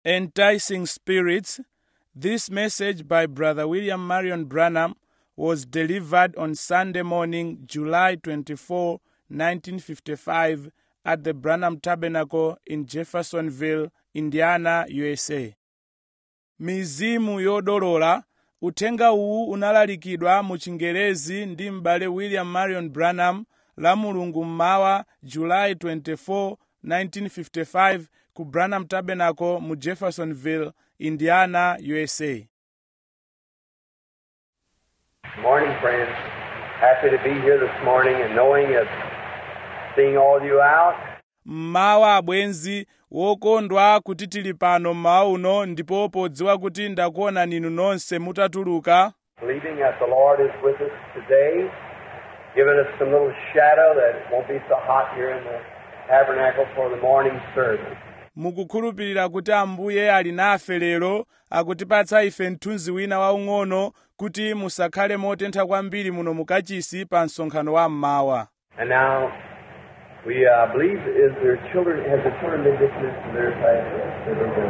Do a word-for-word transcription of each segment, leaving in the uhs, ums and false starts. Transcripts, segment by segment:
Enticing Spirits. This message by Brother William Marion Branham was delivered on Sunday morning, July twenty-fourth, nineteen fifty-five, at the Branham Tabernacle in Jeffersonville, Indiana, U S A. Mizimu yodolola. Uthenga uwu unalalikidwa mu Chingerezi ndi m'bale William Marion Branham la Mulungu mmawa July twenty-fourth, nineteen fifty-five ku Branham Tabernacle mu Jeffersonville, Indiana, U S A. Good morning, friends. Happy to be here this morning and knowing of seeing all you out. Mmawa abwenzi wokondwa kuti tili pano mmawa uno ndipo podziwa kuti ndakuona ninu nonse mutatuluka. Believing that the Lord is with us today, giving us some little shadow that it won't be so hot here in the tabernacle for the morning service. Mukukhulupirira kuti Ambuye ali nafe lero, akutipatsa ife mthunzi wina waung'ono kuti musakhale motentha kwambiri muno mukachisi pa msonkhano wa mmawa. And now we uh, believe is their children has the children been dismissed from their class.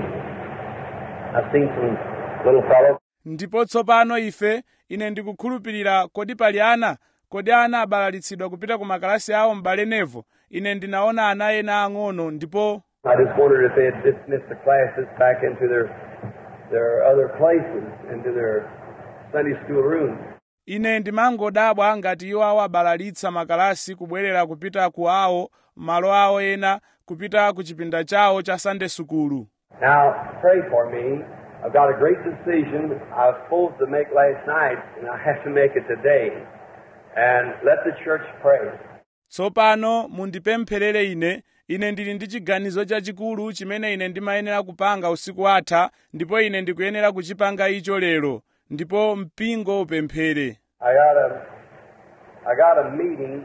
I've seen some little fellows. Ndipo tsopano ife ine ndikukhulupirira kodi pali ana kodi ana abalalitsidwa kupita ku makalasi awo m'bale Nevo. Ine ndinaona ana ena ang'ono ndipo I just wondered if they had dismissed the classes back into their their other places, into their Sunday school rooms. Ine ndimangodabwa ngati iwo awo abalalitsa makalasi kubwerera kupita ku awo malo awo ena kupita ku chipinda chawo cha Sunday school. Now pray for me. I've got a great decision I was supposed to make last night, and I have to make it today. And let the church pray. Tsopano mundipempherere ine. Ine ndili ndi chiganizo chachikulu chimene ine ndimayenera kupanga usiku atha, ndipo ine ndikuyenera kuchipanga icho lero. Ndipo mpingo upemphere. I got a I got a meeting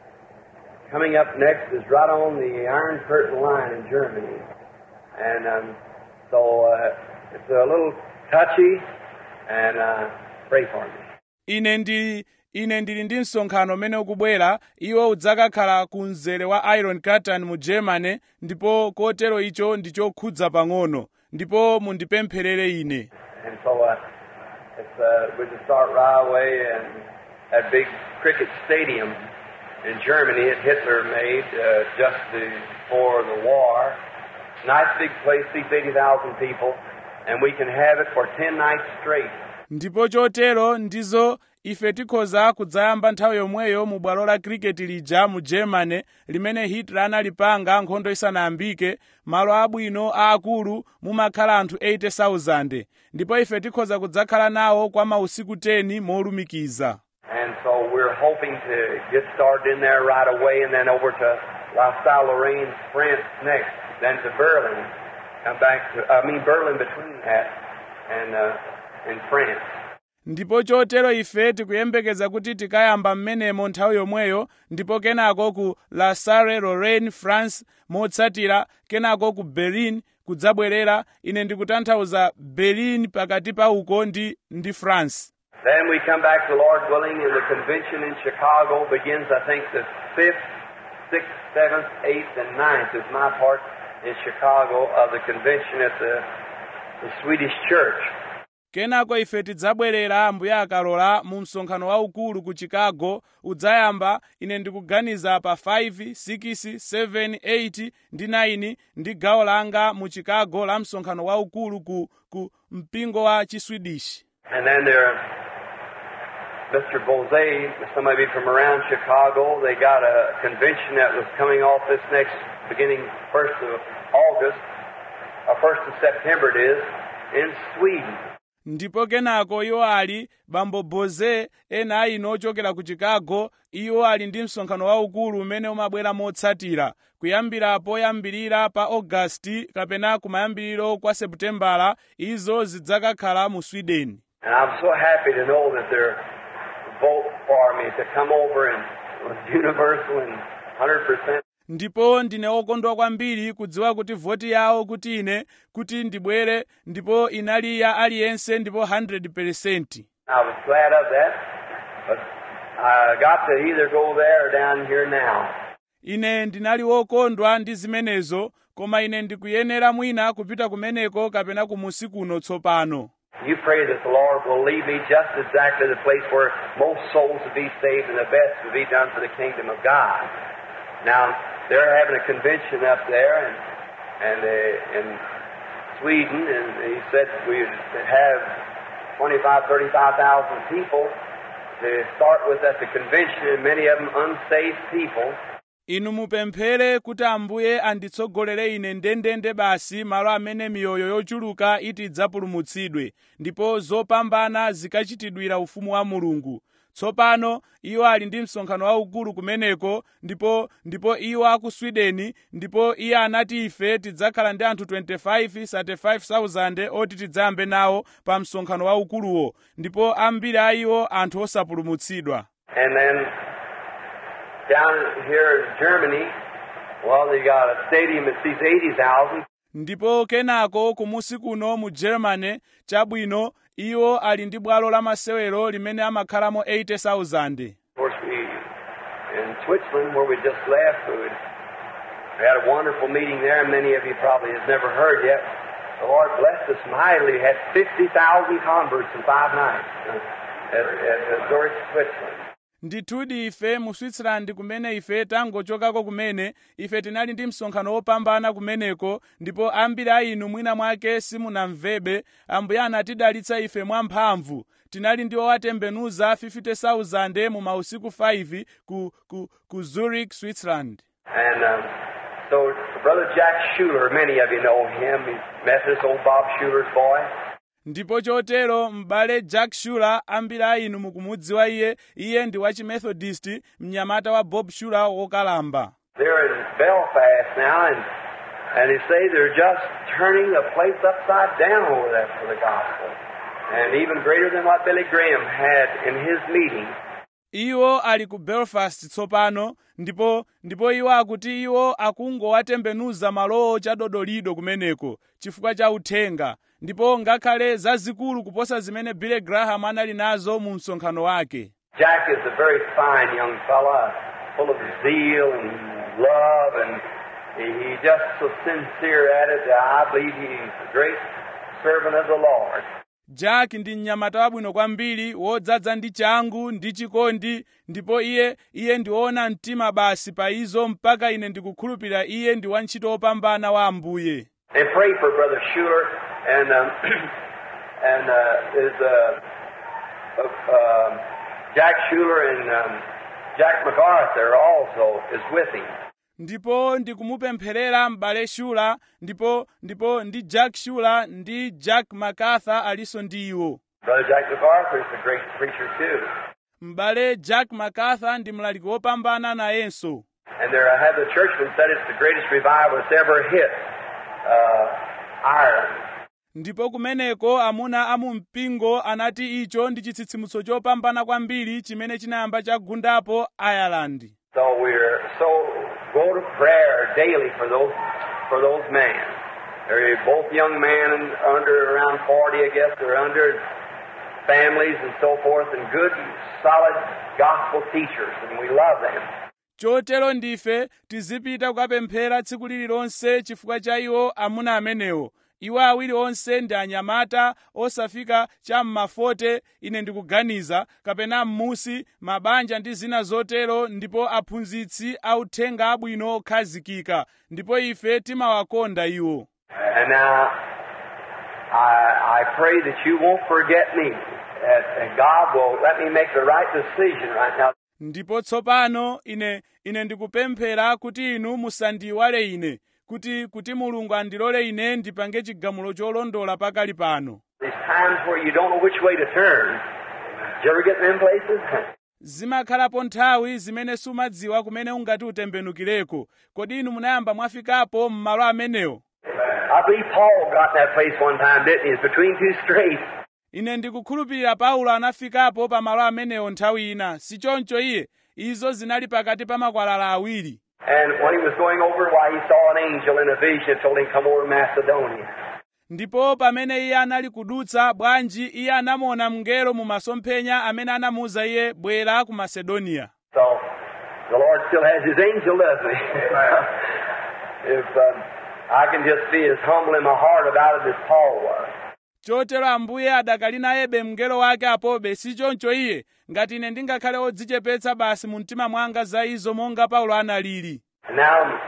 coming up next is right on the Iron Curtain line in Germany. And um, so uh, it's a little touchy, and uh, pray for me. Ine ndi ine ndili ndi msonkhano umene ukubwera, iwo udzakakhala ku mzere wa Iron Curtain mu Germany, ndipo kotero icho ndichokhudza pang'ono, ndipo mundipempherere ine. And so uh, it's uh, we just start right away, and that big cricket stadium in Germany that Hitler made uh, just before the war. Nice big place, seats eighty thousand people, and we can have it for ten nights straight. Ndipo chotero ndizo ife tikhoza kudzayamba nthawi yomweyo mu bwalo la cricket lija mu Germany limene Hitler analipanga nkhondo isanayambike, malo abwino aakulu mumakhala anthu eighty thousand, ndipo ife tikhoza kudzakhala nawo kwa mausiku ten molumikiza. And so we're hoping to get started in there right away, and then over to La Salle-Lorraine, France next, then to Berlin, come back to, I mean Berlin between that and uh, in France. Ndipo chotero ife tikuyembekeza kuti tikayamba mmenemo nthawi yomweyo, ndipo kenako ku La Salle-Lorraine, France motsatira, kenako ku Berlin kudzabwerera. Ine ndikutanthauza Berlin pakati pa uko ndi ndi France. Then we come back, the Lord willing, and the convention in Chicago begins, I think, the fifth, sixth, seventh, eighth, and ninth is my part in Chicago of the convention at the, the Swedish church. Kenako ife tidzabwerera Ambuye akalola mu msonkhano waukulu ku Chicago udzayamba, ine ndikuganiza pa five, six, seven, eight ndi nine ndi gawo langa mu Chicago la msonkhano waukulu ku, ku mpingo wa Chiswedish. And then there, Mister Bose, somebody from around Chicago, they got a convention that was coming off this next, beginning first of August, or first of September it is, in Sweden. Ndipo kenako iwo ali bambo Bose ena ino ochokera ku Chicago, iwo ali ndi msonkhano waukulu umene umabwera motsatira, kuyambira poyambirira pa August kapena kumayambiriro kwa Seputembala, izo zidzakakhala mu Sweden. And I'm so happy to know that they're vote for me to come over and it was universal and one hundred percent. Ndipo ndine okondwa kwambiri kudziwa kuti voti yawo kuti ine kuti ndibwere, ndipo inali ya aliyense ndipo one hundred percent. I was glad of that, but I got to either go there or down here now. Ine ndinali wokondwa ndi zimenezo, koma ine ndikuyenera mwina kupita kumeneko kapena kumusi kuno tsopano. You pray that the Lord will lead me just exactly the place where most souls will be saved and the best will be done for the kingdom of God. Now, they're having a convention up there and, and uh, in Sweden, and he said we'd have twenty-five, thirty-five thousand people to start with at the convention, and many of them unsaved people. Inu mupemphere kuti Ambuye anditsogolere ine ndendende basi malo amene miyoyo yochuluka itidzapulumutsidwe ndipo zopambana zikachitidwira ufumu wa Mulungu. Tsopano iwo ali ndi msonkhano waukulu kumeneko ndipo ndipo iwo aku Sweden ndipo iye anati ife tidzakhala ndi anthu twenty-five, thirty-five thousand oti tidzayambe nawo pa msonkhano waukuluwo ndipo ambiri a iwo anthu osapulumutsidwa. And then down here in Germany, well, they got a stadium that seats eighty thousand. Ndipo kenako kumusi kuno mu Germany chabwino iwo ali ndi bwalo la masewero limene amakhalamo eighty thousand. Of course, we in Switzerland where we just left, we had a wonderful meeting there. Many of you probably have never heard yet. The Lord blessed us mightily. Had fifty thousand converts in five nights at, at, at Zurich, Switzerland. Ndithudi ife mu Switzerland kumene ife tangochokako kumene ife tinali ndi msonkhano wopambana kumeneko ndipo ambiri a inu mwina mwake simunamvebe Ambuye anatidalitsa ife mwamphamvu. Tinali ndi owatembenuza fifty thousand mu mausiku five ku, ku, ku Zurich, Switzerland. And um, so Brother Jack Schuler, many of you know him. He's Methodist, old Bob Schuler's boy. Ndipo chotero m'bale Jack Schuler ambiri a inu mukumudziwa iye iye ndi wa Methodist mnyamata wa Bob Schuler wokalamba. They're in Belfast now and and they say they're just turning the place upside down over there for the gospel. And even greater than what Billy Graham had in his meeting. Iwo ali ku Belfast tsopano ndipo ndipo iwo akuti iwo akungowatembenuza malowo chadodolido kumeneko chifukwa cha uthenga. Ndipo ngakhale zazikulu kuposa zimene Billy Graham anali nazo mu msonkhano wake. Jack is a very fine young fella, full of zeal and love, and he, he's just so sincere at it that I believe he's a great servant of the Lord. Jack ndi mnyamata wabwino kwambiri wodzaza ndi changu ndi chikondi ndipo iye iye ndiona mtima basi pa izo mpaka ine ndikukhulupirira iye ndi wantchito wopambana wa Ambuye. And pray for Brother Schuler and um, and uh, is uh, uh, uh, Jack Schuler and um, Jack MacArthur also is with him. Ndipo ndikumupempherera m'bale Schuler ndipo ndipo ndi Jack Schuler ndi Jack MacArthur aliso ndi iwo. Brother Jack MacArthur is a great preacher too. M'bale Jack MacArthur ndi mlaliki wopambana nayenso. And there I have the churchman said it's the greatest revival that's ever hit uh, Ireland. Ndipo kumeneko amuna amu mpingo anati icho ndi chitsitsimutso chopambana kwambiri chimene chinayamba chagundapo Ireland. So we're so go to prayer daily for those for those men. They're both young men and under around forty, I guess. They're under families and so forth, and good, solid gospel teachers, and we love them. Chotero ndife tizipita kukapemphera tsiku lililonse chifukwa cha iwo amuna amenewo. Iwo awiri onse ndi anyamata osafika cha m'mafote ine ndikuganiza kapena m'musi mabanja ndi zina zotero ndipo aphunzitsi authenga abwino okhazikika ndipo ife timawakonda iwo. And now I, I pray that you won't forget me, that, that God will let me make the right decision right now. Ndipo tsopano ine ine ndikupemphera kuti inu musandiyiwale ine kuti kuti Mulungu andilole ine ndipange chigamulo cholondola pakali pano. There's times where you don't know which way to turn. Did you ever get in them places? Zimakhalapo nthawi zimene sumadziwa kumene ungati utembenukireko. Kodi inu munayamba mwafikapo m'malo amenewo? I believe Paul got in that place one time, didn't he? It's between two straits. Ine ndikukhulupirira Paulo anafikapo pa malo amenewo nthawi ina. Si choncho iye, izo zinali pakati pa makwalala awiri. And when he was going over, why he saw an angel in a vision told him come over to Macedonia. Ndipo pamene iye anali kudutsa bwanji iye anamuona mngelo mu masomphenya amene anamuwuza iye bwera ku Macedonia. So the Lord still has his angel, doesn't he? if um, I can just be as humble in my heart about it as Paul was. chotero Ambuye adakali nayebe mngelo wake apobe si choncho iye ngati ine ndingakhale odzichepetsa basi mu mtima mwanga za izo monga Paulo analili. And now,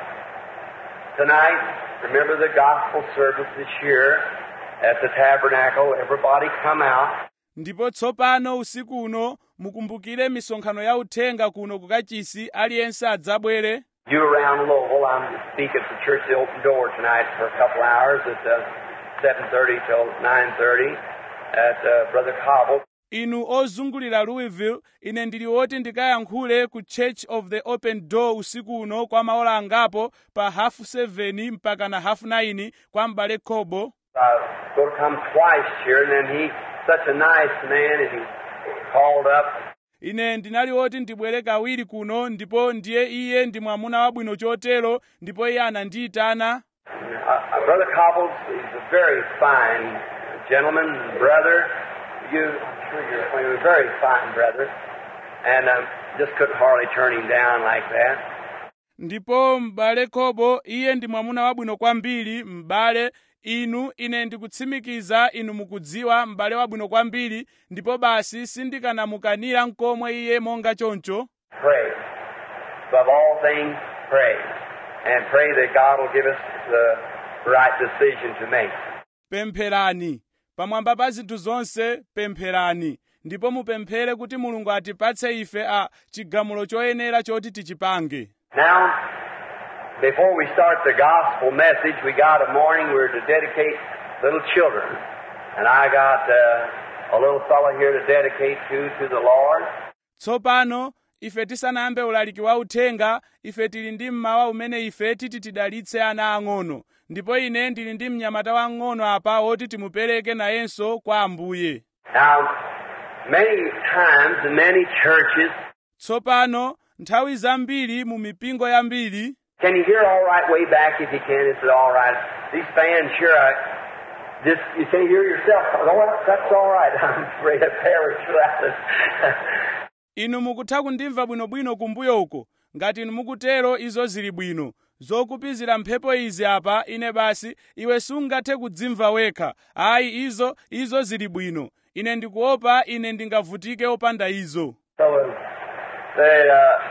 tonight, remember the gospel service this year at the tabernacle. Everybody come out. Ndipo tsopano usiku uno mukumbukire misonkhano ya uthenga kuno kukachisi aliyense adzabwere. You around Louisville, I'm to speak at the Church of the Open Door tonight for a couple hours at uh, seven thirty till nine thirty at uh, Brother Cobble. Inu ozungulira Louisville, ine ndili woti ndikayankhule ku Church of the Open Door usiku uno kwa maola angapo pa half seven mpaka na half nine kwa mbale Kobo. I was going to come twice here, and then he's such a nice man, and he called up. Ine ndinali woti ndibwere kawiri kuno ndipo ndiye iye ndi mwamuna wabwino chotero ndipo iye anandiyitana. Uh, Brother Cobbles, he's a very fine gentleman, brother. You, I'm sure you're acquainted with a very fine brother, and um, just couldn't hardly turn him down like that. Ndipo m'bale Kobo, iye ndi mwamuna wabwino kwambiri, m'bale inu ine ndikutsimikiza inu mukudziwa m'bale wabwino kwambiri, ndipo basi sindikanamukanira nkomwe iye monga choncho. Pray. Above all things, pray. And pray that God will give us the right decision to make. Pempherani. Pamwamba pa zinthu zonse, pempherani. Ndipo mupemphere kuti Mulungu atipatse ife a chigamulo choyenera choti tichipange. Now, before we start the gospel message, we got a morning we were to dedicate little children. And I got uh, a little fellow here to dedicate to to the Lord. Tsopano, ife tisanayambe ulaliki wa uthenga, ife tili ndi mmawa umene ife titi tidalitse ana ang'ono. Ndipo ine ndili ndi mnyamata wang'ono apa woti timupereke nayenso kwa Ambuye. Now, many times in many churches. Tsopano, nthawi zambiri mu mipingo yambiri. Can you hear all right way back if you can? Is it all right? These fans sure I just you can't hear yourself. Oh, that's all right. I'm afraid of perish without it. Inu mukutha kundimva bwinobwino kumbuyo uko. Ngati inu mukutero izo zili bwino. Zokupizira mphepo izi apa ine basi iwe sungathe kudzimva wekha. Ayi izo izo zili bwino. Ine ndikuopa ine ndingavutike opanda izo. So they uh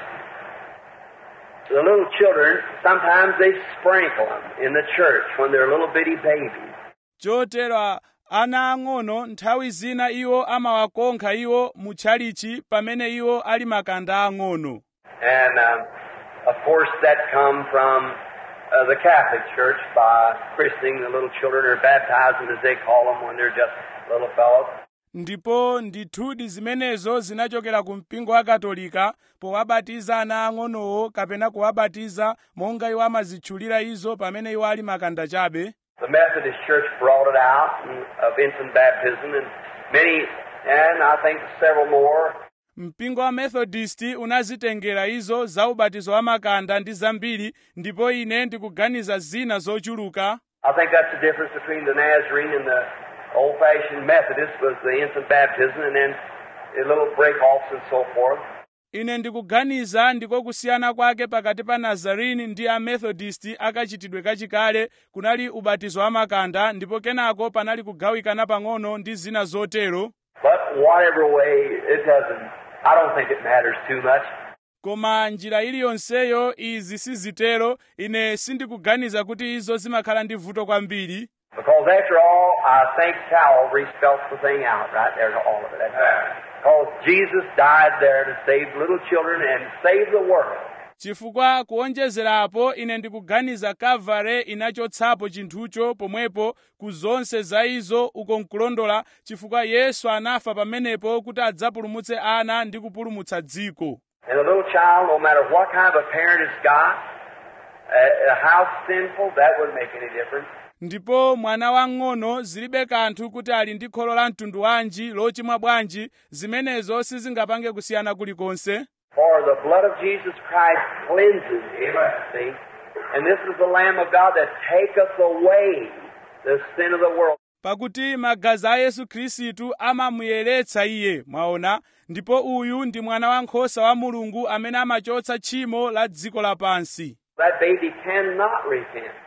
the little children, sometimes they sprinkle them in the church when they're little bitty babies. Chotero ana ang'ono nthawi zina iwo amawakonkha iwo mu tchalichi pamene iwo ali makanda ang'ono. And um, of course that come from uh, the Catholic Church by christening the little children, or baptizing as they call them when they're just little fellows. Ndipo ndithudi zimenezo zinachokera ku mpingo wa Katolika powabatiza ana ang'onowo kapena kuwabatiza monga iwo amazitchulira izo pamene iwo ali makanda chabe. The Methodist Church brought it out of infant baptism, and many, and I think several more. Mpingo wa Methodist unazitengera izo za ubatizo wa makanda ndi zambiri, ndipo ine ndikuganiza zina zochuluka. I think that's the difference between the Nazarene and the old-fashioned Methodist, was the infant baptism and then the little break-offs and so forth. Ine ndikuganiza ndiko kusiyana kwake pakati pa Nazarene ndi a Methodist akachitidwe kachikale kunali ubatizo wa makanda ndipo kenako panali kugawikana pang'ono ndi zina zotero. But whatever way, it doesn't, I don't think it matters too much. Koma njira iliyonseyo izi sizitero, ine sindikuganiza kuti izo zimakhala ndi vuto kwambiri. Because after all, I think Calvary spells the thing out right there to all of it. That's right. Because Jesus died there to save little children and save the world. Chifukwa kuonjezerapo ine ndikuganiza Calvary inachotsapo chinthucho pomwepo ku zonse za izo uko nkulondola chifukwa Yesu anafa pamenepo kuti adzapulumutse ana ndi kupulumutsa dziko. And a little child, no matter what kind of a parent it's got, uh, how sinful, that wouldn't make any difference. Ndipo mwana wang'ono zilibe kanthu kuti ali ndi kholo la mtundu wanji lochimwa bwanji zimenezo sizingapange kusiyana kulikonse. For the blood of Jesus Christ cleanses him, see? And this is the Lamb of God that taketh away the sin of the world. Pakuti magazi a Yesu Khristu amamuyeretsa iye, mwaona, ndipo uyu ndi mwana wankhosa wa Mulungu amene amachotsa tchimo la dziko lapansi. That baby cannot repent.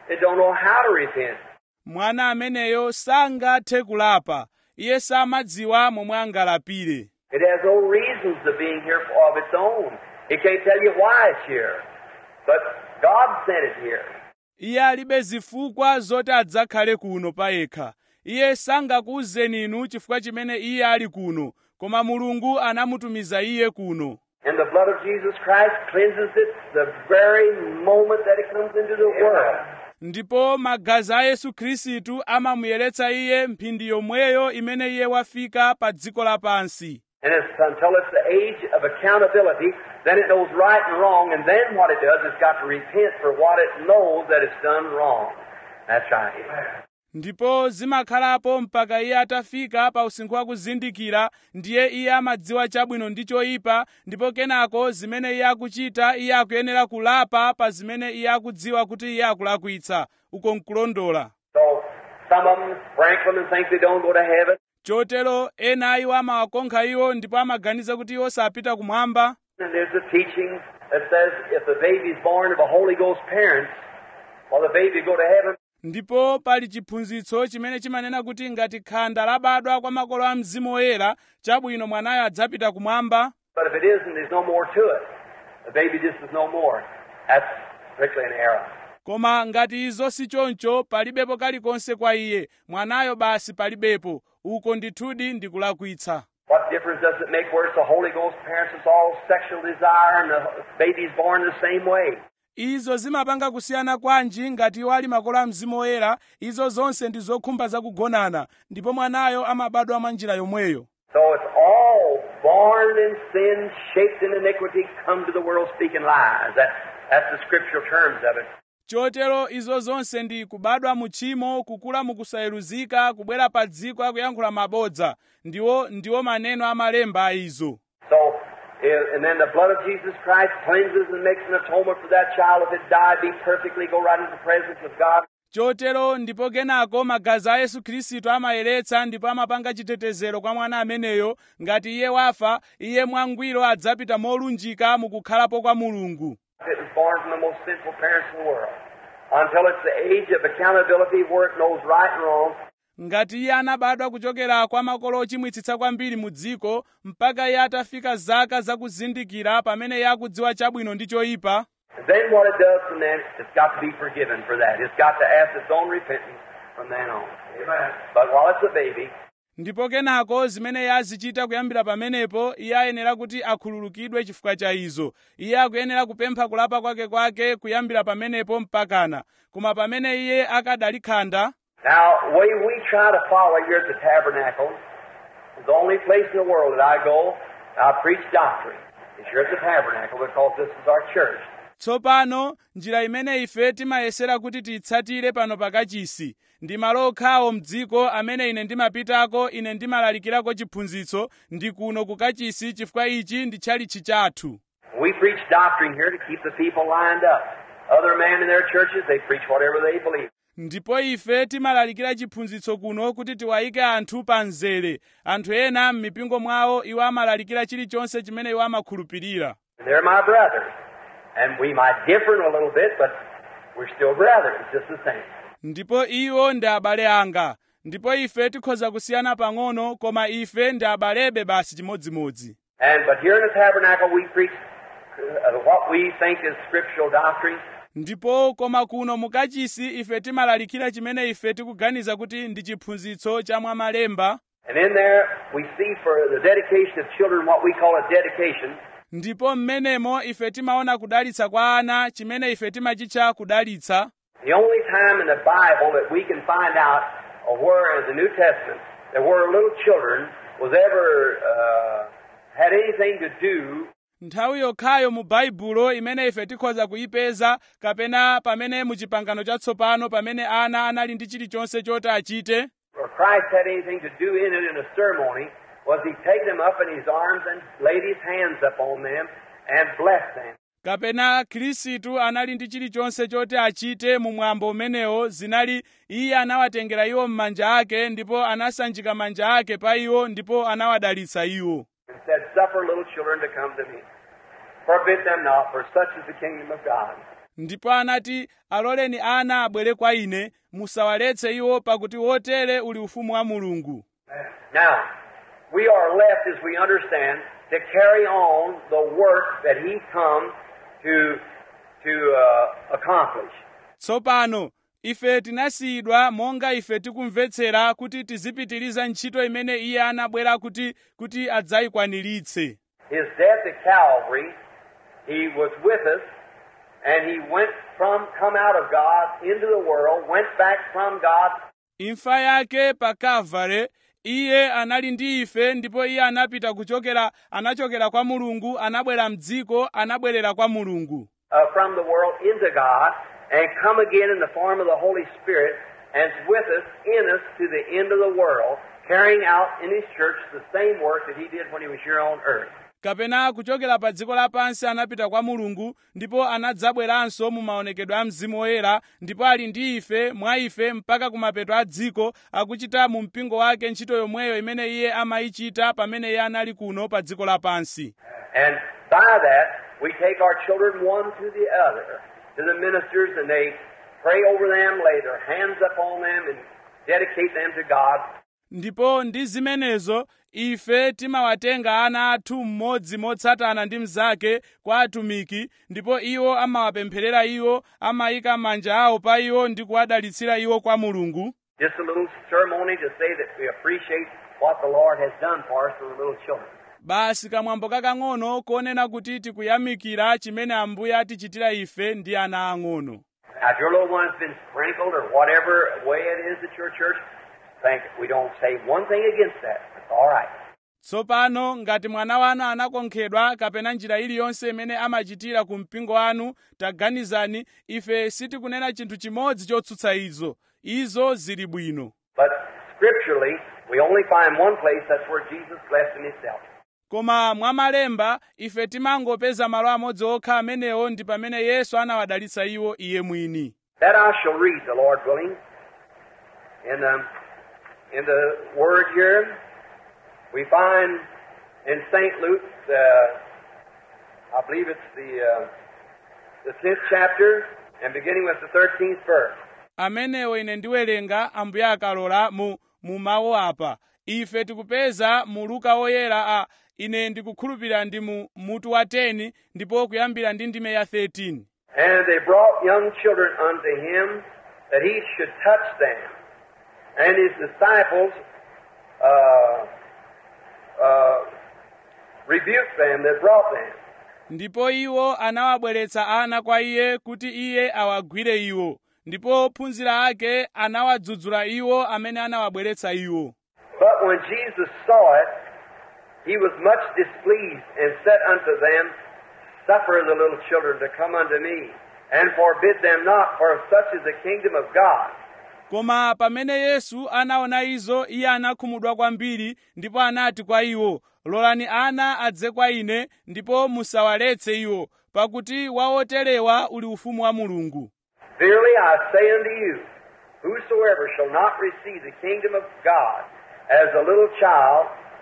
They don't know how to repent. Mwana ameneyo sangathe kulapa. Iye samadziwa momwe angalapire. It has no reasons of being here of its own. It can't tell you why it's here. But God sent it here. Iye alibe zifukwa zoti adzakhale kuno payekha. Iye sangakuwuzeni inu chifukwa chimene iye ali kuno, koma Mulungu anamutumiza iye kuno. And the blood of Jesus Christ cleanses it the very moment that it comes into the world. Ndipo magazi a Yesu Khristu amamuyeretsa iye mphindi yomweyo imene iye wafika pa dziko lapansi. And it's until it's the age of accountability, then it knows right and wrong, and then what it does, it's got to repent for what it knows that it's done wrong. That's right. Ndipo zimakhalapo mpaka iye atafika pa usinkhu wa kuzindikira, ndiye iye amadziwa chabwino ndi choyipa, ndipo kenako zimene iye akuchita iye akuyenera kulapa pa zimene iye akudziwa kuti iye akulakwitsa, uko nkulondola. So some of them sprinkle and think they don't go to heaven. Chotero ena iwo amawakonkha iwo ndipo amaganiza kuti iwo sapita kumwamba. And there's a teaching that says if the baby is born of a Holy Ghost parent, will the baby go to heaven? Ndipo pali chiphunzitso chimene chimanena kuti ngati khanda labadwa kwa makolo a Mzimu Woyera, chabwino mwanayo adzapita kumwamba. But if it isn't, there's no more to it. The baby just is no more. That's strictly an error. Koma ngati izo si choncho, palibepo kalikonse kwa iye, mwanayo basi palibepo, uko ndithudi ndikulakwitsa. What difference does it make where it's the Holy Ghost parents, it's all sexual desire, and the baby's born the same way? Izo zimapanga kusiyana kwanji ngati iwo ali makolo a Mzimu Woyera, izo zonse ndi zokhumba zakugonana, ndipo mwanayo amabadwa mwa njira yomweyo. So it's all born in sin, shaped in iniquity, come to the world speaking lies. That, that's the scriptural terms of it. Chotero izo zonse ndi kubadwa mu tchimo, kukula mukusayeruzika, kubwera pa dziko akuyankhula mabodza. Ndiwo ndiwo maneno amalemba a izo. So, and then the blood of Jesus Christ cleanses and makes an atonement for that child. If it died, be perfectly, go right into the presence of God. Chotero ndipo kenako magazi a Yesu Khristu amayeretsa ndipo amapanga chitetezero kwa mwana ameneyo. Ngati iye wafa, iye mwangwiro adzapita molunjika mukukhalapo kwa Mulungu. It was born from the most sinful parents in the world. Until it's the age of accountability where it knows right and wrong. Ngati iye anabadwa kuchokera kwa makolo ochimwitsitsa kwambiri mu dziko, mpaka iye atafika zaka zakuzindikira pamene iye akudziwa chabwino ndi choyipa. Then what it does from then, it's got to be forgiven for that. It's got to ask its own repentance from then on. Amen. But while it's a baby, ndipo kenako zimene iye azichita kuyambira pamenepo, iye ayenera kuti akhululukidwe chifukwa cha izo. Iye akuyenera kupempha kulapa kwake kwake kuyambira pamenepo mpakana. Koma pamene iye akadali khanda, now, the way we try to follow here at the tabernacle, the only place in the world that I go, I preach doctrine. It's here at the tabernacle because this is our church. Tsopano, njira imene ife timayesera kuti tiyitsatire pano pakachisi, ndi malo okhawo mdziko amene ine ndimapitako, ine ndimalalikirako chiphunzitso, ndi kuno kukachisi chifukwa ichi ndi tchalitchi chathu. We preach doctrine here to keep the people lined up. Other men in their churches, they preach whatever they believe. Ndipo ife timalalikira chiphunzitso kuno kuti tiwayike anthu pa mzere. Anthu ena m'mipingo mwawo iwo amalalikira chilichonse chimene iwo amakhulupirira. They're my brothers. And we might differ a little bit, but we're still brothers, just the same. Ndipo iwo ndi abale anga. Ndipo ife tikhoza kusiyana pang'ono, koma ife ndi abalebe basi chimodzimodzi. And but here in the tabernacle we preach uh, what we think is scriptural doctrine. Ndipo koma kuno mukachisi ife timalalikira chimene ife tikuganiza kuti ndi chiphunzitso cha mwa malemba. And in there we see for the dedication of children what we call a dedication. Ndipo mmenemo ife timaona kudalitsa kwa ana, chimene ife timachitcha kudalitsa. The only time in the Bible that we can find out or where in the New Testament that where little children was ever uh, had anything to do. Nthawi yokhayo mu Baibulo imene ife tikhoza kuipeza kapena pamene mu chipangano chatsopano pamene ana anali ndi chilichonse choti achite. Or Christ had anything to do in it in a ceremony was he take them up in his arms and laid his hands upon them and blessed them. Kapena Khristu anali ndi chilichonse choti achite mu mwambo umenewo, zinali iye anawatengera iwo m'manja ake ndipo anasanjika manja ake pa iwo ndipo anawadalitsa iwo. And said, suffer little children to come to me. Forbid them not, for such is the kingdom of God. ndipo anati, aloleni ana abwere kwa ine, musawaletse iwo pakuti wotere uli ufumu wa Mulungu. Now, we are left, as we understand, to carry on the work that he come to, to uh, accomplish. Tsopano, ife tinasiyidwa monga ife tikumvetsera kuti tizipitiriza ntchito imene iye anabwera kuti kuti adzayikwaniritse. His death at Calvary, he was with us, and he went from, come out of God into the world, went back from God. Imfa yake pa Kalvare, iye anali ndi ife, ndipo iye anapita kuchokera, anachokera kwa Mulungu, anabwera mdziko, anabwerera kwa Mulungu. Uh, from the world into God, and come again in the form of the Holy Spirit, and is with us, in us, to the end of the world, carrying out in his church the same work that he did when he was here on earth. Kapena kuchokera pa dziko lapansi anapita kwa Mulungu, ndipo anadzabweranso mu maonekedwe a Mzimu Woyera, ndipo ali ndi ife, mwa ife, mpaka kumapeto a dziko, akuchita mu mpingo wake ntchito yomweyo imene iye amayichita pamene iye anali kuno pa dziko lapansi. And by that, we take our children one to the other, to the ministers, and they pray over them, lay their hands upon them, and dedicate them to God. Ndipo ndi zimenezo, ife timawatenga ana athu mmodzi motsatana ndi mnzake kwa atumiki, ndipo iwo amawapempherera iwo, amayika manja awo pa iwo ndi kuwadalitsira iwo kwa Mulungu. Just a little ceremony to say that we appreciate what the Lord has done for us for the little children. Basi kamwambo kakang'ono konena kuti tikuyamikira chimene Ambuye atichitira ife ndi ana ang'ono. Now, if your little one's been sprinkled or whatever way it is at your church, think we don't say one thing against that. It's all right. Tsopano ngati mwana wanu anakonkhedwa kapena njira iliyonse imene amachitira ku mpingo wanu, taganizani, ife sitikunena chinthu chimodzi chotsutsa izo. Izo zili bwino. But scripturally, we only find one place, that's where Jesus blessed him himself. Koma mwa malemba, ife timangopeza malo amodzi okha amenewo ndi pamene Yesu anawadalitsa iwo iye mwini. That I shall read, the Lord willing, in the, in the Word here. We find in Saint Luke, uh, I believe it's the, uh, the tenth chapter, and beginning with the thirteenth verse. Amenewo ine ndiwerenga Ambuye akalola mu, mu mawu apa. Ife tikupeza mu Luka woyera a ine ndikukhulupirira ndi mu mutu wa ten ndipo kuyambira ndi ndime ya thirteen. And they brought young children unto him, that he should touch them. And his disciples uh, uh, rebuked them that brought them. Ndipo iwo anawabweretsa ana kwa iye kuti iye awagwire iwo. Ndipo ophunzira ake anawadzudzula iwo amene anawabweretsa iwo. But when Jesus saw it, he was much displeased, and said unto them, Suffer the little children to come unto me, and forbid them not, for such is the kingdom of God. Koma pamene Yesu anaona izo, iye anakhumudwa kwambiri, ndipo anati kwa iwo, lolani ana adze kwa ine, ndipo musawaletse iwo, pakuti wa oterewa uli ufumu wa Mulungu. Verily I say unto you, whosoever shall not receive the kingdom of God as a little child,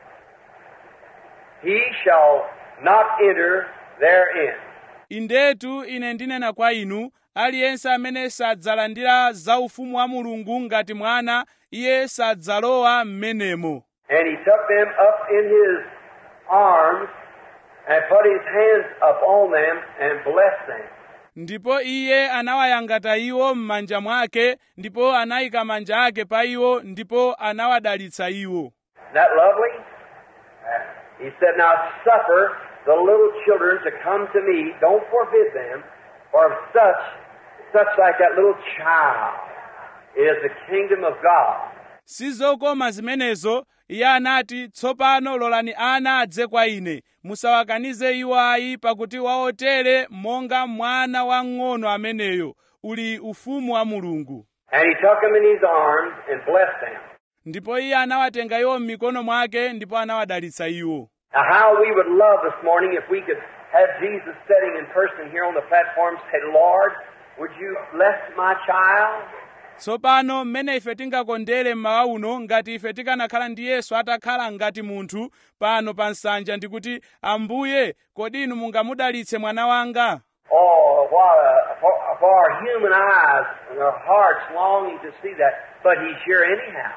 he shall not enter therein. Indetu ine ndinena kwa inu, aliyense amene sadzalandira za ufumu wa Mulungu ngati mwana, iye sadzalowa m'menemo. And he took them up in his arms, and put his hands upon them, and blessed them. Ndipo iye anawayangata iwo m'manja mwake, ndipo anayika manja ake pa iwo, ndipo anawadalitsa iwo. Isn't that lovely? He said, Now suffer the little children to come to me. Don't forbid them, for such, such like that little child is the kingdom of God. Sizokoma zimenezo, iye anati, tsopano lolani ana adze kwa ine, musawakanize iwo ayi, pakuti waotere monga mwana wang'ono ameneyo, uli ufumu wa Mulungu. And he took them in his arms and blessed them. Ndipo iye anawatenga iwo m'mikono mwake, ndipo anawadalitsa iwo. Now how we would love this morning if we could have Jesus sitting in person here on the platform, say, Lord, would you bless my child? Tsopano mmene ife tingakondere mmawa uno ngati ife tikanakhala ndi Yesu atakhala ngati munthu pano pa nsanja ndikuti, Ambuye, kodi inu mungamudalitse mwana wanga? Oh, what a, for our human eyes and our hearts longing to see that, but He's here anyhow.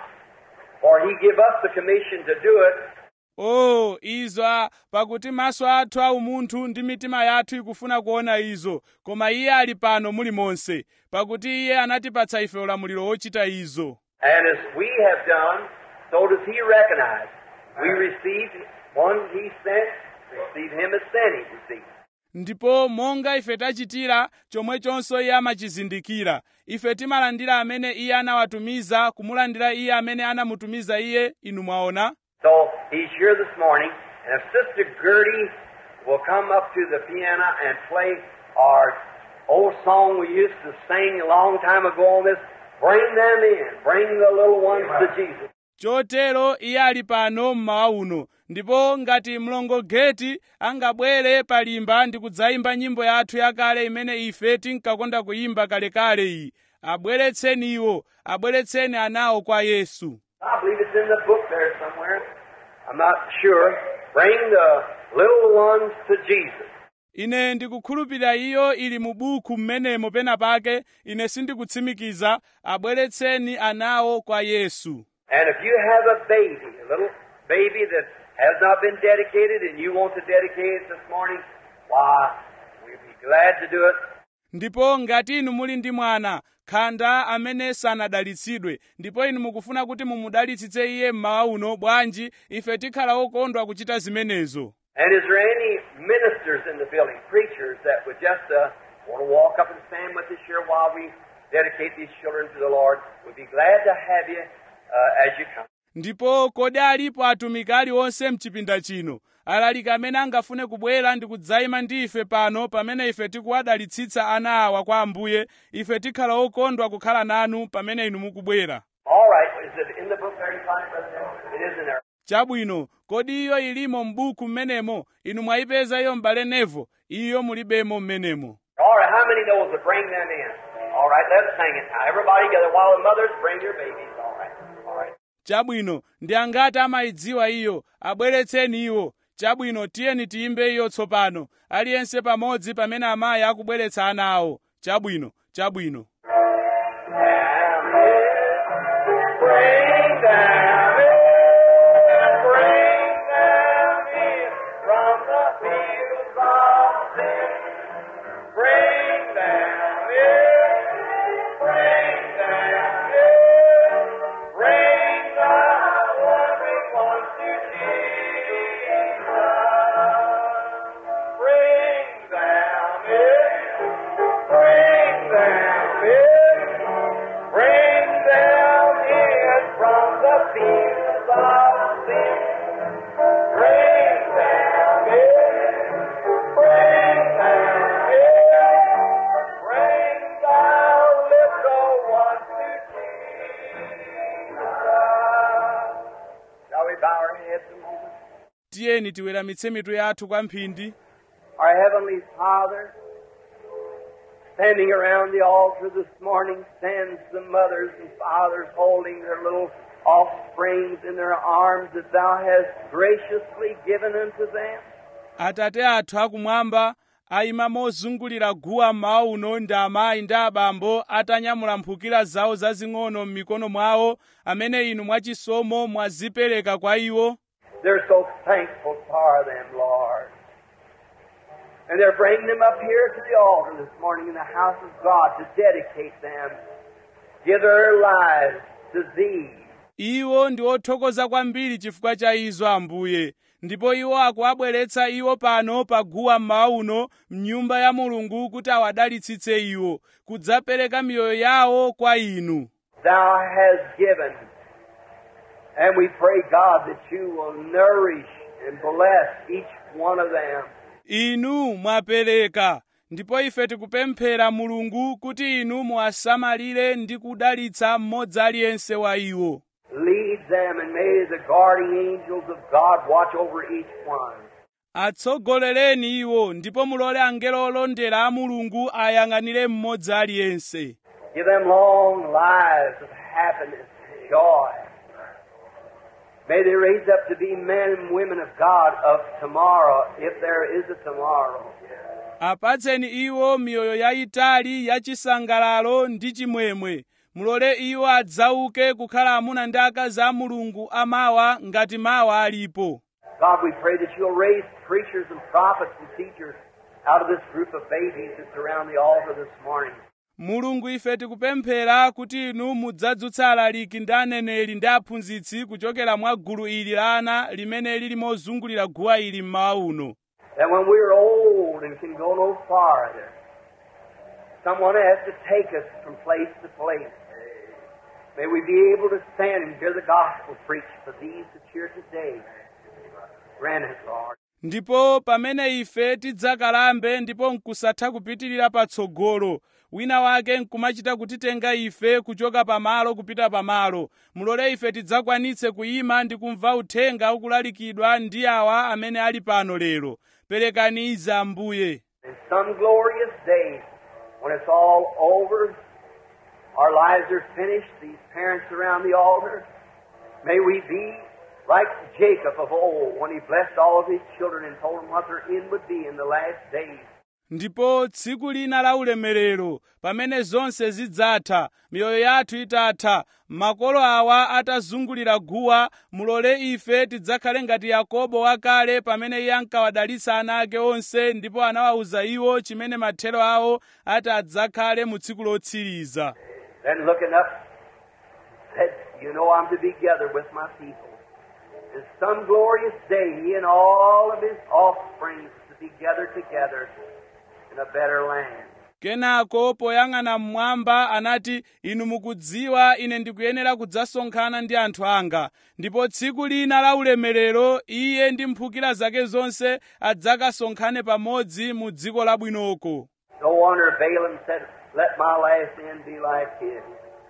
For He give us the commission to do it. Oh, izo pakuti maso athu a umunthu ndi mitima yathu ikufuna kuona izo, koma Iye ali pano muli monse, pakuti Iye anatipatsa ife ulamuliro wochita izo. And as we have done, so does He recognize. We received one He sent, receive Him as sent He received. Ndipo monga ife tachitira, chomwechonso Iye amachizindikira. Ife timalandira amene Iye anawatumiza, kumulandira Iye amene anamutumiza Iye, inu mwaona. So He's here this morning, and if Sister Gertie will come up to the piano and play our old song we used to sing a long time ago on this, bring them in, bring the little ones to Jesus. Chotero Iye ali pano mmawa uno, ndipo ngati mlongo Geti angabwere palimba ndi kudzayimba nyimbo yathu yakale imene ife tinkakonda kuyimba kalekale iyi, abweretseni iwo, abweretseni anawo kwa Yesu. I believe it's in the book there somewhere. I'm not sure. Bring the little ones to Jesus. Ine ndikukhulupirira iyo ili mu buku mmenemo pena pake, ine sindikutsimikiza, abweretseni anawo kwa Yesu. And if you have a baby, a little baby that has not been dedicated and you want to dedicate it this morning, why, we'd be glad to do it. Ndipo ngati inu muli ndi mwana khanda amene sanadalitsidwe, ndipo inu mukufuna kuti mumudalitsitse iye mmawa uno, bwanji ife tikhala okondwa kuchita zimenezo. And is there any ministers in the building, preachers that would just uh, want to walk up and stand with us here while we dedicate these children to the Lord? We'd be glad to have you uh, as you come. Ndipo kodi alipo atumiki aliwonse mchipinda chino, alaliki amene angafune kubwera ndi kudzayima ndi ife pano pamene ife tikuwadalitsitsa ana awa kwa Ambuye, ife tikhala okondwa kukhala nanu pamene inu mukubwera. All right, is it in the book there? You find it, Brother? It is in there. Chabwino, kodi iyo ilimo m'buku mmenemo, inu mwayipeza iyo m'bale Nevo, iyo mulibemo mmenemo. All right, how many knows to bring them in? All right, let's sing it now. Everybody together while the mothers bring your babies. All right, all right. Chabwino, ndi angati amayidziwa iyo, abweretseni iwo. Chabwino, tiyeni tiyimbe iyo tsopano, aliyense pamodzi pamene amayi akubweretsa ana awo. Chabwino, chabwino. Bring them in, bring them in from the fields of sin. Bring them in, bring them in, bring the wandering ones to Jesus. Bring them in, bring them in, bring them in from the fields of sin. Bring them in, bring them in, bring the little ones to Jesus. Shall we bow our heads a moment? Tiyeni tiweramitse mitu yathu kwa mphindi. Our Heavenly Father, standing around the altar this morning stands the mothers and fathers holding their little offsprings in their arms that Thou hast graciously given unto them. Atate athu akumwamba ayima mozungulira guwa mmawa uno ndi amayi ndi abambo atanyamula mphukira zawo zazing'ono m'mikono mwawo amene inu mwachisomo mwazipereka kwa iwo. They're so thankful for them, Lord. And they're bringing them up here to the altar this morning in the house of God to dedicate them, give their lives to Thee. Iwo ndi othokoza kwambiri chifukwa cha izo Ambuye, ndipo iwo akuwabweretsa iwo pano paguwa mmawa uno m'nyumba ya Mulungu kuti awadalitsitse iwo, kudzapereka miyoyo yawo kwa inu. Thou hast given, and we pray, God, that You will nourish and bless each one of them. Inu mwapereka, ndipo ife tikupemphera Mulungu kuti inu muwasamalire ndi kudalitsa mmodzi aliyense wa iwo. Lead them, and may the guardian angels of God watch over each one. Atsogolereni iwo, ndipo mulole angelo olondera a Mulungu ayang'anire mmodzi aliyense. Give them long lives of happiness and joy. May they raise up to be men and women of God of tomorrow, if there is a tomorrow. apatseni iwo miyoyo yayitali yachisangalalo ndi chimwemwe. Mulole iwo adzauke kukhala amuna ndi akazi a Mulungu amawa ngati mawa alipo. God, we pray that you'll raise preachers and prophets and teachers out of this group of babies that's around the altar this morning. Mulungu, ife tikupemphera kuti inu mudzadzutsa alaliki ndi aneneri ndi aphunzitsi kuchokera mwa gulu ili la ana limene lili mozungulira guwa ili mmawa uno. That when we're old and can go no farther, someone has to take us from place to place. May we be able to stand and hear the gospel preached for these that's here today. Grant us, Lord. Ndipo pamene ife tidzakalambe ndipo nkusatha kupitirira patsogolo, wina wake nkumachita kutitenga ife kuchoka pamalo kupita pamalo. Mulole ife tidzakwanitse kuyima ndi kumva uthenga ukulalikidwa ndi awa amene ali pano lero. Perekani izi Ambuye. In some glorious day, when it's all over, our lives are finished, these parents around the altar, may we be like Jacob of old, when he blessed all of his children and told them what their end would be in the last days. Ndipo tsiku lina la ulemerero, pamene zonse zidzatha, miyoyo yathu itatha, makolo awa atazungulira guwa, mulole ife tidzakhale ngati Yakobo wakale pamene iye ankawadalitsa ana ake onse ndipo anawawuza iwo chimene mathero awo ati adzakhale mu tsiku lotsiriza. Then looking up, said, you know I'm to be gathered with my people. In some glorious day, he and all of his offspring is to be gathered together in a better land. Kenako poyang'ana mmwamba anati, inu mukudziwa ine ndikuyenera kudzasonkhana ndi anthu anga. Ndipo tsiku lina la ulemerero iye ndi mphukira zake zonse adzakasonkhane pamodzi mu dziko labwinoko. No wonder Balaam said, let my last end be like his.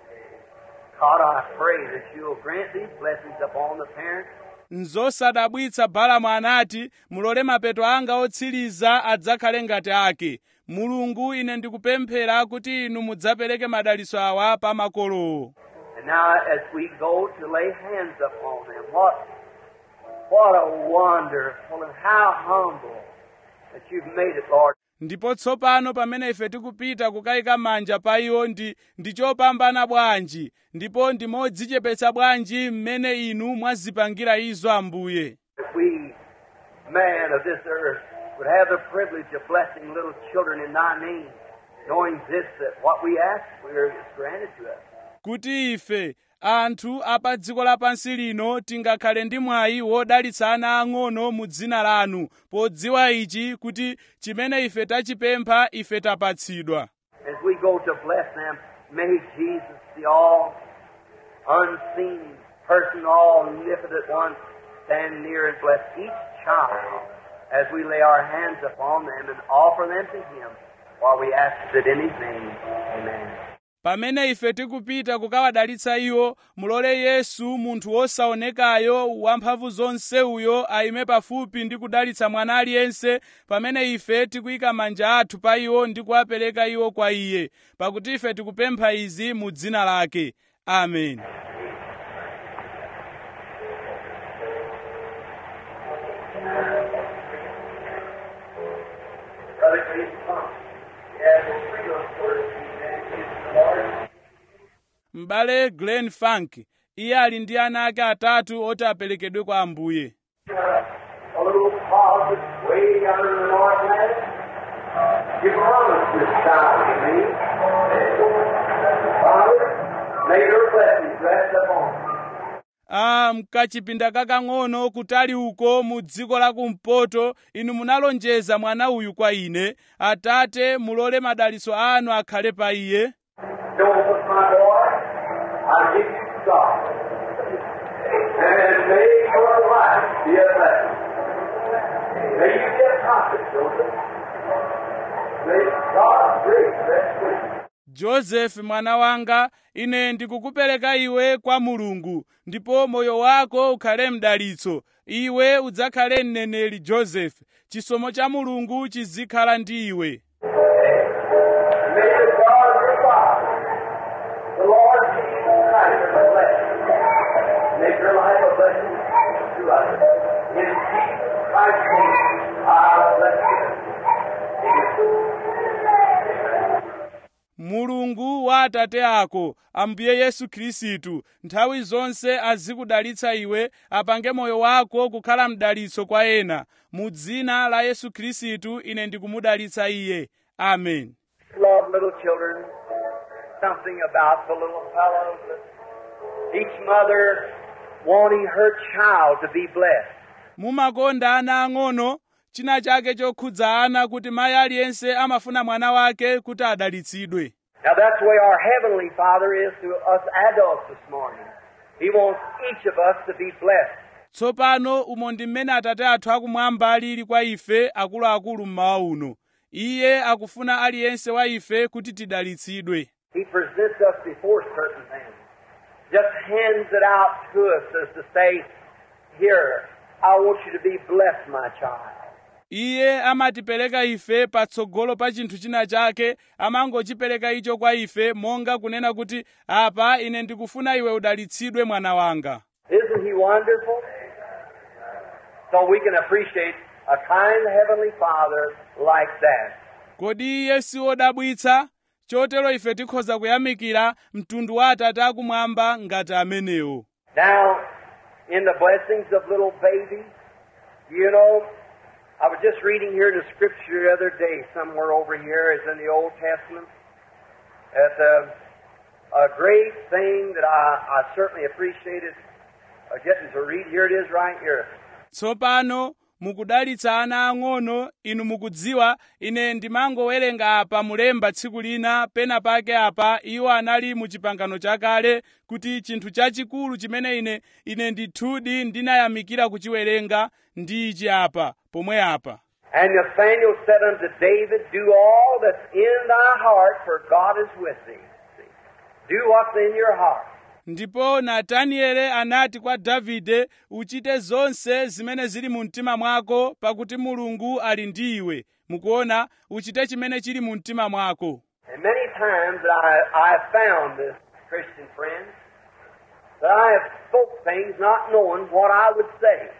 God, I pray that you'll grant these blessings upon the parents. Nzosadabwitsa Balamu anati, mulole mapeto anga otsiriza adzakhale ngati ake. Mulungu, ine ndikupemphera kuti inu mudzapereke madalitso awa pa makolowo. And now as we go to lay hands upon them, what, what a wonderful and how humble that you've made it, Lord. Ndipo tsopano pamene ife tikupita kukayika manja pa iwo ndi ndi chopambana bwanji, ndipo ndi modzichepetsa bwanji mmene inu mwazipangira izo Ambuye. If we, man of this earth, would have the privilege of blessing little children in thy name, knowing this, that what we ask for is granted to us. Kuti ife, anthu apa dziko lapansi lino tingakhale ndi mwayi wodalitsa ana ang'ono mu dzina lanu, podziwa ichi kuti chimene ife tachipempha ife tapatsidwa. As we go to bless them, may Jesus, the all unseen person, all omnipotent one, stand near and bless each child as we lay our hands upon them and offer them to him, while we ask it in his name. Amen. Pamene ife tikupita kukawadalitsa iwo, mulole Yesu munthu wosaonekayo wamphamvu zonse uyo ayime pafupi ndi kudalitsa mwana aliyense pamene ife tikuyika manja athu pa iwo ndi kuwapereka iwo kwa iye, pakuti ife tikupempha izi mu dzina lake. Amen. Brother, please come. Yes, we'll bring those words to the Lord. M'bale Glenn Funk, iye ali ndi ana ake atatu oti aperekedwe kwa Ambuye. A little closet way down in the northland. You promised this child to me. Father, may your blessings rest upon me. Ah, mkachipinda kakang'ono kutali uko mu dziko la kumpoto, inu munalonjeza mwana uyu kwa ine. Atate, mulole madalitso anu akhale pa iye. Joseph, my boy, I give you God. And may your life be a blessing. May you get profit, Joseph. May God's grace rest with you. Joseph mwana wanga, ine ndikukupereka iwe kwa Mulungu, ndipo moyo wako ukhale mdalitso. Iwe udzakhale mneneri Joseph. Chisomo cha Mulungu chizikhala ndi iwe. May the God of your Father, the Lord Jesus Christ, bless you. Make your life a blessing to others. In Jesus Christ's name, I bless you. Amen. Mulungu wa Atate ako, Ambuye Yesu Khristu, nthawi zonse azikudalitsa iwe, apange moyo wako kukhala mdalitso kwa ena. Mu dzina la Yesu Khristu ine ndikumudalitsa iye. Amen. Love little children. Something about the little fellows. Each mother wanting her child to be blessed. Mumakonda ana ang'ono, china chake chokhudza ana kuti mayi aliyense amafuna mwana wake kuti adalitsidwe. Now that's the way our Heavenly Father is to us adults this morning. He wants each of us to be blessed. Tsopano umo ndi mmene Atate athu akumwamba alili kwa ife akuluakulu mmawa uno. Iye akufuna aliyense wa ife kuti tidalitsidwe. He presents us before certain things. Just hands it out to us as to say, here, I want you to be blessed, my child. Iye amatipereka ife patsogolo pa chinthu china chake, amangochipereka icho kwa ife monga kunena kuti apa ine ndikufuna iwe udalitsidwe mwana wanga. Isn't he wonderful? So we can appreciate a kind Heavenly Father like that. Kodi iye si wodabwitsa? Chotero ife tikhoza kuyamikira mtundu wa Atate akumwamba ngati amenewo. Now, in the blessings of little babies, you know, I was just reading here in the scripture the other day, somewhere over here, as in the Old Testament, that uh, a great thing that I, I certainly appreciated uh, getting to read. Here it is right here. Tsopano mukudalitsa ana ang'ono, inu mukudziwa, ine ndimangowerenga apa mulemba tsiku lina, pena pake apa, iwo anali mu chipangano chakale, kuti chinthu chachikulu chimene ine, ine ndithudi ndinayamikira kuchiwerenga, ndi ichi apa, pomwe apa. And Nathanael said unto David, do all that's in thy heart, for God is with thee. See? Do what's in your heart. Ndipo Nataniele anati kwa Davide, uchite zonse zimene zili mu mtima mwako, pakuti Mulungu ali ndi iwe. Mukuona, uchite chimene chili mu mtima mwako. And many times that I, I have found this, Christian friends, that I have spoke things not knowing what I would say,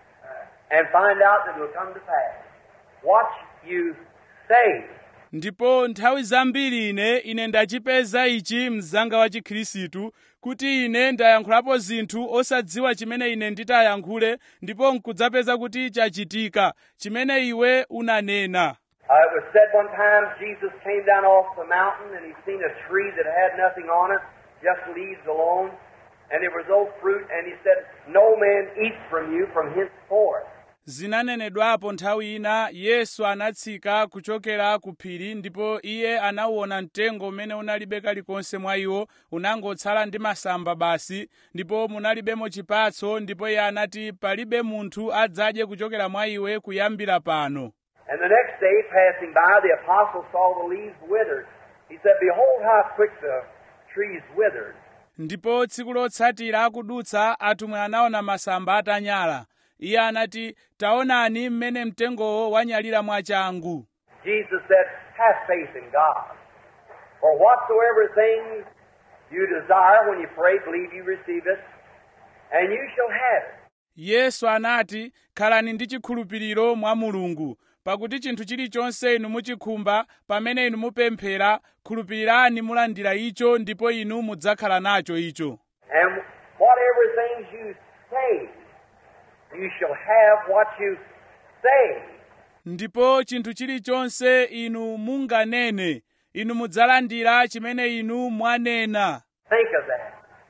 and find out that it will come to pass. What you say. Ndipo nthawi zambiri ine, ine ndachipeza ichi mzanga wa Chikhristu, kuti ine ndayankhulapo zinthu osadziwa chimene ine nditayankhule, ndipo nkudzapeza kuti chachitika, chimene iwe unanena. Uh, it was said one time Jesus came down off the mountain and he seen a tree that had nothing on it, just leaves alone, and there was no fruit, and he said, no man eats from you from henceforth. Zinanenedwapo nthawi ina, Yesu anatsika kuchokera ku phiri, ndipo iye anauona mtengo umene unalibe kalikonse mwa iwo, unangotsala ndi masamba basi, ndipo munalibemo chipatso, ndipo iye anati palibe munthu adzadye kuchokera mwa iwe kuyambira pano. And the next day, passing by, the apostle saw the leaves withered. He said, behold how quick the trees withered. Ndipo tsiku lotsatira akudutsa, atumwi anaona masamba atanyala. Iye anati, taonani mmene mtengowo wanyalira mwachangu. Jesus said, have faith in God. For whatsoever things you desire when you pray, believe you receive it, and you shall have it. Yesu anati, khalani ndi chikhulupiriro mwa Mulungu, pakuti chinthu chilichonse inu muchikhumba, pamene inu mupemphera, khulupirirani mulandira icho, ndipo inu mudzakhala nacho icho. And whatever things you say, you shall have what you say. Ndipo chinthu chilichonse inu munganene, inu mudzalandira chimene inu mwanena. Think of that.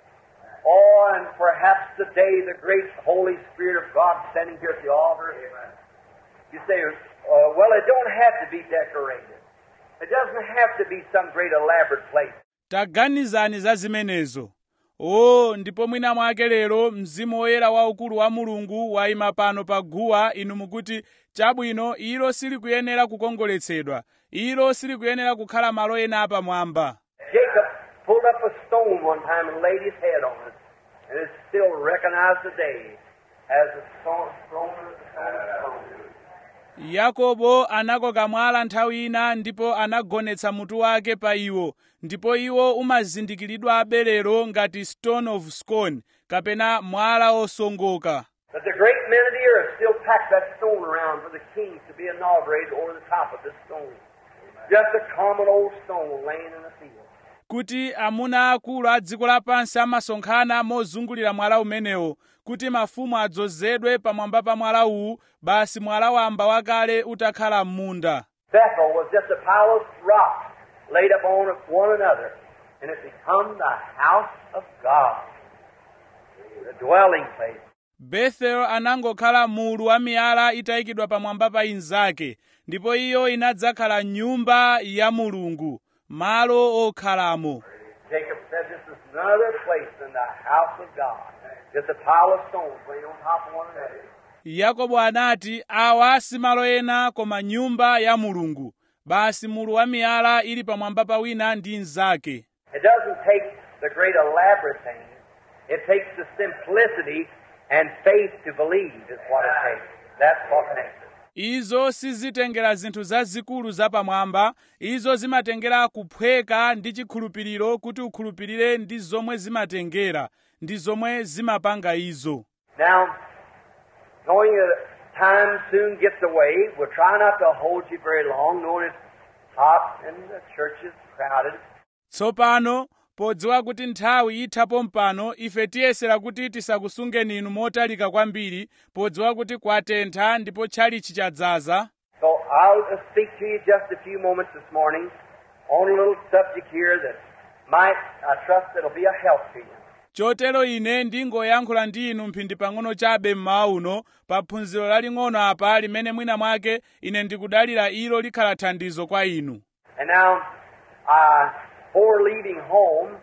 Oh, and perhaps today the great Holy Spirit of God standing here at the altar. You say, uh, well, it don't have to be decorated. It doesn't have to be some great elaborate place. Taganizani za zimenezo. Oh, ndipo mwina mwake lero mzimu woyera waukulu wa Mulungu waima pano pa guwa, inu mukuti chabwino ilo sili kuyenera kukongoletsedwa, ilo sili kuyenera kukhala malo ena apamwamba. Jacob pulled up a stone one time and laid his head on it, and it's still recognized today as a stone thrown in the stone. Yakobo anakoka mwala nthawi ina ndipo anagonetsa mutu wake pa iwo, ndipo iwo umazindikiridwa aberero ngati stone of scone, kapena mwala osongoka. But the great men of the earth still pack that stone around for the kings to be inaugurated over the top of this stone. just a common old stone laying in the field. kuti amuna akulu a dziko lapansi amasonkhana mozungulira mwala umenewo, kuti mafumu adzozedwe pamwamba pa mwala uwu, basi mwala wamba wakale utakhala m'munda. Bethel was just a pile of rocks laid upon one another, and it became the house of God, the dwelling place. Bethel anangokhala mulu wa miyala itayikidwa pamwamba pa inzake, ndipo iyo inadzakhala nyumba ya Mulungu, malo okhalamo. Jacob said this is none other place than the house of God. Just a pile of stones laying on top of one another. Yakobo anati, awa si malo ena koma nyumba ya Mulungu, basi mulu wa miyala ili pamwamba pa wina ndi inzake. It doesn't take the great elaborate things. It takes the simplicity and faith to believe is what it takes. That's what makes it. Izo sizitengera zinthu zazikulu zapamwamba, izo zimatengera kuphweka ndi chikhulupiriro, kuti ukhulupirire ndi zomwe zimatengera, ndi zomwe zimapanga izo. Now, knowing that time soon gets away, we'll try not to hold you very long, knowing it's hot and the church is crowded. Tsopano, podziwa kuti nthawi ithapo mpano, ife tiyesera kuti tisakusungeni inu motalika kwambiri, podziwa kuti kwatentha ndipo tchalichi chadzaza. So I'll just speak to you just a few moments this morning on a little subject here that might, I trust, it'll be a help to you. Chotero ine ndingoyankhula ndi inu mphindi pang'ono chabe mmawa uno, pa phunziro laling'ono apa limene mwina mwake ine ndikudalira ilo likhala thandizo kwa inu. And now, uh, before leaving home,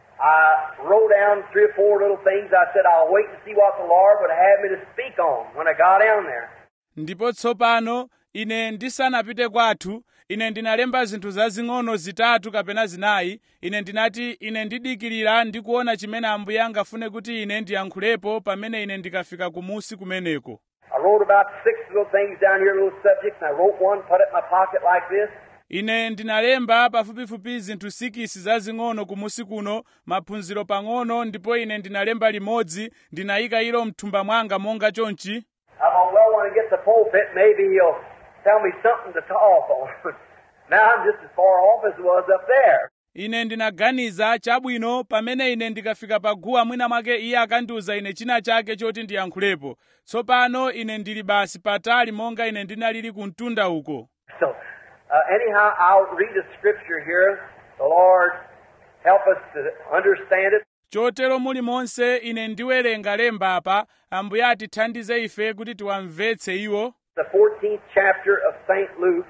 I wrote down three or four little things. I said I'll wait and see what the Lord would have me to speak on when I got down there. Ndipo tsopano ine ndisanapite kwathu, ine ndinalemba zinthu zazing'ono zitatu kapena zinayi. Ine ndinati ine ndidikirira ndi kuona chimene Ambuye angafune kuti ine ndiyankhulepo pamene ine ndikafika kumusi kumeneko. I wrote about six little things down here, little subjects, and I wrote one, put it in my pocket like this. Ine ndinalemba pafupifupi zinthu sikisi zazing'ono kumusi kuno, maphunziro pang'ono, ndipo ine ndinalemba limodzi, ndinayika ilo mthumba mwanga monga chonchi. I thought, well, when I get to the pulpit, maybe he'll tell me something to talk on. Now I'm just as far off as it was up there. Ine ndinaganiza chabwino pamene ine ndikafika paguwa mwina mwake iye akandiuza ine china chake choti ndiyankhulepo. Tsopano ine ndili basi patali monga ine ndinalili kumtunda uko. So, uh, anyhow, I'll read a scripture here. The Lord help us to understand it. Chotero muli monse ine ndiwerenga lemba apa, Ambuye atithandize ife kuti tiwamvetse iwo. The fourteenth chapter of Saint Luke.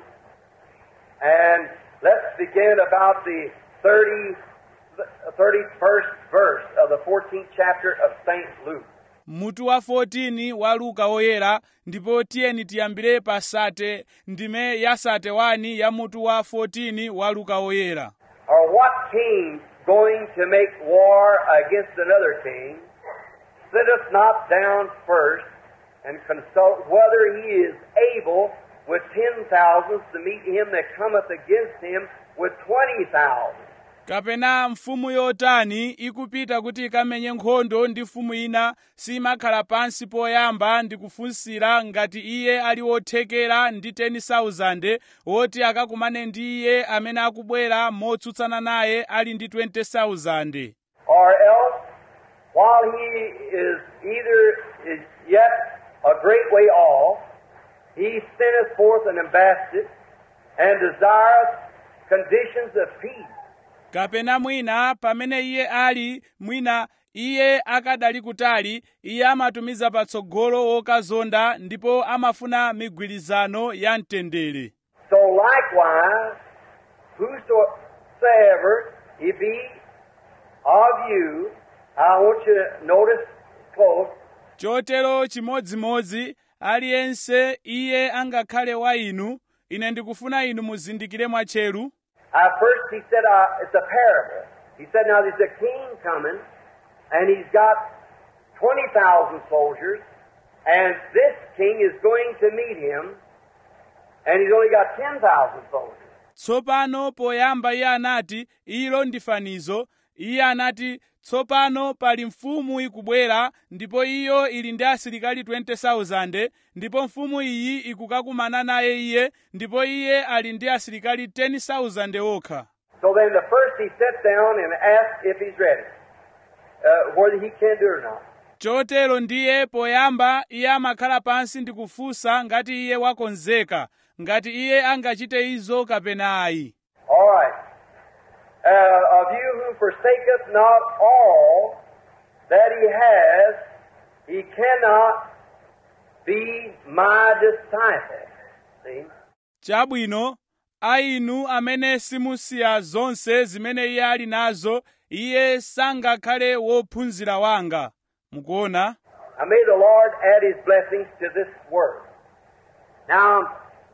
And let's begin about the thirty, thirty-first verse of the fourteenth chapter of Saint Luke. Mutu wa fourteen wa Luka oyera, ndipo tiyeni tiyambire pasate ndime ya sate wani ya mutu wa fourteen wa Luka oyera. Or what king going to make war against another king sitteth not down first and consult whether he is able with ten thousands to meet him that cometh against him with twenty thousand. Kapena mfumu yotani ikupita kuti ikamenye nkhondo ndi mfumu ina, simakhala pansi poyamba ndi kufunsira ngati iye ali wothekera ndi ten thousand woti akakumane ndi iye amene akubwera motsutsana naye ali ndi twenty thousand. Or else, while he is either is yet a great way off, he sendeth forth an ambassador and desireth conditions of peace. Kapena mwina pamene iye ali mwina iye akadali kutali, iye amatumiza patsogolo wokazonda ndipo amafuna migwirizano ya mtendere. So likewise, whosoever he be of you, I want you to notice close. Chotero chimodzimodzi aliyense iye angakhale wa inu, ine ndikufuna inu muzindikire mwatcheru. Uh, first he said uh, it's a parable. He said now there's a king coming, and he's got twenty thousand soldiers, and this king is going to meet him, and he's only got ten thousand soldiers. Tsopano poyamba iye anati ilo ndi fanizo, iye anati tsopano pali mfumu ikubwera ndipo iyo ili ndi asilikali twenty thousand ndipo mfumu iyi ikukakumana naye iye ndipo iye ali ndi asilikali ten thousand okha. So then the first he sits down and asks if he's ready, uh, whether he can do it or not. Chotero ndiye poyamba iye amakhala pansi ndi kufunsa ngati iye wakonzeka, ngati iye angachite izo kapena ayi. All right. Uh, of you who forsaketh not all that he has, he cannot be my disciple. See? Chabwino, a inu amene simusiya zonse zimene iye ali nazo, iye sangakhale wophunzira wanga. Mukuona? Now may the Lord add his blessings to this word. Now,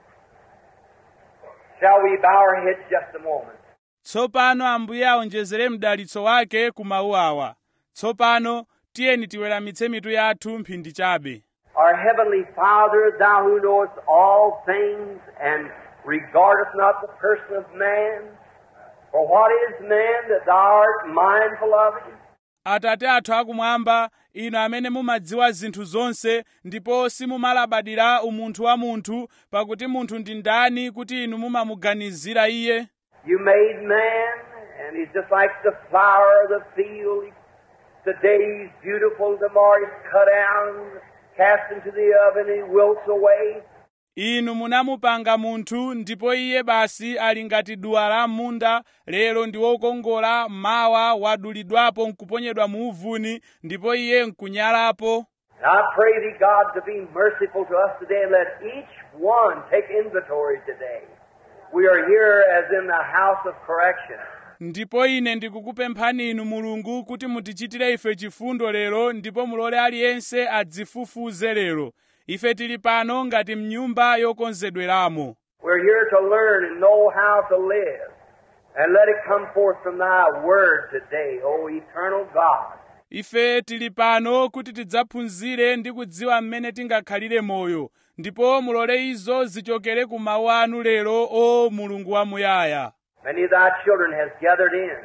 shall we bow our heads just a moment? Tsopano Ambuye aonjezere mdalitso wake ku mawu awa. Tsopano tiyeni tiweramitse mitu yathu mphindi chabe. Our heavenly Father, thou who knowest all things and regardest not the person of man, for what is man that thou art mindful of him? Atate athu akumwamba, inu amene mumadziwa zinthu zonse ndipo simumalabadira umunthu wa munthu, pakuti munthu ndi ndani kuti inu mumamuganizira iye? You made man, and he's just like the flower of the field. Today he's beautiful, tomorrow he's cut down, cast into the oven, he wilts away. Inu munamupanga munthu ndipo iye basi ali ngati duwa la munda, lero ndi wokongola, mawa wadulidwapo nkuponyedwa mu uvuni ndipo iye nkunyalapo. And I pray thee, God, to be merciful to us today and let each one take inventory today. We are here as in the house of correction. Ndipo ine ndikukupemphani inu Mulungu kuti mutichitire ife chifundo lero ndipo mulole aliyense adzifufuze lero. Ife tili pano ngati mnyumba yokonzedweramo. We're here to learn and know how to live. And let it come forth from thy word today, O eternal God. Ife tili pano kuti tidzaphunzire ndi kudziwa mmene tingakhalire moyo. Ndipo mulole izo zichokere ku mawu anu lero, o Mulungu wamuyaya. Many of thy children has gathered in.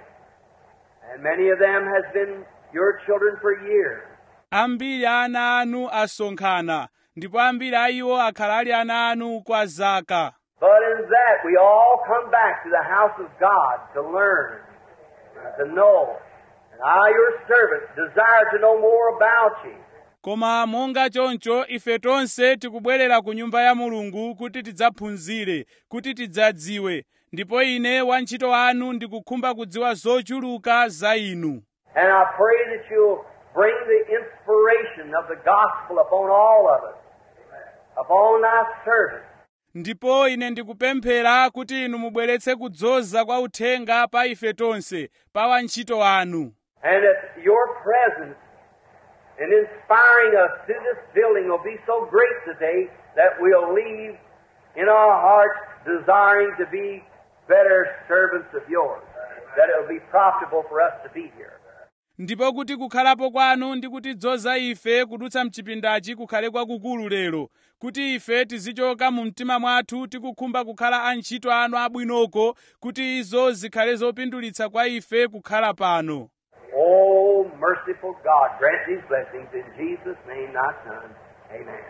And many of them has been your children for years. Ambiri ana anu asonkhana, ndipo ambiri a iwo akhala ali ana anu kwa zaka. But in that we all come back to the house of God to learn and to know. And I, your servant, desire to know more about you. Koma monga choncho ife tonse tikubwerera ku nyumba ya Mulungu kuti tidzaphunzire, kuti tidzadziwe. Ndipo ine wantchito wanu ndikukhumba kudziwa zochuluka za inu. And I pray that you'll bring the inspiration of the gospel upon all of us, upon thy servant. Ndipo ine ndikupemphera kuti inu mubweretse kudzoza kwa uthenga pa ife tonse, pa wantchito wanu. And that your presence in inspiring us through this building will be so great today that we'll leave in our hearts desiring to be better servants of yours, that it will be profitable for us to be here. Ndipo kuti kukhalapo kwanu ndi kutidzoza ife kudutsa mchipindachi kukhale kwakukulu lero, kuti ife tizichoka mu mtima mwathu tikukhumba kukhala antchito anu abwinoko, kuti izo zikhale zopindulitsa kwa ife kukhala pano. Oh, merciful God, grant these blessings in Jesus' name, thy Son. Amen.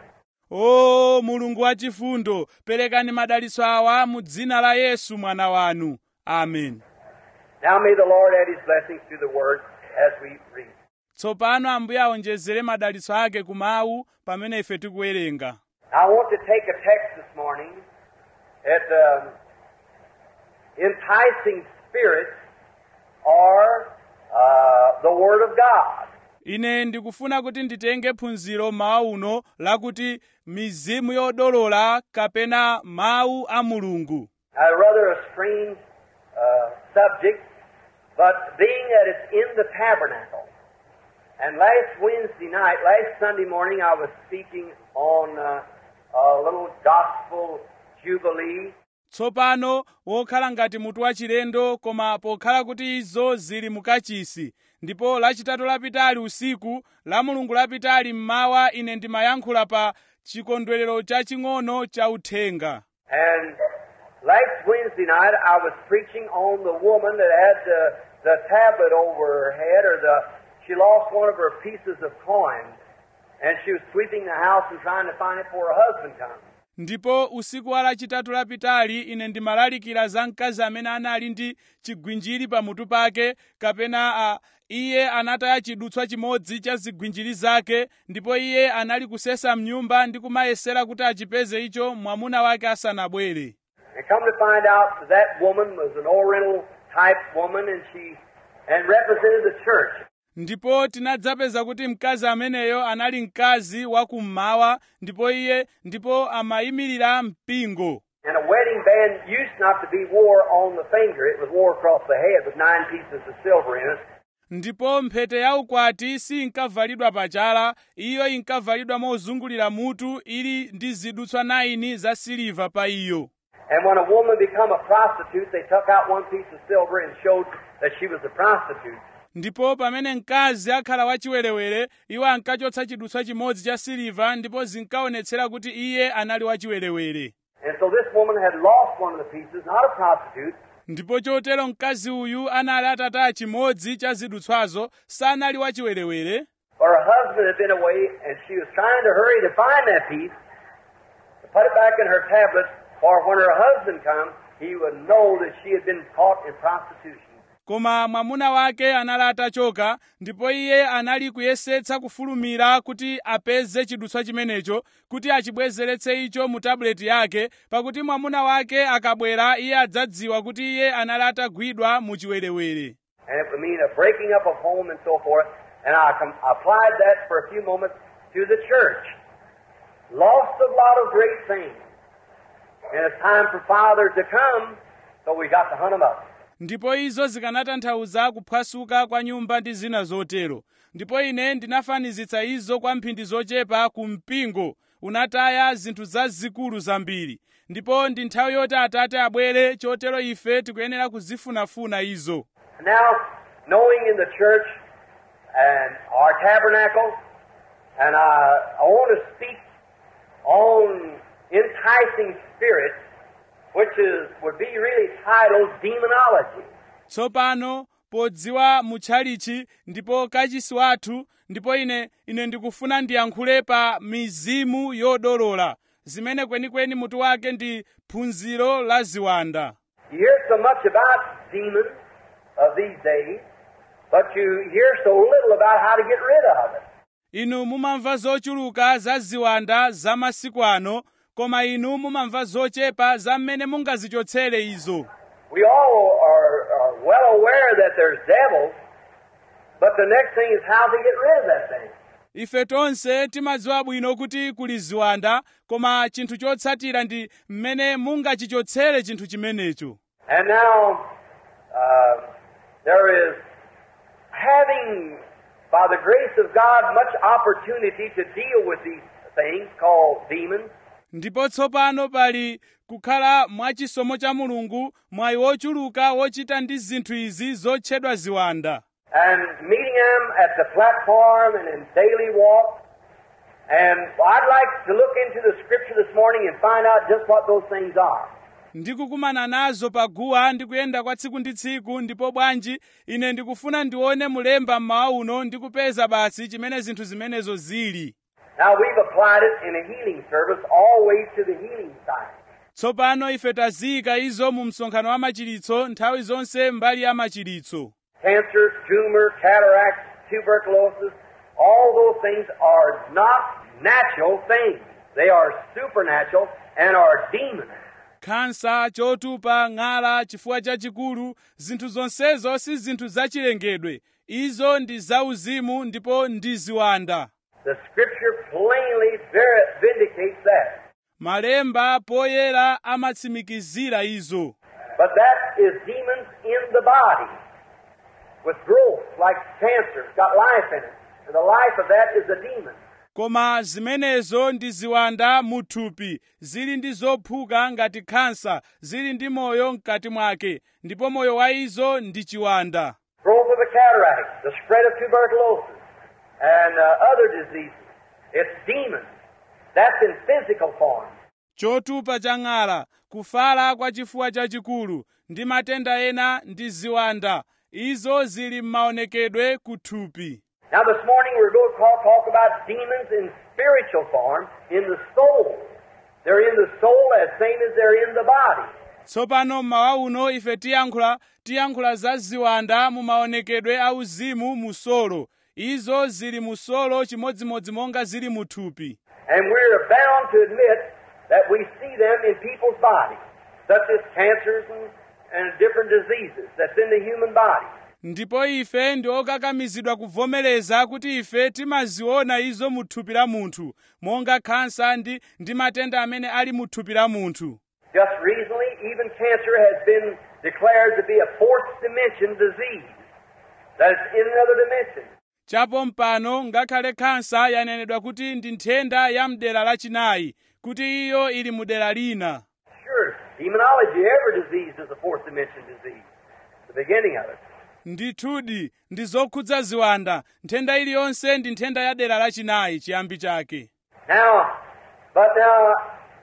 O Mulungu wachifundo, perekani madalitso awa mu dzina la Yesu mwana wanu. Amen. Now may the Lord add his blessings to the word as we read. Tsopano Ambuye aonjezere madalitso ake ku mawu pamene ife tikuwerenga. I want to take a text this morning at um, enticing spirits or uh, the Word of God. Ine ndikufuna kuti nditenge phunziro mawu uno lakuti mizimu yodolola kapena mawu a Mulungu. A rather a strange uh, subject, but being that it's in the tabernacle. And last Wednesday night, last Sunday morning, I was speaking on uh, a little gospel jubilee. Tsopano wokhala ngati mutu wachilendo koma pokhala kuti izo zili mukachisi. Ndipo lachitatu lapitali usiku, la Mulungu lapitali mmawa ine ndimayankhula pa chikondwerero chaching'ono cha uthenga. And last Wednesday night, I was preaching on the woman that had the the tablet over her head, or the she lost one of her pieces of coin, and she was sweeping the house and trying to find it before her husband comes. Ndipo usiku wa lachitatu lapitali ine ndimalalikira za mkazi amene anali ndi chigwinjiri pamutu pake, kapena a iye anataya chidutswa chimodzi cha zigwinjiri zake, ndipo iye anali kusesa mnyumba ndi kumayesera kuti achipeze icho mwamuna wake asanabwere. And come to find out that that woman was an Oriental type woman, and she and represented the church. Ndipo tinadzapeza kuti mkazi ameneyo anali mkazi wa kummawa, ndipo iye ndipo amayimirira mpingo. And a wedding band used not to be wore on the finger; it was wore across the head with nine pieces of silver in it. Ndipo mphete ya ukwati si inkavalidwa pachala, iyo inkavalidwa mozungulira mutu ili ndi zidutswa naini za siliva pa iyo. And when a woman became a prostitute, they took out one piece of silver and showed that she was a prostitute. Ndipo pamene mkazi akhala wachiwerewere, iwo ankachotsa chidutswa chimodzi cha siliva ndipo zinkaonetsera kuti iye anali wachiwerewere. And so this woman had lost one of the pieces, not a prostitute. Ndipo chotero mkazi uyu anali atataya chimodzi cha zidutswazo, sanali wachiwerewere. But her husband had been away, and she was trying to hurry to find that piece, to put it back in her tablet, for when her husband comes, he would know that she had been caught in prostitution. Koma mwamuna wake anali atachoka, ndipo iye anali kuyesetsa kufulumira kuti apeze chidutswa chimenecho, kuti achibwezeretse icho mu tabuleti yake, pakuti mwamuna wake akabwera iye adzadziwa kuti iye anali atagwidwa mu chiwerewere. And it would mean a breaking up of home and so forth. And I com- applied that for a few moments to the church. Lost a lot of great things. And it's time for fathers to come, so we got to hunt them up. Ndipo izo zikanatanthauza kuphwasuka kwa nyumba ndi zina zotero. Ndipo ine ndinafanizitsa izo kwa mphindi zochepa ku mpingo, unataya zinthu zazikulu zambiri. Ndipo ndi nthawi yoti Atate abwere, chotero ife tikuyenera kuzifunafuna izo. Now, knowing in the church and our tabernacle, and I, I want to speak on enticing spirits, which is would be really titled demonology. Tsopano podziwa mutchalichi ndipo kachisi wathu, ndipo ine ine ndikufuna ndiyankhule pa mizimu yodolola, zimene kwenikweni mutu wake ndi phunziro la ziwanda. You hear so much about demons of these days, but you hear so little about how to get rid of it. Inu mumamva zochuluka za ziwanda za masiku ano, koma inu mumamva zochepa za mmene mungazichotsere izo. We all are, are well aware that there's devils, but the next thing is how to get rid of that thing. Ife tonse timadziwa bwino kuti kuli ziwanda, koma chinthu chotsatira ndi mmene mungachichotsere chinthu chimenecho. And now, uh, there is having, by the grace of God, much opportunity to deal with these things called demons. Ndipo tsopano pali kukhala mwachisomo cha Mulungu mwayi wochuluka wochita ndi zinthu izi zotchedwa ziwanda. And meeting them at the platform and in daily walk. And I'd like to look into the scripture this morning and find out just what those things are. Ndikukumana nazo paguwa ndikuyenda kwa tsiku ndi tsiku, ndipo bwanji ine ndikufuna ndione mulemba mmawa uno ndikupeza basi chimene zinthu zimenezo zili. Now we've applied it in a healing service always to the healing side. Tsopano ife taziyika izo mu msonkhano wa machiritso nthawi zonse mbali ya machiritso. Cancer, tumor, cataract, tuberculosis, all those things are not natural things. They are supernatural and are demons. Khansa, chotupa, ng'ala, chifuwa chachikulu, zinthu zonsezo si zinthu zachilengedwe. Izo ndi zauzimu ndipo ndi ziwanda. The scripture plainly vindicates that. Malemba poyera amatsimikizira izo. But that is demons in the body with growth like cancer. It's got life in it. And the life of that is a demon. Koma zimenezo ndi ziwanda muthupi, zili ndi zophuka ngati khansa, zili ndi moyo mkati mwake, ndipo moyo wa izo ndi chiwanda. Growth of a cataract, the spread of tuberculosis, and uh, other diseases. It's demons. That's in physical form. Chotupa cha ng'ala, kufala kwa chifuwa chachikulu, ndi matenda ena ndi ziwanda. izo zili m'maonekedwe kuthupi. Now this morning we're going to talk, talk about demons in spiritual form in the soul. They're in the soul as same as they're in the body. Tsopano mmawa uno ife tiyankhula tiyankhula za ziwanda mu maonekedwe auzimu mu solo. Izo zili mu solo chimodzimodzi monga zili mu thupi. And we're bound to admit that we see them in people's bodies, such as cancers and, and different diseases that's in the human body. Ndipo ife ndi okakamizidwa kuvomereza kuti ife timaziona izo mu thupi la munthu, monga khansa ndi, ndi matenda amene ali mu thupi la munthu. Just recently, even cancer has been declared to be a fourth dimension disease. That it's in another dimension. Chapo mpano ngakhale khansa yanenedwa kuti ndi nthenda ya mdera lachinayi, kuti iyo ili mu dera lina. Sure, demonology, every disease is a fourth dimension disease. The beginning of it. Ndithudi ndi zokhudza ziwanda, nthenda iliyonse ndi nthenda ya dera lachinayi chiyambi chake. Now, but now,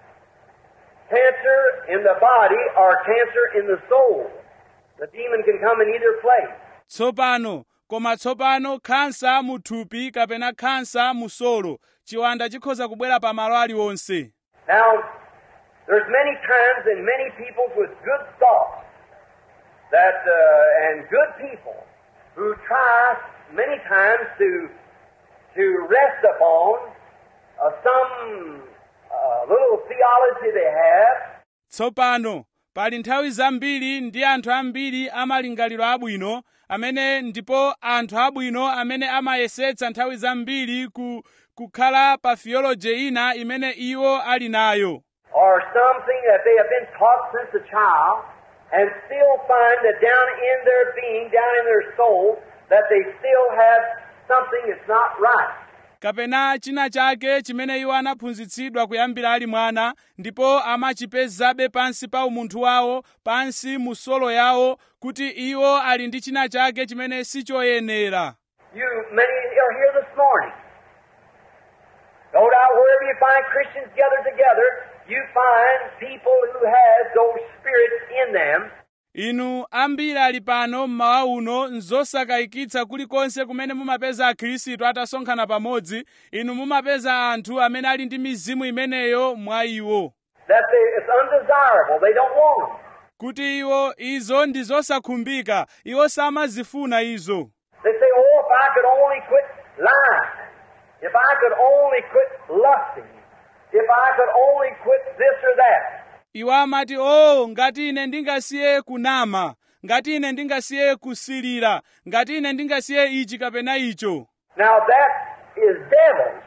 cancer in the body or cancer in the soul. The demon can come in either place. Tsopano, koma tsopano khansa mu thupi kapena khansa mu solo, chiwanda chikhoza kubwera pa malo aliwonse. Now, there's many times and many people with good thoughts that uh, and good people who try many times to to rest upon uh, some uh, little theology they have. Tsopano, pali nthawi zambiri ndi anthu ambiri amalingaliro abwino, amene ndipo anthu abwino amene amayesetsa nthawi zambiri ku kukhala pa theology ina imene iwo ali nayo. Or something that they have been taught since a child, and still find that down in their being, down in their soul, that they still have something that's not right. Kapena china chake chimene iwo anaphunzitsidwa kuyambira ali mwana, ndipo amachipezabe pansi pa umunthu wawo, pansi mu solo yawo, kuti iwo ali ndi china chake chimene sichoyenera. You, many are here this morning. No doubt wherever you find Christians gathered together, you find people who have those spirits in them. Inu ambiri ali pano mmawa uno nzosakayikitsa kulikonse kumene mumapeza akhristu atasonkhana pamodzi, inu mumapeza anthu amene ali ndi mizimu imeneyo mwa iwo. That they, it's undesirable, they don't want them. Kuti iwo izo ndi zosakhumbika, iwo samazifuna izo. They say, oh, if I could only quit lying, if I could only quit lusting, if I could only quit this or that. Iwo amati, oh, ngati ine ndingasiye kunama, ngati ine ndingasiye kusilira, ngati ine ndingasiye ichi kapena icho. Now that is devils.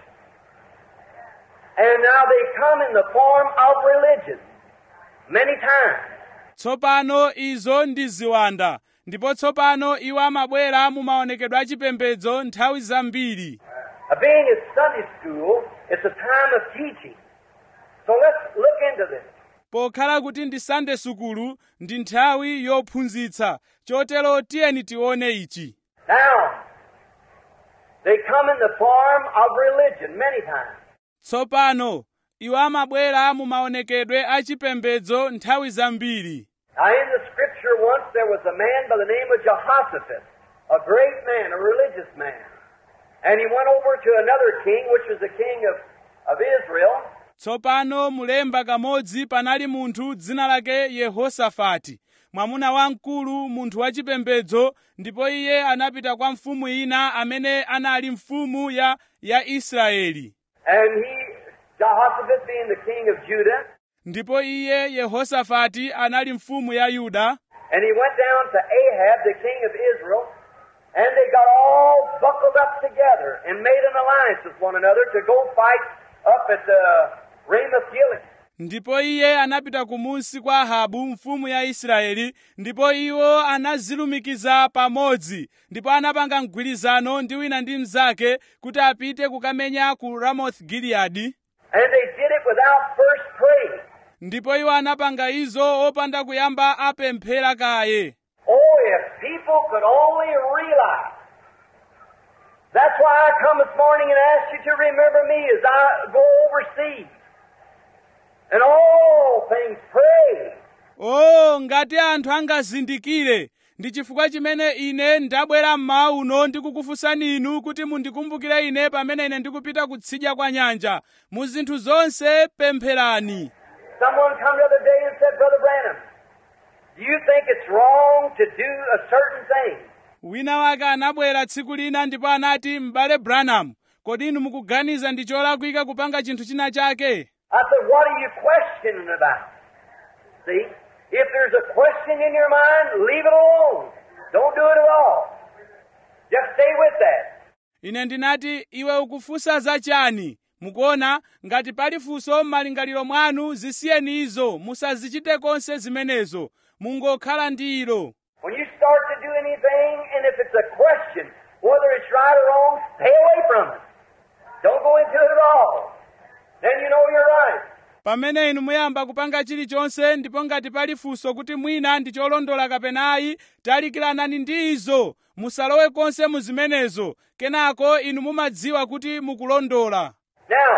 And now they come in the form of religion. Many times. Tsopano izo ndi ziwanda, ndipo tsopano iwo amabwera mu maonekedwe achipembedzo nthawi zambiri. Being at Sunday school, it's a time of teaching. So let's look into this. Pokhala kuti ndi Sunday sukulu, ndi nthawi yophunzitsa, chotero tiyeni tione ichi. Now, they come in the form of religion many times. Tsopano, iwo amabwera mu maonekedwe achipembedzo nthawi zambiri. Now in the scripture once there was a man by the name of Jehoshaphat, a great man, a religious man. And he went over to another king, which was the king of, of Israel. Tsopano mulemba kamodzi panali munthu dzina lake Yehosafati, mwamuna wamkulu, munthu wachipembedzo, ndipo iye anapita kwa mfumu ina amene anali mfumu ya, ya Israeli. And he, Jehoshaphat being the king of Judah. Ndipo iye Yehosafati anali mfumu ya Yuda. And he went down to Ahab, the king of Israel, and they got all buckled up together and made an alliance with one another to go fight up at the Ramoth Gilead. Ndipo iye anapita kumunsi kwa Ahabu mfumu ya Israeli, ndipo iwo anazilumikiza pamodzi, ndipo anapanga mgwirizano ndi wina ndi mnzake kuti apite kukamenya ku Ramoth Gilead. And they did it without first praying. Ndipo iwo anapanga izo opanda kuyamba apemphera kaye. Oh, if people could only realize. That's why I come this morning and ask you to remember me as I go overseas. And all things pray. Oh, ngati anthu angazindikire, ndi chifukwa chimene ine ndabwera mmawa uno ndikukufunsani inu kuti mundikumbukire ine pamene ine ndikupita kutsidya kwa nyanja. Mu zinthu zonse pempherani. Someone come the other day and said, Brother Branham, do you think it's wrong to do a certain thing? Wina wake anabwera tsiku lina ndipo anati, m'bale Branham, kodi inu mukuganiza ndi cholakwika kupanga chinthu china chake? I said, what are you questioning about? See, if there's a question in your mind, leave it alone. Don't do it at all. Just stay with that. Ine ndinati, iwe ukufunsa za chani? Mukuona, ngati pali funso m'malingaliro mwanu, zisiyeni izo, musazichite konse zimenezo. Mungokhala ndi ilo. When you start to do anything, and if it's a question, whether it's right or wrong, stay away from it. Don't go into it at all. Then you know you're right. Pamene inu muyamba kupanga chilichonse, ndipo ngati pali funso kuti mwina ndi cholondola kapena ayi, talikiranani ndi izo. Musalowe konse mu zimenezo. Kenako inu mumadziwa kuti mukulondola. Now,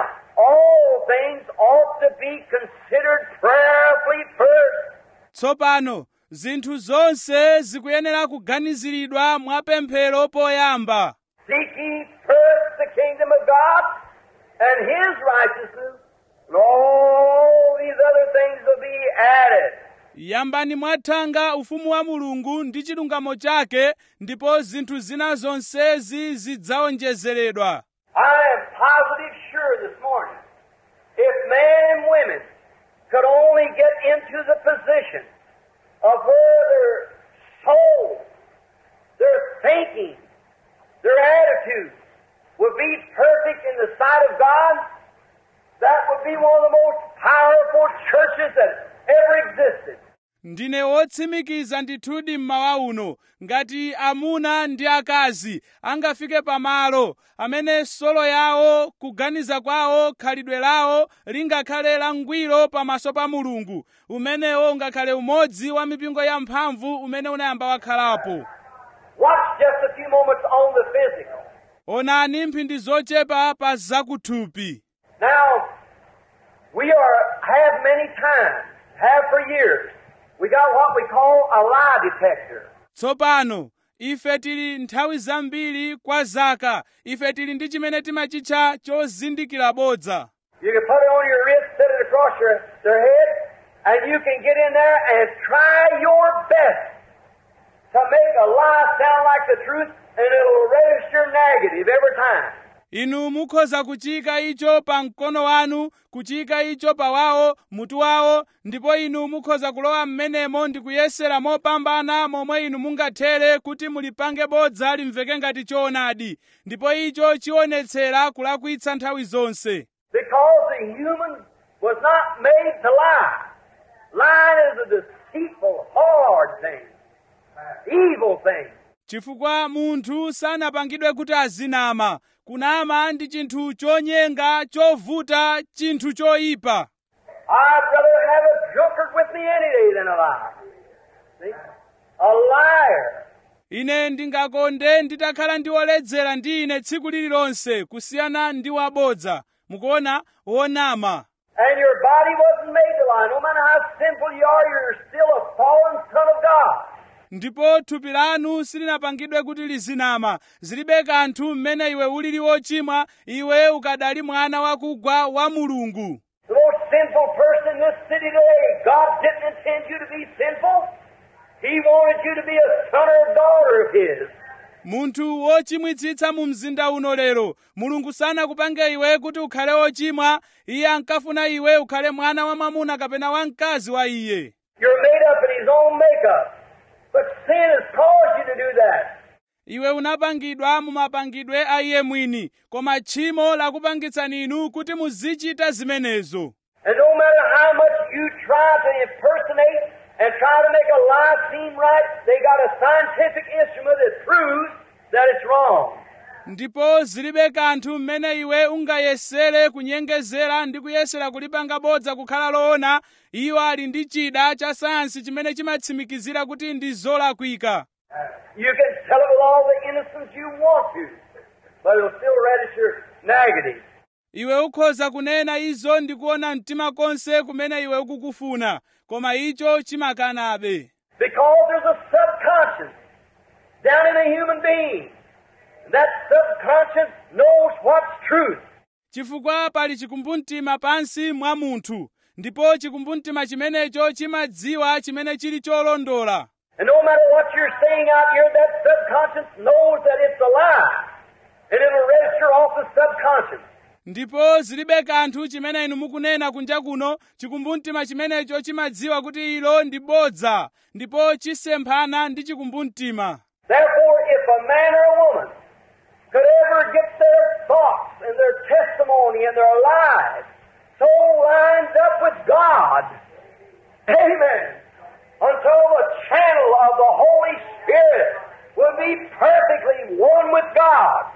all things ought to be considered prayerfully first. Tsopano, zinthu zonse zikuyenera kuganiziridwa mwapemphero poyamba. Seek ye first the kingdom of God and His righteousness, and all these other things will be added. Yambani mwathanga ufumu wa Mulungu ndi chilungamo chake, ndipo zinthu zina zonsezi zidzawonjezeredwa. I am positive sure this morning, if men and women could only get into the position of where their soul, their thinking, their attitudes would be perfect in the sight of God, that would be one of the most powerful churches that ever existed. Ndine wotsimikiza ndithudi mmawa uno, ngati amuna ndi akazi angafike pamalo amene solo yawo, kuganiza kwawo, khalidwe lawo lingakhale langwiro pamaso pa Mulungu, umenewo ungakhale umodzi wa mipingo ya mphamvu umene unayamba wakhalapo. Watch just a few moments on the physical. Onani mphindi zochepa pa zakuthupi. Now, we are have many times, have for years, we got what we call a lie detector. Tsopano, ife tili nthawi zambiri kwa zaka, ife tili ndi chimene timachitcha chozindikira bodza. You can put it on your wrist, set it across your, your head, and you can get in there and try your best to make a lie sound like the truth, and it'll register negative every time. Inu mukhoza kuchika icho pa mkono wanu, kuchika icho pa wawo, mutu wawo, ndipo inu mukhoza kulowa mmenemo ndi kuyesera mopambana momwe inu mungathere kuti mulipange bodza limveke ngati choonadi, ndipo icho chionetsera kulakwitsa nthawi zonse. Because the human was not made to lie. Lying is a deceitful, hard thing, evil thing. Chifukwa munthu sanapangidwe kuti azinama. Kunama ndi chinthu chonyenga, chovuta, chinthu choyipa. I'd rather have a drunkard with me any day than a liar. See? A liar. Ine ndingakonde nditakhala ndi oledzera ndi ine tsiku lililonse kusiyana ndi wabodza. Mukuona, wonama. And your body wasn't made to lie. No matter how sinful you are, you're still a fallen son of God. Ndipo thupi lanu silinapangidwe kuti lizinama. Zilibe kanthu mmene iwe ulili wochimwa, iwe ukadali mwana wakugwa wa Mulungu. The most sinful person in this city today, God didn't intend you to be sinful. He wanted you to be a son or a daughter of His. Munthu wochimwitsitsa mu mzinda uno lero, Mulungu sanakupange iwe kuti ukhale wochimwa, Iye ankafuna iwe ukhale mwana wa mwamuna kapena wamkazi wa Iye. You're made up in His own makeup. But sin has caused you to do that. Iwe unapangidwa mu mapangidwe a Iye mwini, koma tchimo lakupangitsani inu kuti muzichita zimenezo. And no matter how much you try to impersonate and try to make a lie seem right, they got a scientific instrument that proves that it's wrong. Ndipo zilibe kanthu mmene iwe ungayesere kunyengezera ndi kuyesera kulipanga bodza kukhala loona, iwo ali ndi chida cha sayansi chimene chimatsimikizira kuti ndi zolakwika. You can tell it with all the innocence you want to, but it'll still register negative. Iwe ukhoza kunena izo ndi kuona mtima konse kumene iwe ukukufuna, koma icho chimakanabe. Because there's a subconscious down in a human being. That subconscious knows what's truth. Chifukwa pali chikumbumtima pansi mwa munthu, ndipo chikumbumtima chimenecho chimadziwa chimene chili cholondola. And no matter what you're saying out here, that subconscious knows that it's a lie. And it'll register off the subconscious. Ndipo zilibe kanthu chimene inu mukunena kunja kuno, chikumbumtima chimenecho chimadziwa kuti ilo ndi bodza, ndipo chisemphana ndi chikumbumtima. Therefore, if a man or a woman could ever get their thoughts and their testimony and their lives so lined up with God, amen, until the channel of the Holy Spirit will be perfectly one with God,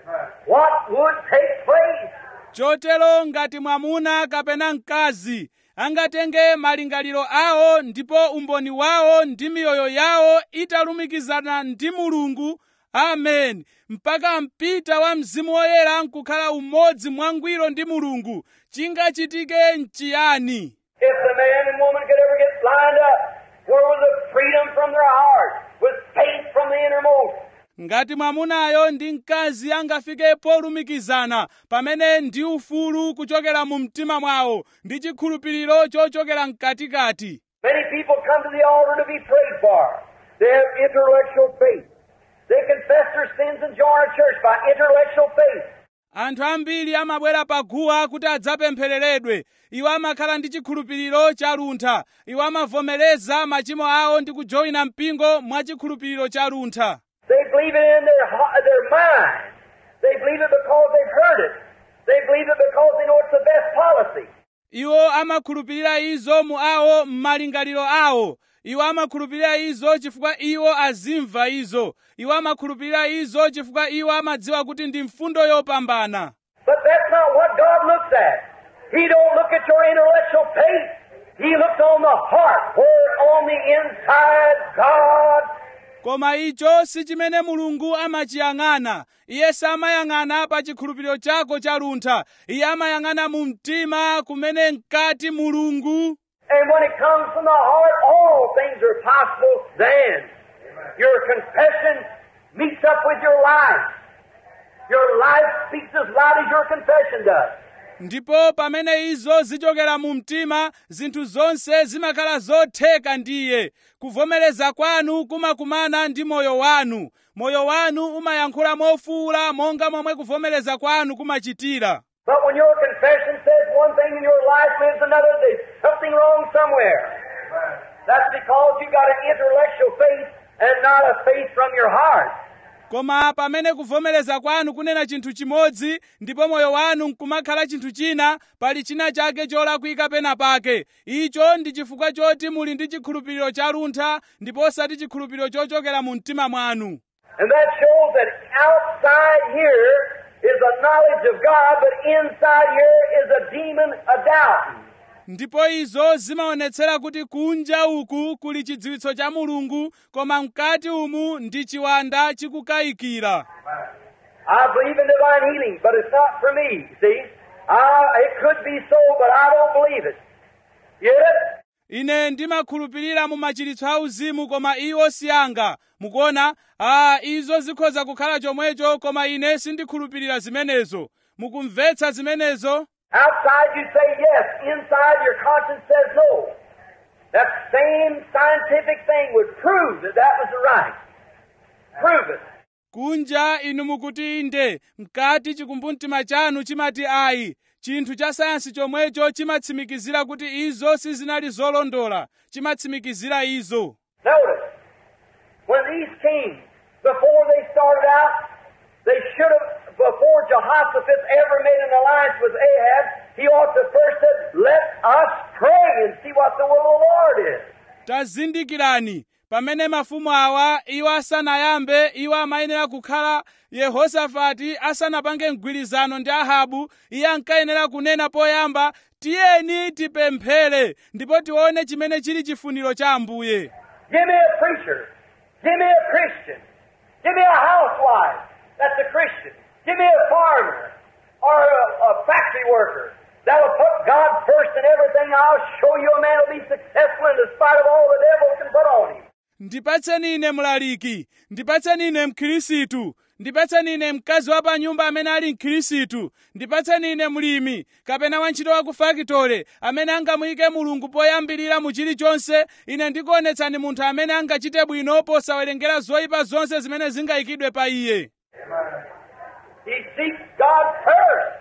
what would take place? Chotero ngati mwamuna kapena mkazi angatenge malingaliro awo ndipo umboni wawo ndi miyoyo yawo italumikizana ndi Mulungu, amen, mpaka mpita wa Mzimu Woyera nkukhala umodzi mwangwiro ndi Mulungu, chingachitike nchiyani? If the man and woman could ever get lined up where with a freedom from their heart, with faith from the innermost. Ngati mwamunayo ndi mkazi angafike polumikizana pamene ndi ufulu kuchokera mu mtima mwawo ndi chikhulupiriro chochokera mkatikati. Many people come to the altar to be prayed for. They have intellectual faith. They confess their sins and join a church by intellectual faith. Anthu ambiri amabwera paguwa kuti adzapemphereredwe. Iwo amakhala ndi chikhulupiriro chaluntha. Iwo amavomereza machimo awo ndi kujoyina mpingo mwa chikhulupiriro chaluntha. They believe it in their, their mind. They believe it because they've heard it. They believe it because they know it's the best policy. Iwo amakhulupirira izo mu awo m'malingaliro awo. Iwo amakhulupirira izo chifukwa iwo azimva izo. Iwo amakhulupirira izo chifukwa iwo amadziwa kuti ndi mfundo yopambana. But that's not what God looks at. He don't look at your intellectual faith. He looks on the heart, where on the inside God. Koma icho si chimene Mulungu amachiyang'ana. Iye samayang'ana pa chikhulupiriro chako chaluntha. Iye amayang'ana mu mtima kumene mkati Mulungu. And when it comes from the heart, all things are possible then. Your confession meets up with your life. Your life speaks as loud as your confession does. Ndipo pamene izo zichokera mu mtima, zinthu zonse zimakhala zotheka ndiye. Kuvomereza kwanu kumakumana ndi moyo wanu. Moyo wanu umayankhula mofuwula monga momwe kuvomereza kwanu kumachitira. But when your confession says one thing and your life lives another, there's something wrong somewhere. That's because you got an intellectual faith and not a faith from your heart. Koma pamene kuvomereza kwanu kunena chinthu chimodzi, ndipo moyo wanu nkumakhala chinthu china, pali china chake cholakwika pena pake. Icho ndi chifukwa choti muli ndi chikhulupiriro chaluntha, ndipo osati chikhulupiriro chochokera mu mtima mwanu. And that shows that outside here is a knowledge of God, but inside here is a demon, a doubting. Ndipo izo zimaonetsera kuti kunja uku kuli chidziwitso cha Mulungu, koma mkati umu ndi chiwanda chikukayikira. I believe in divine healing, but it's not for me, see? I, it could be so, but I don't believe it. Get it? Ine ndimakhulupirira mu machiritso auzimu, koma iwo si anga. Mukuona? Ah, izo zikhoza kukhala chomwecho, koma ine sindikhulupirira zimenezo. Mukumvetsa zimenezo? Outside you say yes, inside your conscience says no. That same scientific thing would prove that that was the right. Prove it. Kunja inu mukuti inde, mkati chikumbumtima chanu chimati ayi. Chinthu cha sayansi chomwecho chimatsimikizira kuti izo sizinali zolondola. Chimatsimikizira izo. Notice, when these kings, before they started out, they should have, before Jehoshaphat ever made an alliance with Ahab, he ought to first said, let us pray and see what the will of the Lord is. Tazindikirani, pamene mafumu awa, iwo asanayambe, iwo amayenera kukhala Yehosafati asanapange mgwirizano ndi Ahabu, iye ankayenera kunena poyamba, tiyeni tipemphere, ndipo tione chimene chili chifuniro cha Ambuye. Give me a preacher. Give me a Christian. Give me a housewife. That's a Christian. Give me a farmer or a, a factory worker that will put God first in everything. I'll show you a man will be successful in spite of all the devil can put on him. ndipatseni ine mlaliki, ndipatseni ine mkhirisitu, ndipatseni ine mkazi wa pa nyumba amene ali mkhirisitu, ndipatseni ine mlimi kapena wantchito wa ku fakitole amene angamuyike mulungu poyambirira mu chilichonse. Ine ndikuonetsani munthu amene angachite bwino posawerengera zoyipa zonse zimene zingayikidwe pa iye. He seeks God first.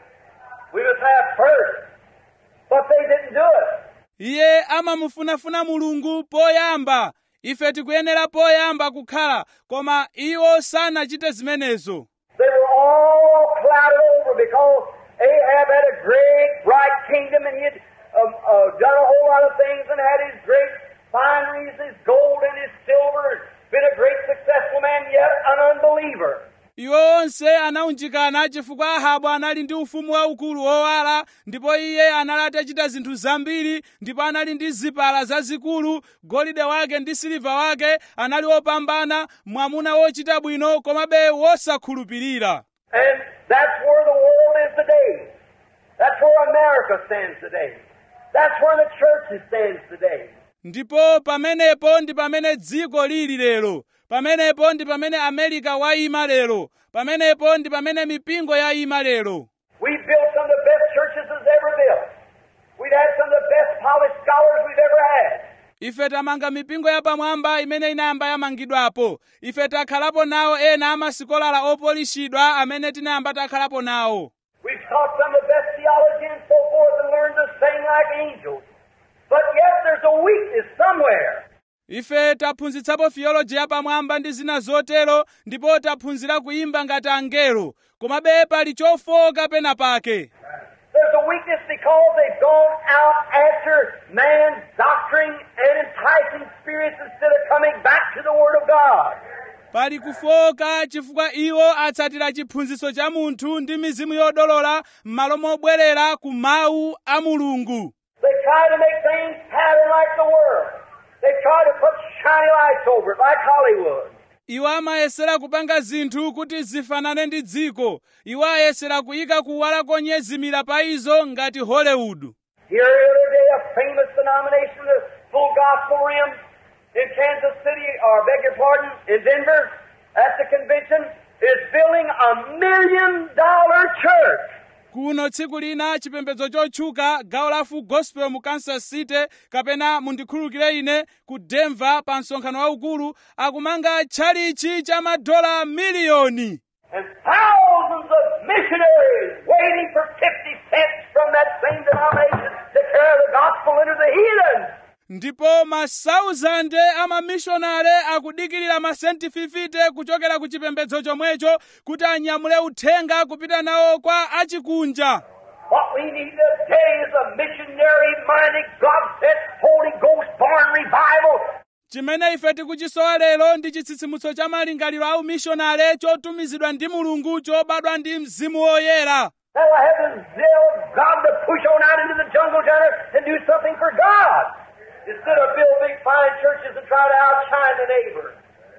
We must have first. But they didn't do it. Iye amamufunafuna mulungu poyamba. Ife tikuyenera poyamba kukhala, koma iwo sanachite zimenezo. They were all clouded over because Ahab had a great, bright kingdom, and he had um, uh, done a whole lot of things and had his great fineries, his gold and his silver, and been a great successful man, yet an unbeliever. Iwo onse anaunjikana chifukwa Ahabu anali ndi ufumu waukulu wowala, ndipo iye anali atachita zinthu zambiri, ndipo anali ndi zipala zazikulu, golide wake ndi siliva wake anali opambana, mwamuna wochita bwino komabe wosakhulupirira. And that's where the world is today. That's where America stands today. That's where the church stands today. Ndipo pamenepo ndi pamene dziko lili lero. Pamenepo ndi pamene Amerika wayima lero. Pamenepo ndi pamene mipingo yayima lero. We built some of the best churches that's ever built. We've had some of the best polished scholars we've ever had. Ife tamanga mipingo yapamwamba imene inayamba yamangidwapo. Ife takhalapo nawo ena amasikolala opolishidwa amene tinayamba takhalapo nawo. We've taught some of the best theology and so forth and learned to sing like angels. But yet there's a weakness somewhere. Ife taphunzitsapo theology yapamwamba ndi zina zotero, ndipo taphunzira kuimba ngati angelo, komabe pali chofoka pena pake. There's a weakness because they've gone out after man's doctrine and enticing spirits instead of coming back to the Word of God. Pali kufoka chifukwa iwo atsatira chiphunzitso cha munthu ndi mizimu yodolola m'malo mobwerera ku mawu a Mulungu. They try to make things pattern like the world. They try to put shiny lights over it like Hollywood. Iwo amayesera kupanga zinthu kuti zifanane ndi dziko. Iwo ayesera kuyika kuwala konyezimira pa izo ngati Hollywood. Here the other day, a famous denomination, the Full Gospel Rim in Kansas City, or beg your pardon, in Denver, at the convention, is building a million dollar church. Kuno tsiku lina chipembedzo chotchuka gawo la Full Gospel mu Kansas City kapena mundikhululukire ine ku Denver pa msonkhano waukulu akumanga tchalichi cha madola miliyoni. And thousands of missionaries waiting for fifty cents from that same denomination to carry the gospel into the heathen. Ndipo masauzande amamishonare akudikirira masenti fifite kuchokera ku chipembedzo chomwecho kuti anyamule uthenga kupita nawo kwa achikunja. What we need today is a missionary-minded, God-sent, Holy Ghost-born revival. Chimene ife tikuchisowa lero ndi chitsitsimutso cha malingaliro a umishonare chotumizidwa ndi Mulungu chobadwa ndi Mzimu Woyera. That'll have the zeal of God to push on out into the jungle down and do something for God, instead of build big fine churches and try to outshine the neighbor.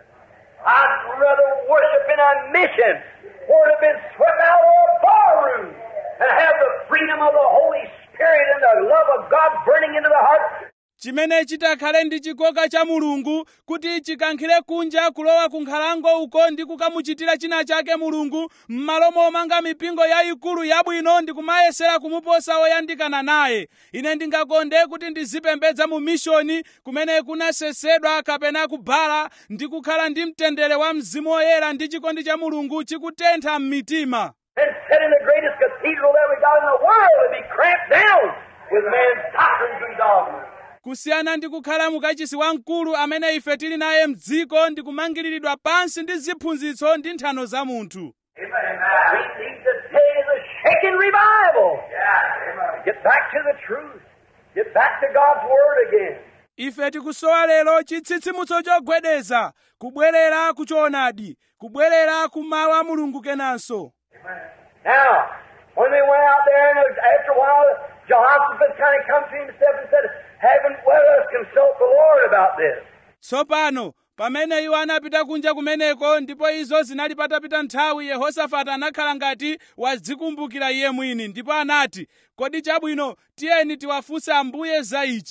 I'd rather worship in a mission or to have been swept out of a barroom and have the freedom of the Holy Spirit and the love of God burning into the heart. Chimene chitakhale ndi chikoka cha Mulungu kuti chikankhire kunja kulowa ku nkhalango uko ndi kukamuchitira china chake Mulungu m'malo momanga mipingo yayikulu yabwino ndi kumayesera kumuposa oyandikana naye. Ine ndingakonde kuti ndizipembedza mu mishoni kumene kunasesedwa kapena kubala ndi kukhala ndi mtendere wa Mzimu Woyera ndi chikondi cha Mulungu chikutentha m'mitima. And sit in the greatest cathedral that we got in the world and be cramped down with man's doctrines and dogmas. Kusiyana ndi kukhala mukachisi wamkulu amene ife tili naye mdziko ndi kumangiriridwa pansi ndi ziphunzitso ndi nthano za munthu. We need today is a shaking revival. Get back to the truth. Get back to God's Word again. Ife tikusowa lero chitsitsimutso chogwedeza, kubwerera ku choonadi, kubwerera ku mawu a Mulungu kenanso. Now, when they went out there, and after a while, Jehoshaphat kind of come to himself and said, "Haven't let us consult the Lord about this." Tsopano pamene iwo anapita kunja kumeneko ndipo izo zinali patapita nthawi, Yehosafati anakhala ngati wadzikumbukira iye mwini ndipo anati, kodi chabwino tiyeni tiwafunse Ambuye za ichi.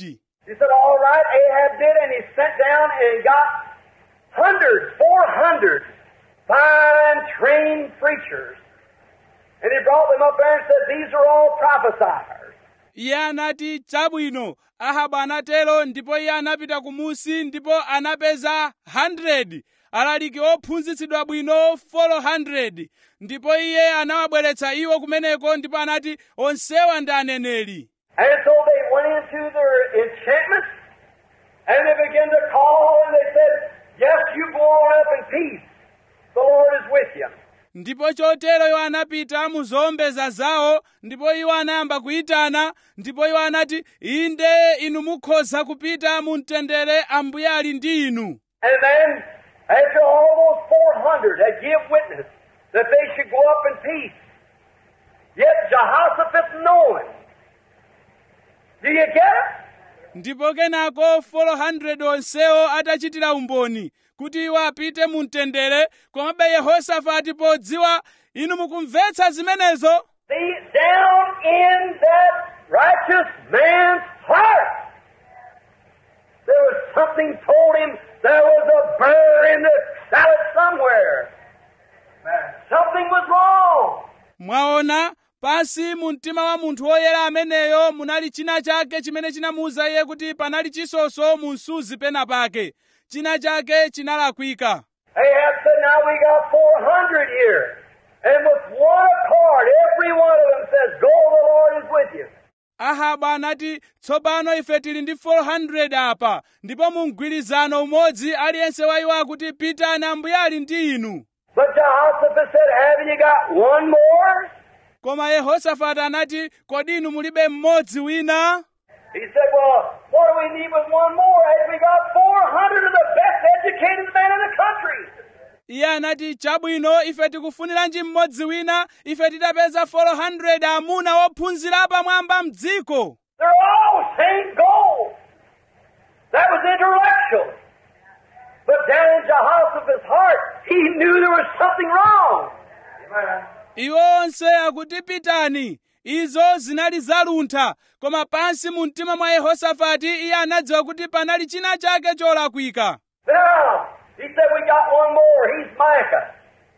He said, all right, Ahab did, and he sent down and got hundreds, four hundred fine, trained preachers. And he brought them up there and said, these are all prophesiers. Iye anati chabwino. Ahabu anatero ndipo iye anapita kumusi ndipo anapeza one hundred. Alaliki ophunzitsidwa bwino four hundred. Ndipo iye anawabweretsa iwo kumeneko ndipo anati onsewa ndi aneneri. And so they went into their enchantments and they began to call and they said, yes, you go on up in peace. The Lord is with you. Ndipo chotero iwo anapita mu zowombeza zawo ndipo iwo anayamba kuyitana ndipo iwo anati inde inu mukhoza kupita mu mtendere Ambuye ali ndi inu. And then after all those four hundred had give witness that they should go up in peace, yet Jehoshaphat knowing. Do you get it? Ndipo kenako four hundred onsewo atachitira umboni kuti iwo apite mu mtendere, komabe Yehosafati podziwa. Inu mukumvetsa zimenezo? See, down in that righteous man's heart, there was something told him there was a burr in the salad somewhere. Something was wrong. Mwaona, pansi mu mtima wa munthu woyera ameneyo munali china chake chimene chinamuwuza iye kuti panali chisonso mu msuzi pena pake. China chake chinalakwika. Ahab said, now we got four hundred here. And with one accord, every one of them says, go, the Lord is with you. Ahabu anati tsopano ife tili ndi four hundred apa, ndipo mu mgwirizano umodzi aliyense wa iwo akuti pitani Ambuye ali ndi inu. But Jehoshaphat said, haven't you got one more? Koma Yehosafati anati kodi inu mulibe mmodzi wina? He said, well, what do we need with one more? As we got four hundred of the best educated men in the country. Iye anati chabwino ife tikufuniranji mmodzi wina, ife tidapeza four hundred amuna ophunzira pamwamba mdziko. They're all same goal. That was intellectual. But down in Jehoshaphat's heart, he knew there was something wrong. Amen. Iwo onse akuti pitani. Izo zinali zaluntha, koma pansi mu mtima mwa Yehosafati iye anadziwa kuti panali china chake cholakwika. Now, he said, we got one more. He's Micah.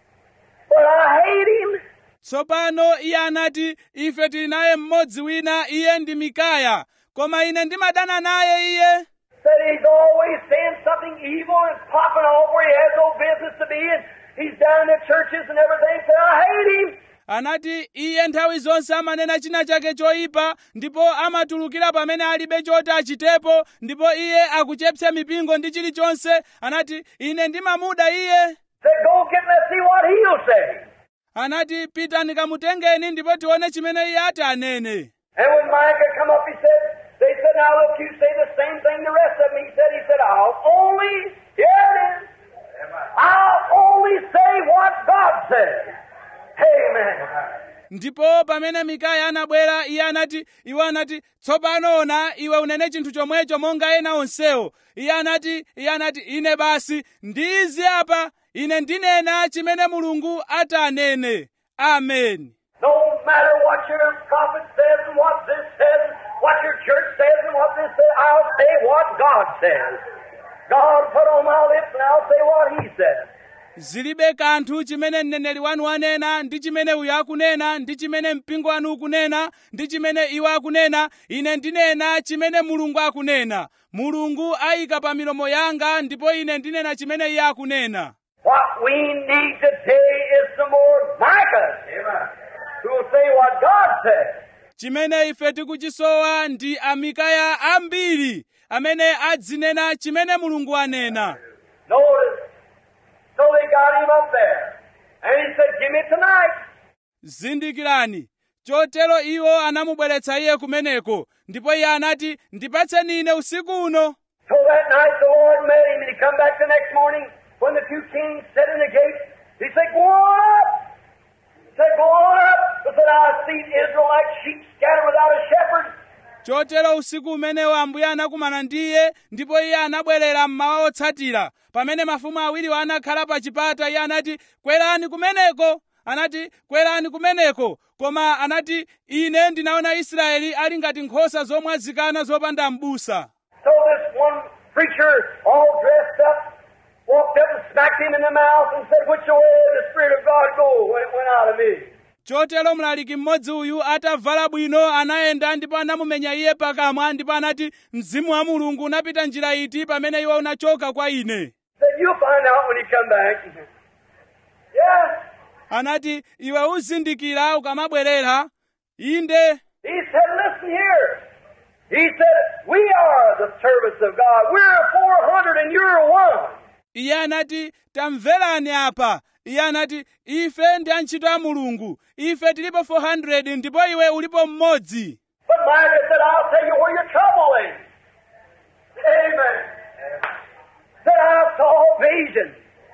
But I hate him. Tsopano iye anati ife tili naye mmodzi wina, iye ndi Mikaya, koma ine ndimadana naye iye. Said he's always saying something evil and popping off where he has no business to be, and he's down in the churches and everything. Said I hate him. Anati iye nthawi zonse amanena china chake choyipa ndipo amatulukira pamene alibe choti achitepo, ndipo iye akuchepsa mipingo ndi chilichonse. Anati ine ndimamuda iye. Said go get let's see what he'll say. Anati pitani kamutengeni ndipo tione chimene iye ati anene. And when Micah come up, he said, they said, now look, you say the same thing the rest of them. He said, he said, I'll only, here it is, I'll only say what God says. Amen. Ndipo pamene Mikaya anabwera iye anati, iwo anati, tsopano ona iwe unene chinthu chomwecho monga ena onsewo. Iye anati, iye anati, ine basi ndi izi apa, ine ndinena chimene Mulungu ati anene. Amen. No matter what your prophet says and what this says, what your church says and what this says, I'll say what God says. God put on my lips and I'll say what he says. Zilibe kanthu chimene mneneri wanu anena, ndi chimene uyo akunena, ndi chimene mpingo wanu ukunena, ndi chimene iwo akunena, ine ndinena chimene Mulungu akunena. Mulungu ayika pa milomo yanga, ndipo ine ndinena chimene iye akunena. What we need today is some more Micahs. Amen. Who will say what God says. Chimene ife tikuchisowa ndi amikaya ambiri amene adzinena chimene Mulungu anena. Notice, so they got him up there. And he said, give me tonight. Zindikirani, chotero iwo anamubweretsa iye kumeneko, ndipo iye anati, ndipatseni ine usiku uno. So that night the Lord met him, and he come back the next morning when the two kings sat in the gate. He said, go on up. He said, go on up. He said, I see Israel like sheep scattered without a shepherd. Chotero usiku umenewo Ambuye anakumana ndiye, ndipo iye anabwerera mmawa otsatira. Pamene mafumu awiriwo anakhala pa chipata, iye anati, kwerani kumeneko. Anati, kwerani kumeneko. Koma anati, ine ndinaona Israeli ali ngati nkhosa zomwazikana zopanda m'busa. So this one preacher, all dressed up, walked up and smacked him in the mouth and said, "Which way did the Spirit of God go when it went out of me?" chotero mlaliki mmodzi uyu atavala bwino anayenda ndipo anamumenya iye pakamwa ndipo anati, "Mzimu wa Mulungu unapita njira iti pamene iwo unachoka kwa ine?" Said, "You'll find out when you come back." Yeah. Anati, "Iwe uzindikira ukamabwerera." Inde. He said, "Listen here." He said, "We are the servants of God. We're four hundred and you're one." Iye anati, "Tamverani apa." Iye anati, "Ife ndi antchito a Mulungu. Ife tilipo four hundred ndipo iwe ulipo mmodzi." But Micah said, "I'll tell you where your trouble is." Amen. Said, "I saw vision."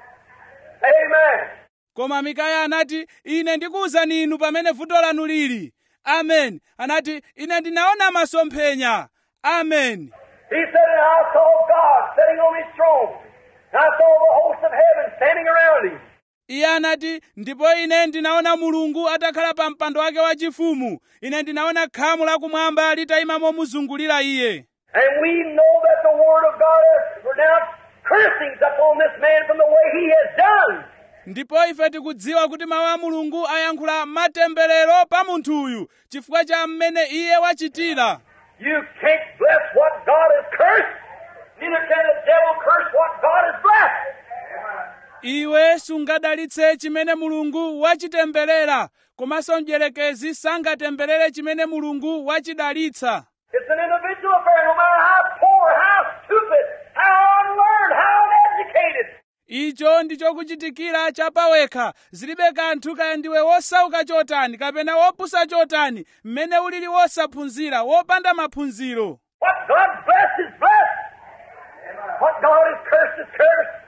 Amen. Koma Mikaya anati, "Ine ndikuwuzani inu pamene vuto lanu lili." Amen. Anati, "Ine ndinaona masomphenya." Amen. He said, "And I saw God sitting on his throne. And I saw the host of heaven standing around him." Iye anati, "Ndipo ine ndinaona Mulungu atakhala pa mpando wake wachifumu. Ine ndinaona khamu lakumwamba litayima momuzungulira iye." And we know that the word of God has pronounced cursings upon this man from the way he has done. Ndipo ife tikudziwa kuti mawu a Mulungu ayankhula matemberero pa munthuyu chifukwa cha mmene iye wachitira. You can't bless what God has cursed, neither can the devil curse what God has blessed. Iwe sungadalitse chimene Mulungu wachitemberera, komanso mdierekezi sangatemberere chimene Mulungu wachidalitsa. It's an individual affair, no matter how poor, how stupid, how unlearned, how uneducated. Icho ndicho kuchitikira chapawekha, zilibe kanthu kaya ndiwe wosauka chotani kapena wopusa chotani, mmene ulili wosaphunzira, wopanda maphunziro. What God blessed is blessed. What God has cursed is cursed.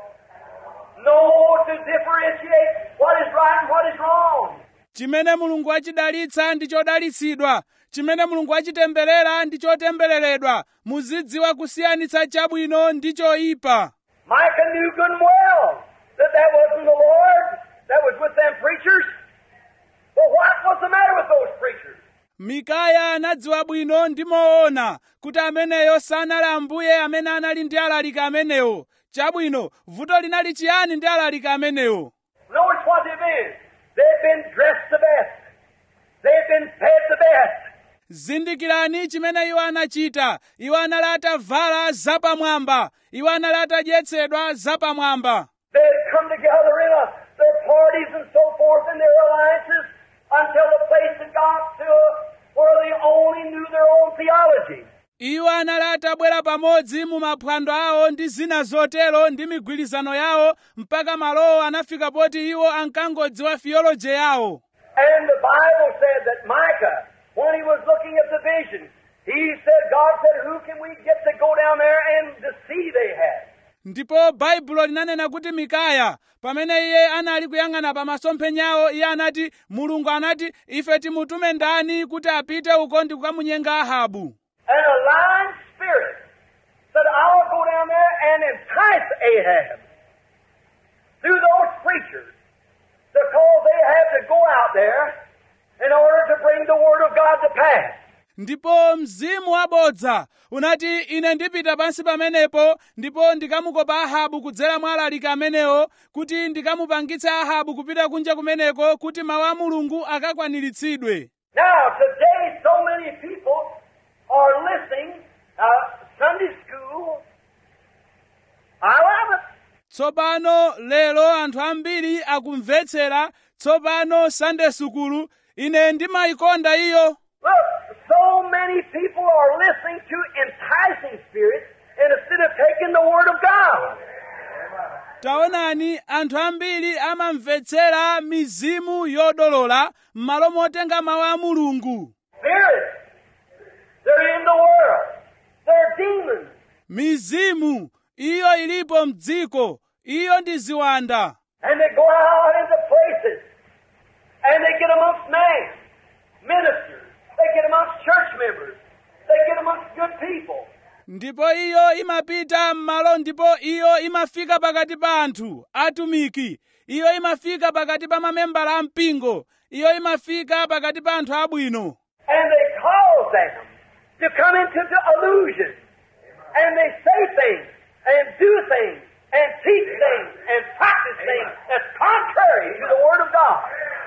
No to differentiate what is right and what is wrong. Chimene Mulungu achidalitsa ndi chodalitsidwa, chimene Mulungu achitemberera ndi chotembereredwa, muzidziwa kusiyanitsa chabwino ndi choyipa. Micah knew good and well that that wasn't the Lord that was with them preachers. But what was the matter with those preachers? Mikaya anadziwa bwino ndi moona kuti ameneyo sanali Ambuye amene anali ndi alaliki amenewo. Chabwino, vuto linali chiyani ndi alaliki amenewo? Notice what they've been. They've been dressed the best. They've been fed the best. Zindikirani chimene iwo anachita. Iwo anali atavala zapamwamba. Iwo anali atadyetsedwa zapamwamba. They had come together in a, their parties and so forth and their alliances until the place had got to where they only knew their own theology. Iwo anali atabwera pamodzi mu maphwando awo ndi zina zotero ndi migwirizano yawo mpaka malowo anafika poti iwo ankangodziwa theology yawo. And the Bible said that Micah, when he was looking at the vision, he said, God said, who can we get to go down there and to see they had? Ndipo Baibulo linanena kuti Mikaya, pamene iye anali kuyang'ana pa masomphenyawo, iye anati, Mulungu anati, ife timutume ndani kuti apite uko ndi kukamunyenga Ahabu. And a lying spirit said, I'll go down there and entice Ahab through those preachers because they have to go out there in order to bring the word of God to pass. Ndipo mzimu wabodza unati ine ndipita pansi pamenepo ndipo ndikamukopa Ahabu kudzera mwa alaliki amenewo kuti ndikamupangitse Ahabu kupita kunja kumeneko kuti mawu a Mulungu akakwaniritsidwe. Now today so many people are listening uh, Sunday school. I love it. Tsopano lero anthu ambiri akumvetsera tsopano Sunday school. Ine ndimayikonda iyo. Look, so many people are listening to enticing spirits instead of taking the word of God. Taonani, anthu ambiri amamvetsera mizimu yodolola m'malo motenga mawu a Mulungu. Spirits, they're in the world. They're demons. Mizimu, iyo ilipo mdziko, iyo ndi ziwanda. And they go out into places and they get amongst men, ministers. They get amongst church members. They get amongst good people. Ndipo iyo imapita m'malo ndipo iyo imafika pakati pa anthu, atumiki. Iyo imafika pakati pa mamembala a mpingo. Iyo imafika pakati pa anthu abwino. And they cause them to come into the illusion. and they say things, and do things, and teach things, and practice things that's contrary to the Word of God.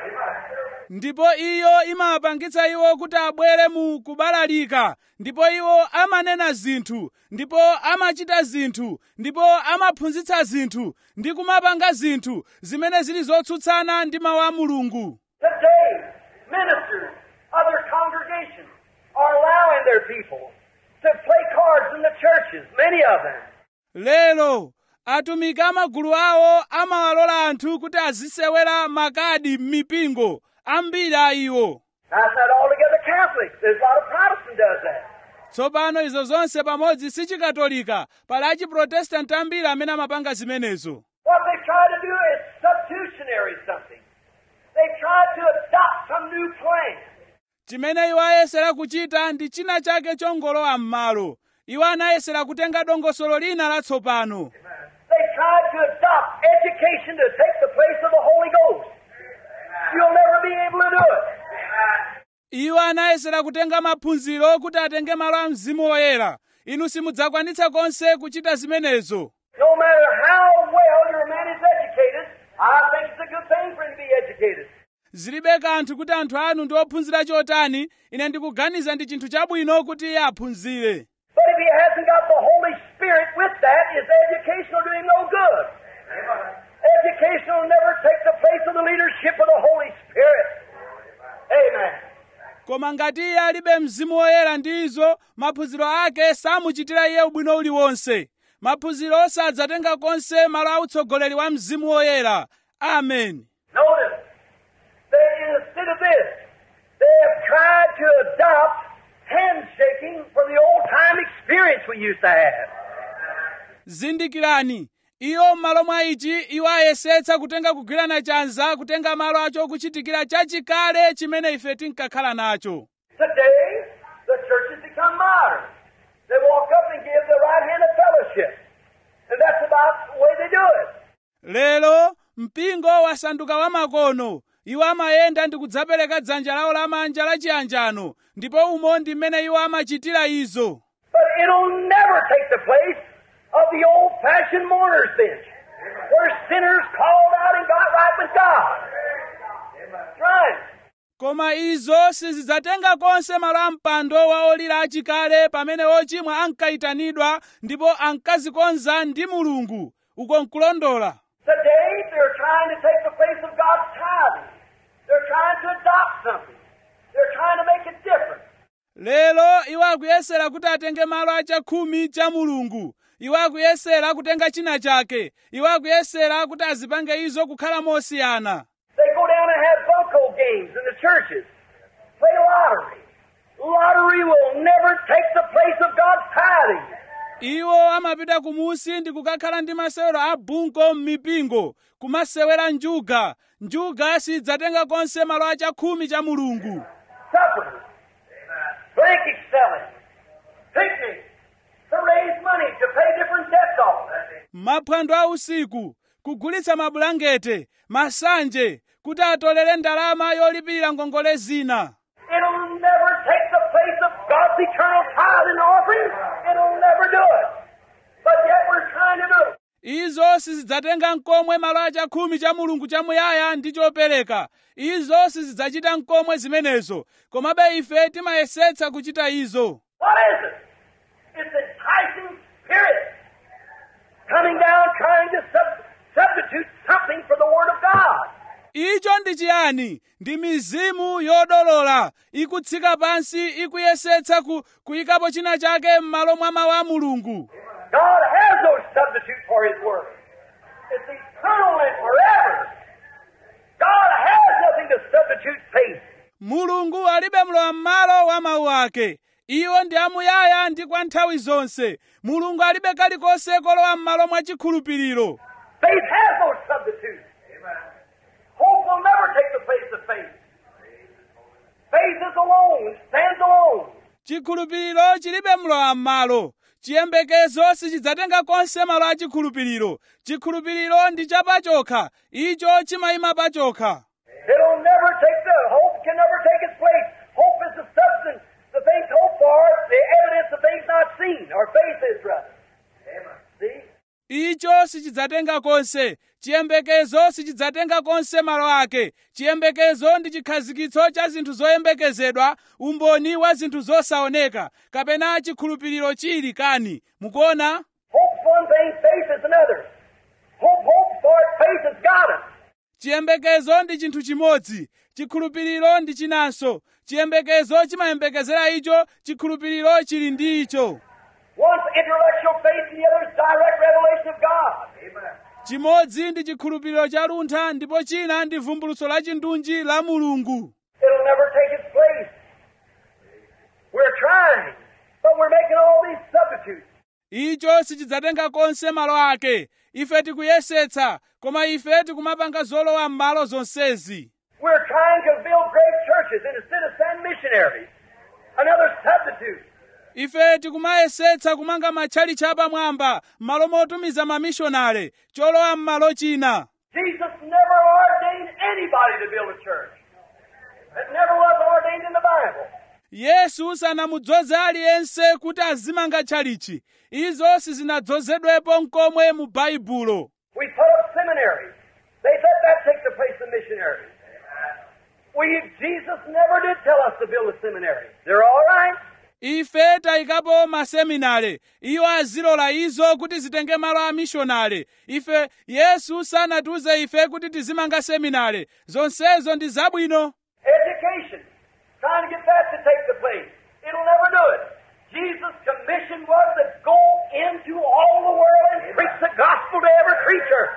Ndipo iyo imawapangitsa iwo kuti abwere mu kubalalika, ndipo iwo amanena zinthu, ndipo amachita zinthu, ndipo amaphunzitsa zinthu, ndi kumapanga zinthu zimene zili zotsutsana ndi mawu a Mulungu. Today, ministers of their congregations are allowing their people to play cards in the churches, many of them. Lero, atumiki amagulu awo amawalola anthu kuti azisewera makadi m'mipingo, ambiri a iwo. That's not altogether Catholic. There's a lot of Protestant does that. Tsopano izo zonse pamodzi si chikatolika, pali achiprotestanti ambiri amene amapanga zimenezo. What they try to do is substitutionary something. They try to adopt some new plan. Chimene iwo ayesera kuchita ndi china chake chongolowa m'malo. Iwo anayesera kutenga dongosolo lina latsopano. They try to adopt education to take the place of the Holy Ghost. You'll never be able to do it. Iwo anayesera kutenga maphunziro kuti atenge malo a Mzimu Woyera. Inu simudzakwanitsa konse kuchita zimenezo. No matter how well your man is educated, I think it's a good thing for him to be educated. Zilibe kanthu kuti anthu anu ndi ophunzira chotani, ine ndikuganiza ndi chinthu chabwino kuti iye aphunzire. But if he hasn't got the Holy Spirit with that, his education will do him no good. Education will never take the place of the leadership of the Holy Spirit. Amen. Koma ngati iye alibe Mzimu Woyera ndizo, maphunziro ake samuchitira iye ubwino uliwonse. Maphunziro osadzatenga konse malo a utsogoleri wa Mzimu Woyera. Amen. Notice, they, instead of this, they have tried to adopt handshaking for the old-time experience we used to have. Zindikirani, iyo m'malo mwa ichi iwo ayesetsa kutenga kugwirana chanza kutenga malo acho kuchitikira chachikale chimene ife tinkakhala nacho. Today, the church has become modern. They walk up and give the right hand of fellowship. And that's about the way they do it. Lero, mpingo wasanduka wamakono. Iwo amayenda ndi kudzapereka dzanja lawo lamanja la chiyanjano, ndipo umo ndi mmene iwo amachitira izo. But it'll never take the place of the old-fashioned mourner's bench, where sinners called out and got right with God. That's right. Koma izo sizidzatenga konse malo a mpando wa olira achikale pamene ochimwa ankayitanidwa ndipo ankazikonza ndi Mulungu. Uko nkulondola. Today, they're trying to take the place of God's tithing. They're trying to adopt something. They're trying to make it different. Lero iwo akuyesera kuti atenge malo a chakhumi cha Mulungu. Iwo akuyesera kutenga china chake. Iwo akuyesera kuti azipange izo kukhala mosiyana. They go down and have bunco games in the churches. Play lottery. Lottery will never take the place of God's tithing. Iwo amapita kumusi ndi kukakhala ndi masewero a bunko m'mipingo, kumasewera njuga. Njuga sidzatenga konse malo a chakhumi cha Mulungu. Suppers. Blanket selling. Picnics. To raise money to pay different debts off. Maphwando a usiku, kugulitsa mabulangete, masanje, kuti atolere ndalama yolipirira ngongole zina. It'll never take the place of God's eternal tithe and offering. It'll never do it. But yet we're trying to do it. Izo sizidzatenga nkomwe malo a chakhumi cha Mulungu chamuyaya ndi chopereka. Izo sizidzachita nkomwe zimenezo. Komabe ife timayesetsa kuchita izo. What is it? It's enticing spirits coming down trying to sub- substitute something for the Word of God. Icho ndi chiyani? Ndi mizimu yodolola, ikutsika pansi, ikuyesetsa ku, kuyikapo china chake m'malo mwa mawu a Mulungu. God has no substitute for His Word. It's eternal and forever. God has nothing to substitute faith. Mulungu alibe mlowa m'malo wa mawu ake. Iwo ndi amuyaya ndi kwa nthawi zonse. Mulungu alibe kalikonse kolowa m'malo mwa chikhulupiriro. Faith has no substitute. Hope will never take the place of faith. Faith is alone, stands alone. Chikhulupiriro chilibe mlowa m'malo. Chiyembekezo sichidzatenga konse malo a chikhulupiriro. Chikhulupiriro ndi chapachokha. Icho chimayima pachokha. It'll never take the, hope can never take its place. Hope is the substance, the things hoped for, the evidence of things not seen, or faith is rather. icho sichidzatenga konse. Chiyembekezo sichidzatenga konse malo ake. Chiyembekezo ndi chikhazikitso cha zinthu zoyembekezedwa, umboni wa zinthu zosaoneka, kapena chikhulupiriro chili kani. Mukuona? Hope's one thing, faith is another. Hope hopes for it, faith has got it. Chiyembekezo ndi chinthu chimodzi, chikhulupiriro ndi chinanso. Chiyembekezo chimayembekezera icho, chikhulupiriro chili ndi icho. One's intellectual faith and the other's direct revelation of God. Amen. Chimodzi ndi chikhulupiriro cha luntha ndipo china ndi vumbulutso la chindunji la Mulungu. It'll never take its place. We're trying, but we're making all these substitutes. Icho sichidzatenga konse malo ake. Ife tikuyesetsa, koma ife tikumapanga zolowa m'malo zonsezi. We're trying to build great churches and instead of send missionaries. Another substitute. Ife tikumayesetsa kumanga matchalichi apamwamba, m'malo motumiza mamishonale, cholowa m'malo china. Jesus never ordained anybody to build a church. It never was ordained in the Bible. Yesu sanamudzoze aliyense kuti azimanga tchalichi. Izo sizinadzozedwepo nkomwe mu Baibulo. We put up seminaries. They let that take the place of missionaries. We, Jesus never did tell us to build a seminary. They're all right. Ife tayikapo maseminare. Iwo azilola izo kuti zitenge malo a mishonale. Ife, Yesu sanatiuze ife kuti tizimanga seminare. Zonsezo ndi zabwino. Education. Trying to get that to take the place. It'll never do it. Jesus' commission was to go into all the world and preach the gospel to every creature.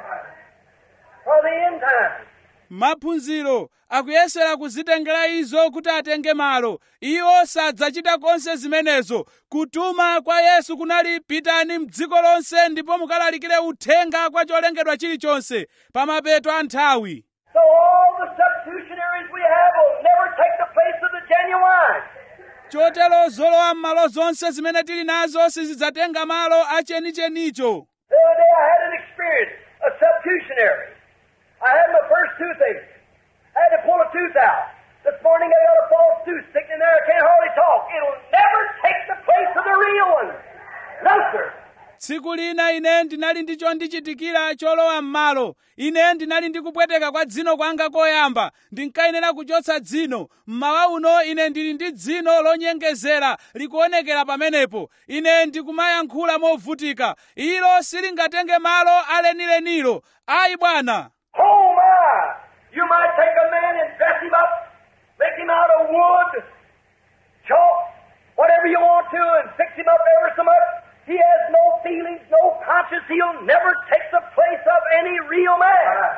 For the end time. Maphunziro akuyesera kuzitengera izo kuti atenge malo. Iwo sadzachita konse zimenezo. Kutuma kwa Yesu kunali pitani m'dziko lonse ndipo mukalalikire uthenga kwa cholengedwa chilichonse pa mapeto a nthawi. So all the substitutionaries we have will never take the place of the genuine. Chotero zolowa m'malo zonse zimene tili nazo sizidzatenga malo achenichenicho. The other day I had an experience, a substitutionary. I had my first toothache. I had to pull a tooth out. This morning I got a false tooth sticking in there. I can't hardly talk. It'll never take the place of the real one. No, sir. Tsiku lina ine ndinali ndicho ndichitikira cholowa m'malo. Ine ndinali ndikupweteka kwa dzino kwanga koyamba. Ndinkayenera kuchotsa dzino. Mmawa uno ine ndili ndi dzino lonyengezera likuonekera pamenepo. Ine ndikumayankhula movutika. Ilo silingatenge malo alenilenilo. Ayi bwana. Oh my! You might take a man and dress him up, make him out of wood, chalk, whatever you want to, and fix him up ever so much. He has no feelings, no conscience. He'll never take the place of any real man.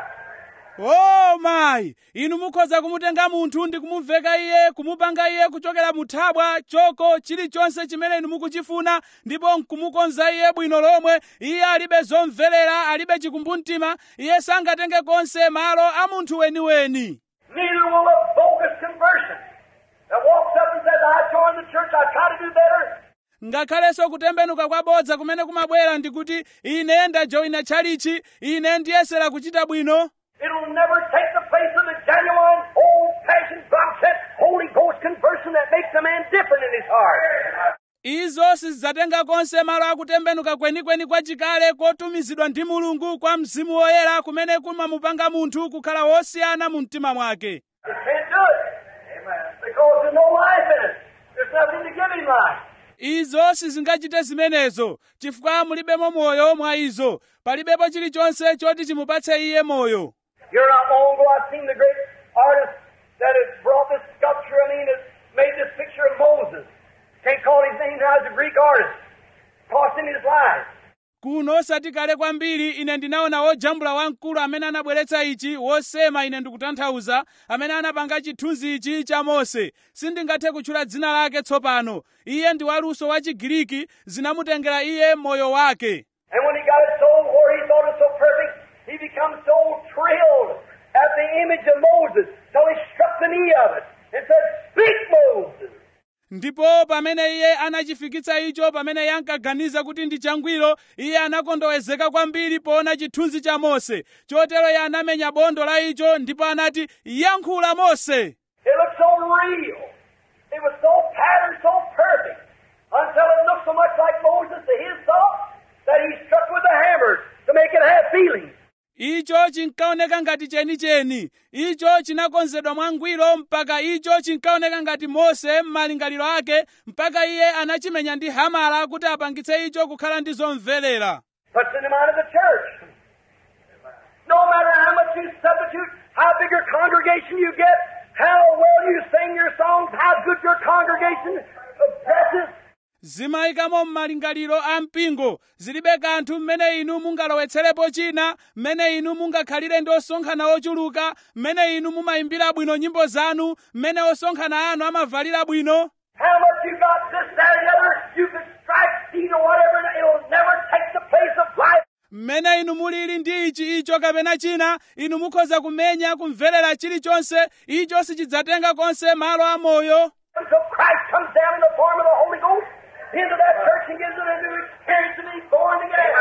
Oh my! Inu mukhoza kumutenga munthu ndi kumuveka iye, kumupanga iye kuchokera muthabwa, choko, chilichonse chimene inu mukuchifuna, ndipo nkumukonza iye bwino lomwe. Iye alibe zomvelera, alibe chikumbumtima. Iye sangatenge konse malo a munthu weniweni. Neither will a bogus conversion that walks up and says, I joined the church, I try to do better. Ngakhalenso kutembenuka kwabodza kumene kumabwera ndikuti ine ndajoyina tchalichi, ine ndiyesera kuchita bwino. It'll never take the place of the genuine, old-fashioned, God-sent, Holy Ghost conversion that makes a man different in his heart. Izo sizidzatenga konse malo akutembenuka kwenikweni kwa chikale kotumizidwa ndi Mulungu kwa Mzimu Woyera kumene kumamupanga munthu kukhala wosiyana mu mtima mwake. You can't do it. Amen. Because there's no life in it. There's nothing to give him life. Izo sizingachite zimenezo chifukwa mulibemo moyo mwa izo. Palibepo chilichonse choti chimupatse iye moyo. Here not long ago I've seen the great artist that has brought this sculpture, I mean, has made this picture of Moses. Can't call his name now, he's a Greek artist. Cost him his life. Kuno sati kale kwambiri ine ndinaona wojambula wamkulu amene anabweretsa ichi wosema ine ndikutanthauza amene anapanga chithunzi ichi cha Mose. Sindingathe kutchula dzina lake tsopano. Iye ndi waluso wa Chigiriki, zinamutengera iye moyo wake. And when he got it sold where he thought it so perfect, he becomes so thrilled at the image of Moses till he struck the knee of it and said, Speak, Moses. Ndipo pamene iye anachifikitsa icho pamene yankaganiza kuti ndi changwiro, iye anakondowezeka kwambiri poona chithunzi cha Mose. Chotero iye anamenya bondo la icho ndipo anati, yankhula Mose. It looked so real. It was so patterned, so perfect, until it looked so much like Moses to his thought that he struck with the hammer, chinkaoneka ngati chenicheni. Icho chinakonzedwa mwangwiro mpaka icho chinkaoneka ngati Mose m'malingaliro ake, mpaka iye anachimenya ndi hamala kuti apangitse icho kukhala ndi zomvelera. Puts in the mind of the church. No matter how much you substitute, how big your congregation you get, how well you sing your songs, how good your congregation dresses. Zimayikamo m'malingaliro a mpingo, zilibe kanthu mmene inu mungalowetserepo china, mmene inu mungakhalire ndi osonkhana ochuluka, mmene inu mumayimbira bwino nyimbo zanu, mmene osonkhana anu amavalira bwino. How much you got this, that, and the other, you can strike seed or whatever, and it'll never take the place of life. Mmene inu mulili ndi ichi icho kapena china, inu mukhoza kumenya kumverera chilichonse, icho sichidzatenga konse malo a moyo. Until Christ comes down in the form of the Holy Ghost into that church and gives it a new experience and he's born again.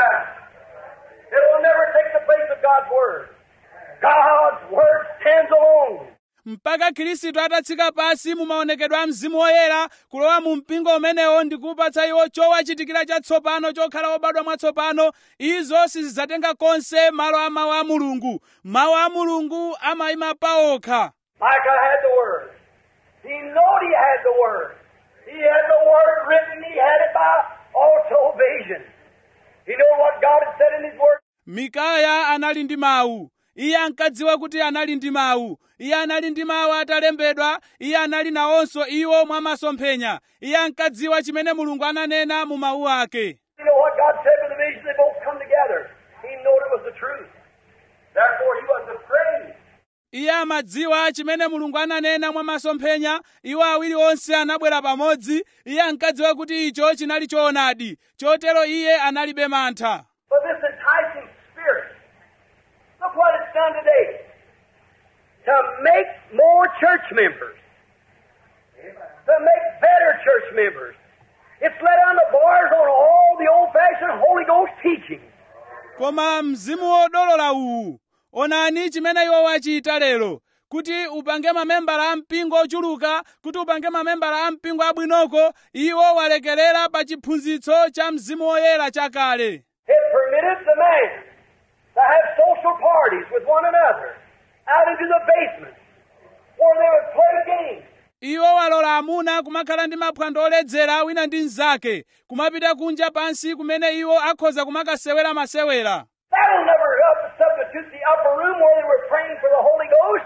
It will never take the place of God's Word. God's Word stands alone. Mpaka Khristu atatsika pasi mu maonekedwe a Mzimu Woyera, kulowa mu mpingo umenewo ndi kupatsa iwo chowachitikira chatsopano chokhala obadwa mwatsopano, izo sizidzatenga konse malo a mawu a Mulungu. Mawu a Mulungu amayima paokha. Micah had the Word. He knew he had the Word. He had the Word written. He had it by also vision. He knew what God had said in His Word. Mikaya anali ndi mawu. Iye ankadziwa kuti anali ndi mawu. Iye anali ndi mawu atalembedwa. Iye anali nawonso iwo mwa masomphenya. Iye ankadziwa chimene Mulungu ananena mu mawu ake. You know what God said with the vision? They both come together. He knew it was the truth. Therefore, he was afraid. Iye amadziwa chimene Mulungu ananena mwa masomphenya. Iwo awiri onse anabwera pamodzi. Iye ankadziwa kuti icho chinali choonadi. Chotero iye analibe mantha. But this enticing spirit, look what it's done today. To make more church members. To make better church members. It's let down the bars on all the old-fashioned Holy Ghost teaching. Koma mzimu wodolola uwu, onani chimene iwo wachita lero, kuti upange mamembala a mpingo ochuluka, kuti upange mamembala a mpingo abwinoko, iwo walekerera pa chiphunzitso cha Mzimu Woyera chakale. It permitted the man to have social parties with one another out into the basement where they would play games. Iwo walola amuna kumakhala ndi maphwando oledzera wina ndi mnzake, kumapita kunja pansi kumene iwo akhoza kumakasewera masewera. That'll never help substitute the upper room where they were praying for the Holy Ghost.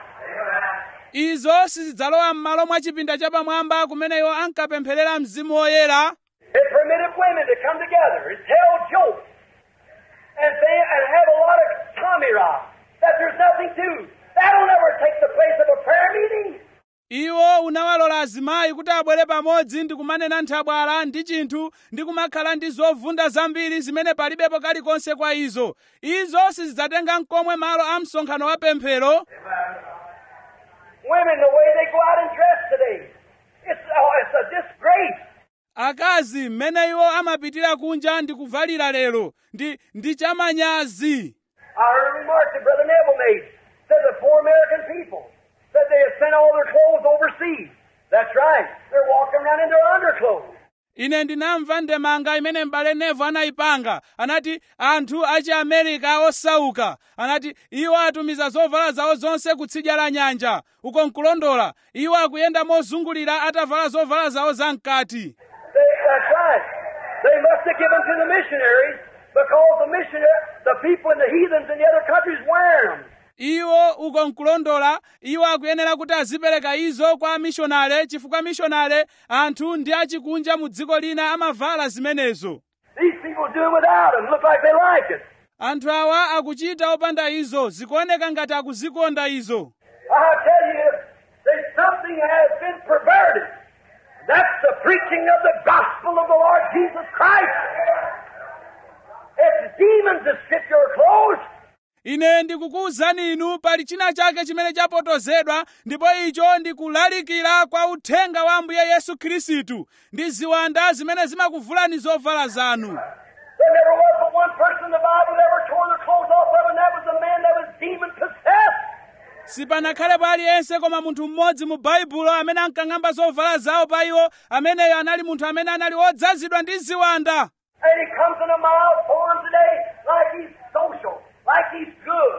Izo sizidzalowa m'malo mwa chipinda chapamwamba kumene iwo ankapempherera Mzimu Woyera. It permitted women to come together and tell jokes and say and have a lot of tommy rot that there's nothing to. That'll never take the place of a prayer meeting. Iwo unawalola azimayi kuti abwere pamodzi ndi kumanena nthabwala ndi chinthu ndi kumakhala ndi zovunda zambiri zimene palibepo kalikonse kwa izo. Izo sizidzatenga n'komwe malo a msonkhano wa pemphero. Women, the way they go out and dress today, it's, oh, it's a disgrace. Akazi mmene iwo amapitira kunja ndi kuvalira lero ndi ndi chamanyazi. I heard a remark that Brother Neville made. Said the poor American people said they had sent all their clothes overseas. That's right. They're walking around in their underclothes. Ine ndinamva ndemanga imene m'bale Neville anayipanga. Anati anthu achi America osauka. Anati iwo atumiza zovala zawo zonse kutsidya la nyanja. Uko nkulondola. Iwo akuyenda mozungulira atavala zovala zawo zamkati. That's right. They must have given to the missionaries because the missionary, the people in the heathens in the other countries wearing them. Iwo uko nkulondola, iwo akuyenera kuti azipereka izo kwa mishonale, chifukwa mishonale anthu ndi achikunja mu dziko lina amavala zimenezo. These people do it without them, look like they like it. Anthu awa akuchita opanda izo, zikuoneka ngati akuzikonda izo. I tell you, that something has been perverted. That's the preaching of the gospel of the Lord Jesus Christ. It's demons that strip your clothes. Ine ndikukuwuzani inu pali china chake chimene chapotozedwa, ndipo icho ndi kulalikira kwa uthenga wa Ambuye Yesu Khristu ndi ziwanda zimene zimakuvulani zovala zanu. There never was but one person in the Bible that ever tore their clothes off of, and that was the man that was demon possessed. Sipanakhalepo aliyense koma munthu mmodzi mu Baibulo amene ankang'amba zovala zawo pa iwo, ameneyo anali munthu amene anali odzazidwa ndi ziwanda. And he comes in a mild form today like he's social, like he's good,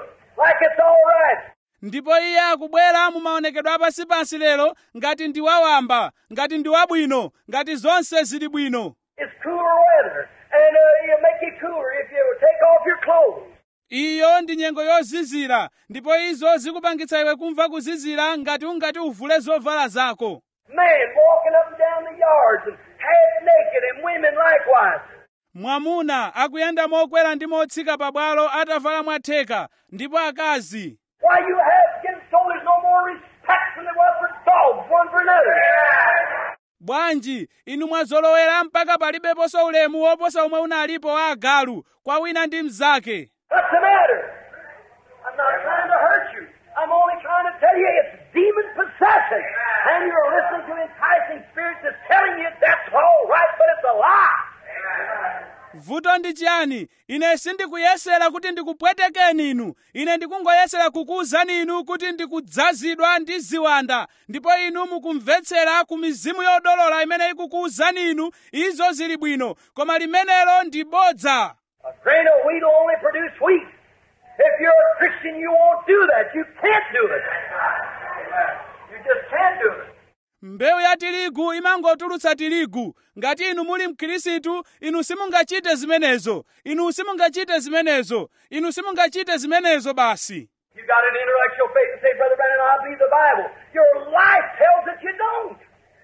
like it's all right. ndipo iye akubwera mu maonekedwe apansipansi lero ngati ndi wawamba, ngati ndi wabwino, ngati zonse zili bwino. It's cooler weather, and uh, it'll make you cooler if you take off your clothes. Iyo ndi nyengo yozizira, ndipo izo zikupangitsa iwe kumva kuzizira ngati ungati uvule zovala zako. Men walking up and down the yards and half naked, and women likewise. Mwamuna akuyenda mokwera ndi motsika pabwalo atavala mwatheka, ndipo akazi. Why you have getting so there's no more respect than there was for dogs, one for another. Bwanji, inu mwazolowera mpaka palibeponso ulemu woposa umwe unalipo wa agalu kwa wina ndi mnzake. What's the matter? I'm not trying to hurt you. I'm only trying to tell you it's demon possession. And you're listening to enticing spirits that's telling you that's all right, but it's a lie. Vuto ndi chiyani? Ine sindikuyesera kuti ndikupwetekeni inu. Ine ndikungoyesera kukuwuzani inu kuti ndikudzazidwa ndi ziwanda. Ndipo inu mukumvetsera ku mizimu yodolola imene ikukuwuzani inu izo zili bwino. Koma limenelo ndi bodza. A grain of wheat will only produce wheat. If you're a Christian, you won't do that. You can't do it. You just can't do it. Mbewu ya tirigu imangotulutsa tirigu. Ngati inu muli mkhristu, inu simungachite zimenezo. Inu simungachite zimenezo. Inu simungachite zimenezo basi. You got an intellectual faith and say, Brother Brandon, I believe the Bible. Your life tells that you don't.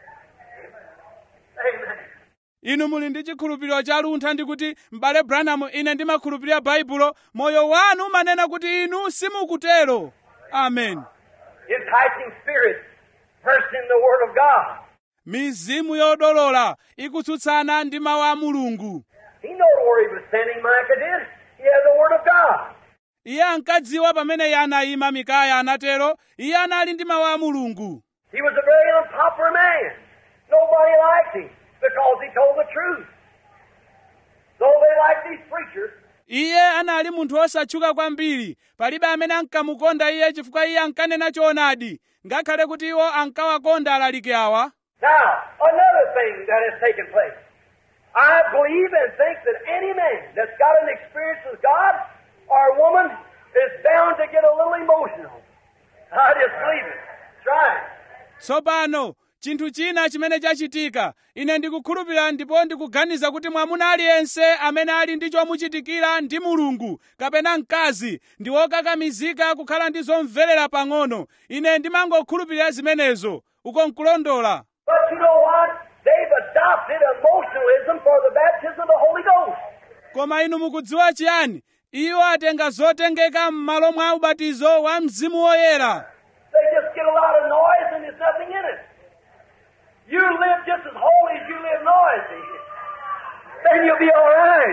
Amen. Inu muli ndi chikhulupiriro cha luntha ndi kuti m'bale Branham ine ndimakhulupirira Baibulo, moyo wanu manena kuti inu simukutero. Amen. Enticing spirits, first in the Word of God. Mizimu yodolola ikutsutsana ndi mawu a Mulungu. He knew where he was standing, Micah did. He had the Word of God. Iye ankadziwa pamene iye anayima, Mikaya anatero, iye anali ndi mawu a Mulungu. He was a very unpopular man. Nobody liked him because he told the truth. Though they liked these preachers. Iye anali munthu osatchuka kwambiri, palibe amene ankamukonda iye chifukwa iye ankanena choonadi, ngakhale kuti iwo ankawakonda alaliki awa. Now, another thing that has taken place. I believe and think that any man that's got an experience with God or woman is bound to get a little emotional. I just believe it. Try it. Tsopano, chinthu china chimene chachitika, ine ndikukhulupirira ndipo ndikuganiza kuti mwamuna aliyense amene ali ndi chomuchitikira ndi Mulungu, kapena mkazi, ndi wokakamizika kukhala ndi zomverera pang'ono. Ine ndimangokhulupirira zimenezo, uko nkulondola. But you know what? They've adopted emotionalism for the baptism of the Holy Ghost. Koma inu mukudziwa chiyani? Iwo atenga zotengeka m'malo mwa ubatizo wa Mzimu Woyera. They just get a lot of noise and there's nothing in it. You live just as holy as you live noisy. Then you'll be all right.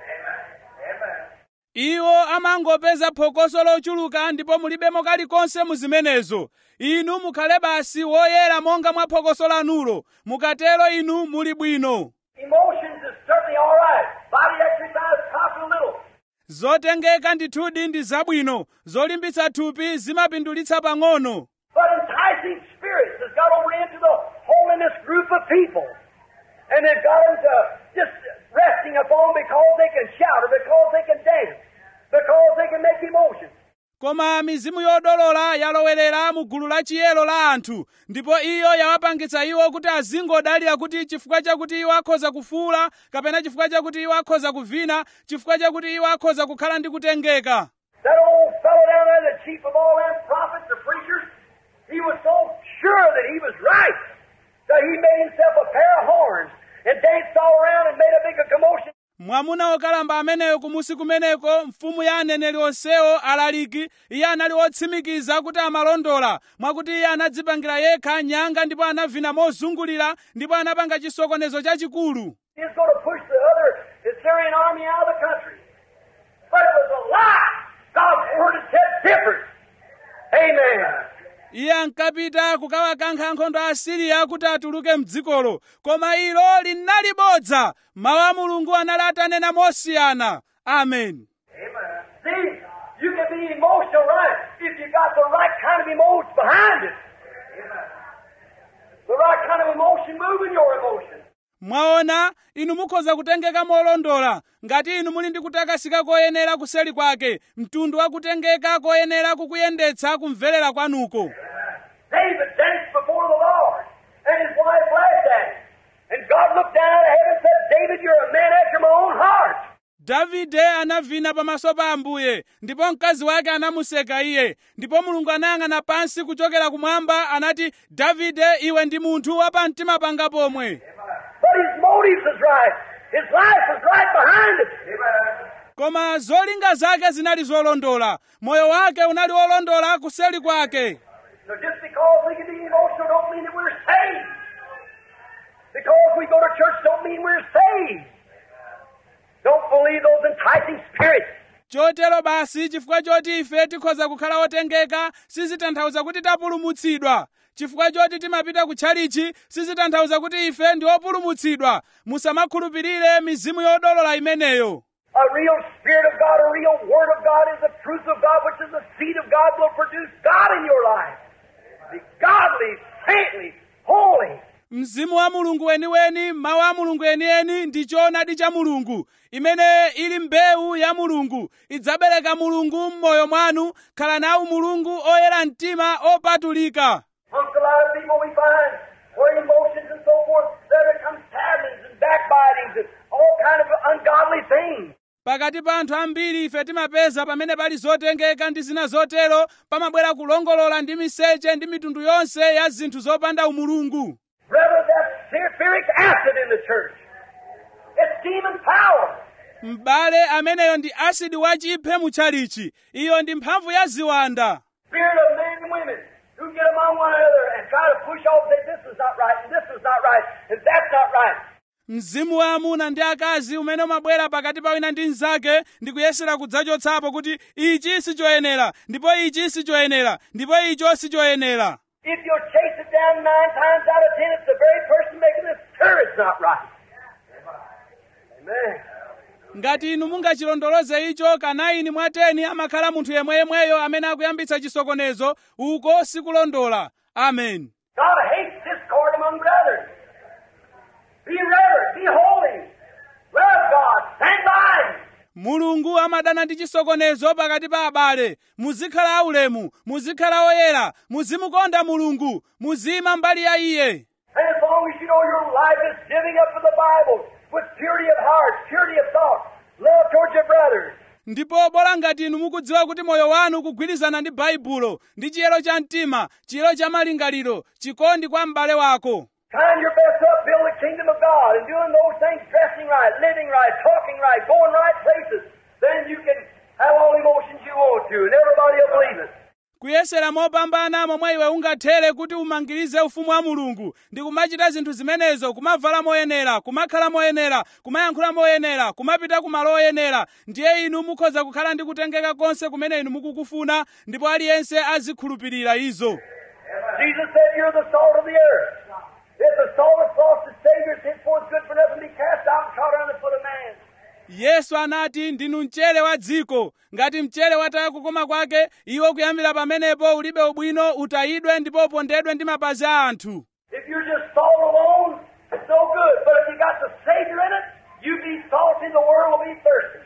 Iwo amangopeza phokoso lochuluka ndipo mulibemo kalikonse mu zimenezo. Inu mukhale basi woyera monga mwa phokoso lanulo. Mukatero inu muli bwino. Emotions is certainly all right. Body exercise costs a little. Zotengeka ndithudi ndi zabwino. Zolimbitsa thupi zimapindulitsa pang'ono. But enticing spirits has got over into the holiness group of people. And they've got them to just resting upon because they can shout or because they can dance. Because they can make emotions. Koma mizimu yodolola yalowerera mu gulu la chiyero la anthu, ndipo iyo yawapangitsa iwo kuti azingodalira kuti chifukwa chakuti iwo akhoza kufuula, kapena chifukwa chakuti iwo akhoza kuvina, chifukwa chakuti iwo akhoza kukhala ndi kutengeka. That old fellow down there, the chief of all them prophets, the preachers, he was so sure that he was right that he made himself a pair of horns and danced all around and made a big commotion. Mwamuna wokalamba ameneyo kumusi kumeneko, mfumu ya aneneri onsewo alaliki, iye anali wotsimikiza kuti amalondola, mwakuti iye anadzipangira yekha nyanga ndipo anavina mozungulira ndipo anapanga chisokonezo chachikulu. He was going to push the other Assyrian army out of the country. But it was a lie. God's word had said different. Amen. Iye ankapita kukawakankha ankhondo a Asiriya kuti atuluke mdzikolo, koma ilo linali bodza. Mawu a Mulungu anali atanena mosiyana. Amen. Amen. See, you can be emotional right if you got the right kind of emotion behind it. Amen. The right kind of emotion moving your emotion. Mwaona, inu mukhoza kutengeka molondola ngati inu muli ndi kutakasika koyenera kuseli kwake, mtundu wa kutengeka koyenera kukuyendetsa kumverera kwanuko. David danced before the Lord, and his wife laughed at him. And God looked down out of heaven and said, David, you're a man after my own heart. Davide anavina pamaso pa Ambuye, ndipo mkazi wake anamuseka iye, ndipo Mulungu anayang'ana pansi kuchokera kumwamba anati, Davide, iwe ndi munthu wa pamtima panga pomwe. But his motives was right. His life was right behind it. Koma zolinga zake zinali zolondola, moyo wake unali wolondola kuseli kwake. So just because we can be emotional don't mean that we're saved. Because we go to church don't mean we're saved. Don't believe those enticing spirits. Chotero basi chifukwa choti ife tikhoza kukhala otengeka sizitanthauza kuti tapulumutsidwa. Chifukwa choti timapita kutchalichi sizitanthauza kuti ife ndi opulumutsidwa. Musamakhulupirire mizimu yodolola imeneyo. A real Spirit of God, a real Word of God is the truth of God, which is the seed of God, will produce God in your life. Be godly, saintly, holy. Mzimu wa Mulungu weniweni, mawu a Mulungu enieni ndi choonadi cha Mulungu, imene ili mbewu ya Mulungu, idzabereka Mulungu m'moyo mwanu, khala nawo Mulungu oyera mtima opatulika. Amongst a lot of people we find where emotions and so forth, there becomes stabbings and backbitings and all kind of ungodly things. Pakati pa anthu ambiri ife timapeza pamene pali zotengeka ndi zina zotero, pamabwera kulongolola ndi miseche ndi mitundu yonse ya zinthu zopanda umulungu. Brother, that's sulfuric acid in the church. It's demon power. M'bale ameneyo ndi asidi wachiphe mu tchalichi. Iyo ndi mphamvu ya ziwanda. Spirit of men and women who get among one another and try to push off, say this is not right, and this is not right, and that's not right. Mzimu wa amuna ndi akazi umene umabwera pakati pa wina ndi mnzake ndi kuyesera kudzachotsapo kuti ichi sichoyenera, ndipo ichi sichoyenera, ndipo icho sichoyenera. If you'll chase it down nine times out of ten, it's the very person making it sure it's not right. Amen. Ngati inu mungachilondoloze icho, kanaini mwa teni amakhala munthu yemweyemweyo amene akuyambitsa chisokonezo, uko sikulondola. Amen. God hates discord among brothers. Be reverent, be holy. Love God, stand by Him. Mulungu amadana ndi chisokonezo pakati pa abale. Muzikhala aulemu, muzikhala oyera, muzimukonda Mulungu, muzima mbali ya Iye. And as long as you know your life is giving up for the Bible, with purity of heart, purity of thought, love towards your brothers. Ndipo bora ngati inu mukudziwa kuti moyo wanu kugwirizana ndi Baibulo, ndi chiyero cha mtima, chiyero cha malingaliro, chikondi kwa m'bale wako. Trying your best to build the kingdom of God and doing those things, dressing right, living right, talking right, going right places, then you can have all the emotions you want to, and everybody will believe it. Kuyesera mopambana momwe iwe ungathere kuti umangirize ufumu wa Mulungu ndi kumachita zinthu zimenezo, kumavala moyenera, kumakhala moyenera, kumayankhula moyenera, kumapita kumalo oyenera, ndiye inu mukhoza kukhala ndi kutengeka konse kumene inu mukukufuna, ndipo aliyense azikhulupirira izo. Jesus said, you're the salt of the earth. If the salt has lost its savor, it's henceforth good for nothing, be cast out and trodden under the foot of man. Yesu anati ndinu mchere wa dziko. Ngati mchere wataya kukoma kwake, iwo kuyambira pamenepo ulibe ubwino, utayidwe ndipo upondedwe ndi mapazi a anthu. If you're just salt alone, it's no good. But if you got the Savior in it, you be salty, the world will be thirsty.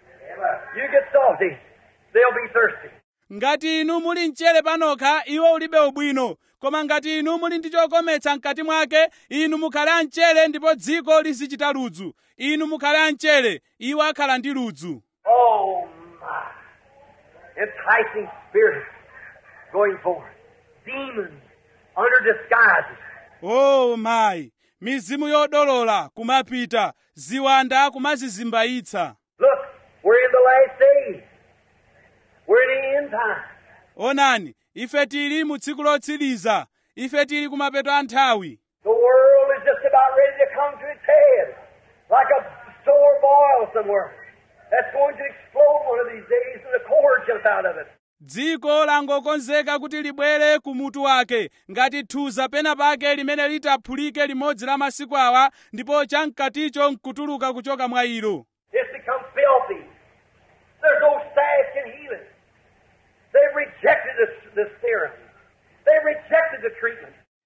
You get salty, they'll be thirsty. Ngati inu muli mchere panokha, iwo ulibe ubwino. Koma ngati inu muli ndi chokometsa mkati mwake, inu mukhale amchere ndipo dziko lizichita ludzu. Inu mukhale amchere, iwo akhala ndi ludzu. Oh my! Enticing spirits going forth. Demons under disguises. Oh my! Mizimu yodolola kumapita, ziwanda kumazizimbayitsa. Look, we're in the last days. We're in the end time. Onani, ife tili mu tsiku lotsiriza, ife tili kumapeto a nthawi. The world is just about ready to come to its head, like a sore boil somewhere. That's going to explode one of these days, and the core jumps out of it. Dziko langokonzeka kuti libwere kumutu wake, ngati thuza pena pake limene litaphulike limodzi la masiku awa, ndipo chamkaticho nkutuluka kuchoka mwa ilo. It's become filthy. There's no salve can heal it. They've rejected the, the serum. They've rejected the treatment.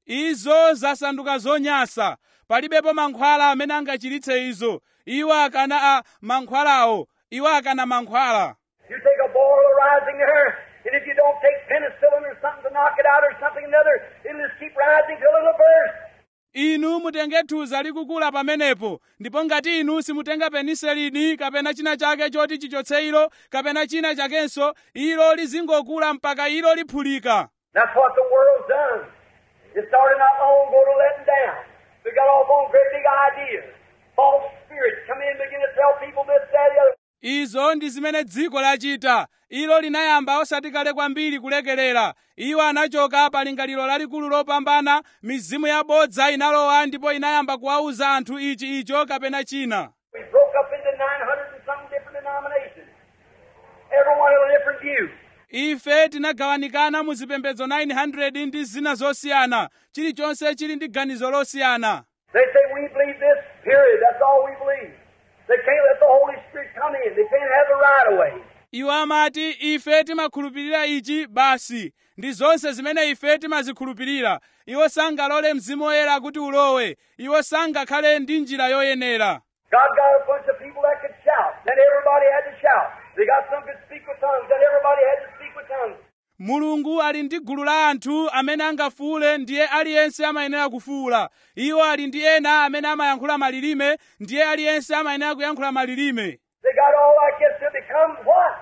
Izo zasanduka zonyasa. Palibepo mankhwala amene angachiritse izo. Iwo akana a mankhwalawo. Iwo akana mankhwala. You take a boil arising there, and if you don't take penicillin or something to knock it out or something another, it'll just keep rising till it'll burst. Inu mutenge thuza likukula pamenepo, ndipo ngati inu simutenga peniselini kapena china chake choti chichotse ilo, kapena china chakenso, ilo lizingokula mpaka ilo liphulika. That's what the world's done. It started not long ago to let them down. They got off on great big ideas. False spirits come in and begin to tell people this, that, the other. Izo ndi zimene dziko lachita. Ilo linayamba osati kale kwambiri kulekelera. Iwo anachoka pa lingaliro lalikulu lopambana, mizimu yabodza inalowa ndipo inayamba kuwauza anthu ichi icho kapena china. We broke up into nine hundred and some different denominations. Everyone had a different view. Ife tinagawanikana mu zipembedzo nine hundred ndi zina zosiyana. Chilichonse chili ndi ganizo losiyana. They say we believe this, period. That's all we believe. They can't let the Holy Spirit come in. They can't have the right of way. Iwo amati ife timakhulupirira ichi basi. Ndi zonse zimene ife timazikhulupirira. Iwo sangalole mzimu woyera kuti ulowe. Iwo sangakhale ndi njira yoyenera. God got a bunch of people that could shout. Then everybody had to shout. They got some could speak with tongues. Then everybody had to speak with tongues. Mulungu ali ndi gulu la anthu amene angafuule, ndiye aliyense amayenera kufuula. Iwo ali ndi ena amene amayankhula malilime, ndiye aliyense amayenera kuyankhula malilime. They got all that gets to become what?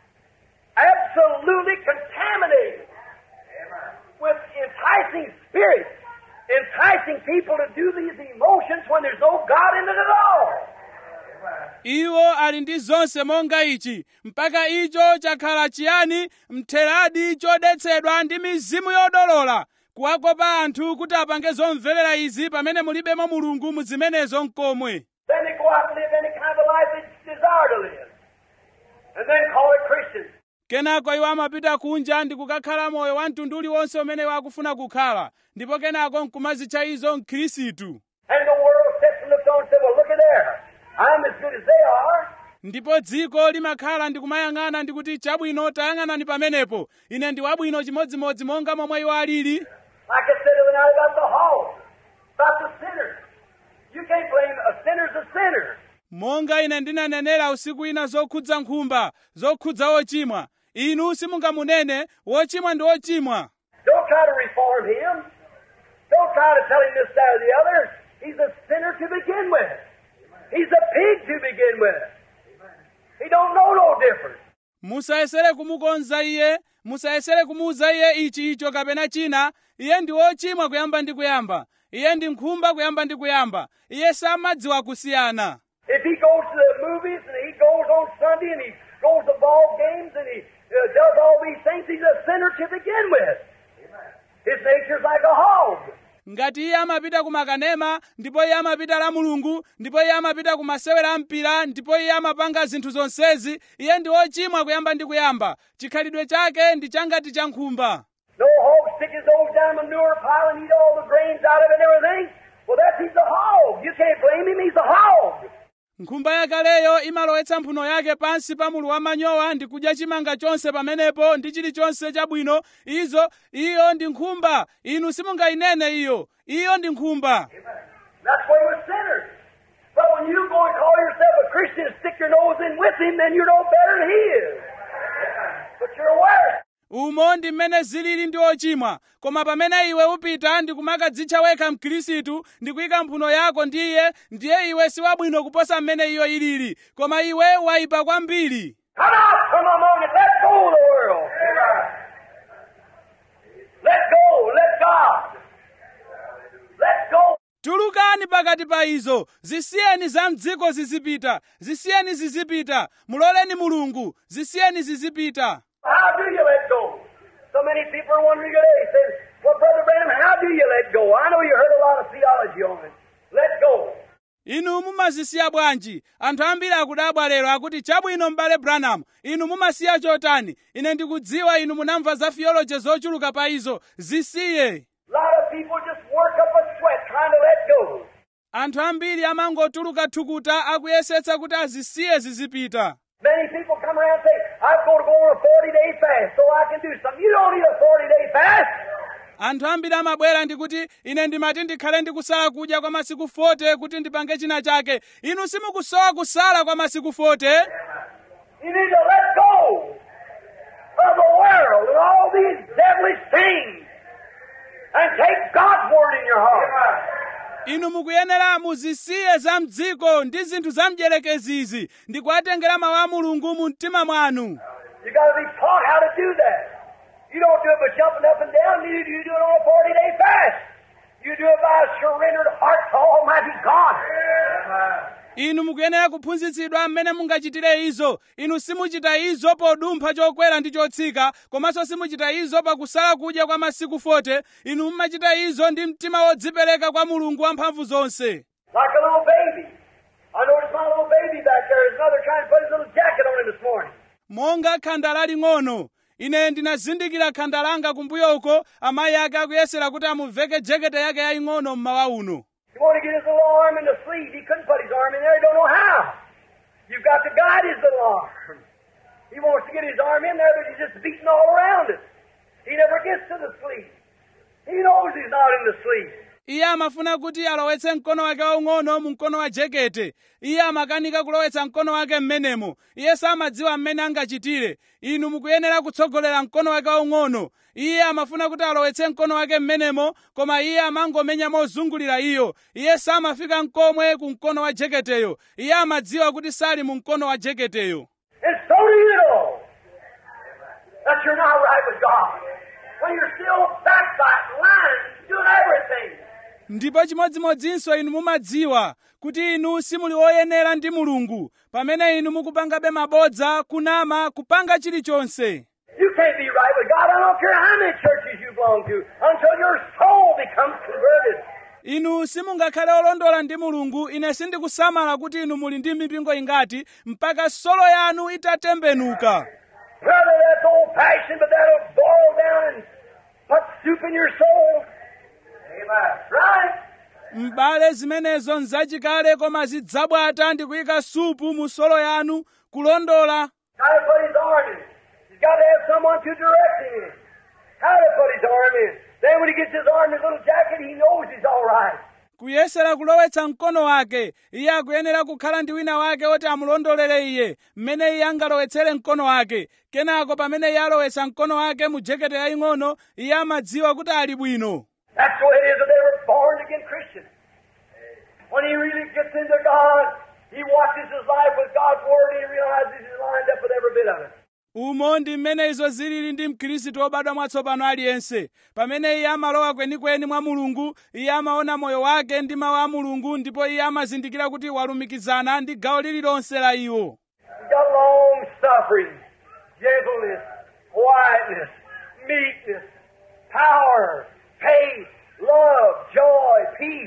Absolutely contaminated with enticing spirits, enticing people to do these emotions when there's no God in it at all. Iwo ali ndi zonse monga ichi, mpaka icho chakhala chiyani, mtheradi chodetsedwa ndi mizimu yodolola, kuwakopa anthu kuti apange zomverera izi pamene mulibemo Mulungu mu zimenezo nkomwe. Then they go out and live any kind of life they desire to live, and then call it Christian. Kenako iwo amapita kunja ndi kukakhala moyo wa mtundu uliwonse umene wakufuna kukhala, ndipo kenako nkumazitcha izo Mkhristu. And the world sits and looks on and says, well, look at there. I'm as good as they are. Ndipo dziko limakhala ndi kumayang'ana ndi kuti chabwino tayang'anani pamenepo. Ine ndi wabwino chimodzimodzi monga momwe iwo alili. Like I said the other night about the hog, about the sinner. You can't blame a sinner's a sinner. Monga ine ndinanenera usiku ina zokhudza nkhumba, zokhudza wochimwa. Inu simungamunene wochimwa ndi wochimwa. Don't try to reform him. Don't try to tell him this, that, or the other. He's a sinner to begin with. He's a pig to begin with. He don't know no difference. Musayesere kumukonza iye, musayesere kumuuza iye ichi icho kapena china. Iye ndi wochimwa kuyamba ndi kuyamba. Iye ndi nkhumba kuyamba ndi kuyamba. Iye samadziwa kusiyana. If he goes to the movies and he goes on Sunday and he goes to ball games and he uh, does all these things, he's a sinner to begin with. His nature's like a hog. Ngati iye amapita ku makanema, ndipo iye amapita la Mulungu, ndipo iye amapita ku masewera ampira, ndipo iye amapanga zinthu zonsezi, iye ndi wochimwa kuyamba ndi kuyamba. Chikhalidwe chake ndi changati cha nkhumba. No hog stick his nose down a manure pile and eat all the grains out of it and everything. Well, that's he's a hog. You can't blame him. He's a hog. Nkhumba yakaleyo imalowetsa mphuno yake pansi pa mulu wa manyowa ndi kudya chimanga chonse pamenepo ndi chilichonse chabwino. Izo, iyo ndi nkhumba. Inu simungayinene iyo. Iyo ndi nkhumba. That's why we're sinners. But when you go and call yourself a Christian and stick your nose in with him, then you're no better than he is. But you're worse. Umo ndi mmene zilili ndi ochimwa. Koma pamene iwe upita ndi kumakadzitcha wekha Mkhristu ndi kuyika mphuno yako ndi iye, ndiye iwe si wabwino kuposa mmene iyo ilili. Koma iwe waipa kwambiri. Come out from among it. Let go of the world. Let go. Let God. Let go. Tulukani pakati pa izo. Zisiyeni za mdziko zizipita. Zisiyeni zizipita. Muloleni Mulungu. Zisiyeni zizipita. How do you let go? So many people are wondering today, saying, well, Brother Branham, how do you let go? I know you heard a lot of theology on it. Let go. Inu mumazisiya bwanji? Anthu ambiri akudabwa lero akuti chabwino m'bale Branham. Inu mumasiya chotani? Ine ndikudziwa inu munamva za theology zochuluka pa izo. Zisiye. A lot of people just work up a sweat trying to let go. Anthu ambiri amangotuluka thukuta akuyesetsa kuti azisiye zizipita. Many people come around and say, I'm going to go on a forty-day fast so I can do something. You don't need a forty-day fast. anthu ambiri amabwera ndikuti ine ndimati ndikhale ndikusala kudya kwa masiku forty kuti ndipange china chake. Inu simukusowa kusala kwa masiku forty. You need to let go of the world and all these devilish things and take God's word in your heart. Inu mukuyenera muzisiye za mdziko ndi zinthu za mdierekezi ndi kuwatengera mawu a Mulungu mu mtima mwanu. You got to be taught how to do that. You don't do it by jumping up and down, neither do you do it on a forty-day fast. You do it by a surrendered heart to Almighty God. Inu mukuyenera kuphunzitsidwa mmene mungachitire izo. Inu simuchita izo podumpha chokwera ndi chotsika, komanso simuchita izo pakusala kudya kwa masiku forty. Inu mumachita izo ndi mtima wodzipereka kwa Mulungu wamphamvu zonse. Like a little baby. I noticed my little baby back there. His mother trying to put his little jacket on him this morning. Monga khanda laling'ono. Ine ndinazindikira khanda langa kumbuyo uko, amayi ake akuyesera kuti amuveke jekete yake yaying'ono mmawa uno. He wanted to get his little arm in the sleeve. He couldn't put his arm in there. He don't know how. You've got to guide his little arm. He wants to get his arm in there, but he's just beating all around it. He never gets to the sleeve. He knows he's not in the sleeve. Iye amafuna kuti alowetse mkono wake waung'ono mu mkono wa jekete. Iye amakanika kulowetsa mkono wake mmenemo. Iye samadziwa mmene angachitire. Inu mukuyenera kutsogolera mkono wake waung'ono. Iye amafuna kuti alowetse mkono wake mmenemo, koma iye amangomenya mozungulira iyo. Iye samafika nkomwe ku mkono wa jeketeyo. Iye amadziwa kuti sali mu mkono wa jeketeyo. And so do you know that you're not right with God. When you're still backbiting, lying, doing everything. Ndipo chimodzimodzinso inu mumadziwa kuti inu simuli oyenera ndi Mulungu, pamene inu mukupangabe mabodza, kunama, kupanga chilichonse. You can't be right with God. I don't care how many churches you belong to until your soul becomes converted. Inu simungakhale olondola ndi Mulungu. Ine sindikusamala kuti inu muli ndi mipingo ingati mpaka solo yanu itatembenuka. Brother, that's old fashioned, but that'll boil down and put soup in your soul. Amen. Right? M'bale zimenezo nzachikale koma zidzabwata ndi kuyika supu mu solo yanu, kulondola. How to put his arm in. He's got to have someone to direct him in. How to put his arm in. Then when he gets his arm in his little jacket, he knows he's all right. Kuyesera kulowetsa mkono wake, iye akuyenera kukhala ndi wina wake oti amulondolere iye, mmene iye angalowetsere mkono wake. Kenako pamene iye alowetsa mkono wake mu jekete yaying'ono, iye amadziwa kuti ali bwino. That's the way it is with every born-again Christian. When he really gets into God, he watches his life with God's Word, and he realizes he's lined up with every bit of it. Umo ndi mmene izo zilili ndi Mkhristu wobadwa mwatsopano aliyense. Pamene iye amalowa kwenikweni mwa Mulungu, iye amaona moyo wake ndi mawu a Mulungu, ndipo iye amazindikira kuti walumikizana ndi gawo lililonse la iwo. He's got long suffering, gentleness, quietness, meekness, power, faith, love, joy, peace.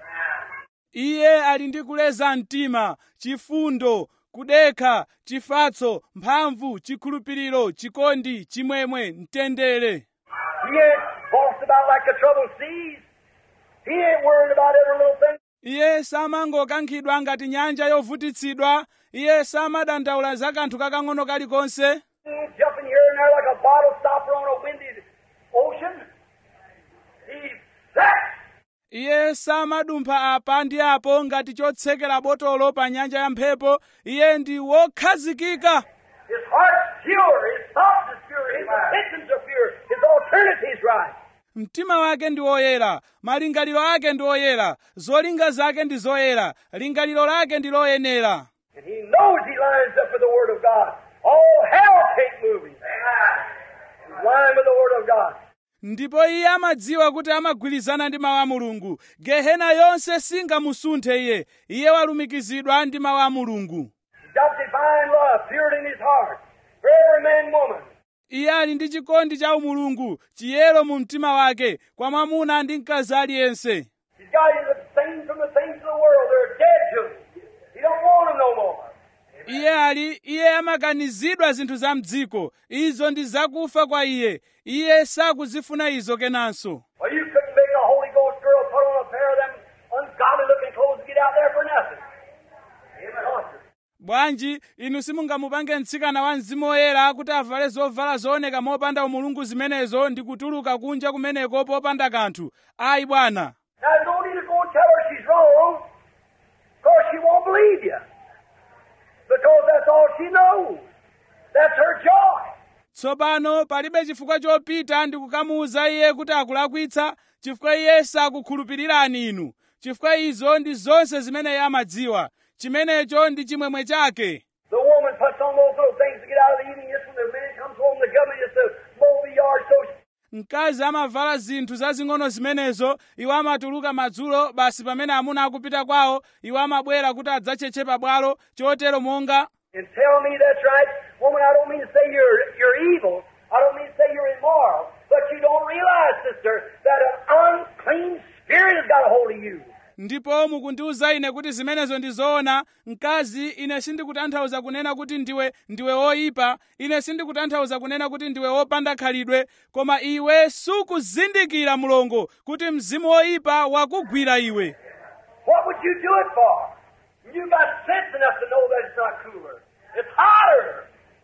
Iye ali ndi kuleza mtima, chifundo, kudekha, chifatso, mphamvu, chikhulupiriro, chikondi, chimwemwe, mtendere. He ain't bossed about like the troubled seas. He ain't worried about every little thing. Iye samangokankhidwa ngati nyanja yovutitsidwa. Iye samadandaula za kanthu kakang'ono kalikonse. Jumping here and there like a bottle stopper on a windy ocean. He's set. Iye samadumpha apa ndi apo ngati chotsekera botolo pa nyanja ya mphepo. Iye ndi wokhazikika. His heart's pure, his thoughts is pure, his intentions are pure, his alternative's right. Mtima wake ndi woyera, malingaliro ake ndi oyera, zolinga zake ndi zoyera, lingaliro lake ndi loyenera. And he knows he lines up with the Word of God. All hell can't move him. He's lined with the Word of God. Ndipo iye amadziwa kuti amagwirizana ndi mawu a Mulungu. Gehena yonse singamusunthe iye. Iye walumikizidwa ndi mawu a Mulungu. He's got divine love pure in his heart for every man and woman. Iye ali ndi chikondi cha umulungu, chiyero mu mtima wake, kwa mwamuna ndi mkazi aliyense. He's got his abstain from the things of the world. They're dead to him. He don't want them no more. Iye ali, iye amakanizidwa zinthu za mdziko. Izo ndi zakufa kwa iye. Iye sakuzifuna izo kenanso. Well, you couldn't make a Holy Ghost girl put on a pair of them ungodly looking clothes and get out there for nothing. Amen. Bwanji inu simungamupange mtsikana wa Mzimu Woyera kuti avale zovala zooneka mopanda umulungu zimenezo ndi kutuluka kunja kumeneko popanda kanthu. Ayi bwana. Now you don't need to go and tell her she's wrong, because she won't believe you. Because that's all she knows. That's her joy. Tsopano palibe chifukwa chopita ndi kukamuwuza iye kuti akulakwitsa, chifukwa iye sakukhulupirirani inu. Chifukwa izo ndi zonse zimene iye amadziwa. Chimenecho ndi chimwemwe chake. The woman puts on those little things to get out of the evening. Just when the man comes home, the government just to mow the yard so. Mkazi amavala zinthu zazing'ono zimenezo, iwo amatuluka madzulo, basi pamene amuna akupita kwawo, iwo amabwera kuti adzacheche pabwalo, chotero monga. And tell me that's right. Woman, I don't mean to say you're, you're evil. I don't mean to say you're immoral. But you don't realize, sister, that an unclean spirit has got a hold of you. Ndipo mukundiuza ine kuti zimenezo ndi zoona. Mkazi, ine sindikutanthauza kunena kuti ndiwe ndiwe woyipa. Ine sindikutanthauza kunena kuti ndiwe wopanda khalidwe. Koma iwe sukuzindikira mlongo kuti mzimu woyipa wakugwira iwe. What would you do it for? You got sense enough to know that it's not cooler. It's hotter.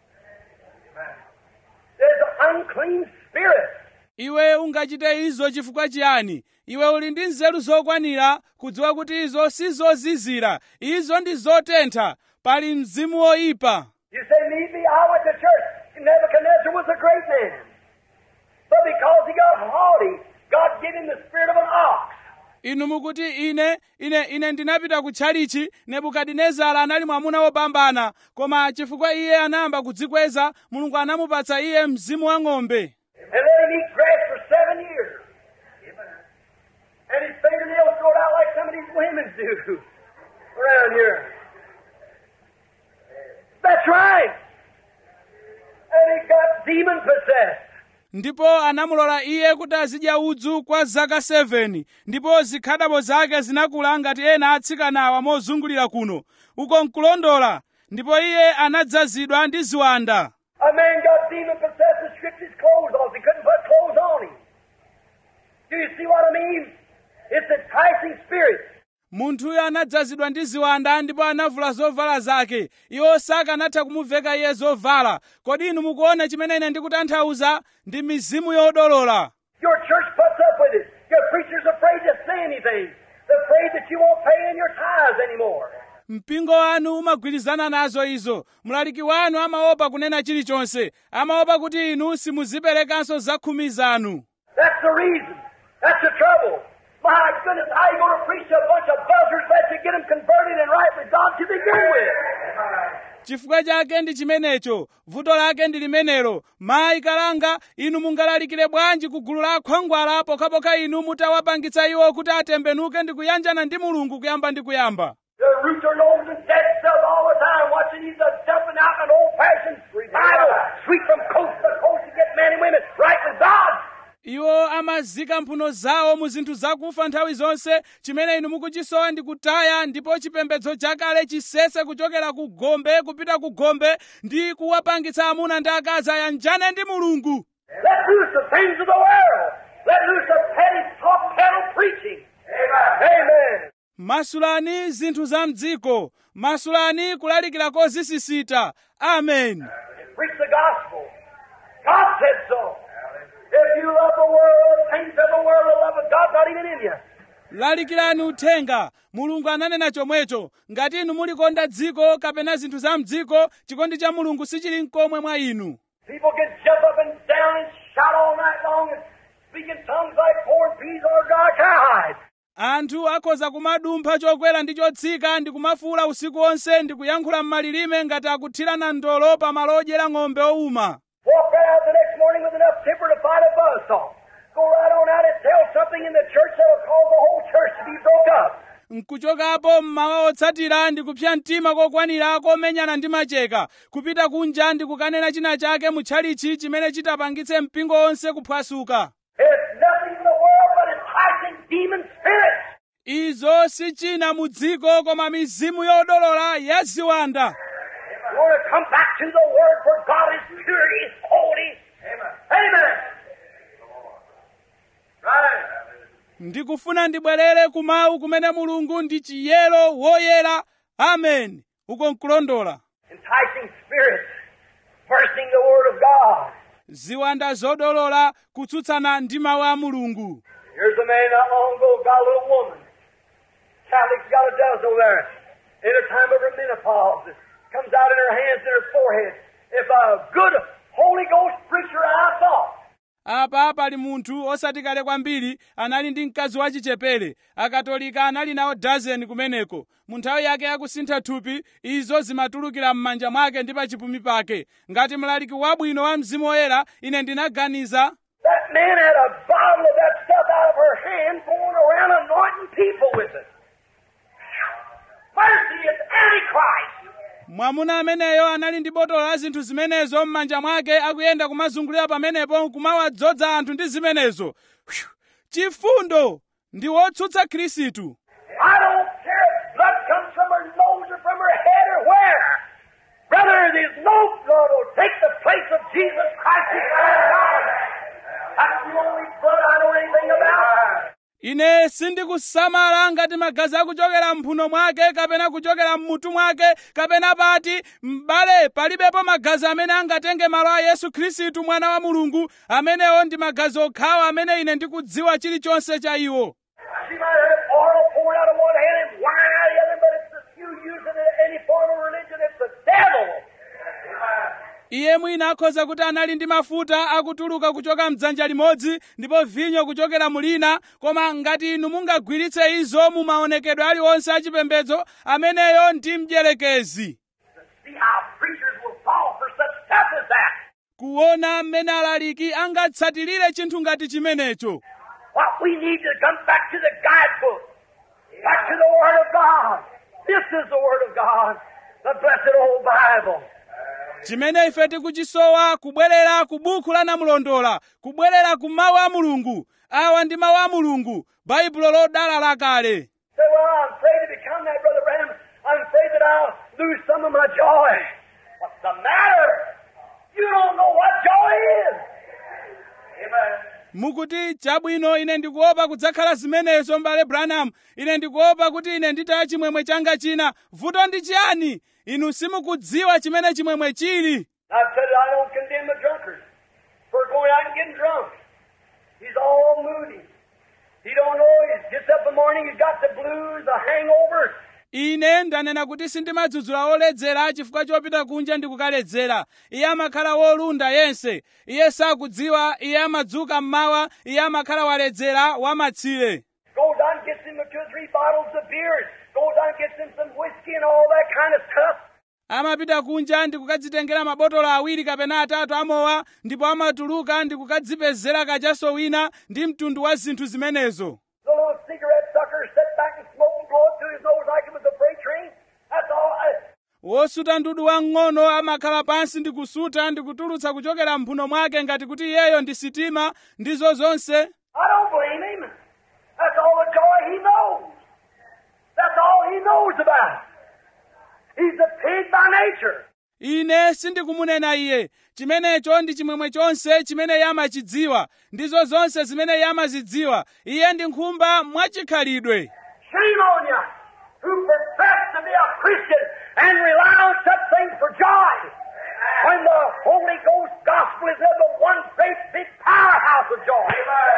There's an unclean spirit. Iwe ungachite izo chifukwa chiyani? Iwe uli ndi nzeru zokwanira kudziwa kuti izo sizozizira. Izo ndi zotentha. Pali mzimu woyipa. You say, me, me, I went to church. Nebuchadnezzar was a great man. But because he got haughty, God gave him the spirit of an ox. Inu mukuti ine, ine, ine ndinapita ku tchalichi, Nebukadinezara anali mwamuna wopambana, koma chifukwa iye anayamba kudzikweza, Mulungu anamupatsa iye mzimu wa ng'ombe. And let him eat grass for seven years. And his fingernails growed out like some of these women do around here. That's right. And he got demon possessed. Ndipo anamulola iye kuti azidya udzu kwa zaka seveni, ndipo zikhadabo zake zinakula ngati ena atsikanawa mozungulira kuno. Uko nkulondola, ndipo iye anadzazidwa ndi ziwanda. A man got demon possessed and stripped his clothes off. He couldn't put clothes on him. Do you see what I mean? It's enticing spirit. Munthuyo anadzazidwa ndi ziwanda ndipo anavula zovala zake. Iwo sakanatha kumuveka iye zovala. Kodi inu mukuona chimene ine ndikutanthauza? Ndi mizimu yodolola. Your church puts up with it. Your preacher's afraid to say anything. They're afraid that you won't pay in your tithes anymore. Mpingo wanu umagwirizana nazo izo. Mlaliki wanu amaopa kunena chilichonse. Amaopa kuti inu simuziperekanso zakhumi zanu. That's the reason. That's the trouble. My goodness, how are you going to preach to a bunch of buzzards that you get them converted and right with God to begin with? Chifukwa chake ndi chimenecho, vuto lake ndi limenelo. Mayi kalanga, inu mungalalikire bwanji ku gulu la khwangwala pokhapokha inu mutawapangitsa iwo kuti atembenuke ndi kuyanjana ndi Mulungu kuyamba ndi kuyamba. The roots are nose and dead stuff all the time, watching these uh, dumping out an old-fashioned revival, sweep from coast to coast to get men and women right with God. Iwo amazika mphuno zawo mu zinthu zakufa nthawi zonse. Chimene inu mukuchisowa ndi kutaya, ndipo chipembedzo chakale chisese kuchokera ku gombe kupita ku gombe ndi kuwapangitsa amuna ndi akazi ayanjane ndi Mulungu. Let loose the things of the world. Let loose the petty talk pedal preaching. Amen. Amen. Masulani zinthu za mdziko. Masulani kulalikira kozisisita. Amen. Preach the gospel. God said so. If you love the world, things of the world, the love of God's not even in you. Lalikirani uthenga. Mulungu ananena chomwecho. Ngati inu mulikonda dziko kapena zinthu za mdziko, chikondi cha Mulungu sichili nkomwe mwa inu. People can jump up and down and shout all night long and speak in tongues like corn peas or dry cowhide. Anthu akhoza kumadumpha chokwera ndi chotsika ndi kumafuula usiku wonse ndi kuyankhula m'malilime ngati akuthirana ndolo pa malo odyera ng'ombe owuma. Walk right out the next morning with enough temper to fight a buzzsaw. Go right on out and tell something in the church that will cause the whole church to be broke up. Nkuchokapo mmawa otsatira ndi kupsa mtima kokwanira komenyana ndi macheka. Kupita kunja ndi kukanena china chake mu tchalichi chimene chitapangitse mpingo wonse kuphwasuka. It's nothing in the world but enticing demon spirits. Izo si china mu dziko koma mizimu yodolola ya ziwanda. You want to come back to the Word where God is pure, He's holy. Amen. Amen. Right. Ndikufuna ndibwerere kumawu kumene Mulungu ndi chiyero woyera. Amen. uko nkulondola. Enticing spirits, versing the Word of God. Ziwanda zodolola kutsutsana ndi mawu a Mulungu. Here's a man not long ago got a little woman. Catholic's got a dozen over there. In a time of her menopause, it comes out in her hands and her forehead. If a good Holy Ghost preacher I thought. Apa pali munthu osati kale kwambiri anali ndi mkazi wachichepere. Akatolika anali nawo dozen kumeneko. Mu nthawi yake yakusintha thupi, izo zimatulukira m'manja mwake ndi pa chipumi pake. Ngati mlaliki wabwino wa Mzimu Woyera, ine ndinaganiza. That man had a bottle of that stuff out of her hand going around anointing people with it. Mercy is Antichrist. Mwamuna ameneyo anali ndi botolo la zinthu zimenezo m'manja mwake akuyenda kumazungulira pamenepo kumawadzoza anthu ndi zimenezo. Chifundo ndi wotsutsa Khristu. I don't care if blood comes from her nose or from her head or where. Brother, there's no blood will take the place of Jesus Christ. That's the only blood I know anything about. Ine sindikusamala ngati magazi akuchokera mphuno mwake kapena kuchokera mmutu mwake kapena pati m'bale palibepo magazi amene angatenge malo a Yesu Khristu mwana wa Mulungu amenewo ndi magazi okhawo amene ine ndikudziwa chilichonse cha iwo. She might have oil poured out of one hand and wine out of the other, but it's the you using any form of religion, it's the devil. Iye mwina akhoza kuti anali ndi mafuta akutuluka kuchoka mdzanja limodzi ndipo vinyo kuchokera mulina, koma ngati inu mungagwiritse izo mu maonekedwe aliwonse achipembedzo, ameneyo ndi mdierekezi. Kuona mmene alaliki angatsatirire chinthu ngati chimenecho. What we need to come back to the guidebook, back to the Word of God. This is the Word of God, the blessed old Bible. Chimene ife tikuchisowa kubwerera ku buku la namulondola, kubwerera ku mawu a Mulungu. Awa ndi mawu a Mulungu, Baibulo lodala lakale. Say, well, I'm afraid to become that, Brother Branham. I'm afraid that I'll lose some of my joy. What's the matter? You don't know what joy is. Amen. Mukuti chabwino ine ndikuopa kudzakhala zimenezo m'bale Branham. Ine ndikuopa kuti ine nditaya chimwemwe changa china. Vuto ndi chiyani? Inu simukudziwa chimene chimwemwe chili. I said I don't condemn the drunkard for going out and getting drunk. He's all moody. He don't know. He gets up in the morning, he's got the blues, the hangover. Ine ndanena kuti sindimadzudzula oledzera chifukwa chopita kunja ndi kukaledzera. Iye amakhala wolunda yense. Iye sakudziwa, iye amadzuka mmawa, iye amakhala waledzera wamatsire. Goes down and gets him two or three bottles of beer. Goes down and gets him some whiskey and all that kind of stuff. Amapita kunja ndi kukadzitengera mabotolo awiri kapena atatu amowa, ndipo amatuluka ndi kukadzipezera kachaso wina ndi mtundu wa zinthu zimenezo. The little cigarette sucker sit back and smoke and blow it through his nose like it was a freight train. That's all. I... Wosuta ndudu wang'ono amakhala pansi ndi kusuta ndi kutulutsa kuchokera mphuno mwake ngati kuti iyeyo ndi sitima ndizo zonse. I don't blame him. That's all the joy he knows. That's all he knows about. He's a pig by nature. Ine sindikumunena iye. Chimenecho ndi chimwemwe chonse chimene iye amachidziwa. Ndizo zonse zimene iye amazidziwa. Iye ndi nkhumba mwachikhalidwe. Shame on you who profess to be a Christian and rely on such things for joy. When the Holy Ghost gospel is of the one great big powerhouse of joy.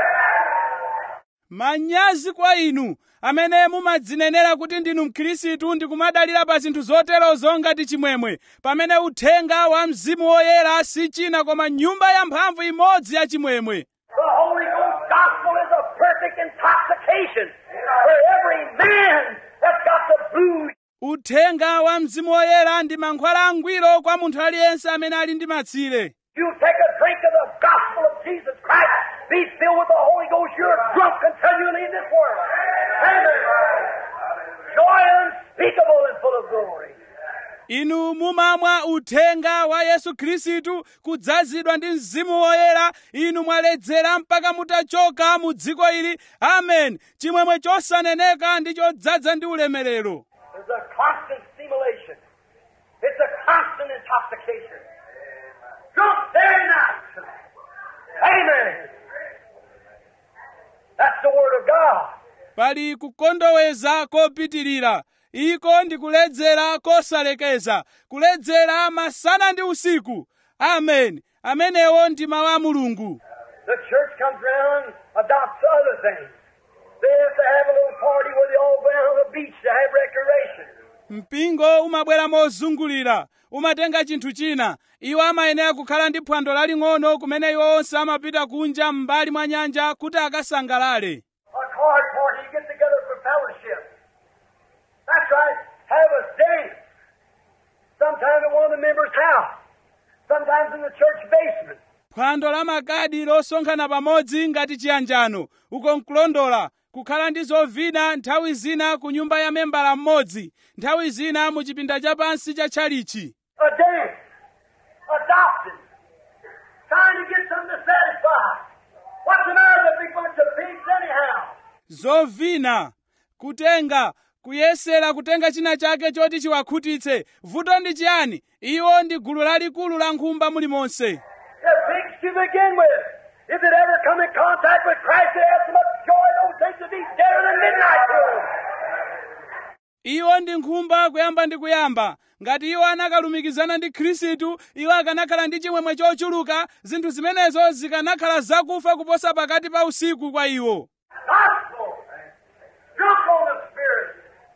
Manyazi kwa inu amene mumadzinenera kuti ndinu Mkhristu ndi kumadalira pa zinthu zoterozo ngati chimwemwe, pamene uthenga wa Mzimu Woyera si china koma nyumba ya mphamvu imodzi ya chimwemwe. The Holy Ghost gospel is a perfect intoxication for every man that's got the blues. Uthenga wa Mzimu Woyera ndi mankhwala angwiro kwa munthu aliyense amene ali ndi matsire. You take a drink of the gospel of Jesus Christ, be filled with the Holy Ghost, you're drunk until you leave this world. Amen. Joy unspeakable and full of glory. Inu mumamwa uthenga wa Yesu Khristu kudzazidwa ndi Mzimu Woyera, inu mwaledzera mpaka mutachoka mu dziko ili. Amen. Chimwemwe chosaneneka ndi chodzaza ndi ulemerero. There's a constant stimulation. It's a constant intoxication. Drunk day and night. Amen. That's the Word of God. Pali kukondoweza kopitirira. iko ndi kuledzera kosalekeza, kuledzera masana ndi usiku. Amen. Amenewo ndi mawu a Mulungu. The church comes around, adopts other things. They have to have a little party where they all go down on the beach to have recreation. Mpingo umabwera mozungulira, umatenga chinthu china. Iwo amayenera kukhala ndi phwando laling'ono kumene iwo onse amapita kunja m'mbali mwa nyanja kuti akasangalale. A card party, you get together for fellowship. That's right, have a dance. Sometimes at one of the members' house. Sometimes in the church basement. Phwando la makadi losonkhana pamodzi ngati chiyanjano, uko nkulondola, kukhala ndi zovina nthawi zina ku nyumba ya membala mmodzi, nthawi zina mu chipinda chapansi cha tchalichi. A dance, adopted, trying to get something to satisfy. What's the matter with a big bunch of pigs anyhow? Zovina, kutenga, kuyesera kutenga china chake choti chiwakhutitse. Vuto ndi chiyani? Iwo ndi gulu lalikulu la nkhumba mulimonse. They're pigs to begin with. If it ever come in contact with Christ, it has so much joy, those things would be deader than midnight to them. Iwo ndi nkhumba kuyamba ndi kuyamba. Ngati iwo anakalumikizana ndi Khristu, iwo akanakhala ndi chimwemwe chochuluka, zinthu zimenezo zikanakhala zakufa kuposa pakati pa usiku kwa iwo. Gospel, drunk on the Spirit,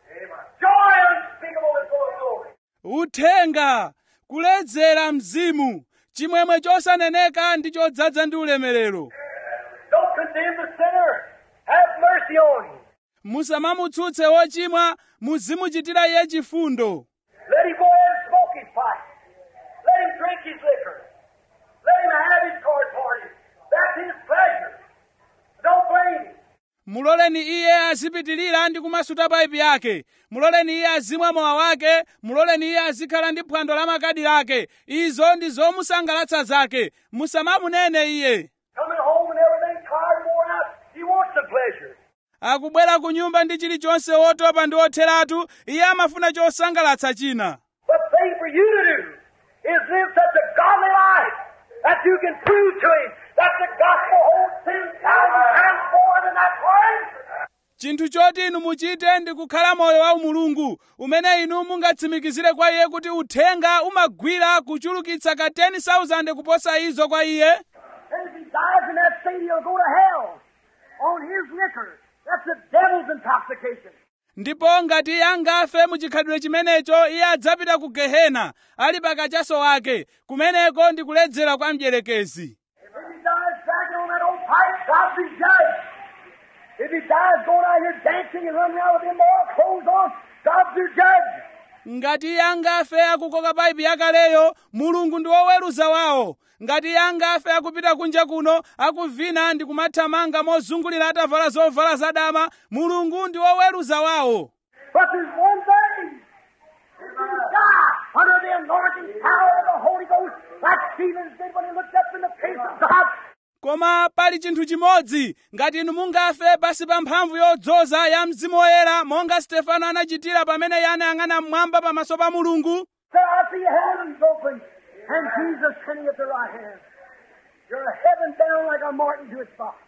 joy unspeakable and full of glory. Uthenga, kuledzera mzimu, chimwemwe chosaneneka ndi chodzaza ndi ulemerero. Don't condemn the sinner. Have mercy on him. Musamamutsutse wochimwa, muzimuchitira iye chifundo. Let him go ahead and smoke his pipe. Let him drink his liquor. Let him have his card party. That's his pleasure. Don't blame him. Muloleni iye azipitirira ndi kumasuta paipi yake. Muloleni iye azimwa mowa wake. Muloleni iye azikhala ndi phwando la makadi lake. Izo ndi zomusangalatsa zake. Musamamunene iye. Coming home and everything tired and worn out, he wants the pleasure. Akubwera ku nyumba ndi chilichonse wotopa ndi otheratu, iye amafuna chosangalatsa china. The thing for you to do is live such a godly life that you can prove to him that the gospel holds ten thousand times more than that word. Chinthu choti inu muchite ndi kukhala moyo wa umulungu, umene inu mungatsimikizire kwa iye kuti uthenga umagwira kuchulukitsa ka ten thousand kuposa izo kwa iye. And if he dies in that state, he'll go to hell on his liquor. That's the devil's intoxication. Ndipo ngati iye angafe muchikhalidwe chimenecho, iye adzapita ku Gehena, ali pakachaso wake, kumeneko ndi kuledzera kwa mdierekezi. If he dies dragging on that old pipe, God's his judge. If he dies going out here dancing and running around with immoral clothes on, God's your judge. Ngati iye angafe akukoka paipi yakaleyo, Mulungu ndi woweruza wawo. Ngati iye angafe akupita kunja kuno, akuvina ndi kumathamanga mozungulira atavala zovala zadama, Mulungu ndi woweruza wawo. But there's one thing. If you die under the anointing power of the Holy Ghost, like Stephen did when he looked up in the face of God. Koma pali chinthu chimodzi, ngati inu mungafe pasi pa mphamvu yodzoza ya Mzimu Woyera, monga Stefano anachitira pamene iye anayang'ana mmwamba pamaso pa Mulungu. So I see heavens open, and Jesus sitting at the right hand. You're heaven down like a martin to its box.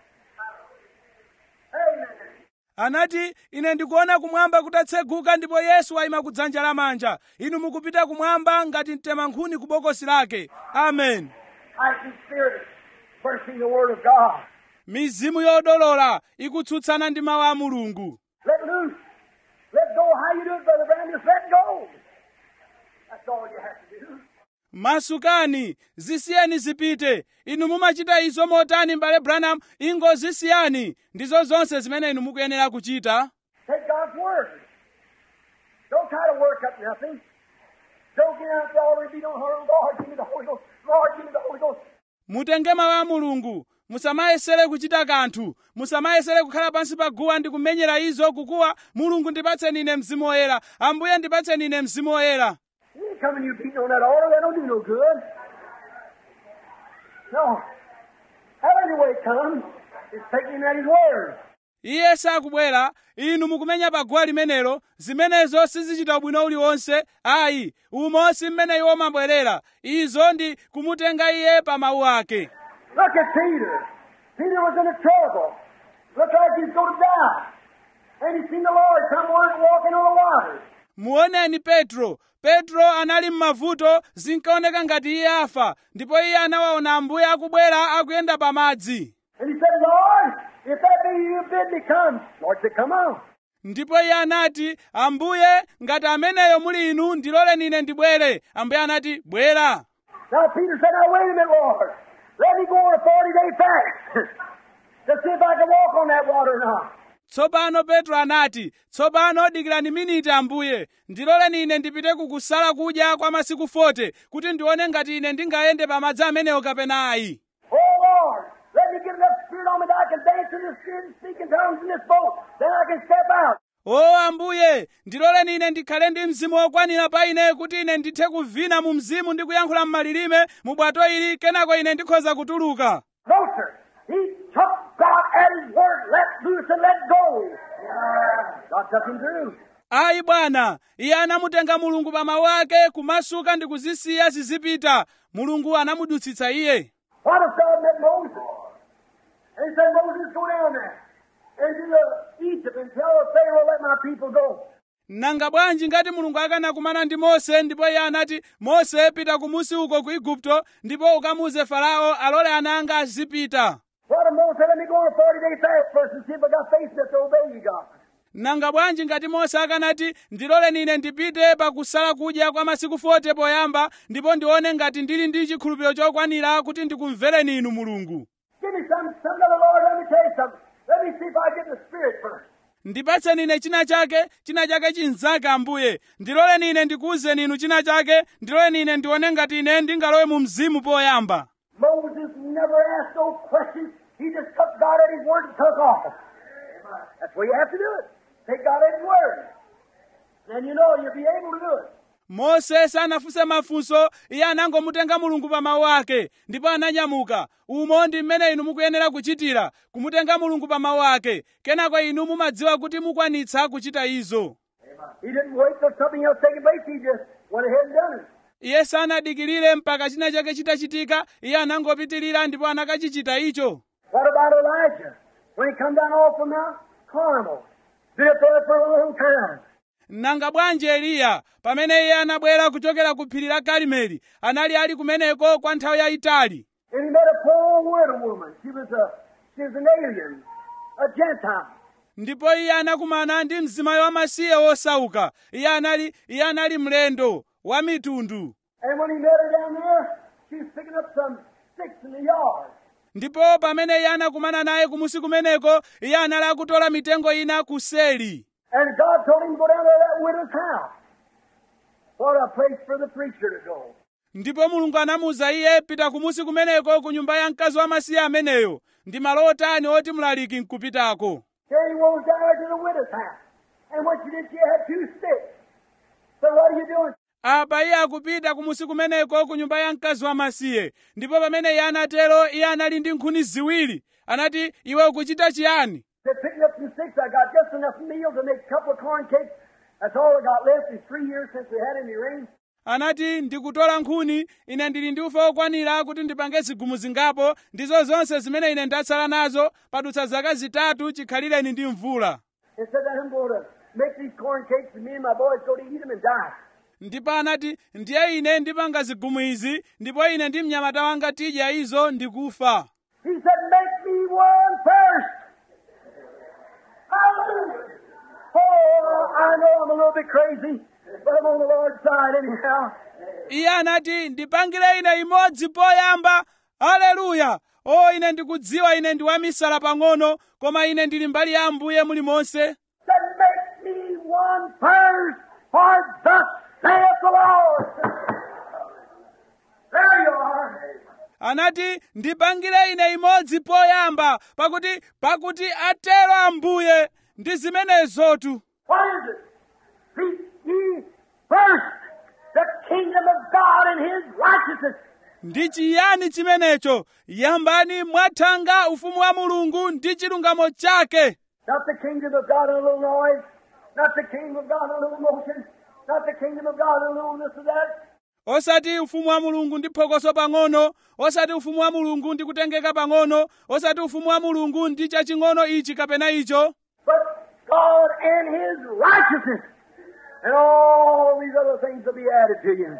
Amen. Anati, ine ndikuona kumwamba kutatseguka ndipo Yesu ayima kudzanja lamanja. Inu mukupita kumwamba ngati mtemankhuni ku bokosi lake. Amen. I see spirits cursing the word of God. Mizimu yodolola ikutsutsana ndi mawu a Mulungu. Let loose. Let go. How you do it, Brother Branham? Just let go. That's all you have to do. Masukani, zisiyeni zipite. Inu mumachita izo motani mbale Branham, ingo zisiyani. Ndizo zonse zimene inu mukuyenera kuchita. Take God's word. Don't try to work up nothing. Don't get out there already beat on her. Lord, give me the Holy Ghost. Lord, give me the Holy Ghost. Mutenge mawu a Mulungu. Musamayesere kuchita kanthu. Musamayesere kukhala pansi pa guwa ndi kumenyera izo kukuwa, Mulungu ndipatseni ine Mzimu Woyera. Ambuye ndipatseni ine Mzimu Woyera. You come and you beating on that altar, that don't do no good. No. However way it comes, it's taking him at his word. Iye sakubwera, inu mukumenya pa guwa limenelo, zimenezo sizichita bwino uliwonse, ayi, umo si mmene iwo mabwerera. Izo ndi kumutenga iye pa mawu ake. Look at Peter. Peter was in a trouble. Looked like he was going to die. And he seen the Lord come walking on the water. muoneni Petro. Petro anali m'mavuto, zinkaoneka ngati iye afa, ndipo iye anawaona Ambuye akubwera akuyenda pa madzi. And he said, Lord, if that be you, bid me come. Lord said, come on. Ndipo iye anati, Ambuye, ngati ameneyo muli inu, ndiloleni ine ndibwere. Ambuye anati, bwera. Now Peter said, now wait a minute, Lord. Let me go on a forty-day fast to see if I can walk on that water or not. Tsopano Petro anati, tsopano dikirani miniti Ambuye, ndiloleni ine ndipite kukusala kudya kwa masiku forty, kuti ndione ngati ine ndingayende pa madzi amenewo kapena ayi. Oh Lord, let me get enough spirit on me that I can dance in the spirit and speak in tongues in this boat. Then I can step out. O Ambuye, ndiloleni ine ndikhale ndi mzimu wokwanira pa ine kuti ine ndithe kuvina mu mzimu ndi kuyankhula m'malilime mu bwato ili, kenako ine ndikhoza kutuluka. No, sir. He took God at his word, let loose and let go. God took him through. Ayi bwana, iye anamutenga Mulungu pa mawu ake, kumasuka ndi kuzisiya zizipita. Mulungu anamudutsitsa iye. What if God met Moses? And he said, Moses, go down there and do the Egypt and tell the Pharaoh, let my people go. Nanga bwanji ngati Mulungu akanakumana ndi Mose, ndipo iye anati, Mose, pita kumusi uko ku Igupto, ndipo ukamuze Farao alole ana anga azipita. What if Moses said, let me go on a forty-day fast first and see if I got faith enough to obey you, God? Nanga bwanji ngati Mose akanati, ndiloleni ine ndipite pa kusala kudya kwa masiku forty poyamba, ndipo ndione ngati ndili ndi chikhulupiriro chokwanira kuti ndikumvereni inu Mulungu. Give me some, some of the Lord, let me tell you something. Let me see if I get the Spirit first. Ndipatseni ine china chake, china chake chinzake Ambuye. Ndiloleni ine ndikuwuzeni inu china chake, ndiloleni ine ndione ngati ine ndingalowe mu mzimu poyamba. Moses never asked no questions. He just took God at his word and took off. That's where you have to do it. Take God at his word. And you know you'll be able to do it. Mose sanafunse mafunso, iye anangomutenga Mulungu pa mawu ake, ndipo ananyamuka. Umo ndi mmene inu mukuyenera kuchitira, kumutenga Mulungu pa mawu ake. Kenako inu mumadziwa kuti mukwanitsa kuchita izo. He didn't wait till something else taking place. He just went ahead and done it. Iye sanadikirire mpaka china chake chitachitika, iye anangopitirira ndipo anakachichita icho. What about Elijah? When he come down off from Mount Carmel, been up there for a long time. Nanga bwanji Eliya, pamene iye anabwera kuchokera ku phiri la Karimeli, anali ali kumeneko kwa nthawi yayitali. And he met a poor widow woman. She was a, she was an alien, a Gentile. Ndipo iye anakumana ndi mzimayi wamasiye wosauka. Iye anali, iye anali mlendo wa mitundu. And when he met her down there, she was picking up some sticks in the yard. Ndipo pamene iye anakumana naye kumusi kumeneko, iye anali akutola mitengo ina kuseli. And God told him to go down to that widow's house. What a place for the preacher to go. Ndipo Mulungu anamuwuza iye, pita kumusi kumeneko ku nyumba ya mkazi wamasiye ameneyo. Ndi malo otani oti mlaliki nkupitako. Here he goes down there to the widow's house. And what she did, she had two sticks. So what are you doing? Apa iye akupita kumusi kumeneko ku nyumba ya mkazi wamasiye. Ndipo pamene iye anatero, iye anali ndi nkhuni ziwiri. Anati, iwe ukuchita chiyani? They're picking up some sticks. I got just enough meal to make a couple of corn cakes. That's all I got left in three years since we had any rain. Anati, ndikutola nkhuni, ine ndili ndi ufa wokwanira kuti ndipange zigumu zingapo, ndizo zonse zimene ine ndatsala nazo, padutsa zaka zitatu chikhalireni ndi mvula. And said that I'm going to make these corn cakes and me and my boys go to eat them and die. Ndipo anati, ndiye ine ndipanga zigumu izi, ndipo ine ndi mnyamata wanga tidya izo ndikufa. He said, make me one first. Hallelujah. Oh, I know I'm a little bit crazy, but I'm on the Lord's side anyhow. Iye anati, ndipangire ine imodzi poyamba. Haleluya! O, ine ndikudziwa ine ndi wamisala pang'ono, koma ine ndili mbali ya Ambuye mulimonse. Said, make me one first, for thus saith the Lord. There you are. Anati, ndipangire ine imodzi poyamba, pakuti pakuti atero Ambuye, ndi zimenezotu. What is it? Seek ye first the kingdom of God and his righteousness. Ndi chiyani chimenecho? Yambani mwathanga ufumu wa Mulungu ndi chilungamo chake. Not the kingdom of God and a little noise. Not the kingdom of God and a little motion. Not the kingdom of God and a little this or that. Osati ufumu wa Mulungu ndi phokoso pang'ono, osati ufumu wa Mulungu ndi kutengeka pang'ono, osati ufumu wa Mulungu ndi chaching'ono ichi kapena icho. But God and his righteousness. And all these other things will be added to you.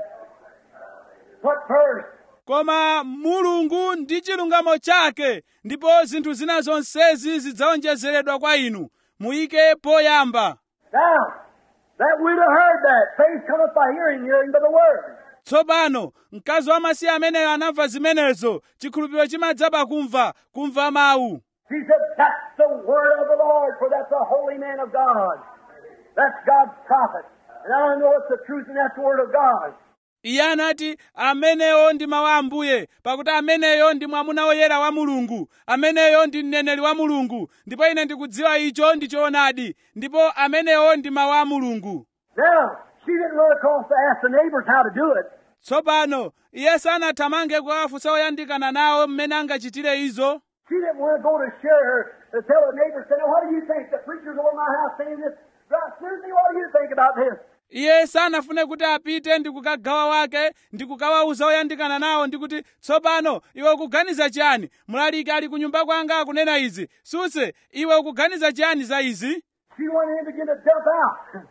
What first? Koma Mulungu ndi chilungamo chake, ndipo zinthu zina zonsezi zidzaonjezeredwa kwa inu. Muyike poyamba. Now, that we'd have heard that. Faith cometh by hearing, hearing by the word. Tsopano, mkazi wamasiye ameneyo anamva zimenezo, chikhulupiriro chimadza pakumva, kumva mawu. She said, that's the word of the Lord, for that's a holy man of God. That's God's prophet. And I know it's the truth, and that's the word of God. Iye anati, ameneyo ndi mawu a Ambuye, pakuti ameneyo ndi mwamuna woyera wa Mulungu, ameneyo ndi mneneri wa Mulungu, ndipo ine ndikudziwa icho ndi choonadi, ndipo ameneyo ndi mawu a Mulungu. Now, she didn't run across to ask the neighbors how to do it. Tsopano, iye sanathamange kuwafunsa oyandikana nawo mmene angachitire izo. She didn't want to go to share her, to tell her neighbors, say, what do you think? The preacher's over my house saying this. Susie, what do you think about this? Iye sanafune kuti apite ndi kukagawa wake, ndi kukawauza oyandikana nawo ndi kuti, tsopano, iwe ukuganiza chiyani? Mlaliki ali ku nyumba kwanga akunena izi. Suse, iwe ukuganiza chiyani za izi? She went in and began to dump out.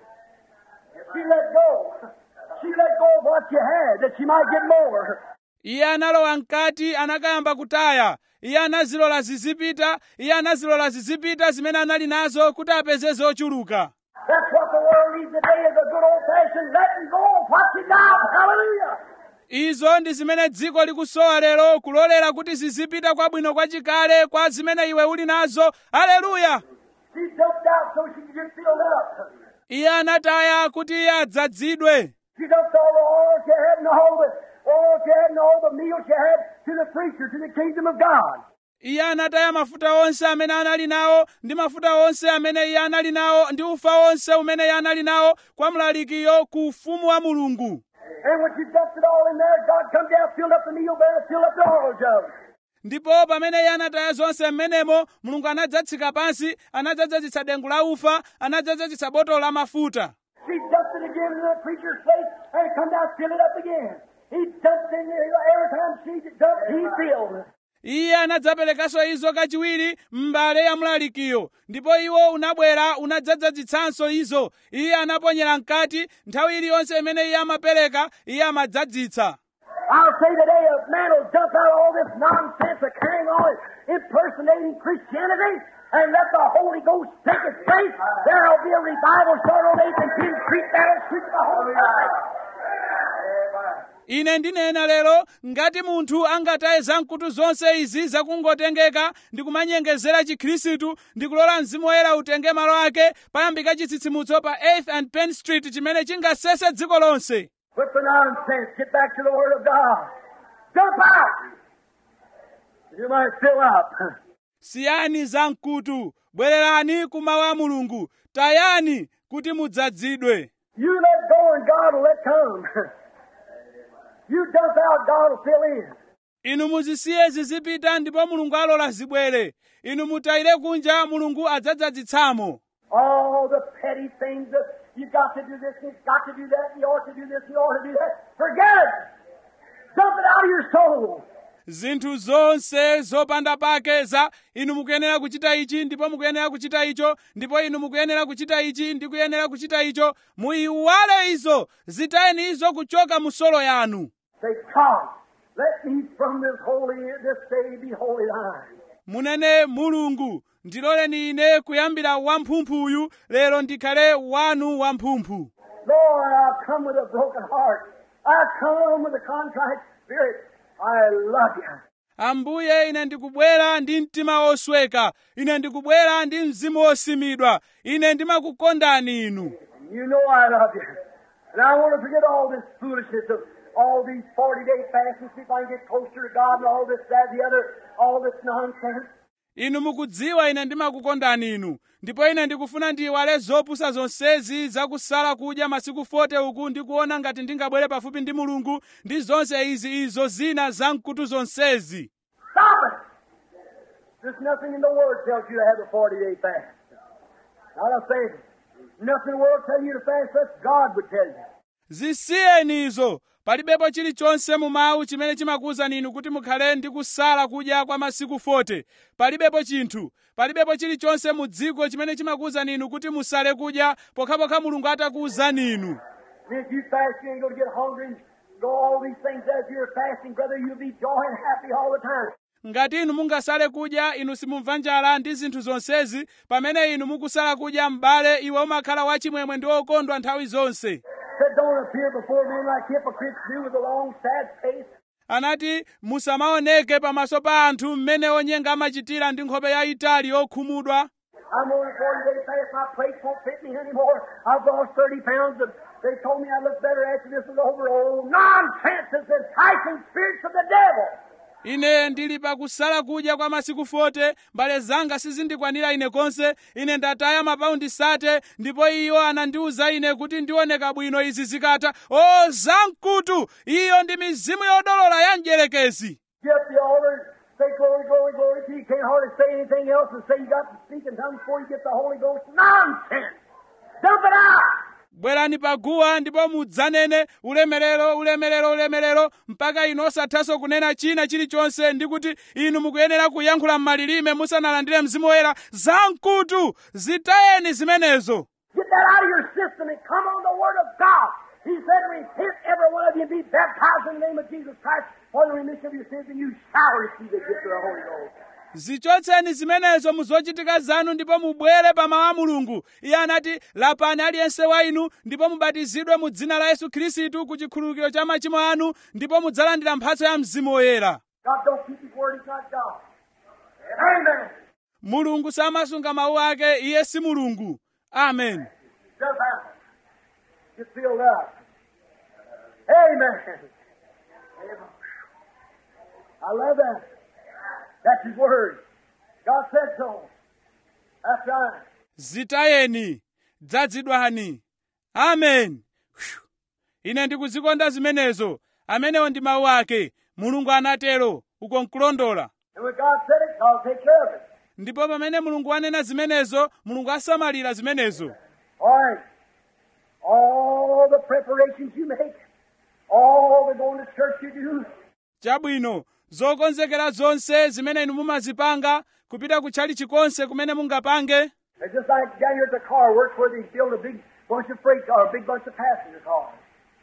She let go. She let go of what she had, that she might get more. Iye analowa mkati, anakayamba kutaya. Iye anazilola zizipita, iye anazilola zizipita zimene anali nazo kuti apeze zochuluka. That's what the world needs today, is a good old-fashioned letting go of what you got. Hallelujah! Izo ndi zimene dziko likusowa lero, kulolera kuti zizipita kwabwino kwachikale kwa zimene iwe uli nazo. Haleluya! She dumped out so she could get filled up. Iye anataya kuti iye adzadzidwe. She dumped all the oil she had and all the oil she had and all the meal she had to the preacher, to the kingdom of God. Iye anataya mafuta onse amene anali nawo, ndi mafuta onse amene iye anali nawo, ndi ufa onse umene iye anali nawo, kwa mlalikiyo ku ufumu wa Mulungu. And when she dumped it all in there, God come down, filled up the meal barrel, filled up the oil jug. Ndipo pamene iye anataya zonse mmenemo, Mulungu anadzatsika pansi, anadzadzazitsa dengu la ufa, anadzadzazitsa botolo la mafuta. She dumped it again in the preacher's place, and come down, fill it up again. He dumped in there, every time she dumped, he filled. Iye anadzaperekanso izo kachiwiri m'mbale ya mlalikiyo, ndipo iwo unabwera unadzadzazitsanso izo. Iye anaponyera mkati, nthawi iliyonse imene iye amapereka, iye amadzadzitsa. I'll say today, a man will dump out all this nonsense of carrying on impersonating Christianity and let the Holy Ghost take its place. There'll be a revival short on eighth and ten Street that'll sweep the whole country. Ine ndinena lero, ngati munthu angataye zamkutu zonse izi zakungotengeka ndi kumanyengezera chikhristu ndi kulola mzimu woyera utenge malo ake, payambika chitsitsimutso pa eighth and Penn Street chimene chingasese dziko lonse. Quit the nonsense. Get back to the Word of God. Dump out. You might fill up. Siyani zamkutu, bwererani ku mawu a Mulungu, tayani kuti mudzadzidwe. You let go and God will let come. You dump out, God will fill in. Inu muzisiye zizipita ndipo Mulungu alola zibwere. Inu mutayire kunja, Mulungu adzadzadzitsamo. All the petty things that you got to do this, and you've got to do that, and you ought to do this, and you ought to do that. Forget it. Dump it out of your soul. Zinthu zonse zopanda pake za inu mukuyenera kuchita ichi ndipo mukuyenera kuchita icho, ndipo inu mukuyenera kuchita ichi ndi kuyenera kuchita icho, muyiwale izo, zitayeni izo kuchoka mu solo yanu. Say, God, let me from this holy, this day be holy thine. Munene Mulungu, ndiloleni ine kuyambira wamphumphuyu, lero ndikhale wanu wamphumphu. Lord, I've come with a broken heart. I've come with a contrite spirit. I love you. Ambuye, ine ndikubwera ndi mtima osweka, ine ndikubwera ndi mzimu osimidwa, ine ndimakukondani inu. You know I love you. And I want to forget all this foolishness of all these forty-day fasts and see if I can get closer to God and all this, that, the other, all this nonsense. Inu mukudziwa ine ndimakukondani inu, ndipo ine ndikufuna ndiyiwale zopusa zonsezi zakusala kudya masiku forty uku ndi kuona ngati ndingabwere pafupi ndi Mulungu ndi zonse izi izo zina zamkutu zonsezi. Stop it! There's nothing in the Word tells you to have a forty-day fast. Not a thing. Nothing in the world tells you to fast, that's God would tell you. zisiyeni izo. Palibepo chilichonse mu mawu chimene chimakuwuzani inu kuti mukhale ndi kusala kudya kwa masiku forty. Palibepo chinthu, palibepo chilichonse mu dziko chimene chimakuwuzani inu kuti musale kudya pokhapokha Mulungu atakuwuzani inu. And if you fast, you ain't going to get hungry and go all these things as you're fasting, brother. You'll be joy and happy all the time. Ngati inu mungasale kudya, inu simumva njala ndi zinthu zonsezi. Pamene inu mukusala kudya m'bale, iwe umakhala wachimwemwe ndi wokondwa nthawi zonse. Said, don't appear before men like hypocrites do with a long, sad face. Anati musamaoneke pamaso pa anthu mmene onyenga amachitira ndi nkhope yayitali yokhumudwa. I'm only forty days past, my plate won't fit me anymore. I've lost thirty pounds. Of, they told me I look better after this is over. Oh, nonsense! It's enticing spirits of the devil. Ine ndili pakusala kudya kwa masiku forty, mbale zanga sizindikwanira ine konse. Ine ndataya mapaundi sate, ndipo iyo anandiuza ine kuti ndioneka bwino izi zikatha. O zamkutu, iyo ndi mizimu yodolola ya mdierekezi. Get up the altar, say glory, glory, glory till you can't hardly say anything else and say you got to speak in tongues before you get the Holy Ghost. Nonsense! Dump it out! Bwerani paguwa ndipo mudzanene ulemerero ulemerero ulemerero mpaka inu osathanso kunena china chilichonse ndi kuti inu mukuyenera kuyankhula m'malilime musanalandire Mzimu Woyera. Zamkutu, zitayeni zimenezo. Get that out of your system and come on the Word of God. He said, repent every one of you and be baptized in the name of Jesus Christ for the remission of your sins, and you shall receive the gift of the Holy Ghost. Zichotseni zimenezo muzochitika zanu ndipo mubwere pa mawu a Mulungu. Iye anati, lapani aliyense wa inu ndipo mubatizidwe mu dzina la Yesu Khristu ku chikhululukiro cha machimo anu ndipo mudzalandira mphatso ya Mzimu Woyera. God don't keep His word, He's not God. Amen. Mulungu samasunga mawu ake, iye si Mulungu. Amen. Just happen. Get filled up. Amen. I love that. That's His word. God said so. That's right. Zitayeni, dzadzidwani. Amen. Whew. Ine ndikuzikonda zimenezo. Amenewo ndi mawu ake. Mulungu anatero, uko nkulondola. And when God said it, God will take care of it. Ndipo pamene Mulungu anena zimenezo, Mulungu asamalira zimenezo. All right. All the preparations you make, all the going to church you do, Chabwino, zokonzekera zonse zimene inu mumazipanga, kupita kutchali chikonse kumene mungapange. it's just like down here at the car works where they build a big bunch of freight cars, a big bunch of passenger cars.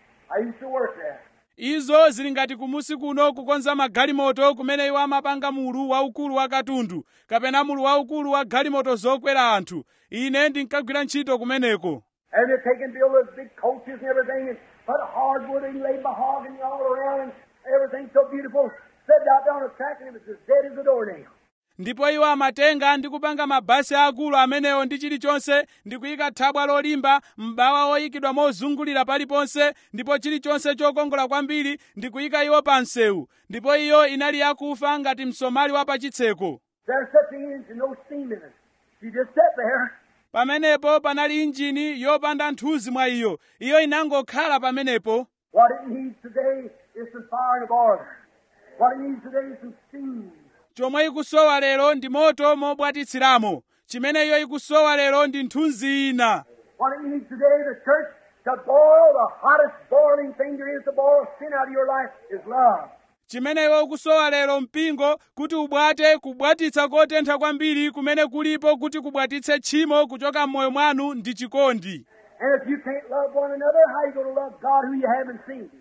I used to work there. Izo zili ngati kumusi kuno kukonza magalimoto kumene iwo amapanga mulu waukulu wa katundu, kapena mulu waukulu wa galimoto zokwera anthu. Ine ndinkagwira ntchito kumeneko. And they're taking build those big coaches and everything and put hardwood and lay mahogany all around and everything so beautiful. Set out there on the track and it was as dead as a doornail. Ndipo iwo amatenga ndi kupanga mabasi akulu amenewo ndi chilichonse ndi kuyika thabwa lolimba m'bawa oyikidwa mozungulira paliponse ndipo chilichonse chokongola kwambiri ndi kuyika iwo pa msewu. Ndipo iyo inali yakufa ngati msomali wa pachitseko. There set the engine, no steam in it. You just sit there. Pamenepo panali injini yopanda nthuzi mwa iyo. Iyo inangokhala pamenepo. What it needs today is some fire in the boiler. What it needs today is some steam. Chomwe ikusowa lero ndi moto mobwatitsiramo. Chimene iyo ikusowa lero ndi nthunzi ina. What it needs today, the church, to boil the hottest boiling thing there is to boil sin out of your life is love. Chimene iwo ukusowa lero mpingo kuti ubwate kubwatitsa kotentha kwambiri kumene kulipo kuti kubwatitse tchimo kuchoka m'moyo mwanu ndi chikondi. And if you can't love one another, how are you going to love God who you haven't seen?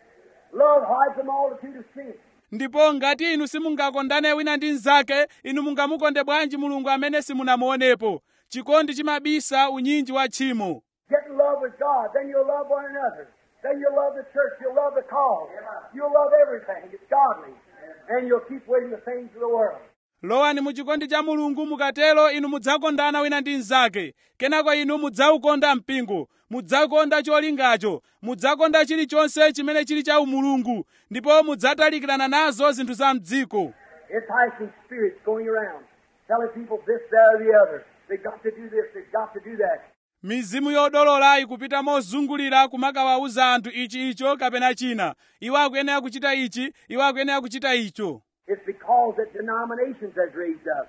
Love hides the multitude of sin. Ndipo ngati inu simungakondane wina ndi mnzake, inu mungamukonde bwanji Mulungu amene simunamuonepo? Chikondi chimabisa unyinji wa tchimo. Get in love with God, then you'll love one another. Then you'll love the church, you'll love the cause. You'll love everything. It's godly. And you'll keep waiting the things of the world. Lowani mu chikondi cha Mulungu mukatero inu mudzakondana wina ndi mnzake. Kenako inu mudzaukonda mpingo, mudzakonda cholingacho, mudzakonda chilichonse chimene chili cha umulungu, ndipo mudzatalikirana nazo zinthu za mdziko. Enticing spirits going around, telling people this, that, or the other. They've got to do this, they've got to do that. Mizimu yodolola ikupita mozungulira kumakawauza anthu ichi icho kapena china. Iwo akuyenera kuchita ichi, iwo akuyenera kuchita icho. It's because that denominations has raised up.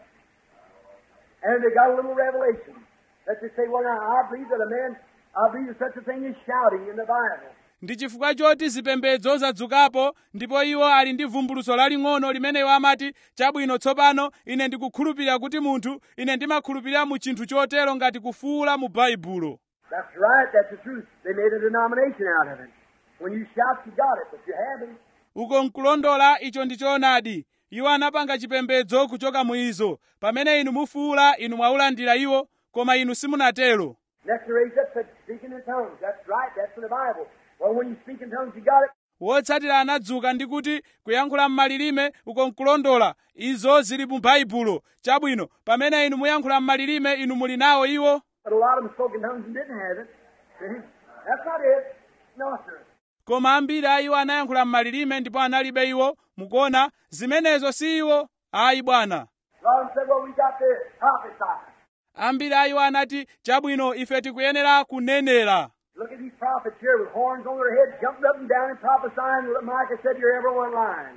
And they got a little revelation that they say, well, now, I believe that a man, I believe that such a thing is shouting in the Bible. ndi chifukwa choti zipembedzo zadzukapo ndipo iwo ali ndi vumbulutso laling'ono limene iwo amati chabwino tsopano ine ndikukhulupirira kuti munthu ine ndimakhulupirira mu chinthu chotero ngati kufuula mu baibulo. That's right, that's the truth. They made a denomination out of it. When you shout, you got it, but you haven't. Uko nkulondola, icho ndi choonadi. Iwo anapanga chipembedzo kuchoka mu izo. Pamene inu mufuula, inu mwaulandira iwo, koma inu simunatero. Next to raise up said, speaking in tongues. That's right, that's in the Bible. Well, when you speak in tongues, you got it. Wotsatira anadzuka ndi kuti kuyankhula m'malilime uko nkulondola. Izo zili mu baibulo. Chabwino, pamene inu muyankhula m'malilime, inu muli nawo iwo. But a lot of them spoke in tongues and didn't have it. See? That's not it. No, sir. Koma ambiri a iwo anayankhula m'malilime ndipo analibe iwo. Mukuona, zimenezo si iwo. Ayi bwana. A lot of them said, well, we got to prophesy. Ambiri a iwo anati, chabwino ife tikuyenera kunenera. Look at these prophets here with horns on their heads, jumping up and down and prophesying. Micah said, you're every one lying.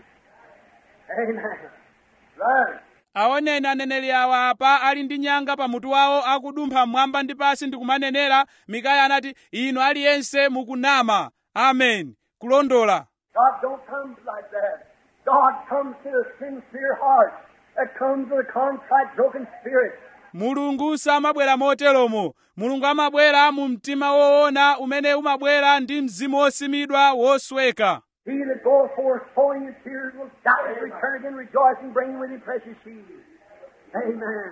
Amen. Right. Aoneni aneneri awa apa ali ndi nyanga pamutu wawo akudumpha mmwamba ndi pansi ndi kumanenera. Mikaya anati, inu aliyense mukunama. Amen. Kulondola. God don't come like that. God comes to a sincere heart that comes with a contrite, broken spirit. Mulungu samabwera moteromo. Mulungu amabwera mu mtima woona umene umabwera ndi mzimu wosimidwa wosweka. He that goeth forth sowing in tears will doubtless return again rejoicing, bringing with him precious sheaves. Amen.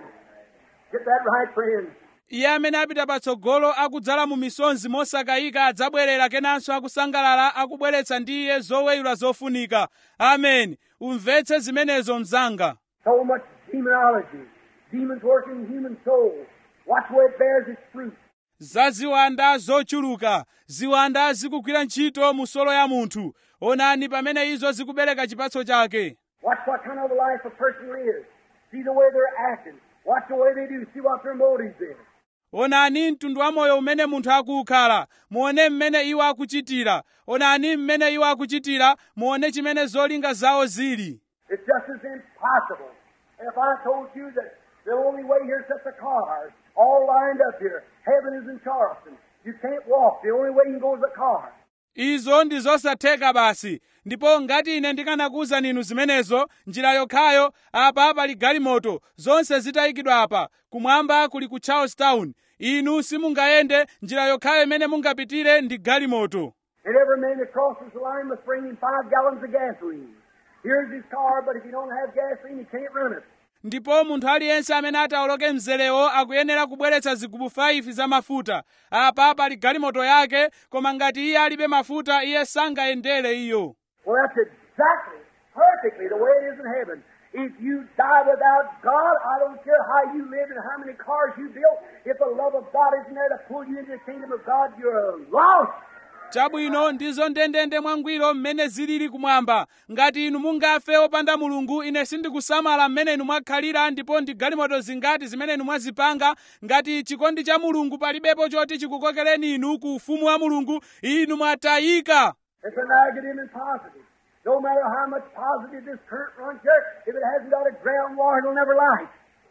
Get that right, friends. Iye amene apita patsogolo akudzala mu misonzi mosakayika adzabwerera kenanso akusangalala akubweretsa ndi iye zoweyula zofunika. Amen. Umvetse zimenezo mzanga. So much demonology. Demons working in human souls. Watch where it bears its fruit. Za ziwanda zochuluka. Ziwanda zikugwira ntchito mu solo ya munthu. Onani pamene izo zikubereka chipatso chake. Watch what kind of a life a person lives. See the way they're acting. Watch the way they do. See what their motives is. Onani mtundu wa moyo umene munthu akukhala. Muone mmene iwo akuchitira. Onani mmene iwo akuchitira. Muone chimene zolinga zawo zili. It's just as impossible. If I told you that the only way here's just the cars, all lined up here. Heaven is in Charleston. You can't walk. The only way you can go is the car. Izo ndi zosatheka basi. Ndipo ngati ine ndikanakuwuzani inu zimenezo, njira yokhayo, apa pali galimoto, zonse zitayikidwa apa, kumwamba kuli ku Charlestown. Inu simungayende, njira yokhayo imene mungapitire ndi galimoto. And every man that crosses the line must bring him five gallons of gasoline. Here's his car, but if you don't have gasoline, you can't run it. Ndipo munthu aliyense amene atawoloke mzelewo akuyenera kubweretsa zigubu five za mafuta. Apa pali galimoto yake, koma ngati iye alibe mafuta, iye sangayendere iyo. Well, that's exactly, perfectly the way it is in heaven. If you die without God, I don't care how you live and how many cars you built, if the love of God isn't there to pull you into the kingdom of God, you're lost. Chabwino ndizo ndendende mwangwiro mmene zilili kumwamba. Ngati inu mungafe opanda Mulungu, ine sindikusamala mmene inu mwakhalira ndipo ndi galimoto zingati zimene inu mwazipanga. Ngati chikondi cha Mulungu palibepo choti chikukokereni inu ku ufumu wa Mulungu, inu mwatayika. It's a negative and positive. No matter how much positive this current runs here, if it hasn't got a ground wire, it'll never light.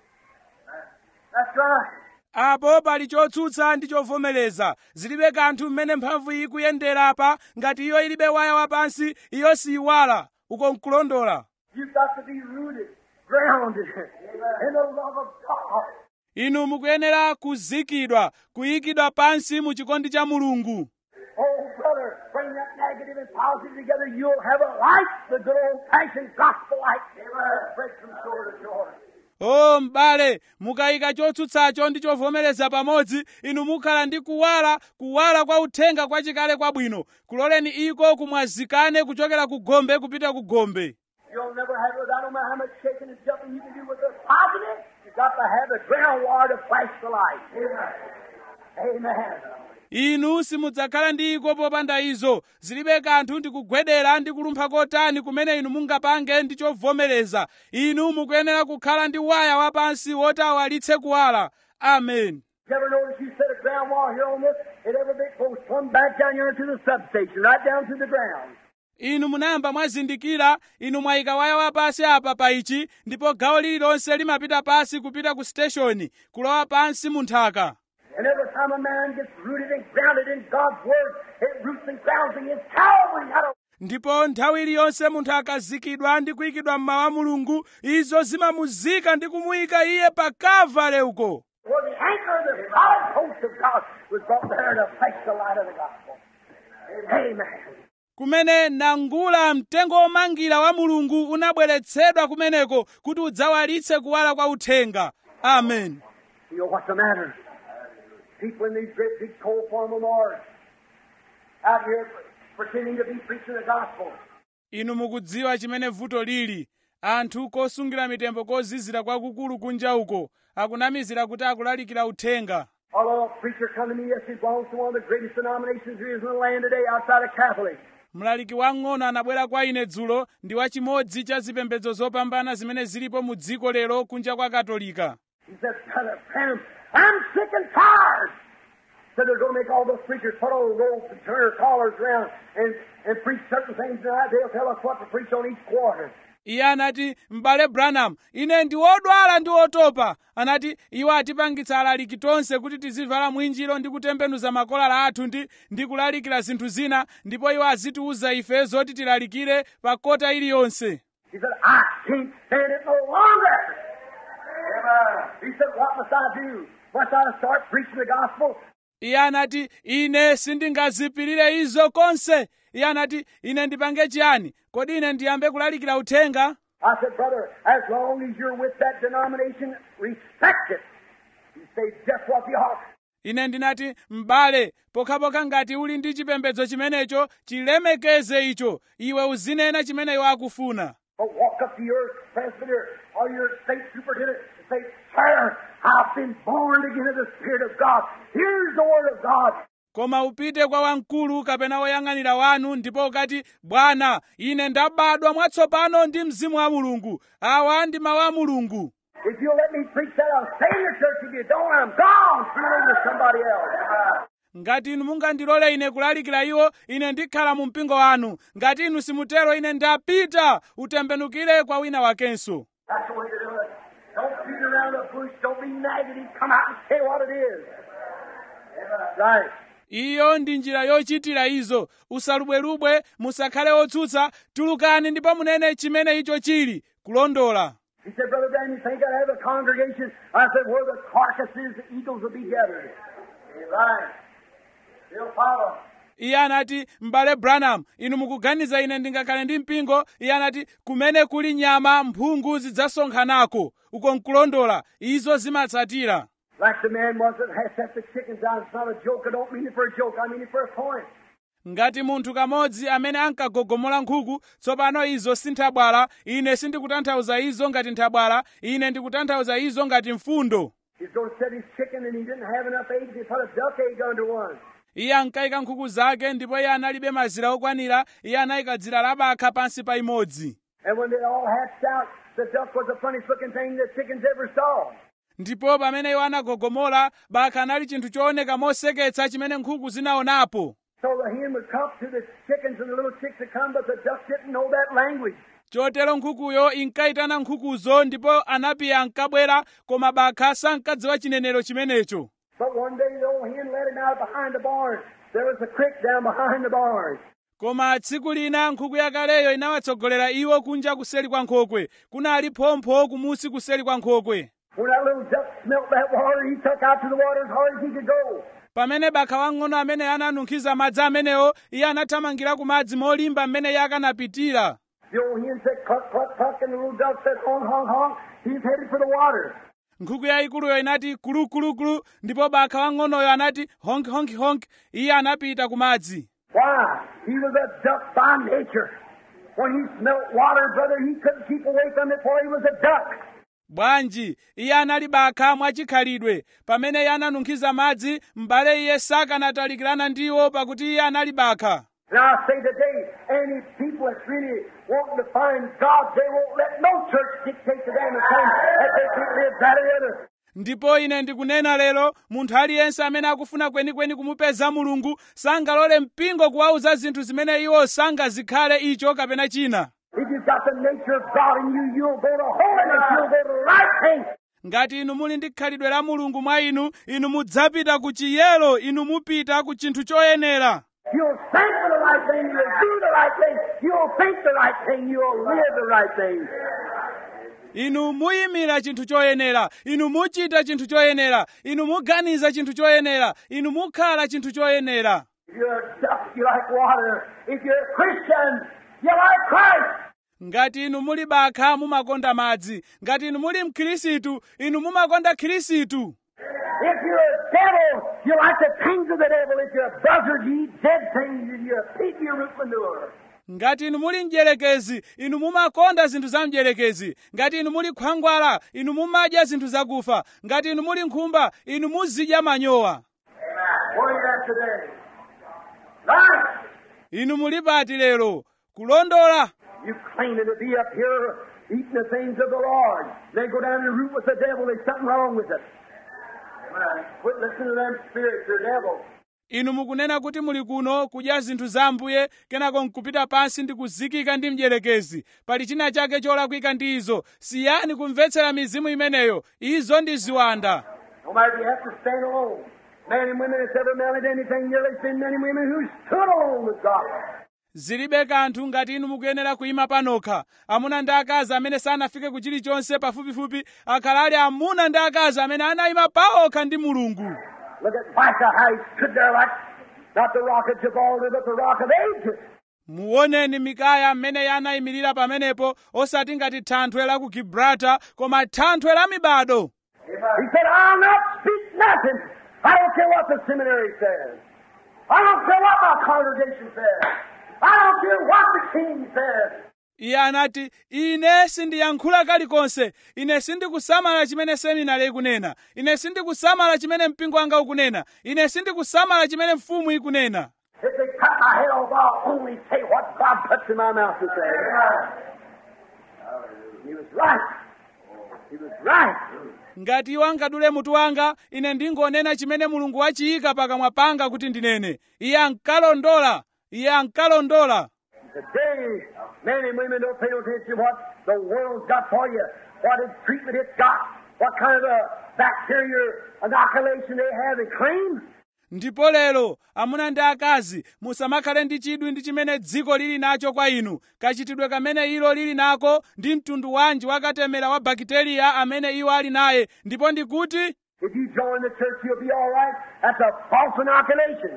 That's right. Apo pali chotsutsa ndi chovomereza. Zilibe kanthu mmene mphamvu iyi kuyendera apa, ngati iyo ilibe waya wapansi, iyo siyiwala. Uko nkulondola. You've got to be rooted, grounded in the love of God. Inu mukuyenera kuzikidwa, kuyikidwa pansi mu chikondi cha Mulungu. Oh, brother, bring that negative and positive together. You'll have a light, the good old-fashioned gospel light. Amen. Spread from shore to shore. Oh, m'bale, mukayika chotsutsacho ndi chovomereza pamodzi, inu mukhala ndi kuwala, kuwala kwa uthenga kwa chikale kwabwino. Kuloleni iko kumwazikane kuchokera ku gombe kupita ku gombe. You'll never have it without no matter how much shaking and jumping you can do with the positive. You've got to have the ground wire to flash the light. Amen. Amen. Inu simudzakhala ndi iko popanda izo. Zilibe kanthu ndi kugwedera ndi kulumpha kotani kumene inu mungapange ndi chovomereza. Inu mukuyenera kukhala ndi waya wapansi woti awalitse kuwala. Amen. You ever notice you set a ground wire here on this? It every bit goes plumb back down here to the substation, right down to the ground. Inu munayamba mwazindikira, inu mwayika waya wapansi apa pa ichi, ndipo gawo lililonse limapita pasi kupita ku stationi, kulowa pansi mu nthaka. And every time a man gets rooted and grounded in God's Word, it roots and grounds against Calvary. I don't ndipo nthawi iliyonse munthu akazikidwa ndi kuyikidwa mmawu a Mulungu, izo zimamuzika ndi kumuyika iye pa Kalvare uko. where the anchor of the solid post of God was brought there to flash the light of the gospel. Amen. Kumene nangula mtengo womangira wa Mulungu unabweretsedwa kumeneko kuti udzawalitse kuwala kwa uthenga. Amen. You know what's the matter? People in these great big coal farm memorials out here pretending to be preaching the gospel. Inu mukudziwa chimene vuto lili. Anthu kosungira mitembo kozizira kwakukulu kunja uko akunamizira kuti akulalikira uthenga. A little preacher come to me yesterday, belongs to one of the greatest denominations there is in the land today outside of Catholic. Mlaliki wang'ono anabwera kwa ine dzulo ndi wa chimodzi cha zipembedzo zopambana zimene zilipo mu dziko lero kunja kwa Katolika. He said, Brother Branham, I'm sick and tired. Said they're going to make all those preachers put on robes and turn their collars around and, and preach certain things tonight. They'll tell us what to preach on each quarter. Iye anati, m'bale Branham, ine ndi wodwala ndi wotopa. Anati, iwo atipangitsa alaliki tonse kuti tizivala mwinjiro ndi kutembenuza makolala athu ndi, ndi kulalikira zinthu zina, ndipo iwo azitiuza ife zoti tilalikire pa kota iliyonse. He said, I can't stand it no longer. Amen. He said, what must I do? Must I start preaching the gospel? Iye anati, ine sindingazipirire izo konse. Iye anati, ine ndipange chiyani? Kodi ine ndiyambe kulalikira uthenga? I said, brother, as long as you're with that denomination, respect it. You say just what you ought. Ine ndinati, m'bale, pokhapokha ngati uli ndi chipembedzo chimenecho, chilemekeze icho, iwe uzinena chimene iwe akufuna. But walk up to your presbyter or your state superintendent and say, sir, I've been born again of the Spirit of God. Here's the Word of God. Koma upite kwa wamkulu kapena woyang'anira wanu ndipo ukati, Bwana, ine ndabadwa mwatsopano ndi mzimu wa Mulungu. Awa ndi mawu a Mulungu. If you'll let me preach that, I'll stay in the church. If you don't, I'm gone. Turn it over to somebody else. Ngati inu mungandilole ine kulalikira iwo, ine ndikhala mu mpingo wanu. Ngati inu simutero, ine ndapita, utembenukire kwa wina wakenso. That's the way to do it. Don't beat around the bush. Don't be negative. Come out and say what it is. Right. Iyo ndi njira yochitira izo. Usalubwerubwe, musakhale otsutsa, tulukani ndipo munene chimene icho chili, kulondola. He said, Brother Dan, you think I'd have a congregation? I said, where the carcasses, the eagles will be gathered. Right. They'll follow. Iye anati, m'bale Branham, inu mukuganiza ine ndingakhale ndi mpingo? Iye anati, kumene kuli nyama, mphungu zidzasonkhanako. Uko nkulondola, izo zimatsatira. Like the man was that had set the chickens down. It's not a joke. I don't mean it for a joke. I mean it for a point. Ngati munthu kamodzi amene ankagogomola nkhuku, tsopano izo sinthabwala, ine sindikutanthauza izo ngati nthabwala, ine ndikutanthauza izo ngati mfundo. He's going to set his chicken and he didn't have enough eggs. He put a duck egg under one. Iye ankayika nkhuku zake ndipo iye analibe mazira okwanira, iye anayika dzira labakha pansi pa imodzi. And when they all hatched out, the duck was the funniest looking thing the chickens ever saw. Ndipo pamene iwo anagogomola, bakha anali chinthu chooneka moseketsa chimene nkhuku zinaonapo. So the hen would come to the chickens and the little chicks would come, but the duck didn't know that language. Chotero nkhukuyo inkayitana nkhukuzo ndipo anapiya ankabwera, koma bakha sankadziwa chinenero chimenecho. But one day the old hen let him out behind the barn. There was a creek down behind the barn. Koma tsiku lina nkhuku yakaleyo inawatsogolera iwo kunja kuseri kwa nkhokwe. Kunali phompho kumusi kuseri kwa nkhokwe. When that little duck smelt that water, he took out to the water as hard as he could go. Pamene bakha wang'ono amene ananunkhiza madzi amenewo, iye anathamangira ku madzi molimba mmene iye akanapitira. The old hen said cluck, cluck, cluck, and the little duck said honk, honk, honk. He's headed for the water. Nkhuku yayikuluyo inati kulu kulu kulu, ndipo bakha wang'onoyo anati honk honk honk, iye anapita ku madzi. Why? He was a duck by nature. When he smelt water, brother, he couldn't keep away from it, for he was a duck. Bwanji, iye anali bakha mwachikhalidwe. Pamene iye ananunkhiza madzi, m'bale iye sakanatalikirana ndiwo pakuti iye anali bakha. Now I say today, any people that's really wanting to find God, they won't let no church dictate to them and tell them that they can't live that or the other. Ndipo ine ndikunena lero, munthu aliyense amene akufuna kwenikweni kumupeza Mulungu, sangalole mpingo kuwauza zinthu zimene iwo sangazikhale icho kapena china. If you've got the nature of God in you, you'll go to holiness, you'll go to right things. Ngati inu muli ndi khalidwe la Mulungu mwa inu, inu mudzapita ku chiyero, inu mupita ku chinthu choyenera. You'll think for the right thing, you'll do the right thing, you'll think the right thing, you'll live the right thing. inu muyimira chinthu choyenera, inu muchita chinthu choyenera, inu muganiza chinthu choyenera, inu mukhala chinthu choyenera. If you're duck, you like water. If you're a Christian, you like Christ. Ngati inu muli bakha mumakonda madzi, ngati inu muli mkhirisitu, inu mumakonda khirisitu. If you're a devil, you like the things of the devil. If you're a buzzard, you eat dead things. If you're a pig, you root manure. Ngati inu muli mdierekezi, inu mumakonda zinthu za mdierekezi. Ngati inu muli khwangwala, inu mumadya zinthu zakufa. Ngati inu muli nkhumba, inu muzidya manyowa. Where are you at today? Right. Inu muli pati lero, kulondola. You claiming to be up here eating the things of the Lord. They go down and root with the devil. There's something wrong with it. Quit listening to them spirits, they're devils. Inu mukunena kuti muli kuno kudya zinthu za Ambuye, kenako nkupita pansi ndi kuzikika ndi mdierekezi. Pali china chake cholakwika ndi izo. Siyani kumvetsera mizimu imeneyo. Izo ndi ziwanda. No matter if you have to stand alone. Men and women that's ever married anything, there's been men and women who stood alone with God. Zilibe kanthu ngati inu mukuyenera kuyima panokha. Amuna ndi akazi amene sanafike ku chilichonse pafupifupi, akhala ali amuna ndi akazi amene anayima paokha ndi Mulungu. Look at Micah, how he stood there like, not the rock of Gibraltar, but the rock of ages. Muoneni Mikaya amene anayimirira pamenepo, osati ngati thanthwe la ku Gibraltar, koma thanthwe la mibado. He said, I'll not speak nothing. I don't care what the seminary says. I don't care what my congregation says. I don't care what the king says. Iye anati, ine sindiyankhula kalikonse, ine sindikusamala chimene seminari ikunena, ine sindikusamala chimene mpingo wanga ukunena, ine sindikusamala chimene mfumu ikunena. If they cut my head off, I'll only say what God puts in my mouth to say. He was right. He was right. Ngati iwo ankadule mutu wanga, ine ndingonena chimene Mulungu wachiyika pakamwa panga kuti ndinene. Iye ankalondola, iye ankalondola. Today, men and women don't pay no attention to what the world's got for you, what its treatment it's got, what kind of a bacteria inoculation they have and claim. Ndipo lero, amuna ndi akazi, musamakhale ndi chidwi ndi chimene dziko lili nacho kwa inu, kachitidwe kamene ilo lili nako, ndi mtundu wanji wakatemera wa bakteriya amene iwo ali naye, ndipo ndikuti, if you join the church, you'll be all right. That's a false inoculation.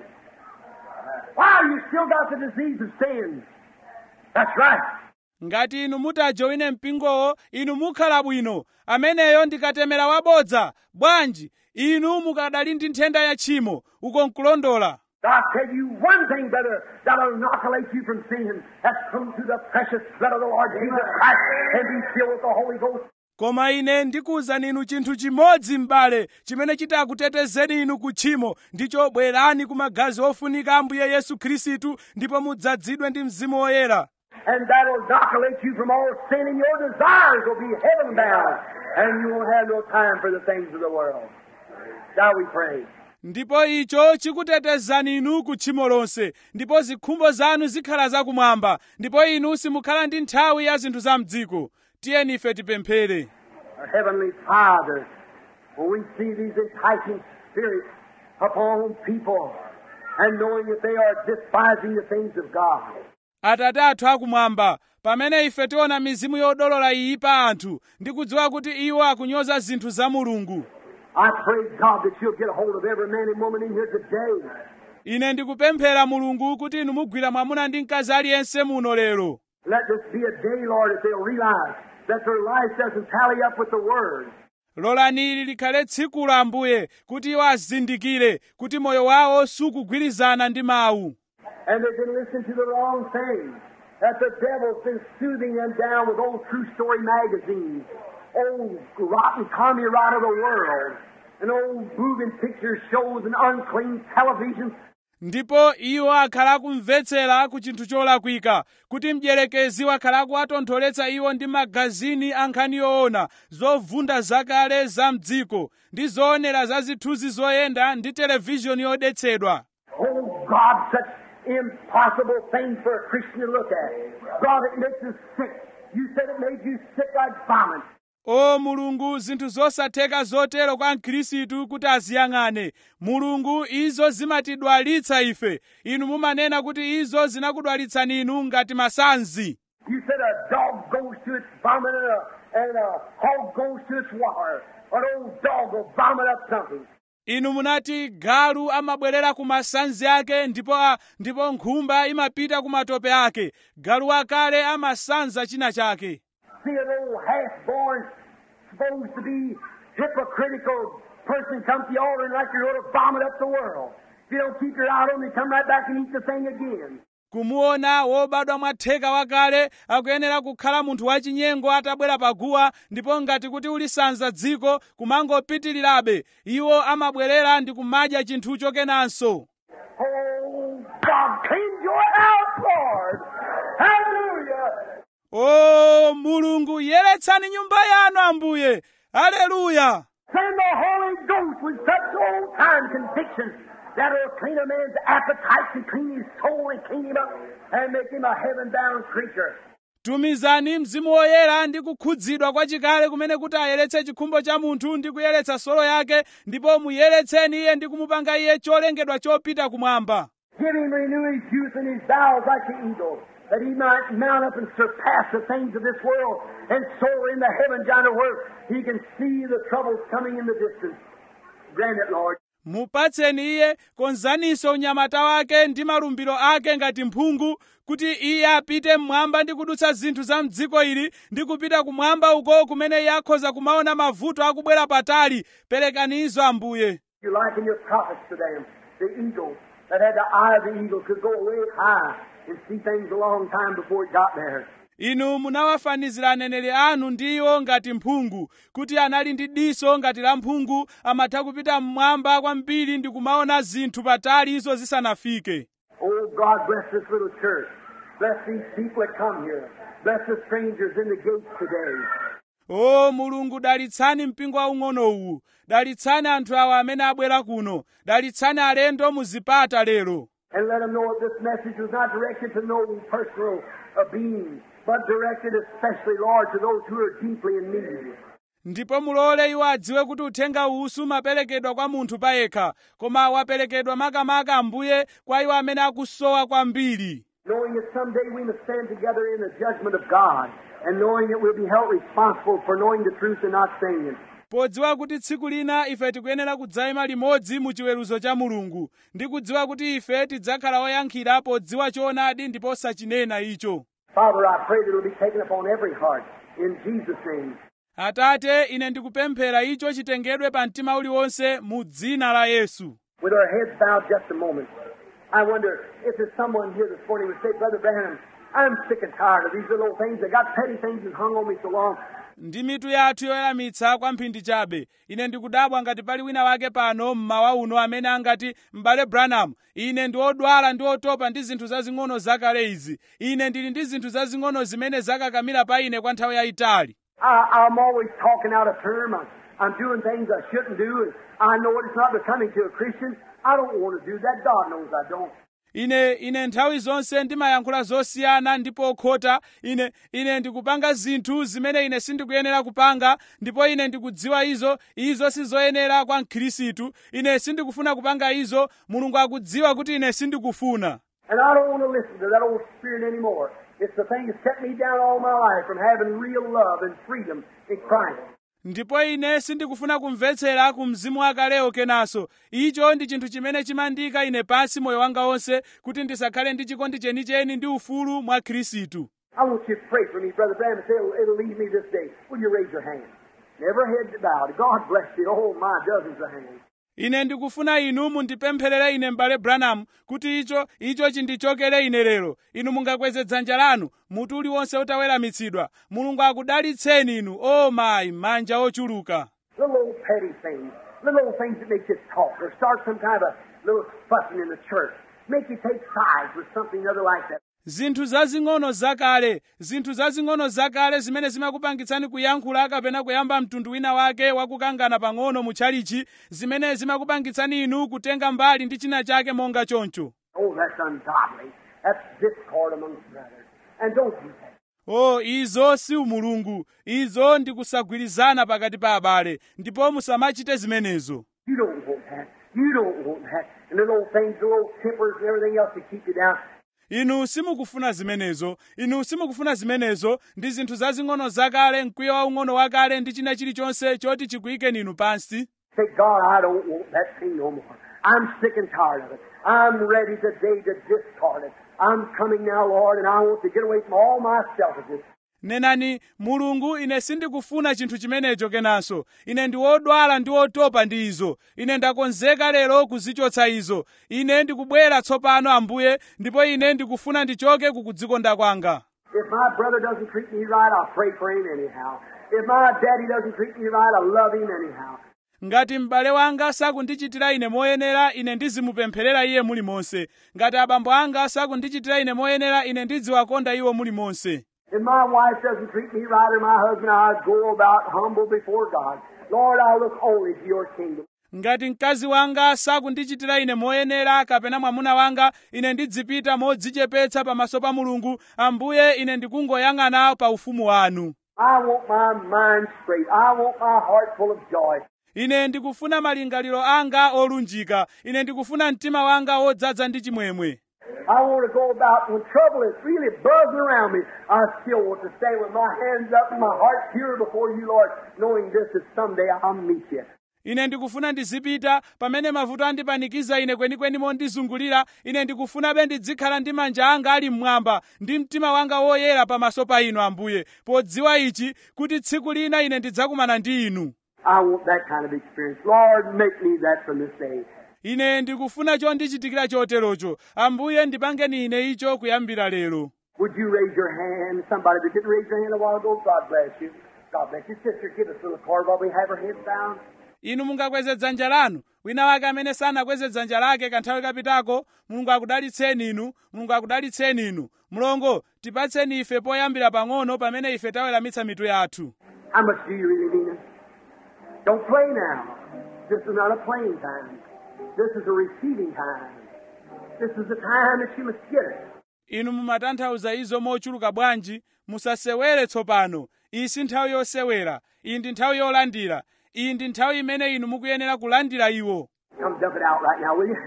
Why, you still got the disease of sin. That's right. Ngati inu mutajoine mpingowo, inu mukhala bwino. Ameneyo ndikatemera wabodza. Bwanji, inu mukadali ndi nthenda ya tchimo, uko nkulondola. I'll tell you one thing, brother, that'll inoculate you from sin. That's come through the precious blood of the Lord Jesus Christ and be filled with the Holy Ghost. Koma ine ndikuwuzani inu chinthu chimodzi m'bale, chimene chitakutetezeni inu ku tchimo, ndicho bwerani ku magazi ofunika Ambuye Yesu Khristu, ndipo mudzadzidwe ndi Mzimu Woyera. And that'll inoculate you from all sin, and your desires will be heaven bound, and you won't have no time for the things of the world. Shall we pray? Ndipo icho chikutetezani inu ku tchimo lonse, ndipo zikhumbo zanu zikhala zakumwamba, ndipo inu simukhala ndi nthawi ya zinthu za mdziko. Tiyeni ife tipemphere. Our Heavenly Father, when we see these enticing spirits upon people, and knowing that they are despising the things of God. Atate athu akumwamba, pamene ife tiona mizimu yodolola iyi pa anthu, ndi kudziwa kuti iwo akunyoza zinthu za Mulungu. I pray, God, that you'll get a hold of every man and woman in here today. Ine ndikupemphera Mulungu kuti inu mugwira mwamuna ndi mkazi aliyense muno lero. Let this be a day, Lord, that they'll realize that their life doesn't tally up with the Word. Lolani ili likhale tsiku la Ambuye kuti iwo azindikire kuti moyo wawo sukugwirizana ndi mawu. And they've been listening to the wrong thing. That the devil's been soothing them down with old true story magazines, old rotten commie rot of the world, and old moving picture shows and unclean television. Ndipo iwo akhala kumvetsera ku chinthu cholakwika, kuti mdierekezi wakhala kuwatontholetsa iwo ndi magazini ankhani yoona, zovunda zakale za mdziko, ndi zoonera za zithunzi zoyenda ndi televishoni yodetsedwa. Oh God, such impossible things for a Christian to look at. God, it makes us sick. You said it made you sick like vomit. o mulungu zinthu zosatheka zotero kwa mkhristu kuti aziyang'ane. Mulungu izo zimatidwalitsa ife. Inu mumanena kuti izo zinakudwalitsani inu ngati masanzi. You said a dog goes to its vomit and a, and a hog goes to its water. An old dog will vomit up something. Inu munati galu amabwerera ku masanzi ake ndipo a, ndipo nkhumba imapita ku matope ake. Galu wakale amasanza china chake. See an old half-born, supposed to be hypocritical person come to the altar and like you're going to vomit up the world. If you don't keep your eye on them, they come right back and eat the thing again. Kumuona wobadwa mwatheka wakale akuyenera kukhala munthu wachinyengo atabwera paguwa ndipo ngati kuti ulisanza dziko kumangopitirirabe iwo amabwerera ndi kumadya chinthucho kenanso. Oh, God, cleanse your house, Lord. Hallelujah. O Mulungu yeretsani nyumba yanu Ambuye. Hallelujah. Send the Holy Ghost with such old-time convictions that will clean a man's appetites and clean his soul and clean him up and make him a heaven-bound creature. Tumizani Mzimu Woyera ndi kukhudzidwa kwachikale kumene kuti ayeretse chikhumbo cha munthu ndi kuyeretsa solo yake ndipo muyeretseni iye ndi kumupanga iye cholengedwa chopita kumwamba. Give him renew his youth and his bowels like the eagle, that he might mount up and surpass the things of this world and soar in the heavens yonder where he can see the troubles coming in the distance. Grant it, Lord. Mupatseni iye konzaniso unyamata wake ndi malumbiro ake ngati mphungu kuti iye apite mmwamba ndi kudutsa zinthu za mdziko ili ndi kupita kumwamba uko kumene iye akhoza kumaona mavuto akubwera patali. Perekanizo Ambuye. You liken your prophets to them, the eagle that had the eye of the eagle could go way high and see things a long time before it got there. Inu munawafanizira aneneri anu ndiwo ngati mphungu kuti anali ndi diso ngati la mphungu amatha kupita mmwamba kwambiri ndi kumaona zinthu patali izo zisanafike. Oh God, bless this little church. Bless these people that come here. Bless the strangers in the gates today. O Mulungu, dalitsani mpingo waung'ono uwu. Dalitsani anthu awa amene abwera kuno. Dalitsani alendo muzipata lero. And let them know that this message was not directed to no personal uh, being, but directed especially, Lord, to those who are deeply in need. Ndipo mulole iwo adziwe kuti uthenga uwu sumaperekedwa kwa munthu payekha, koma waperekedwa makamaka Ambuye kwa iwo amene akusowa kwambiri. Knowing that someday we must stand together in the judgment of God, and knowing that we'll be held responsible for knowing the truth and not saying it. Podziwa kuti tsiku lina ife tikuyenera kudzayima limodzi mu chiweruzo cha Mulungu, ndi kudziwa kuti ife tidzakhala oyankhira podziwa choonadi ndipo osachinena icho. Father, I pray that it will be taken upon every heart, in Jesus' name. Atate, ine ndikupemphera icho chitengedwe pa mtima uliwonse mu dzina la Yesu. With our heads bowed just a moment, I wonder if there's someone here this morning who would say, Brother Branham, I'm sick and tired of these little things. They got petty things that hung on me so long. Ndi mitu yathu yoyeramitsa kwa mphindi chabe. Ine ndikudabwa ngati pali wina wake pano mmawa uno amene angati, m'bale Branham, ine ndi odwala ndi otopa ndi zinthu zazing'ono zakale izi. Ine ndili ndi zinthu zazing'ono zimene zakakamira pa ine kwa nthawi yayitali. I'm always talking out of term. I'm, I'm doing things I shouldn't do, and I know it's not becoming to a Christian. I don't want to do that. God knows I don't. Ine ine nthawi zonse ndimayankhula zosiyana ndipo okhota. Ine ine ndikupanga zinthu zimene ine sindikuyenera kupanga, ndipo ine ndikudziwa izo izo sizoyenera kwa Mkhristu. Ine sindikufuna kupanga izo. Mulungu akudziwa kuti ine sindikufuna. And I don't want to listen to that old spirit anymore. It's the thing that set me down all my life from having real love and freedom in Christ. Ndipo ine sindikufuna kumvetsera ku mzimu wakalewo kenanso. Icho ndi chinthu chimene chimandika ine pansi moyo wanga wonse kuti ndisakhale ndi chikondi chenicheni ndi ufulu mwa Khristu. I want you to pray for me, Brother Branham, and say it'll, it'll leave me this day. Will you raise your hand? Never head bowed. God bless you. Oh, my, dozens of hands. Ine ndikufuna inu mundipempherere ine m'bale Branham kuti icho icho chindichokere ine lero. Inu mungakweze dzanja lanu mutu uliwonse utaweramitsidwa. Mulungu akudalitseni inu. Oh my, manja ochuluka. Little old petty things. Little old things that make you talk or start some kind of a little fussing in the church. Make you take sides with something other like that. Zinthu zazing'ono zakale, zinthu zazing'ono zakale zimene zimakupangitsani kuyankhula kapena kuyamba mtundu wina wake wakukangana pang'ono mu tchalichi, zimene zimakupangitsani inu kutenga mbali ndi china chake monga choncho. Oh, that's ungodly. That's discord amongst brothers. And don't do that. o izo si umulungu, izo ndi kusagwirizana pakati pa abale, ndipo musamachite zimenezo. You don't want that. You don't want that. And the little things, the little tempers and everything else to keep you down. Inu simukufuna zimenezo, inu simukufuna zimenezo ndi zinthu zazing'ono zakale, mkwiyo waung'ono wakale ndi china chilichonse choti chikuyikeni inu pansi. Say, God, I don't want that thing no more. I'm sick and tired of it. I'm ready today to discard it. I'm coming now, Lord, and I want to get away from all my selfishness. Nenani, Mulungu, ine sindikufuna chinthu chimenecho kenanso. Ine ndi wodwala ndi wotopa ndi izo. Ine ndakonzeka lero kuzichotsa izo. Ine ndikubwera tsopano Ambuye, ndipo ine ndikufuna ndichoke kukudzikonda kwanga. If my brother doesn't treat me right, I'll pray for him anyhow. If my daddy doesn't treat me right, I'll love him anyhow. Ngati m'bale wanga sakundichitira ine moyenera, ine ndizimupempherera iye mulimonse. Ngati abambo anga sakundichitira ine moyenera, ine ndiziwakonda iwo mulimonse. If my wife doesn't treat me right or my husband, I'll go about humble before God. Lord, I'll look only to your kingdom. Ngati mkazi wanga sakundichitira ine moyenera kapena mwamuna wanga, ine ndidzipita modzichepetsa pamaso pa Mulungu. Ambuye, ine ndikungoyang'ana pa ufumu wanu. I want my mind straight. I want my heart full of joy. Ine ndikufuna malingaliro anga olunjika. Ine ndikufuna mtima wanga wodzaza ndi chimwemwe. I want to go about when trouble is really buzzing around me. I still want to stay with my hands up and my heart pure before you, Lord, knowing this is someday I'll meet you. Ine ndikufuna ndizipita pamene mavuto andipanikiza ine kwenikweni mondizungulira. Ine ndikufunabe ndizikhala ndi manja anga ali mmwamba ndi mtima wanga woyera pamaso pa inu Ambuye, podziwa ichi kuti tsiku lina ine ndidzakumana ndi inu. I want that kind of experience. Lord, make me that from this day. Ine ndikufuna chondichitikira choterocho. Ambuye, ndipangeni ine icho kuyambira lero. Would you raise your hand? Somebody that didn't raise their hand a while ago, God bless you. God bless you. Sister, give us a little card while we have our heads down. Inu mungakweze dzanja lanu. Wina wake amene sanakweze dzanja lake kanthawi kapitako, Mulungu akudalitseni inu, Mulungu akudalitseni inu. Mlongo, tipatseni ife poyambira pang'ono pamene ife taweramitsa mitu yathu. How much do you really mean it? Don't play now. This is not a playing time. This is a receiving time. This is the time that you must get it. Inu mumatanthauza izo mochuluka bwanji, musasewere tsopano. Iyi si nthawi yosewera. Iyi ndi nthawi yolandira. Iyi ndi nthawi imene inu mukuyenera kulandira iwo. Come dump it out right now, will you?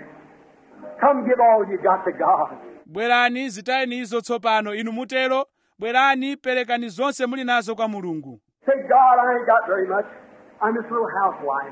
Come give all you got to God. Bwerani zitayeni izo tsopano. Inu mutero, bwerani perekani zonse muli nazo kwa Mulungu. Say, God, I ain't got very much. I'm this little housewife.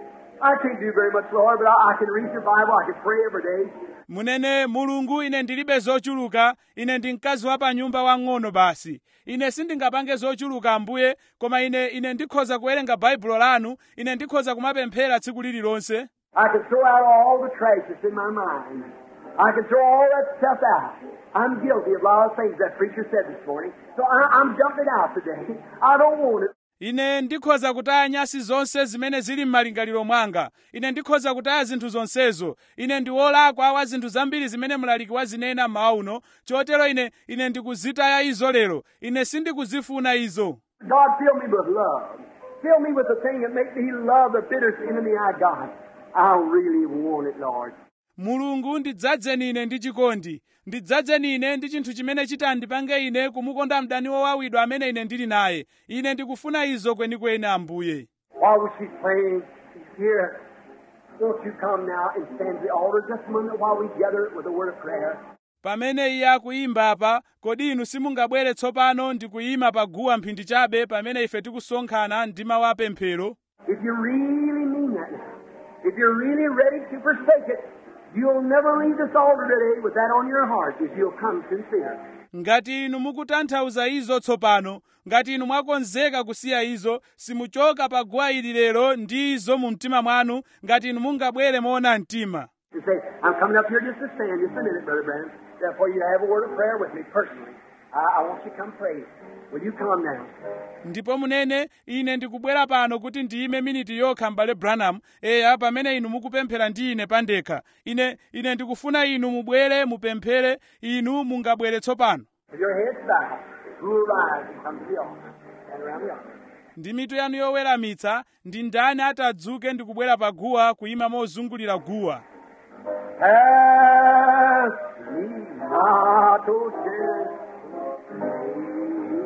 I can't do very much, Lord, but I, I can read your Bible. I can pray every day. Munene, Mulungu, ine ndilibe zochuluka. Ine ndi mkazi wa pa nyumba wang'ono basi. Ine sindingapange zochuluka Ambuye, koma ine ine ndikhoza kuwerenga Baibulo lanu. Ine ndikhoza kumapemphera tsiku lililonse. I can throw out all the trash that's in my mind. I can throw all that stuff out. I'm guilty of a lot of things that preacher said this morning. So I, I'm dumping it out today. I don't want it. Ine ndikhoza kutaya nyasi zonse zimene zili m'malingaliro mwanga. Ine ndikhoza kutaya zinthu zonsezo. Ine ndi wolakwa wa zinthu zambiri zimene mlaliki wazinena mmawa uno. Chotero ine ine ndikuzitaya izo lero. Ine sindikuzifuna izo. God, fill me with love. Fill me with the thing that makes me love the bitterest enemy I got. I really want it, Lord. Mulungu, ndidzadzeni ine ndi chikondi. Ndidzadzeni ine ndi chinthu chimene chitandipange ine kumukonda mdani wowawidwa amene ine ndili naye. Ine ndikufuna izo kwenikweni Ambuye. While she's praying here, won't you come now and stand at the altar just a moment while we gather with a word of prayer? Pamene iye akuyimba apa, kodi inu simungabwere tsopano ndi kuyima pa guwa mphindi chabe pamene ife tikusonkhana ndi mawu apemphero? If you really mean that now, if you're really ready to forsake it, you'll never leave this altar today with that on your heart if you'll come sincere. Ngati inu mukutanthauza izo tsopano, ngati inu mwakonzeka kusiya izo, simuchoka pa guwa ili lero ndi izo mu mtima mwanu, ngati inu mungabwere moona mtima. You say, I'm coming up here just to stand just a minute, Brother Branham. Therefore, you have a word of prayer with me personally. I, I want you to come pray. Will you come now? Ndipo munene, ine ndikubwera pano kuti ndiyime miniti yokha m'bale Branham, eya pamene inu mukupemphera ndi ine pandekha. Ine ine ndikufuna inu mubwere mupemphere, inu mungabwere tsopano. With your heads bowed, who will rise and come to the altar? Stand around the altar. Ndi mitu yanu yoweramitsa, ndi ndani atadzuke ndi kubwera pa guwa kuyima mozungulira guwa. Pass me not, O sin,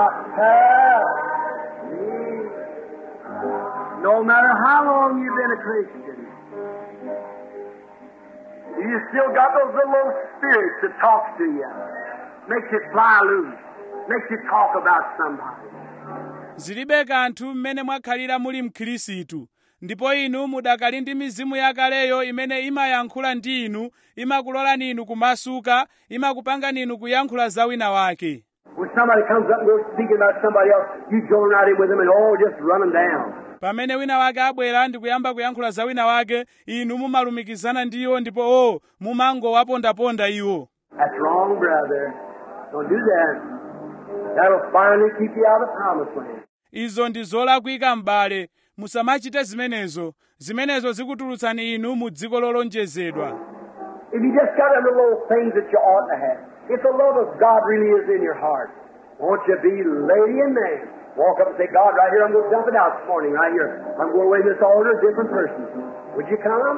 No matter how long you've been a Christian, you still got those little old spirits that talks to you, makes you fly loose, makes you talk about somebody. Zilibe kanthu mmene mwakhalira muli mkhirisitu, ndipo inu mudakali ndi mizimu yakaleyo imene imayankhula ndi inu, imakulolani inu kumasuka, imakupangani inu kuyankhula za wina wake. When somebody comes up and goes speaking about somebody else, you join right in with them and all just run them down. Pamene wina wake abwera ndi kuyamba kuyankhula za wina wake, inu mumalumikizana ndiwo ndipo o mumangowapondaponda iwo. That's wrong, brother. Don't do that. That'll finally keep you out of the promised land. Izo ndi zolakwika m'bale, musamachite zimenezo. Zimenezo zikutulutsani inu mu dziko lolonjezedwa. If you just got them little things that you ought to have, if the love of God really is in your heart, won't you be lady and man? Walk up and say, God, right here, I'm going to dump it out this morning, right here. I'm going away to this altar, a different person. Would you come?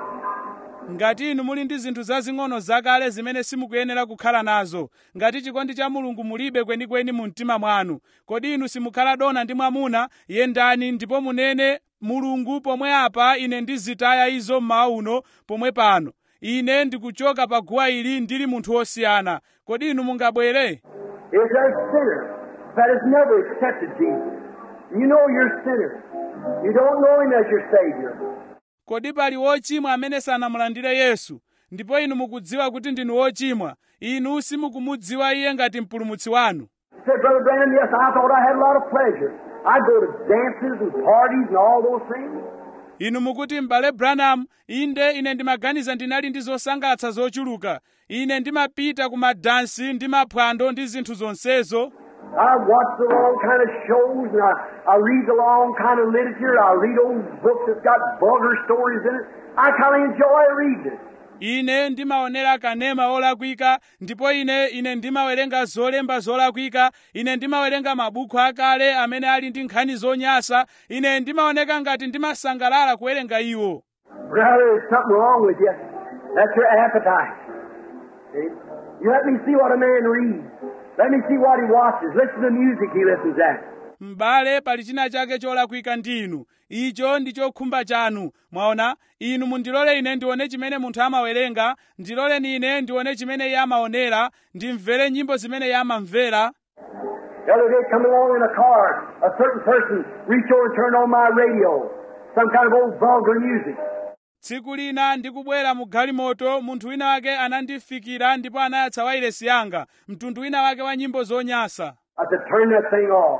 Ngati inu muli ndi zinthu zazing'ono zakale zimene simukuyenera kukhala nazo, ngati chikondi cha Mulungu mulibe kwenikweni mu mtima mwanu, kodi inu simukhala dona ndi mwamuna, yendani ndipo munene, Mulungu pomwe apa ine ndizitaya izo mmawa uno pomwe pano. Ine ndikuchoka pa guwa ili ndili munthu wosiyana. Kodi inu mungabwere? Is there a sinner that has never accepted Jesus? You know you're a sinner. You don't know him as your Savior. Kodi pali wochimwa amene sanamulandire Yesu, ndipo inu mukudziwa kuti ndinu wochimwa, inu simukumudziwa iye ngati mpulumutsi wanu. Said, Brother Branham, yes, I thought I had a lot of pleasure. I'd go to dances and parties and all those things. Inu mukuti m'bale Branham, inde ine ndimaganiza ndinali ndi zosangalatsa zochuluka. Ine ndimapita ku madansi ndi maphwando ndi zinthu zonsezo. I watch the wrong kind of shows and I, I read the wrong kind of literature. I read old books that's got vulgar stories in it. I kind of enjoy reading it. Ine ndimaonera kanema olakwika, ndipo ine ine ndimawerenga zolemba zolakwika, ine ndimawerenga mabuku akale amene ali ndi nkhani zonyasa, ine ndimaoneka ngati ndimasangalala kuwerenga iwo. Brother, there's something wrong with you. That's your appetite. See? You let me see what a man reads. Let me see what he watches. Listen to the music he listens at. M'bale pali china chake cholakwika ndi inu. Icho ndi chokhumba chanu. Mwaona, inu mundilole ine ndione chimene munthu amawerenga, ndilole ine ndione chimene iye amaonera, ndimvere nyimbo zimene iye amamvera. The other day, coming along in a car, a certain person reached over and turned on my radio, some kind of old vulgar music. Tsiku lina ndikubwera mu galimoto, munthu wina wake anandifikira ndipo anayatsa wailesi yanga, mtundu wina wake wa nyimbo zonyasa. I said, turn that thing off.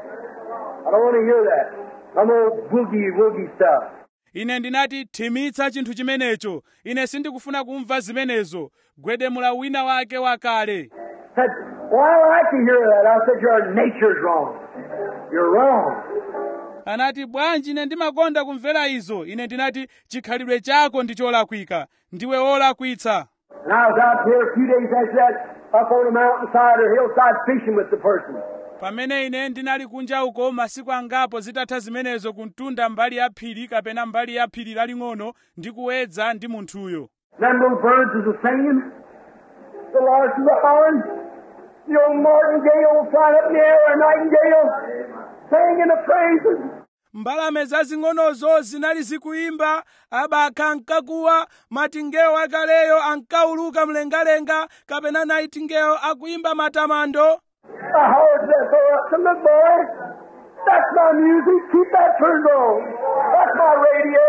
I don't want to hear that. Some old boogie woogie stuff. Ine ndinati thimitsa chinthu chimenecho. Ine sindikufuna kumva zimenezo. Gwedemula wina wake wakale. Said, well, I like to hear that. I said, your nature's wrong. You're wrong. Anati bwanji ine ndimakonda kumvera izo. Ine ndinati chikhalidwe chako ndi cholakwika. Ndiwe wolakwitsa. And I was out here a few days after that, up on a mountainside or hillside fishing with the person. Pamene ine ndinali kunja uko masiku angapo zitatha zimenezo kuntunda mbali ya phiri kapena mbali ya phiri laling'ono ndi kuwedza ndi munthuyo. Them little birds is a singing. The larks is a hollering. The old martingale flying up in the air, a nightingale singing the praises. Mbalame zazing'onozo zinali zikuimba, abakha ankakuwa, matingewo akaleyo ankauluka mlengalenga, kapena nightingale akuimba matamando. I heard that go up to the boy. That's my music. Keep that turned on. That's my radio.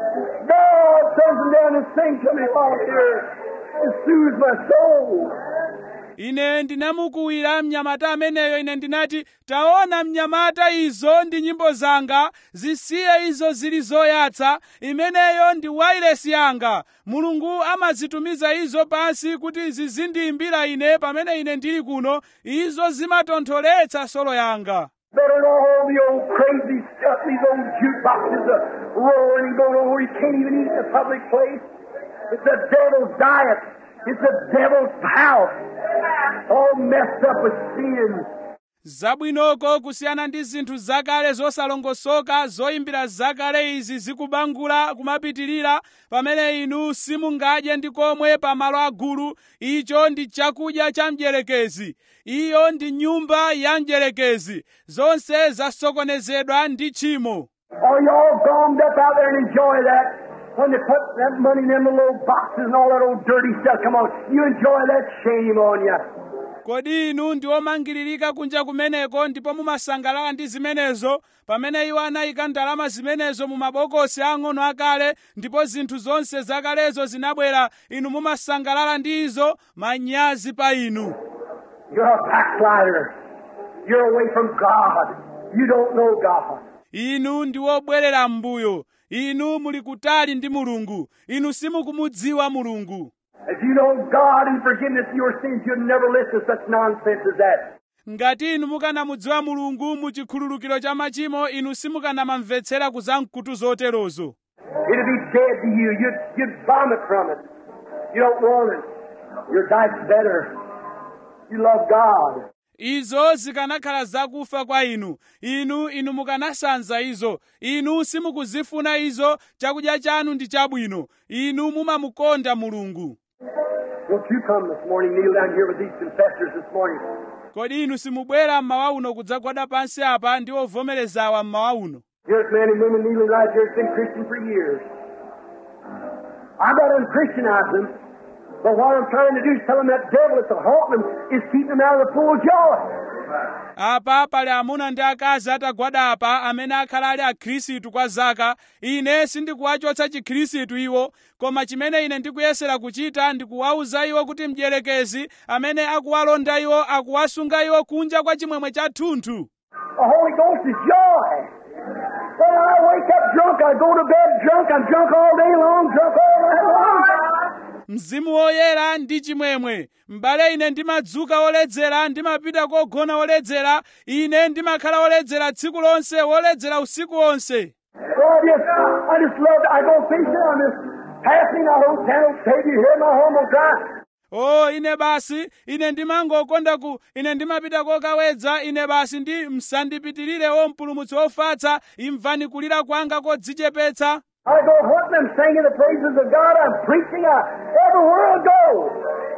God turns them down and sings to me while here. It soothes my soul. Ine ndinamukuwira mnyamata ameneyo. Ine ndinati, taona mnyamata, izo ndi nyimbo zanga, zisiye izo zili zoyatsa, imeneyo ndi wailesi yanga. Mulungu amazitumiza izo pansi kuti zizindiimbira ine pamene ine ndili kuno, izo zimatontholetsa solo yanga. Better than all the old crazy stuff, these old jukeboxes are roaring and going over. You can't even eat in a public place. It's the devil's diet. It's the devil's house. All messed up with sin. zabwinoko kusiyana ndi zinthu zakale zosalongosoka zoyimbira zakale izi zikubangula kumapitirira pamene inu simungadye ndi komwe pamalo agulu. Icho ndi chakudya cha mdierekezi. Iyo ndi nyumba ya mdierekezi. Zonse zasokonezedwa ndi tchimo. Oh, you all gummed up out there and enjoy that. When they put that money in them little boxes and all that old dirty stuff, come on, you enjoy that, shame on you. Kodi inu ndi omangiririka kunja kumeneko ndipo mumasangalala ndi zimenezo pamene iwo anayika ndalama zimenezo mu mabokosi ang'ono akale ndipo zinthu zonse zakalezo zinabwera, inu mumasangalala ndi izo. Manyazi pa inu. You're a backslider. You're away from God. You don't know God. Inu ndi wobwerera m'mbuyo. Inu muli kutali ndi Mulungu. Inu simukumudziwa Mulungu. If you know God and forgiveness of your sins, you'll never listen to such nonsense as that. Ngati inu mukanamudziwa Mulungu mu chikhululukiro cha machimo, inu simukanamamvetsera kuzamkutu zoterozo. It'll be dead to you. You'd, you'd vomit from it. You don't want it. Your diet's better. You love God. Izo zikanakhala zakufa kwa inu. Inu inu mukanasanza izo. Inu simukuzifuna izo. Chakudya chanu ndi chabwino. Inu mumamukonda Mulungu. Won't you come this morning, kneel down here with these confessors this morning? Kodi inu simubwera mmawa uno kudzagwada pansi apa ndi ovomerezawa mmawa uno? Here's men and women kneeling right here. It's been Christian for years. I'm not unchristianizing them, but what I'm trying to do is tell them that devil that's haunting them is keeping them out of the full joy. Apa pali amuna ndi akazi atagwada apa amene akhala ali akhristu kwa zaka. Ine sindikuwachotsa chikhristu iwo, koma chimene ine ndikuyesera kuchita ndikuwauza iwo kuti mdierekezi amene akuwalonda iwo akuwasunga iwo kunja kwa chimwemwe cha thunthu. The Holy Ghost is joy. When I wake up drunk, I go to bed drunk. I'm drunk all day long, drunk all night long. Mzimu woyera ndi chimwemwe. M'bale, ine ndimadzuka woledzera, ndimapita kogona woledzera. Ine ndimakhala woledzera tsiku lonse, woledzera usiku wonse. So I just, I just love it. I go fishing. I'm just passing a hotel, baby, here my home will dry. Oh, ine basi, ine ndimangokonda ku, ine ndimapita kokawedza, ine basi ndi msandipitirire o mpulumutsi ofatsa, imvani kulira kwanga kodzichepetsa. I go hunting and singing the praises of God. I'm preaching. I, everywhere I go.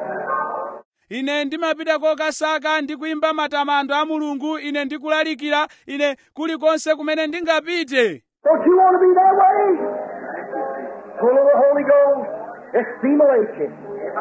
Ine ndimapita kokasaka ndi kuimba matamando a Mulungu, ine ndikulalikira, ine kulikonse kumene ndingapite. Don't you want to be that way? Full of the Holy Ghost. Stimulation.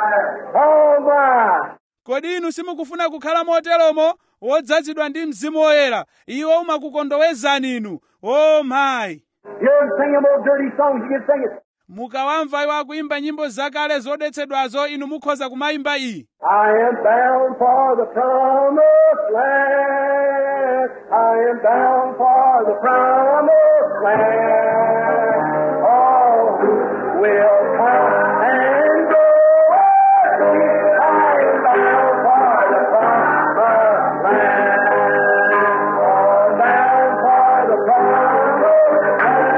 Oh my. Kodi inu simukufuna kukhala moteromo, wodzazidwa ndi Mzimu Woyera? Iwo umakukondowezani inu. Oh my. You ever sing them old dirty songs? You can sing it. Mukawamva iwo akuimba nyimbo zakale zodetsedwazo, inu mukhoza kumayimba iyi. I am bound for the promised land. I am bound for the promised land. All who will come and go with me. I am bound for the promised land. All bound for the promised land.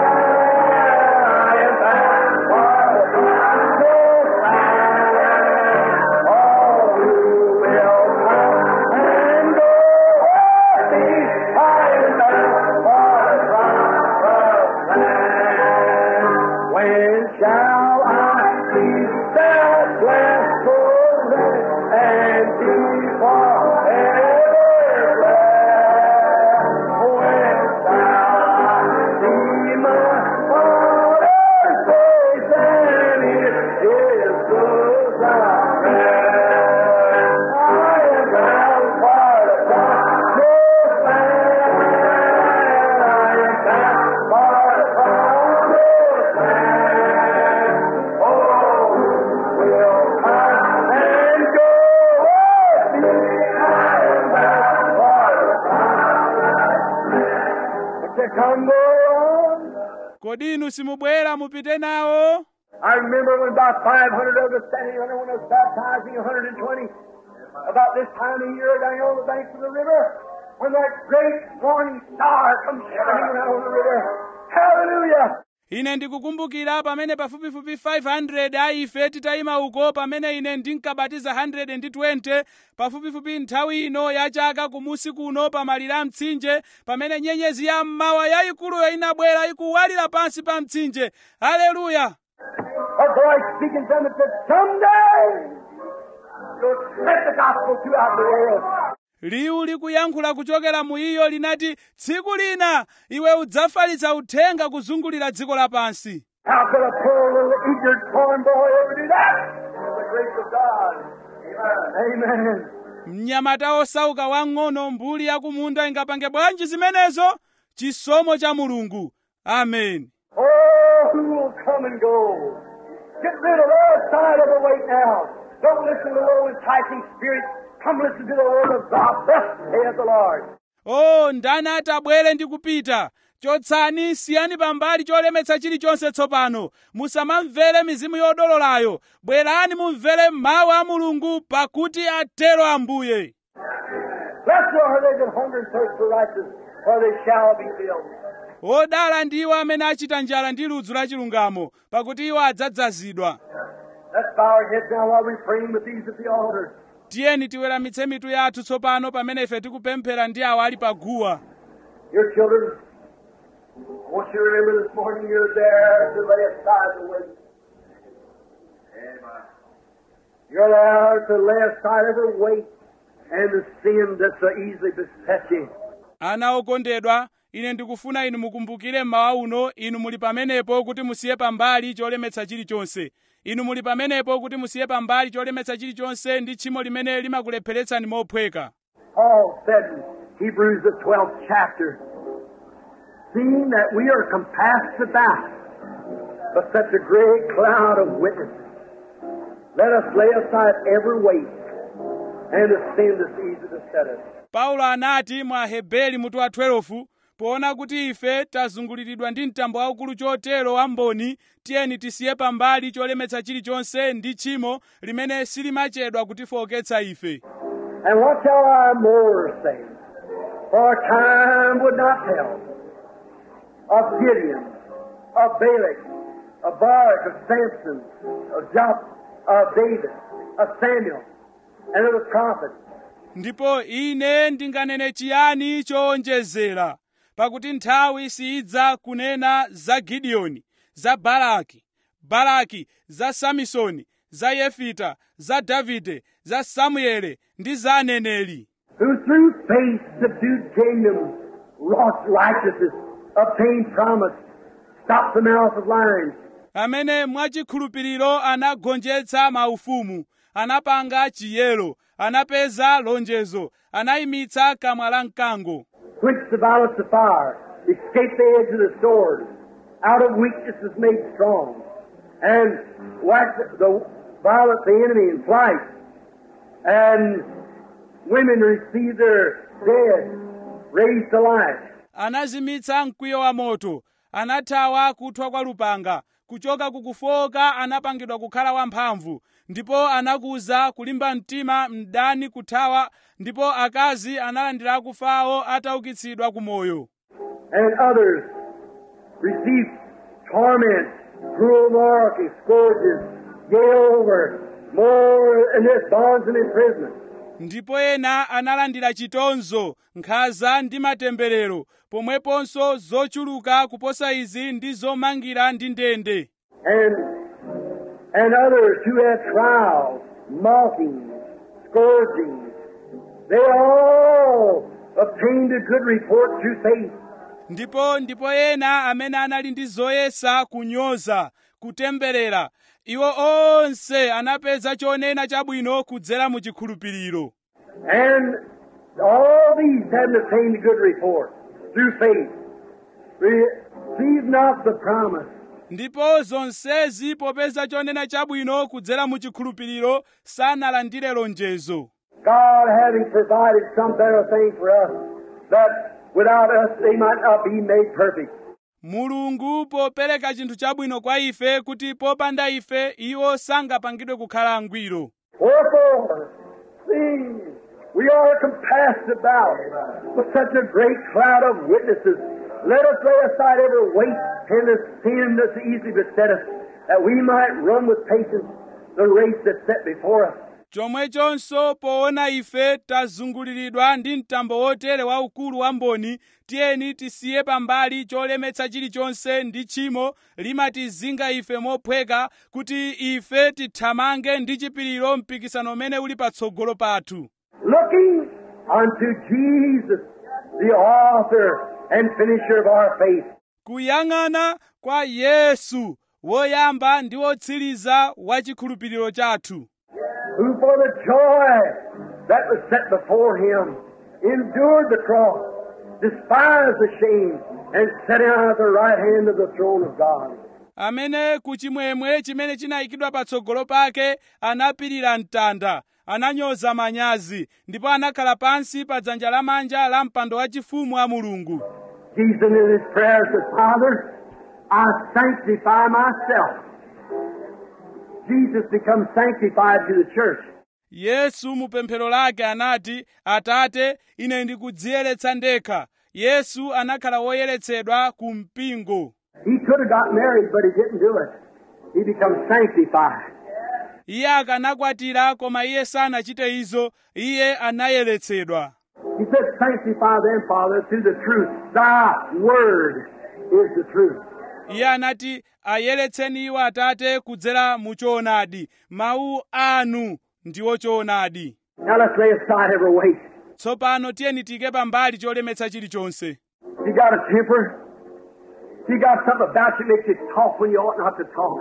I am bound for the promised land. All who will come and go with me. I am bound for the promised land. When shall I see that blessed land and be forever glad? When shall I see my Father's face and in His bosom rest? I am bound for the promised land. I am bound for the promised land. Oh, will come and go with me. I am bound for the promised land. But they come go on. Kodi inu simubwera mupite nawo? I remember when about five hundred of us standing under when I was baptizing one hundred twenty, about this time of year down on the banks of the river, when that great morning star comes shining out on the river. Hallelujah! Ine ndikukumbukira pamene pafupifupi five hundred a ife titayima uko pamene ine ndinkabatiza one hundred twenty pafupifupi nthawi ino ya chaka kumusi kuno pamalira mtsinje pamene nyenyezi ya mmawa yayikuluyo inabwera ikuwalira pansi pa mtsinje. Haleluya! A voice speaking from it said, someday you'll spread the gospel throughout the world. Liwu likuyankhula kuchokera mu iyo linati tsiku lina iwe udzafalitsa uthenga kuzungulira dziko lapansi. How could a poor little ignorant farm boy ever do that? The grace of God. Amen. Mnyamata osauka wang'ono mbuli yakumunda ingapange bwanji zimenezo? Chisomo cha Mulungu. Amen. Oh, who will come and go? Get rid of all side of the weight now. Don't listen to low enticing spirits. Come listen to the word of God. Thus saith the Lord. Oh, ndani atabwere ndi kupita. Chotsani siyani pambali cholemetsa chilichonse tsopano. Musamamvere mizimu yodololayo. Bwerani mumvere mawu a Mulungu pakuti atero Ambuye. Blessed are they that hunger and thirst for righteousness, for they shall be filled. Odala ndiwo amene achita njala ndi ludzu la chilungamo, pakuti iwo adzadzazidwa. Let's bow our heads now while we're praying with these at the altar. Tiyeni tiweramitse mitu yathu tsopano pamene ife tikupemphera ndi awo ali paguwa. Your children, I want you to remember this morning you're there to lay aside the weight. Amen. You're there to lay aside every weight and the sin that so easily besets you. Ana okondedwa, ine ndikufuna inu mukumbukire mmawa uno, inu muli pamenepo kuti musiye pambali cholemetsa chilichonse. Inu muli pamenepo kuti musiye pambali cholemetsa chilichonse ndi tchimo limene limakulepheretsani mophweka. Paul said in Hebrews the twelfth chapter, seeing that we are compassed about by such a great cloud of witnesses, let us lay aside every weight and the sin that's easy to set us. Paulo anati mwa Hebeli mutu wa twelve, poona kuti ife tazunguliridwa ndi mtambo waukulu chotero wamboni, tiyeni tisiye pambali cholemetsa chilichonse ndi tchimo limene silimachedwa kutifowoketsa ife. And what shall I more say? For time would not tell of Gideon, of Balak, of Barak, of Samson, of Jephthah, of David, of Samuel, and of the prophets. Ndipo ine ndinganene chiyani chowonjezera, pakuti nthawi sidza kunena za Gideoni, za Baraki, Baraki, za Samisoni, za Yefita, za Davide, za Samuele ndi za aneneri. Who through faith subdued kingdoms, wrought righteousness, obtained promise, stopped the mouth of lions. Amene mwachikhulupiriro anagonjetsa maufumu, anapanga chiyero, anapeza lonjezo, anayimitsa kamwa la mkango. Quenched the violence of fire, escaped the edge of the sword, out of weakness is made strong, and whacked the violent the enemy in flight, and women received their dead, raised to life. Anazimitsa mkwiyo wa moto, anathawa kuthwa kwa lupanga, kuchoka kukufoka anapangidwa kukhala wamphamvu, ndipo anakuza kulimba mtima mdani kuthawa, ndipo akazi analandira akufawo ataukitsidwa kumoyo. And others received torment, cruel morality, scourges, yea over, more in this bonds and imprisonment. Ndipo ena analandira chitonzo, nkhanza ndi matemberero, pomweponso zochuluka kuposa izi ndi zomangira ndi ndende. And, and others who had trials, mockings, scourgings, they all obtained a good report through faith. Ndipo ndipo ena amene anali ndi zoyesa, kunyoza, kutemberera, iwo onse anapeza chonena chabwino kudzera mu chikhulupiriro. And all these had obtained a good report through faith. Receive not the promise. Ndipo zonsezi popeza chonena chabwino kudzera mu chikhulupiriro sanalandire lonjezo. God having provided some better thing for us, that without us they might not be made perfect. Mulungu popereka chinthu chabwino kwa ife kuti popanda ife iwo sangapangidwe kukhala angwiro. Wherefore, see, we are compassed about with such a great cloud of witnesses. Let us lay aside every weight and the sin that easily beset us, that we might run with patience the race that's set before us. chomwechonso poona ife tazunguliridwa ndi mtambo wotere waukulu wa mboni, tiyeni tisiye pambali cholemetsa chilichonse ndi tchimo limatizinga ife mophweka, kuti ife tithamange ndi chipiriro mpikisano umene uli patsogolo pathu. Looking unto Jesus, the author and finisher of our faith. Kuyang'ana kwa Yesu, woyamba ndi wotsiriza wa chikhulupiriro chathu. Who for the joy that was set before him endured the cross, despised the shame, and sat down at the right hand of the throne of God. Amene kuchimwemwe chimene chinayikidwa patsogolo pake anapirira mtanda, ananyoza manyazi, ndipo anakhala pansi pa dzanja lamanja la mpando wachifumu wa Mulungu. Jesus in his prayer said, Father, I sanctify myself. Jesus becomes sanctified to the church. Yesu mupemphero lake anati, Atate, ine ndikudziyeretsa ndekha. Yesu anakhala woyeretsedwa ku mpingo. He could have got married, but he didn't do it. He becomes sanctified. Iye akanakwatira, koma iye sanachite izo, iye anayeretsedwa. He said, sanctify them, Father, through the truth. Thy word is the truth. Iye anati, ayeretseni iwo Atate kudzera mu choonadi. Mawu anu ndiwo choonadi. Now let's lay aside every weight. Tsopano tiyeni tiyike pambali cholemetsa chilichonse. You got a temper? You got something about you that makes you talk when you ought not to talk.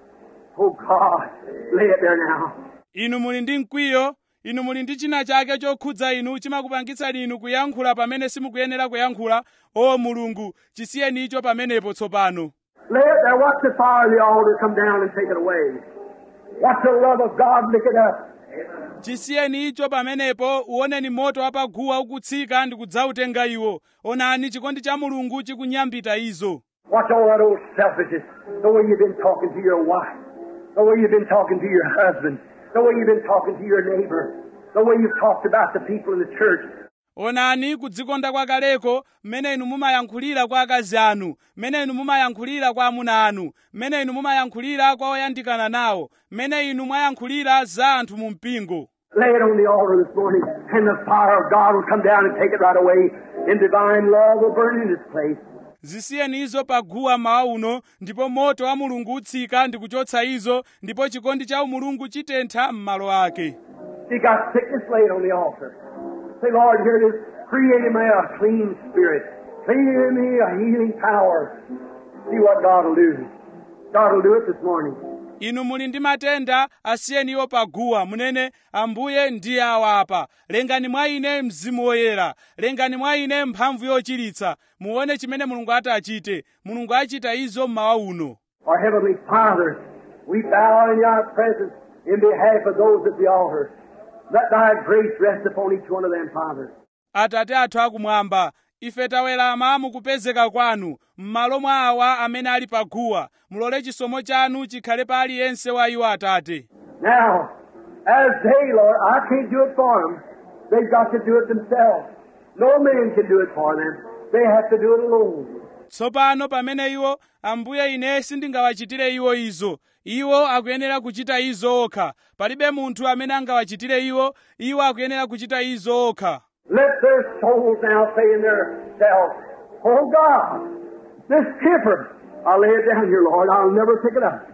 Oh God, lay it there now. Inu muli ndi mkwiyo, inu muli ndi china chake chokhudza inu chimakupangitsani inu kuyankhula pamene simukuyenera kuyankhula. O Mulungu, chisiyeni icho pamenepo tsopano. Lay it there. Watch the fire of the altar come down and take it away. Watch the love of God lick it up. Chisiyeni icho pamenepo, uoneni moto wa paguwa ukutsika ndi kudzautenga iwo. Onani chikondi cha Mulungu chikunyambita izo. Watch all that old selfishness, the way you've been talking to your wife, the way you've been talking to your husband, the way you've been talking to your neighbor, the way you've talked about the people in the church. Onani kudzikonda kwa kaleko, mmene inu mumayankhulira kwa akazi anu, mmene inu mumayankhulira kwa amuna anu, mmene inu mumayankhulira kwa oyandikana nawo, mmene inu mwayankhulira za anthu mu mpingo. Lay it on the altar this morning, and the fire of God will come down and take it right away, and divine love will burn in its place. Zisiyeni izo paguwa mawa uno, ndipo moto wa Mulungu utsika ndi kuchotsa izo, ndipo chikondi cha Mulungu chitentha m'malo ake. You got sickness, lay it on the altar. Say, Lord, here it is. Create in me a clean spirit. Create in me a healing power. See what God will do. God will do it this morning. Inu muli ndi matenda, asiyeni iwo paguwa, munene, Ambuye ndiye awa apa. Lengani mwa ine mzimu woyera. Lengani mwa ine mphamvu yochiritsa. Muone chimene Mulungu atachite. Mulungu achita izo mmawa uno. Our Heavenly Father, we bow in your presence in behalf of those at the altar. Let thy grace rest upon each one of them, Father. Atate athu akumwamba, ife tawelama mukupezeka kwanu, m'malo mwa awa amene ali paguwa. Mulole chisomo chanu chikhale pa aliyense wa iwo Atate. Now, as they, Lord, I can't do it for them. They've got to do it themselves. No man can do it for them. They have to do it alone. Tsopano pamene iwo, Ambuye ine sindingawachitire iwo izo. Iwo akuyenera kuchita izo okha. Palibe munthu amene angawachitire iwo, iwo akuyenera kuchita izo okha. Let their souls now say in their selves, oh God, this temper, I'll lay it down here, Lord. I'll never pick it up.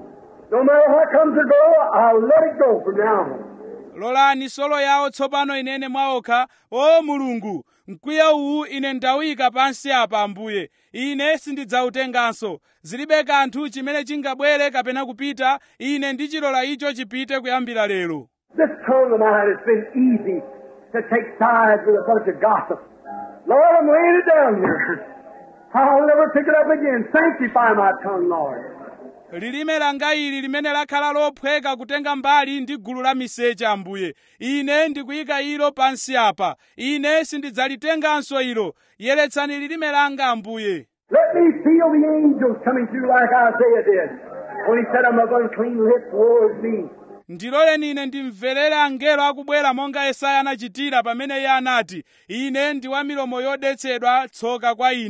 No matter what comes or goes, I'll let it go from now on. Lolani solo yawo tsopano inene mwaokha, o Mulungu, mkwiyo uwu ine ndawika pansi apa Ambuye. Ine sindidzautenganso. Zilibe kanthu chimene chingabwere kapena kupita, ine ndichilola icho chipite kuyambira lero. This tongue of mine has been easy to take sides with a bunch of gossip. Lord, I'm laying it down here. I'll never pick it up again. Sanctify my tongue, Lord. Lilime langa ili limene lakhala lophweka kutenga mbali ndi gulu la miseche Ambuye. Ine ndikuyika ilo pansi apa. Ine sindidzalitenganso ilo. Yeretsani lilime langa Ambuye. Let me feel the angels coming through like Isaiah did when he said, I'm of unclean lips, woe is me. Ndiloleni ine ndimverere angelo akubwera monga Yesaya anachitira pamene iye anati, ine ndi wa milomo yodetsedwa, tsoka kwa ine.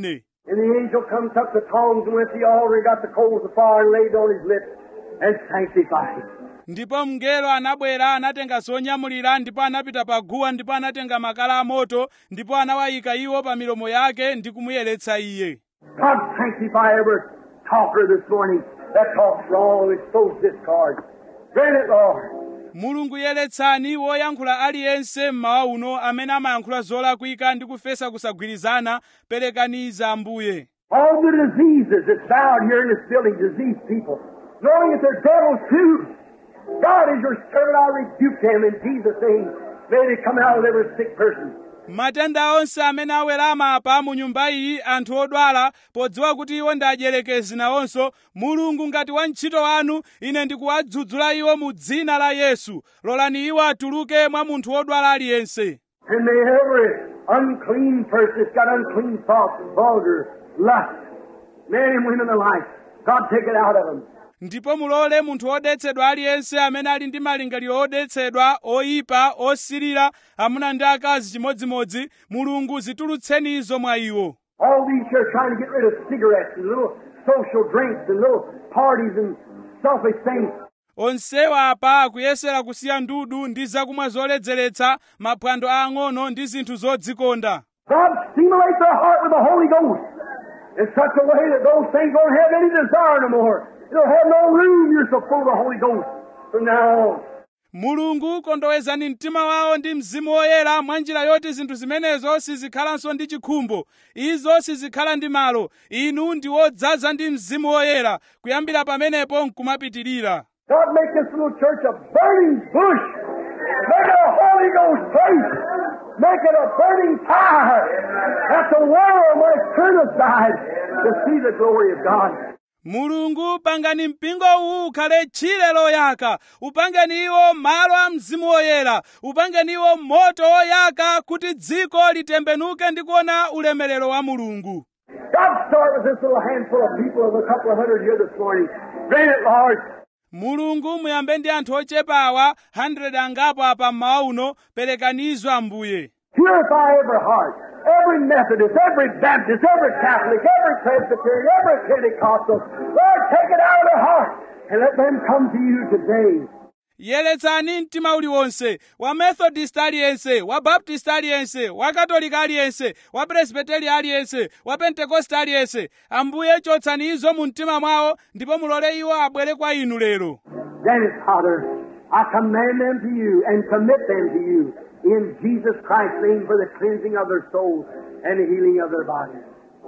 And the angel come, took the tongs and went to the altar and got the coals of fire and laid on his lips and sanctified him. Ndipo mngelo anabwera anatenga zonyamulira ndipo anapita pa guwa ndipo anatenga makala amoto ndipo anawayika iwo pa milomo yake ndi kumuyeretsa iye. God sanctify every talker this morning that talks wrong and sows discord. Grant it, Lord. Mulungu yeretsani woyankhula aliyense mmawa uno amene amayankhula zolakwika ndi kufesa kusagwirizana, perekaniza Ambuye. All the diseases that's found here in this building, diseased people, knowing that they're devils too. God is your servant, I rebuke them in Jesus' name. May they come out of every sick person. Matenda onse amene awerama apa mu nyumba iyi anthu odwala, podziwa kuti iwo ndi adyelekezi nawonso, Mulungu ngati wa ntchito wanu, ine ndikuwadzudzula iwo mu dzina la Yesu. Lolani iwo atuluke mwa munthu odwala aliyense. And may every unclean person that's got unclean thoughts, vulgar, lust, men and women alike, God take it out of them. Ndipo mulole munthu odetsedwa aliyense amene ali ndi malingaliro odetsedwa, oyipa, osirira, amuna ndi akazi chimodzimodzi, Mulungu zitulutseni izo mwa iwo. All these here trying to get rid of cigarettes and little social drinks and little parties and selfish things. Onsewa apa akuyesera kusiya ndudu ndi zakumwa zoledzeretsa, maphwando ang'ono ndi zinthu zodzikonda. God stimulates their heart with the Holy Ghost in such a way that those things don't have any desire no more. It'll have no room. You're so full of the Holy Ghost from now on. Mulungu kondowezani mtima wawo ndi Mzimu Woyera mwa njira yoti zinthu zimenezo sizikhalanso ndi chikhumbo. Izo sizikhala ndi malo. Inu ndi wodzaza ndi Mzimu Woyera. Kuyambira pamenepo nkumapitirira. God make this little church a burning bush. Make it a Holy Ghost place. Make it a burning fire that the world might turn aside to see the glory of God. Mulungu pangani mpingo uwu ukhale tchire loyaka, upangeni iwo malo a Mzimu Woyera, upangeni iwo moto woyaka kuti dziko litembenuke ndi kuona ulemerero wa Mulungu. God start with this little handful of people of a couple of hundred here this morning. Grant it, Lord. Mulungu muyambe ndi anthu ochepa awa, hundred angapo apa mmawa uno, perekanizo Ambuye. Purify every heart, every Methodist, every Baptist, every Catholic, every Presbyterian, every Pentecostal. Lord, take it out of their heart and let them come to you today. Yeretsani mtima uliwonse, wa Methodist aliyense, wa Baptist aliyense, wa Katolika aliyense, wa Presbyteri aliyense, wa Pentekoste aliyense. Ambuye chotsani izo mu mtima mwawo, ndipo mulole iwo abwere kwa inu lero. Then, Father, I command them to you and commit them to you in Jesus Christ's name for the cleansing of their souls and the healing of their bodies.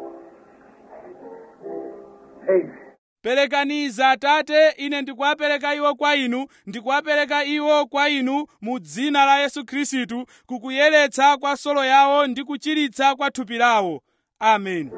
Amen. Perekaniza Atate, ine ndikuwapereka iwo kwa inu, ndikuwapereka iwo kwa inu mu dzina la Yesu Khristu, kukuyeretsa kwa solo yawo ndi kuchiritsa kwa thupi lawo. Amen.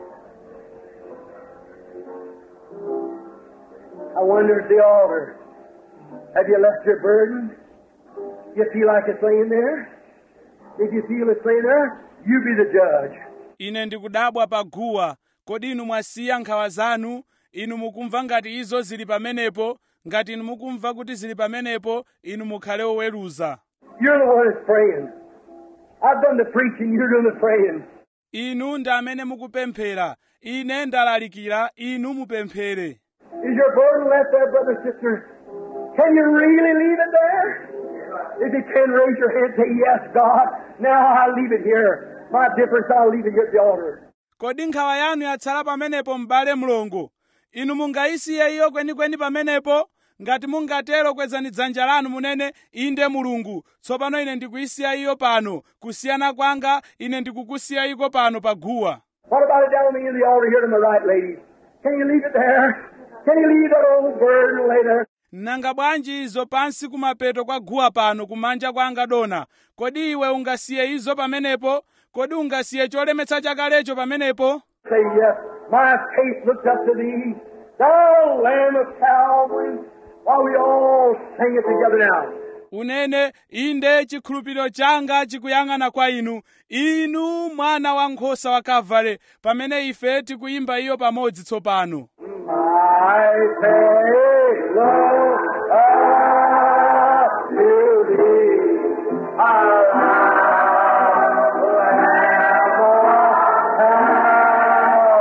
I wonder at the altar, have you left your burden? You feel like it's laying there? If you feel it's laying there, you be the judge. Ine ndikudabwa pa guwa, kodi inu mwasiya nkhawa zanu? Inu mukumva ngati izo zili pamenepo, ngati inu mukumva kuti zili pamenepo, inu mukhale oweruza. You're the one that's praying. I've done the preaching, you're doing the praying. Inu ndi amene mukupemphera, ine ndalalikira, inu mupemphere. Is your burden left there, brother, sister? Can you really leave it there? If you can, raise your hand and say, yes, God, now I'll leave it here. My difference, I'll leave it here at the altar. Kodi nkhawa yanu yatsala pamenepo m'bale mlongo? Inu mungayisiye iyo kwenikweni pamenepo? Ngati mungatero kwezani dzanja lanu munene, inde Mulungu, tsopano ine ndikuyisiya iyo pano, kusiyana kwanga, ine ndikukusiya iko pano pa guwa. What about it down in the altar here to my right, ladies? Can you leave it there? Can you leave that old burden lay there? Nanga bwanji izo pansi kumapeto kwa guwa pano kumanja kwanga dona. Kodi iwe ungasiye izo pamenepo? Kodi ungasiye cholemetsa chakalecho pamenepo? Say yes. My faith looks up to thee, thou Lamb of Calvary, while we all sing it together now. Unene, inde chikhulupiriro changa chikuyang'ana kwa inu, inu mwana wa nkhosa wa Kalvari, pamene ife tikuyimba iyo pamodzi tsopano. My faith looks up to thee, our Lamb of Calvary.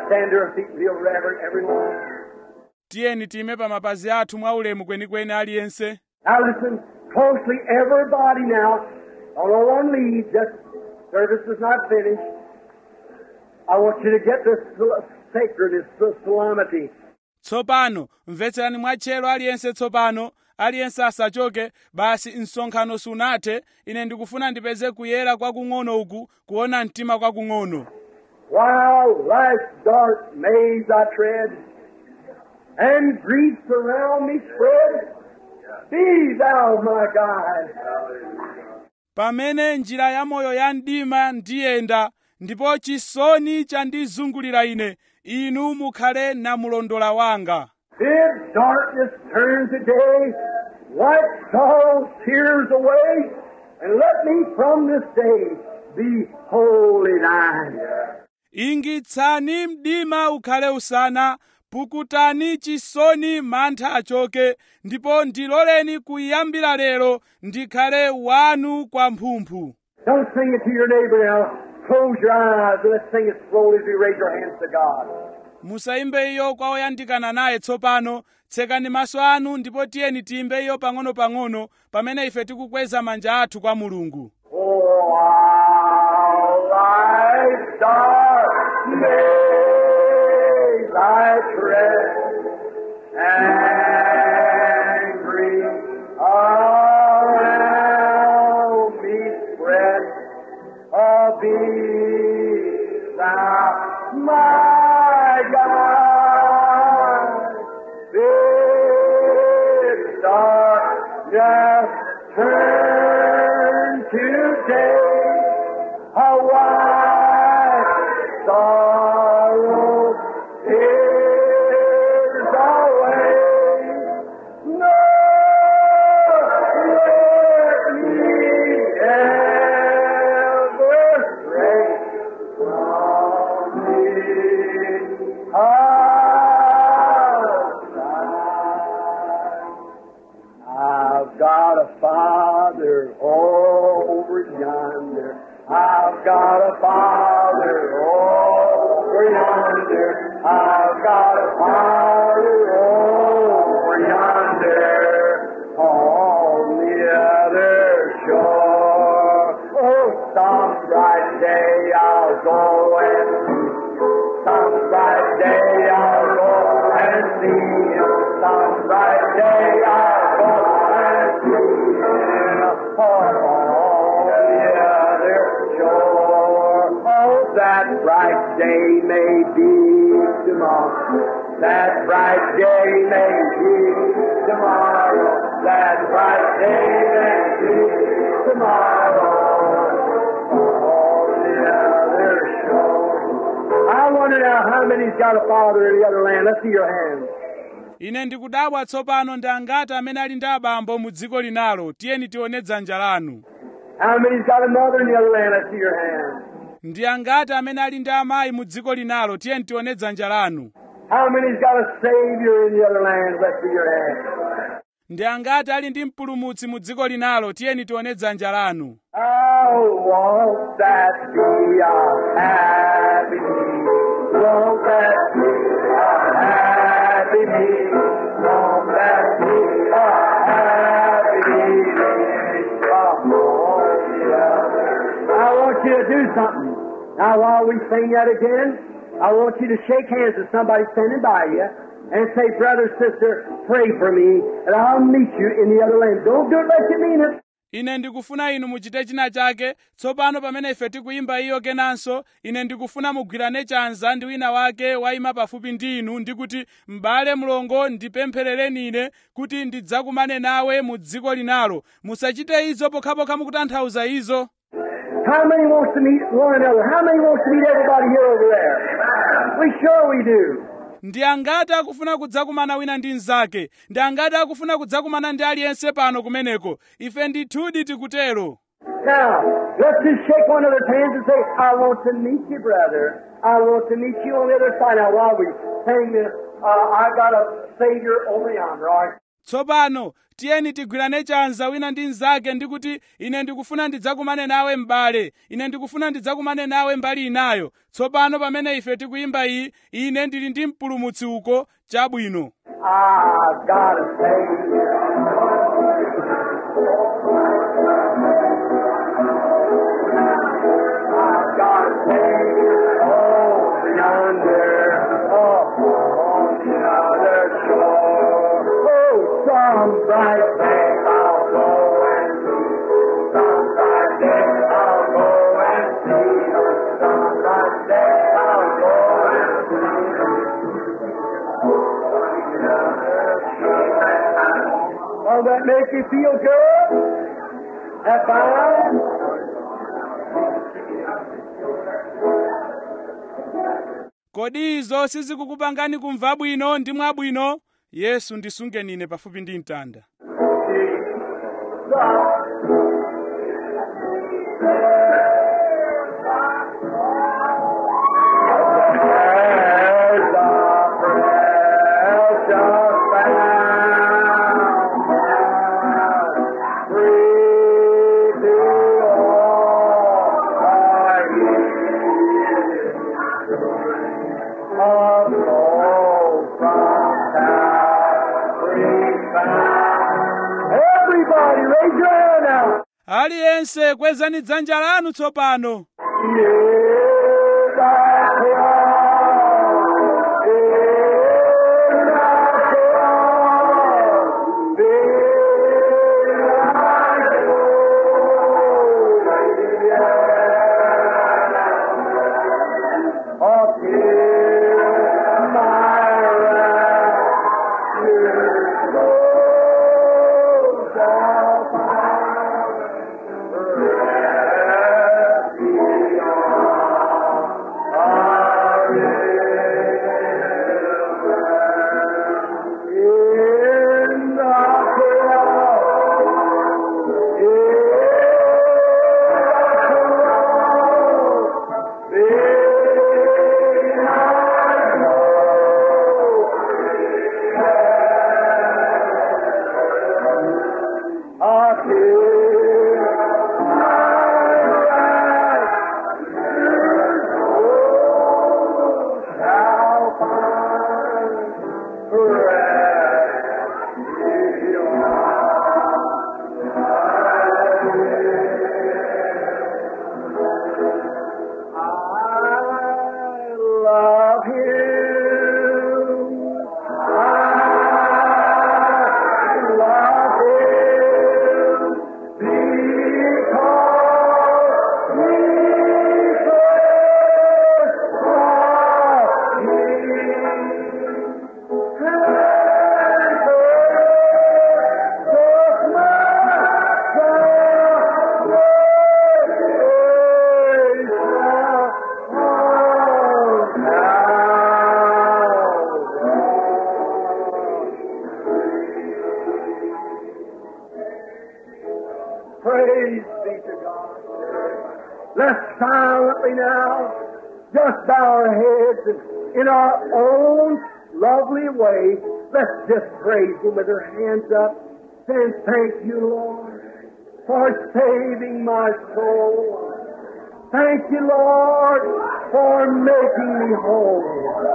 stand to our feet and feel reverent, everyone. tiyeni time pa mapazi athu mwaulemu kwenikweni aliyense. Now listen closely, everybody now. Although one leaves, that service is not finished. I want you to get this sacredness, this solemnity. Tsopano mvetserani mwatchero aliyense tsopano, aliyense asachoke, basi msonkhano sunathe, ine ndikufuna ndipeze kuyera kwakung'ono uku, kuona mtima kwakung'ono. While life's dark maze I tread, and griefs around me spread, be thou my guide. Pamene njira ya moyo ya mdima ndiyenda, ndipo chisoni chandizungulira ine, inu mukhale namulondola wanga. Bid darkness turn to day, wipe sorrow's tears away, and let me from this day be wholly thine. Ingitsani mdima ukhale usana, pukutani chisoni mantha achoke, ndipo ndiloleni kuyambira lero ndikhale wanu kwa mphumphu. Don't sing it to your neighbor now. Close your eyes and let's sing it slowly as we raise our hands to God. Musaimbe iyo kwa oyandikana naye tsopano, tsekani maso anu ndipo tiyeni tiyimbe iyo pang'ono-pang'ono pamene ife tikukweza manja athu kwa Mulungu. Oh, while life's dark maze I tread, and grief around me spread, oh, be thou my God. Bid darkness turn to day, a white sorrow tears away. No, let me ever stray from thee outside. I've got a Father over yonder. I've got a Father over yonder. I've got a Father over yonder on the other shore. Oh, some bright day I'll go and see. Some bright day I'll go and see him. Some bright day I'll go and see him on the other shore. Oh, that bright day may be tomorrow. That bright day may be tomorrow. That bright day may be tomorrow on the other shore. I wonder now how many's got a father in the other land. Let's see your hands. Ine ndikudabwa tsopano ndi angati amene ali ndi abambo mu dziko linalo, tiyeni tione dzanja lanu. How many's got a mother in the other land? Let's see your hands. Ndi angati amene ali ndi amayi mu dziko linalo, tiyeni tione dzanja lanu. How many's got a Savior in the other land? Let's see your hands. Ndi angati ali ndi mpulumutsi mu dziko linalo, tiyeni tione dzanja lanu. Oh, won't that be a happy me? Won't that be a happy me? Won't that be a happy me? I want you to do something. Now, while we sing that again, I want you to shake hands with somebody standing by you and say, brother, sister, pray for me, and I'll meet you in the other land. Don't do it like you mean it. Ine ndikufuna inu muchite china chake, tsopano pamene ife tikuyimba iyo kenanso, ine ndikufuna mugwirane chanza ndi wina wake wayima pafupi ndi inu, ndikuti m'bale mlongo ndipempherereni ine kuti ndidzakumane nawe mu dziko linalo. Musachite izo pokhapokha mukutanthauza izo. How many wants to meet one another? How many wants to meet everybody here over there? We sure we do. Ndi angati akufuna kudzakumana wina ndi mnzake? Ndi angati akufuna kudzakumana ndi aliyense pano kumeneko? Ife ndithudi tikutero. Now, let's just shake one another's hands and say, I want to meet you, brother. I want to meet you on the other side. Now, while we sing this, uh, I got a Savior over yonder, all right? tsopano tiyeni tigwirane chanza wina ndi mnzake ndi kuti ine ndikufuna ndidzakumane nawe m'bale, ine ndikufuna ndidzakumane nawe mbali inayo. Tsopano pamene ife tikuyimba iyi, ine ndili ndi mpulumutsi uko chabwino. I've got a Savior. I've got a Savior over yonder, off on the other shore. Oh, some bright day I'll go and see. Some bright day I'll go and see. Some bright day I'll go and see. Oh, that make you feel good? That's fine. Kodi izo sizikukupangani kumva bwino ndi mwabwino? Yesu ndisungeni ine pafupi ndi mtanda. Aliyense kwezani dzanja lanu tsopano. Praise be to God. Let's silently now just bow our heads and in our own lovely way, let's just praise Him with our hands up, saying, thank you, Lord, for saving my soul. Thank you, Lord, for making me whole.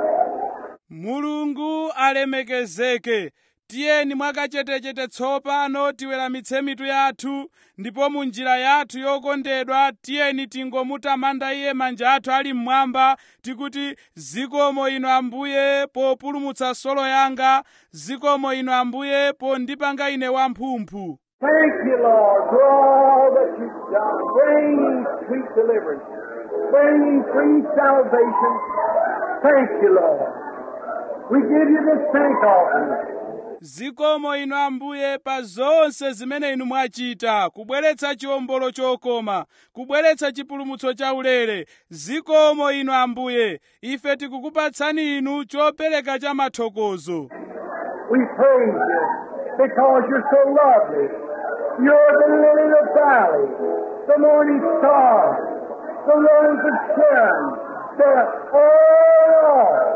Mulungu alemekezeke. Tiyeni mwakachetechete tsopano tiweramitse mitu yathu, ndipo mu njira yathu yokondedwa tiyeni tingomutamanda Iye manja athu ali mmwamba, tikuti zikomo inu Ambuye populumutsa solo yanga, zikomo inu Ambuye pondipanga ine wamphumphu. Thank you, Lord, for all that you've done, bringing sweet deliverance, bringing free salvation. Thank you, Lord. We give you this thank offering. Zikomo inu Ambuye pa zonse zimene inu mwachita, kubweretsa chiwombolo chokoma, kubweretsa chipulumutso chaulere. Zikomo inu Ambuye, ife tikukupatsani inu chopereka cha mathokozo. We praise you because you're so lovely. You're the lily of the valley, the morning star, the rose of Sharon, the all.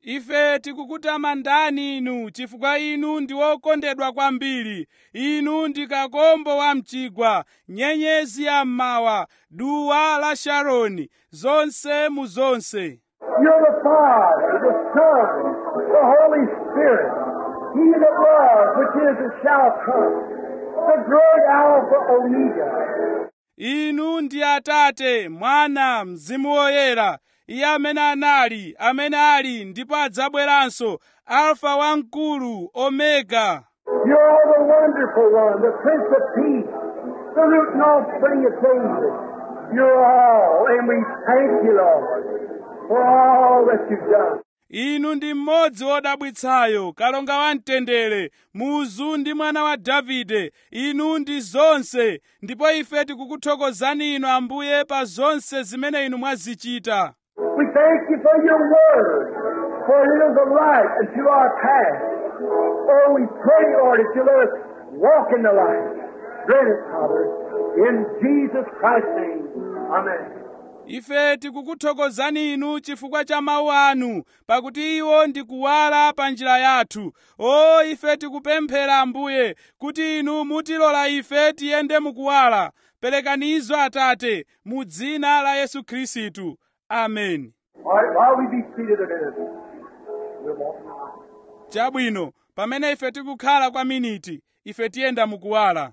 Ife tikukutamandani inu chifukwa inu ndi wokondedwa kwambiri. Inu ndi kakombo wa mchigwa, nyenyezi ya mmawa, duwa la Sharoni, zonse mu zonse. You're the Father, the Son, the Holy Spirit, He that was, which is, and shall come, the great Alpha Omega. Inu ndi Atate, Mwana, Mzimu Woyera, Iye amene anali, amene ali, ndipo adzabweranso, Alfa wamkulu, Omega. You're the wonderful one, the Prince of Peace, the root and offspring of David. You're all, and we thank you, Lord, for all that you've done. Inu ndi mmodzi wodabwitsayo, kalonga wa mtendere, muzu ndi mwana wa Davide. Inu ndi zonse, ndipo ife tikukuthokozani inu Ambuye pa zonse zimene inu mwazichita. We thank you for your word, for it is a light unto our path. Oh, we pray, Lord, that you let us walk in the light. Grant it, Father, in Jesus Christ's name. Amen. Ife tikukuthokozani inu chifukwa cha mawu anu, pakuti iwo ndi kuwala pa njira yathu. O, ife tikupemphera Ambuye, kuti inu mutilola ife tiyende mukuwala. Perekani izo Atate, mu dzina la Yesu Khristu. Amen. All right, while we be seated a minute, we'll walk in the light. Chabwino, pamene ife tikukhala kwa miniti, ife tiyenda mukuwala.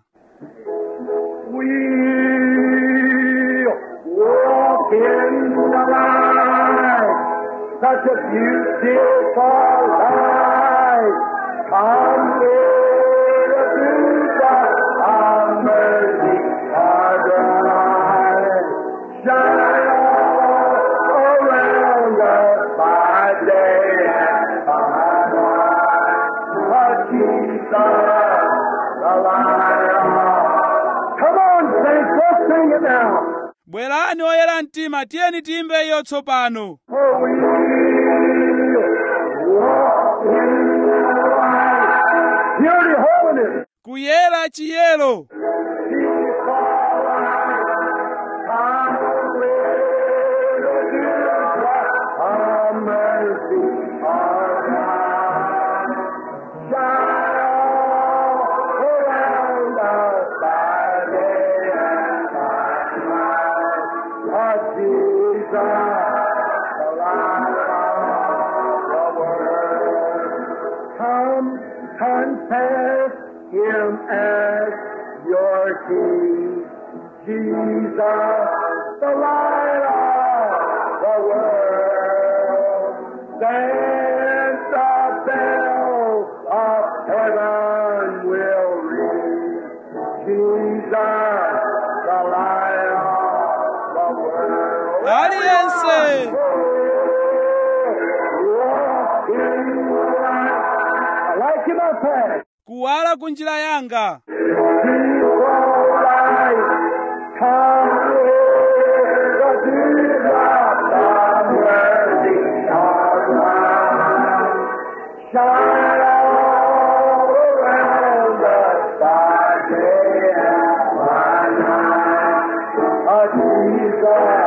Walk in the light, such a beautiful light. Come with a beautiful of mercy, our bright. Shine all around us by day and by night. But Jesus, the light of. Come on, saints, let's sing it now. Bwerani oyera mtima, tiyeni tiyimbe iyo tsopano. For we walk in the light. Purity, holiness. Kuyera chiyero. Confess Him as your King, Jesus, the light of the world. Then the bells of heaven will ring, Jesus, the light of the world. Aliense. Walk in the light. Like in my path. Kuwala kunjira yanga. Shine all around us by day and by night. Oh, Jesus,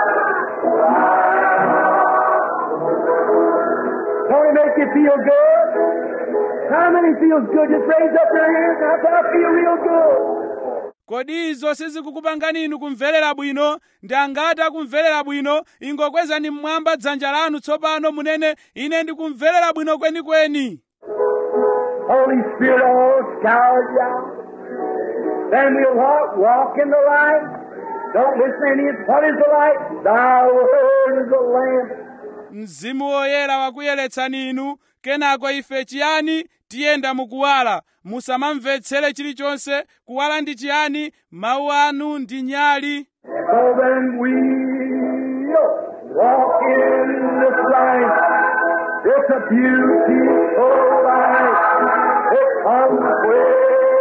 don't it make you feel good? How many feels good? Just raise up your hands. How do I feel real good? Kodi izo sizikukupangani inu kumverera bwino? Ndi angati akumverera bwino? Ingokwezani mmwamba dzanja lanu tsopano munene, ine ndikumverera bwino kwenikweni. Holy Spirit, all scour you out. Then we'll walk, walk in the light. Don't listen to it. What is the light? Thy word is a lamp. Mzimu Woyera wakuyeretsani inu. Kenako ife chiyani? Tiyenda mukuwala. Musamamvetsere chilichonse. Kuwala ndi chiyani? Mawu anu ndi nyali. So then we'll walk in this light. It's a beautiful light. It comes with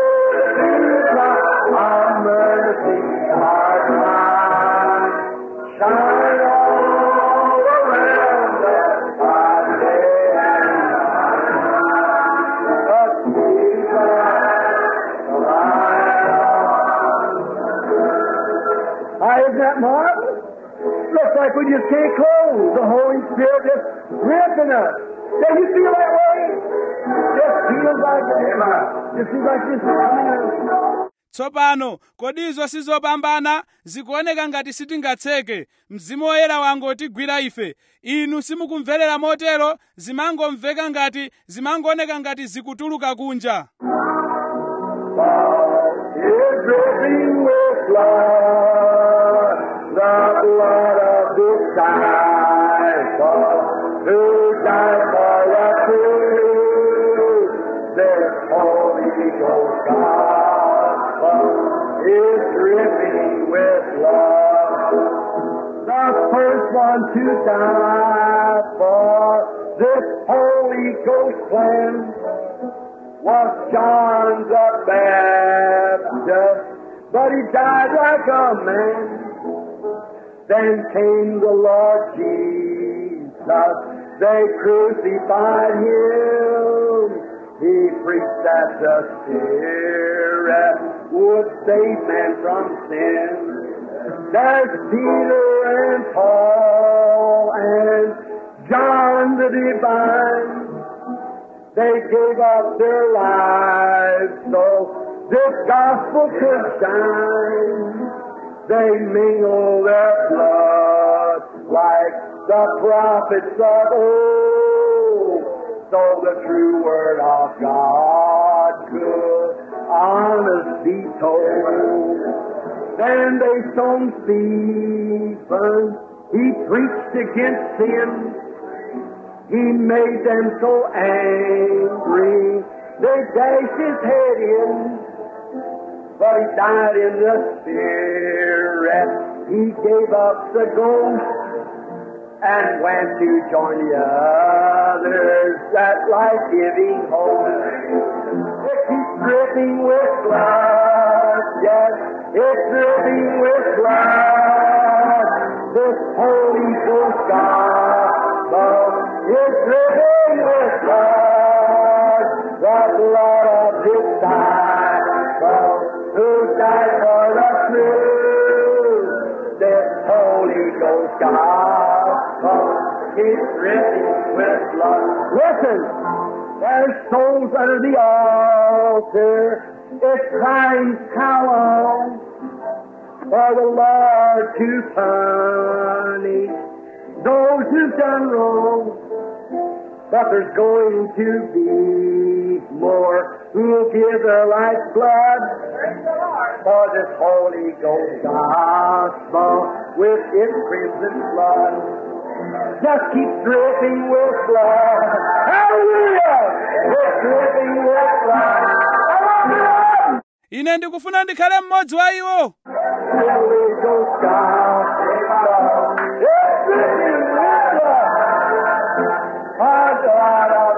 our mercy, our God. Shine all around us by day and night. But Jesus, the light of. Why, isn't that marvelous? looks like we just can't close. The Holy Spirit just ripping us. Does you feel that way? Just feels like it. Just feels like this is coming. Tsopano kodi izo sizopambana zikuoneka ngati sitingatseke. Mzimu Woyera wangotigwira ife. Inu simukumverera motero, zimangomveka ngati zimangooneka ngati zikutuluka kunja. Is dripping with blood, the blood of disciple who died for the truth. This Holy Ghost gospel is dripping with blood. The first one to die for this Holy Ghost plan was John the Baptist, but he died like a man. Then came the Lord Jesus, they crucified him. He preached that the Spirit would save man from sin. There's Peter and Paul and John the Divine. They gave up their lives so this gospel could shine. They mingle their blood like the prophets of old, so the true word of God could honest be told. Then they stoned Stephen. He preached against sin. He made them so angry, they dashed his head in. But he died in the Spirit. He gave up the ghost and went to join the others, that life-giving hope. It keeps dripping with blood, yes, it's dripping with blood. This Holy Ghost gospel is dripping with blood, the blood of His disciple who died for the truth. This Holy Ghost gospel is dripping with blood. Listen, there's souls under the altar. It's crying, how long for the Lord to punish those who've done wrong. But there's going to be more who'll give their life's blood for this Holy Ghost gospel with its crimson blood. Just keep dripping with blood. Hallelujah! It's dripping with blood. Hallelujah! Ine ndikufuna ndikhale mmodzi wa iwo. Holy Ghost gospel. It's dripping with blood. Our God of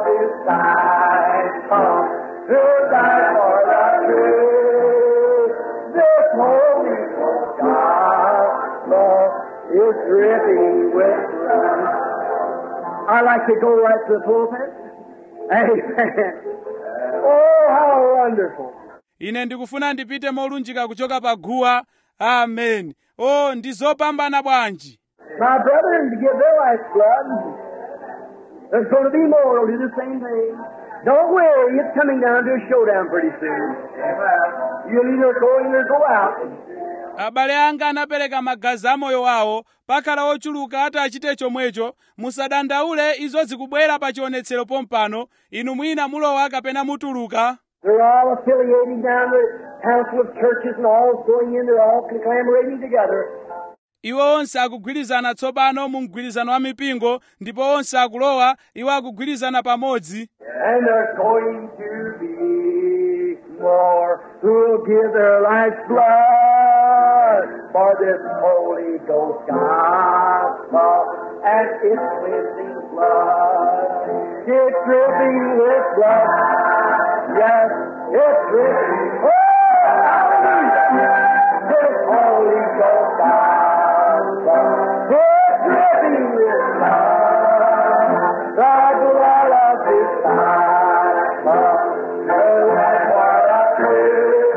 disciple who died for the truth. This Holy Ghost gospel is dripping with blood. I like to go right to the pulpit. Amen. Oh, how wonderful. Ine ndikufuna ndipite molunjika kuchoka pa guwa. Amen. Oh, ndizopambana bwanji. My brethren, to give their life's blood, there's going to be more who'll do the same thing. Don't worry, it's coming down to a showdown pretty soon. You'll either go in or go out. Abale anga anapereka magazi a moyo wawo, pakhala ochuluka ati achite chomwecho, musadandaule izo zikubwera pa chionetsero pompano, inu mwina mulowa kapena mutuluka. They're all affiliating down the council of churches and all going in, they're all conglomerating together. Iwo onse akugwirizana tsopano mu mgwirizano wa mipingo, ndipo onse akulowa, iwo akugwirizana pamodzi. And there's going to be more who'll give their life's blood for this Holy Ghost gospel and its cleansing blood. It's dripping with blood. Yes, it's dripping. Oh, hallelujah! This Holy Ghost gospel. It's dripping with blood. The blood of His disciple. The life for the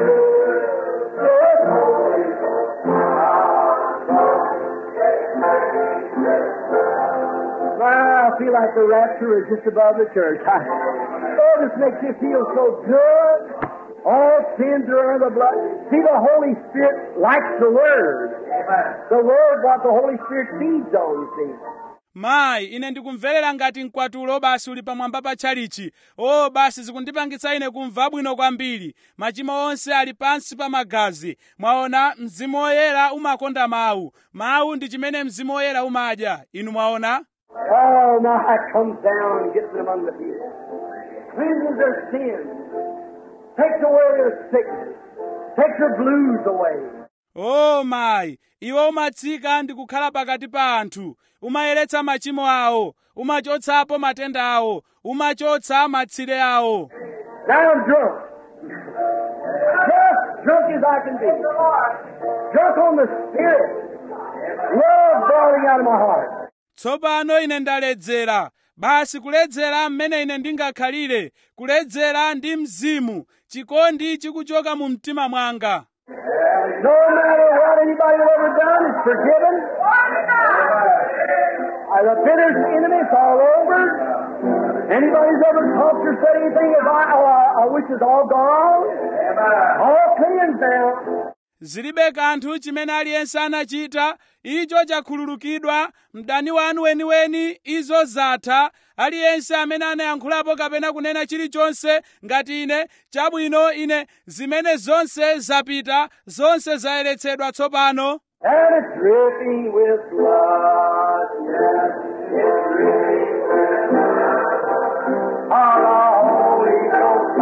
truth. This Holy Ghost gospel. feel like the rapture is just above the church. I, oh, this makes you feel so good. All sins are under the blood. See, the Holy Spirit likes the Word. The Word, what the Holy Spirit feeds on, you see. Mai, ine ndikumverera ngati mkwatulo basi uli pamwamba pa tchalichi. Oh, basi zikundipangitsa ine kumva bwino kwambiri. Machimo onse ali pansi pa magazi. Mwaona, Mzimu Woyera umakonda mawu. Mawu ndi chimene Mzimu Woyera umadya. Inu mwaona? Oh, now it comes down and gets them among the people. Cleanses their sins. Takes away their sickness. Takes their blues away. Oh, Mai, iwo umatsika ndi kukhala pakati pa anthu. Umayeretsa machimo awo. Umachotsapo matenda awo. Umachotsa matsire awo. Now I'm drunk. Just drunk as I can be. Drunk on the Spirit. Love boiling out of my heart. Tsopano ine ndaledzera. Basi kuledzera mmene ine ndingakhalire. Kuledzera ndi mzimu. Chikondi chikuchoka mu mtima mwanga. No matter what anybody has ever done, it's forgiven. Uh, the bitter's enemy, it's all over. Anybody's ever talked or said anything about, oh, I, I wish it's all gone. All cleansed now. Zilibe kanthu chimene aliyense anachita, icho chakhululukidwa, mdani wanu weniweni, izo zatha, aliyense amene anayankhulapo kapena kunena chilichonse, ngati ine, chabwino ine, zimene zonse zapita, zonse zayeretsedwa tsopano. And it's dripping with blood, yes, it's dripping with blood. Our Holy Ghost,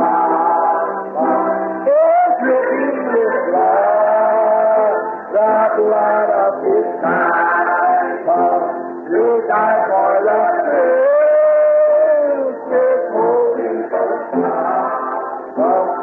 it's dripping with blood, the blood of His Son, who died for the sins, His Holy Ghost.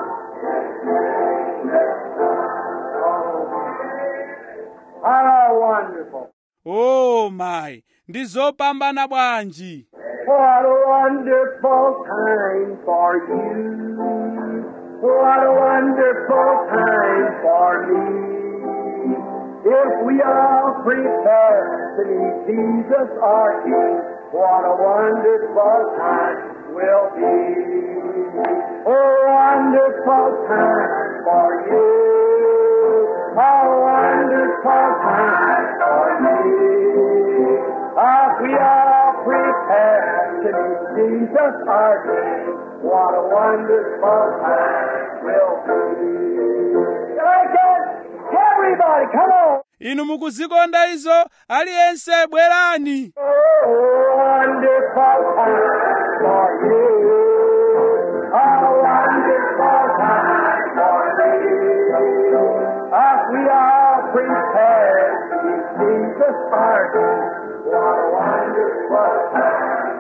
How wonderful. Oh my, ndi zopambana bwanji. What a wonderful time for you. What a wonderful time for me. If we all prepare to meet Jesus our King, what a wonderful time will be. A wonderful time for you. A wonderful time for me. If we all prepare to meet Jesus our King, what a wonderful time will be. Like that, everybody, come on. Inu mukuzikonda izo, aliyense bwerani. Oh, wonderful time for you. A wonderful time for me. If we all prepare to meet Jesus our King, what a wonderful time.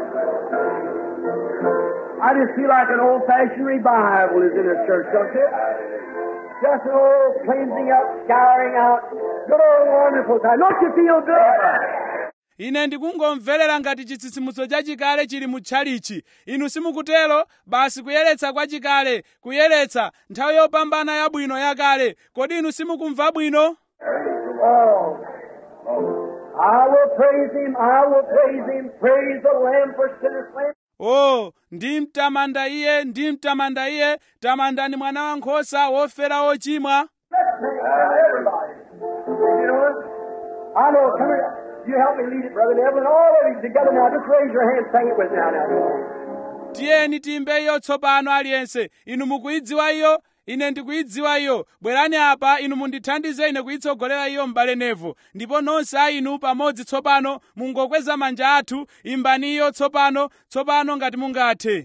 I just feel like an old-fashioned revival is in the church, don't you? Just an old cleansing up, scouring out. Good old wonderful time. Don't you feel good? Ine ndikungomverera ngati chitsitsimutso chachikale chili mu tchalichi. Inu simukutero, basi kuyeretsa kwa chikale, kuyeretsa nthawi yopambana yabwino yakale. Kodi inu simukumva bwino? Oh. I will praise Him, I will praise Him, praise the Lamb for sinners slain. Oh, ndimtamanda iye, ndimtamanda iye, tamandani mwana wankhosa wofera ochimwa. Let's sing it, everybody. You know what? I know, come here. You help me lead it, Brother Evelyn. All of you together now. Just raise your hand, sing it with me now. now. Tiyeni timbe iyo tsopano aliyense. Inu mukuidziwa iyo, ine ndikuidziwa iyo. Bwerani apa, inu mundithandize ine kuitsogolera iyo m'bale Nevo. Ndipo nonse a inu pamodzi tsopano, mungokweza manja athu, imbani iyo tsopano, tsopano ngati mungathe.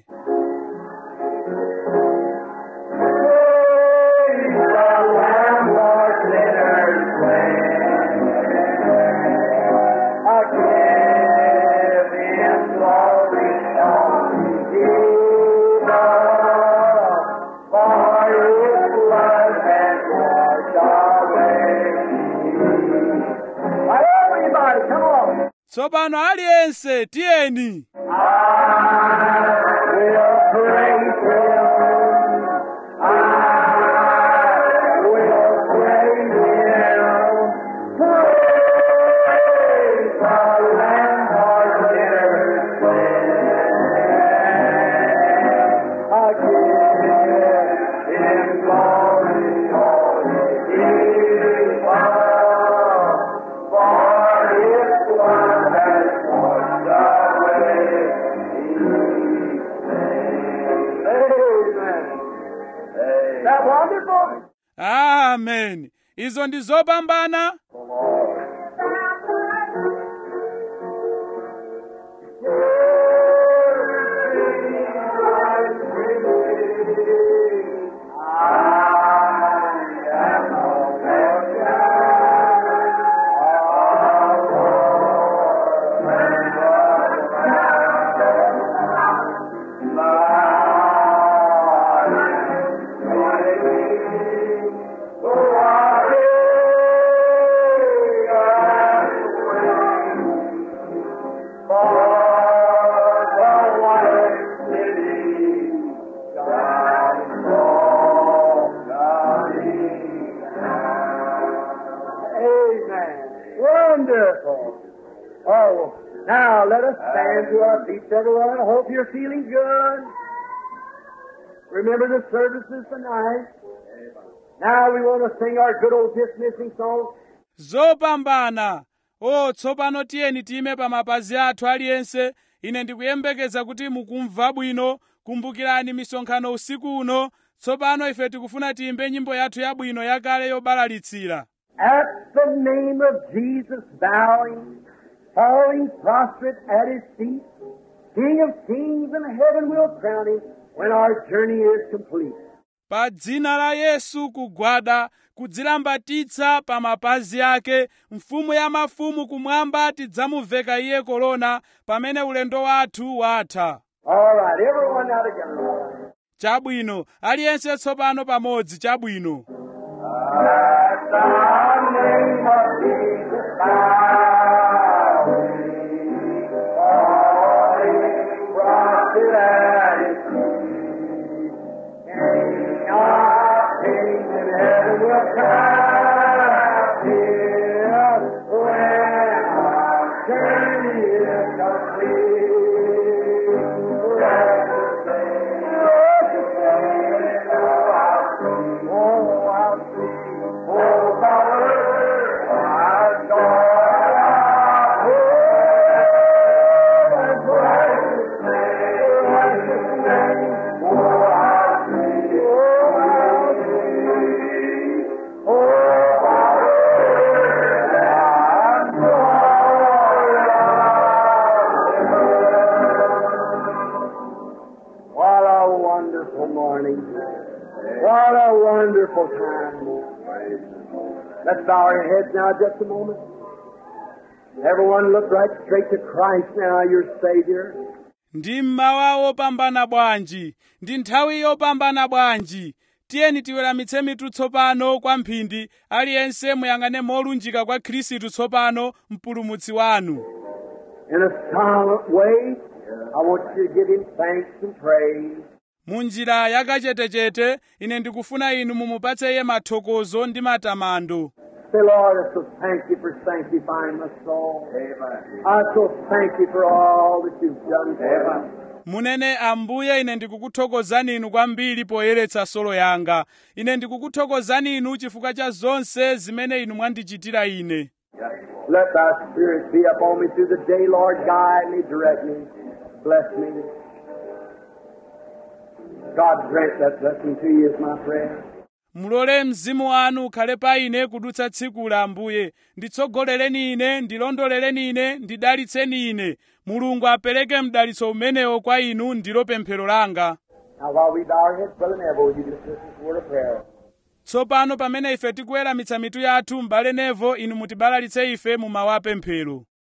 Tsopano aliyense, tiyeni. Praise the Lamb for sinners slain. izo ndi zopambana. Oh, now let us stand to our feet, everyone. I hope you're feeling good. Remember the services tonight. Now we want to sing our good old dismissing song. Zopambana. O tsopano tiyeni time pa mapazi athu aliyense. Ine ndikuyembekeza kuti mukumva bwino. Kumbukirani misonkhano usiku uno. Tsopano ife tikufuna tiyimbe nyimbo yathu yabwino yakale yobalalitsira. At the name of Jesus bowing, falling prostrate at his feet, King of kings and heaven will crown him when our journey is complete. Pa dzina la Yesu kugwada, kudzilambatitsa pa mapazi ake, mfumu ya mafumu kumwamba tidzamuveka iye korona pamene ulendo wathu watha. All right, everyone now together. Chabwino, aliyense tsopano pamodzi chabwino. At the name of Jesus bowing, falling prostrate at his feet, King of kings and heaven will crown him when our journey is complete. Precious thing, precious thing, oh, I'll see, oh, I'll see, oh, the word I've gone out with, and precious thing, precious thing, oh, I'll see, oh, I'll see, oh, the word I've gone out. What a wonderful morning. What a wonderful time. Let's bow our heads now just a moment. Everyone look right straight to Christ now, your Savior. Ndi mmawa wopambana bwanji, ndi nthawi yopambana bwanji. Tiyeni tiweramitse mitu tsopano kwa mphindi, aliyense muyang'ane molunjika kwa Khristu tsopano mpulumutsi wanu. In a silent way, I want you to give him thanks and praise. Munjira yakachetechete, ine ndikufuna inu mumupatse iye mathokozo ndi matamando. Say, Lord, I so thank you for sanctifying my soul. Amen. I so thank you for all that you've done for me. Munene Ambuye, ine ndikukuthokozani inu kwambiri poyeretsa solo yanga. Ine ndikukuthokozani inu chifukwa cha zonse zimene inu mwandichitira ine. Let thy Spirit be upon me through the day, Lord. Guide me, direct me, bless me. God grant that blessing to you is my prayer. Mulole mzimu wanu ukhale pa ine kudutsa tsiku la Ambuye. Nditsogolereni ine, ndilondoleleni ine, ndidalitseni ine. Mulungu apereke mdalitso umenewo kwa inu ndilo pemphero langa. Now while we bow our heads, Brother Neville, will you just listen to the word of prayer? Tsopano pamene ife tikuweramitsa mitu yathu, m'bale Nevo, inu mutibalalitse ife mu mawu a pemphero.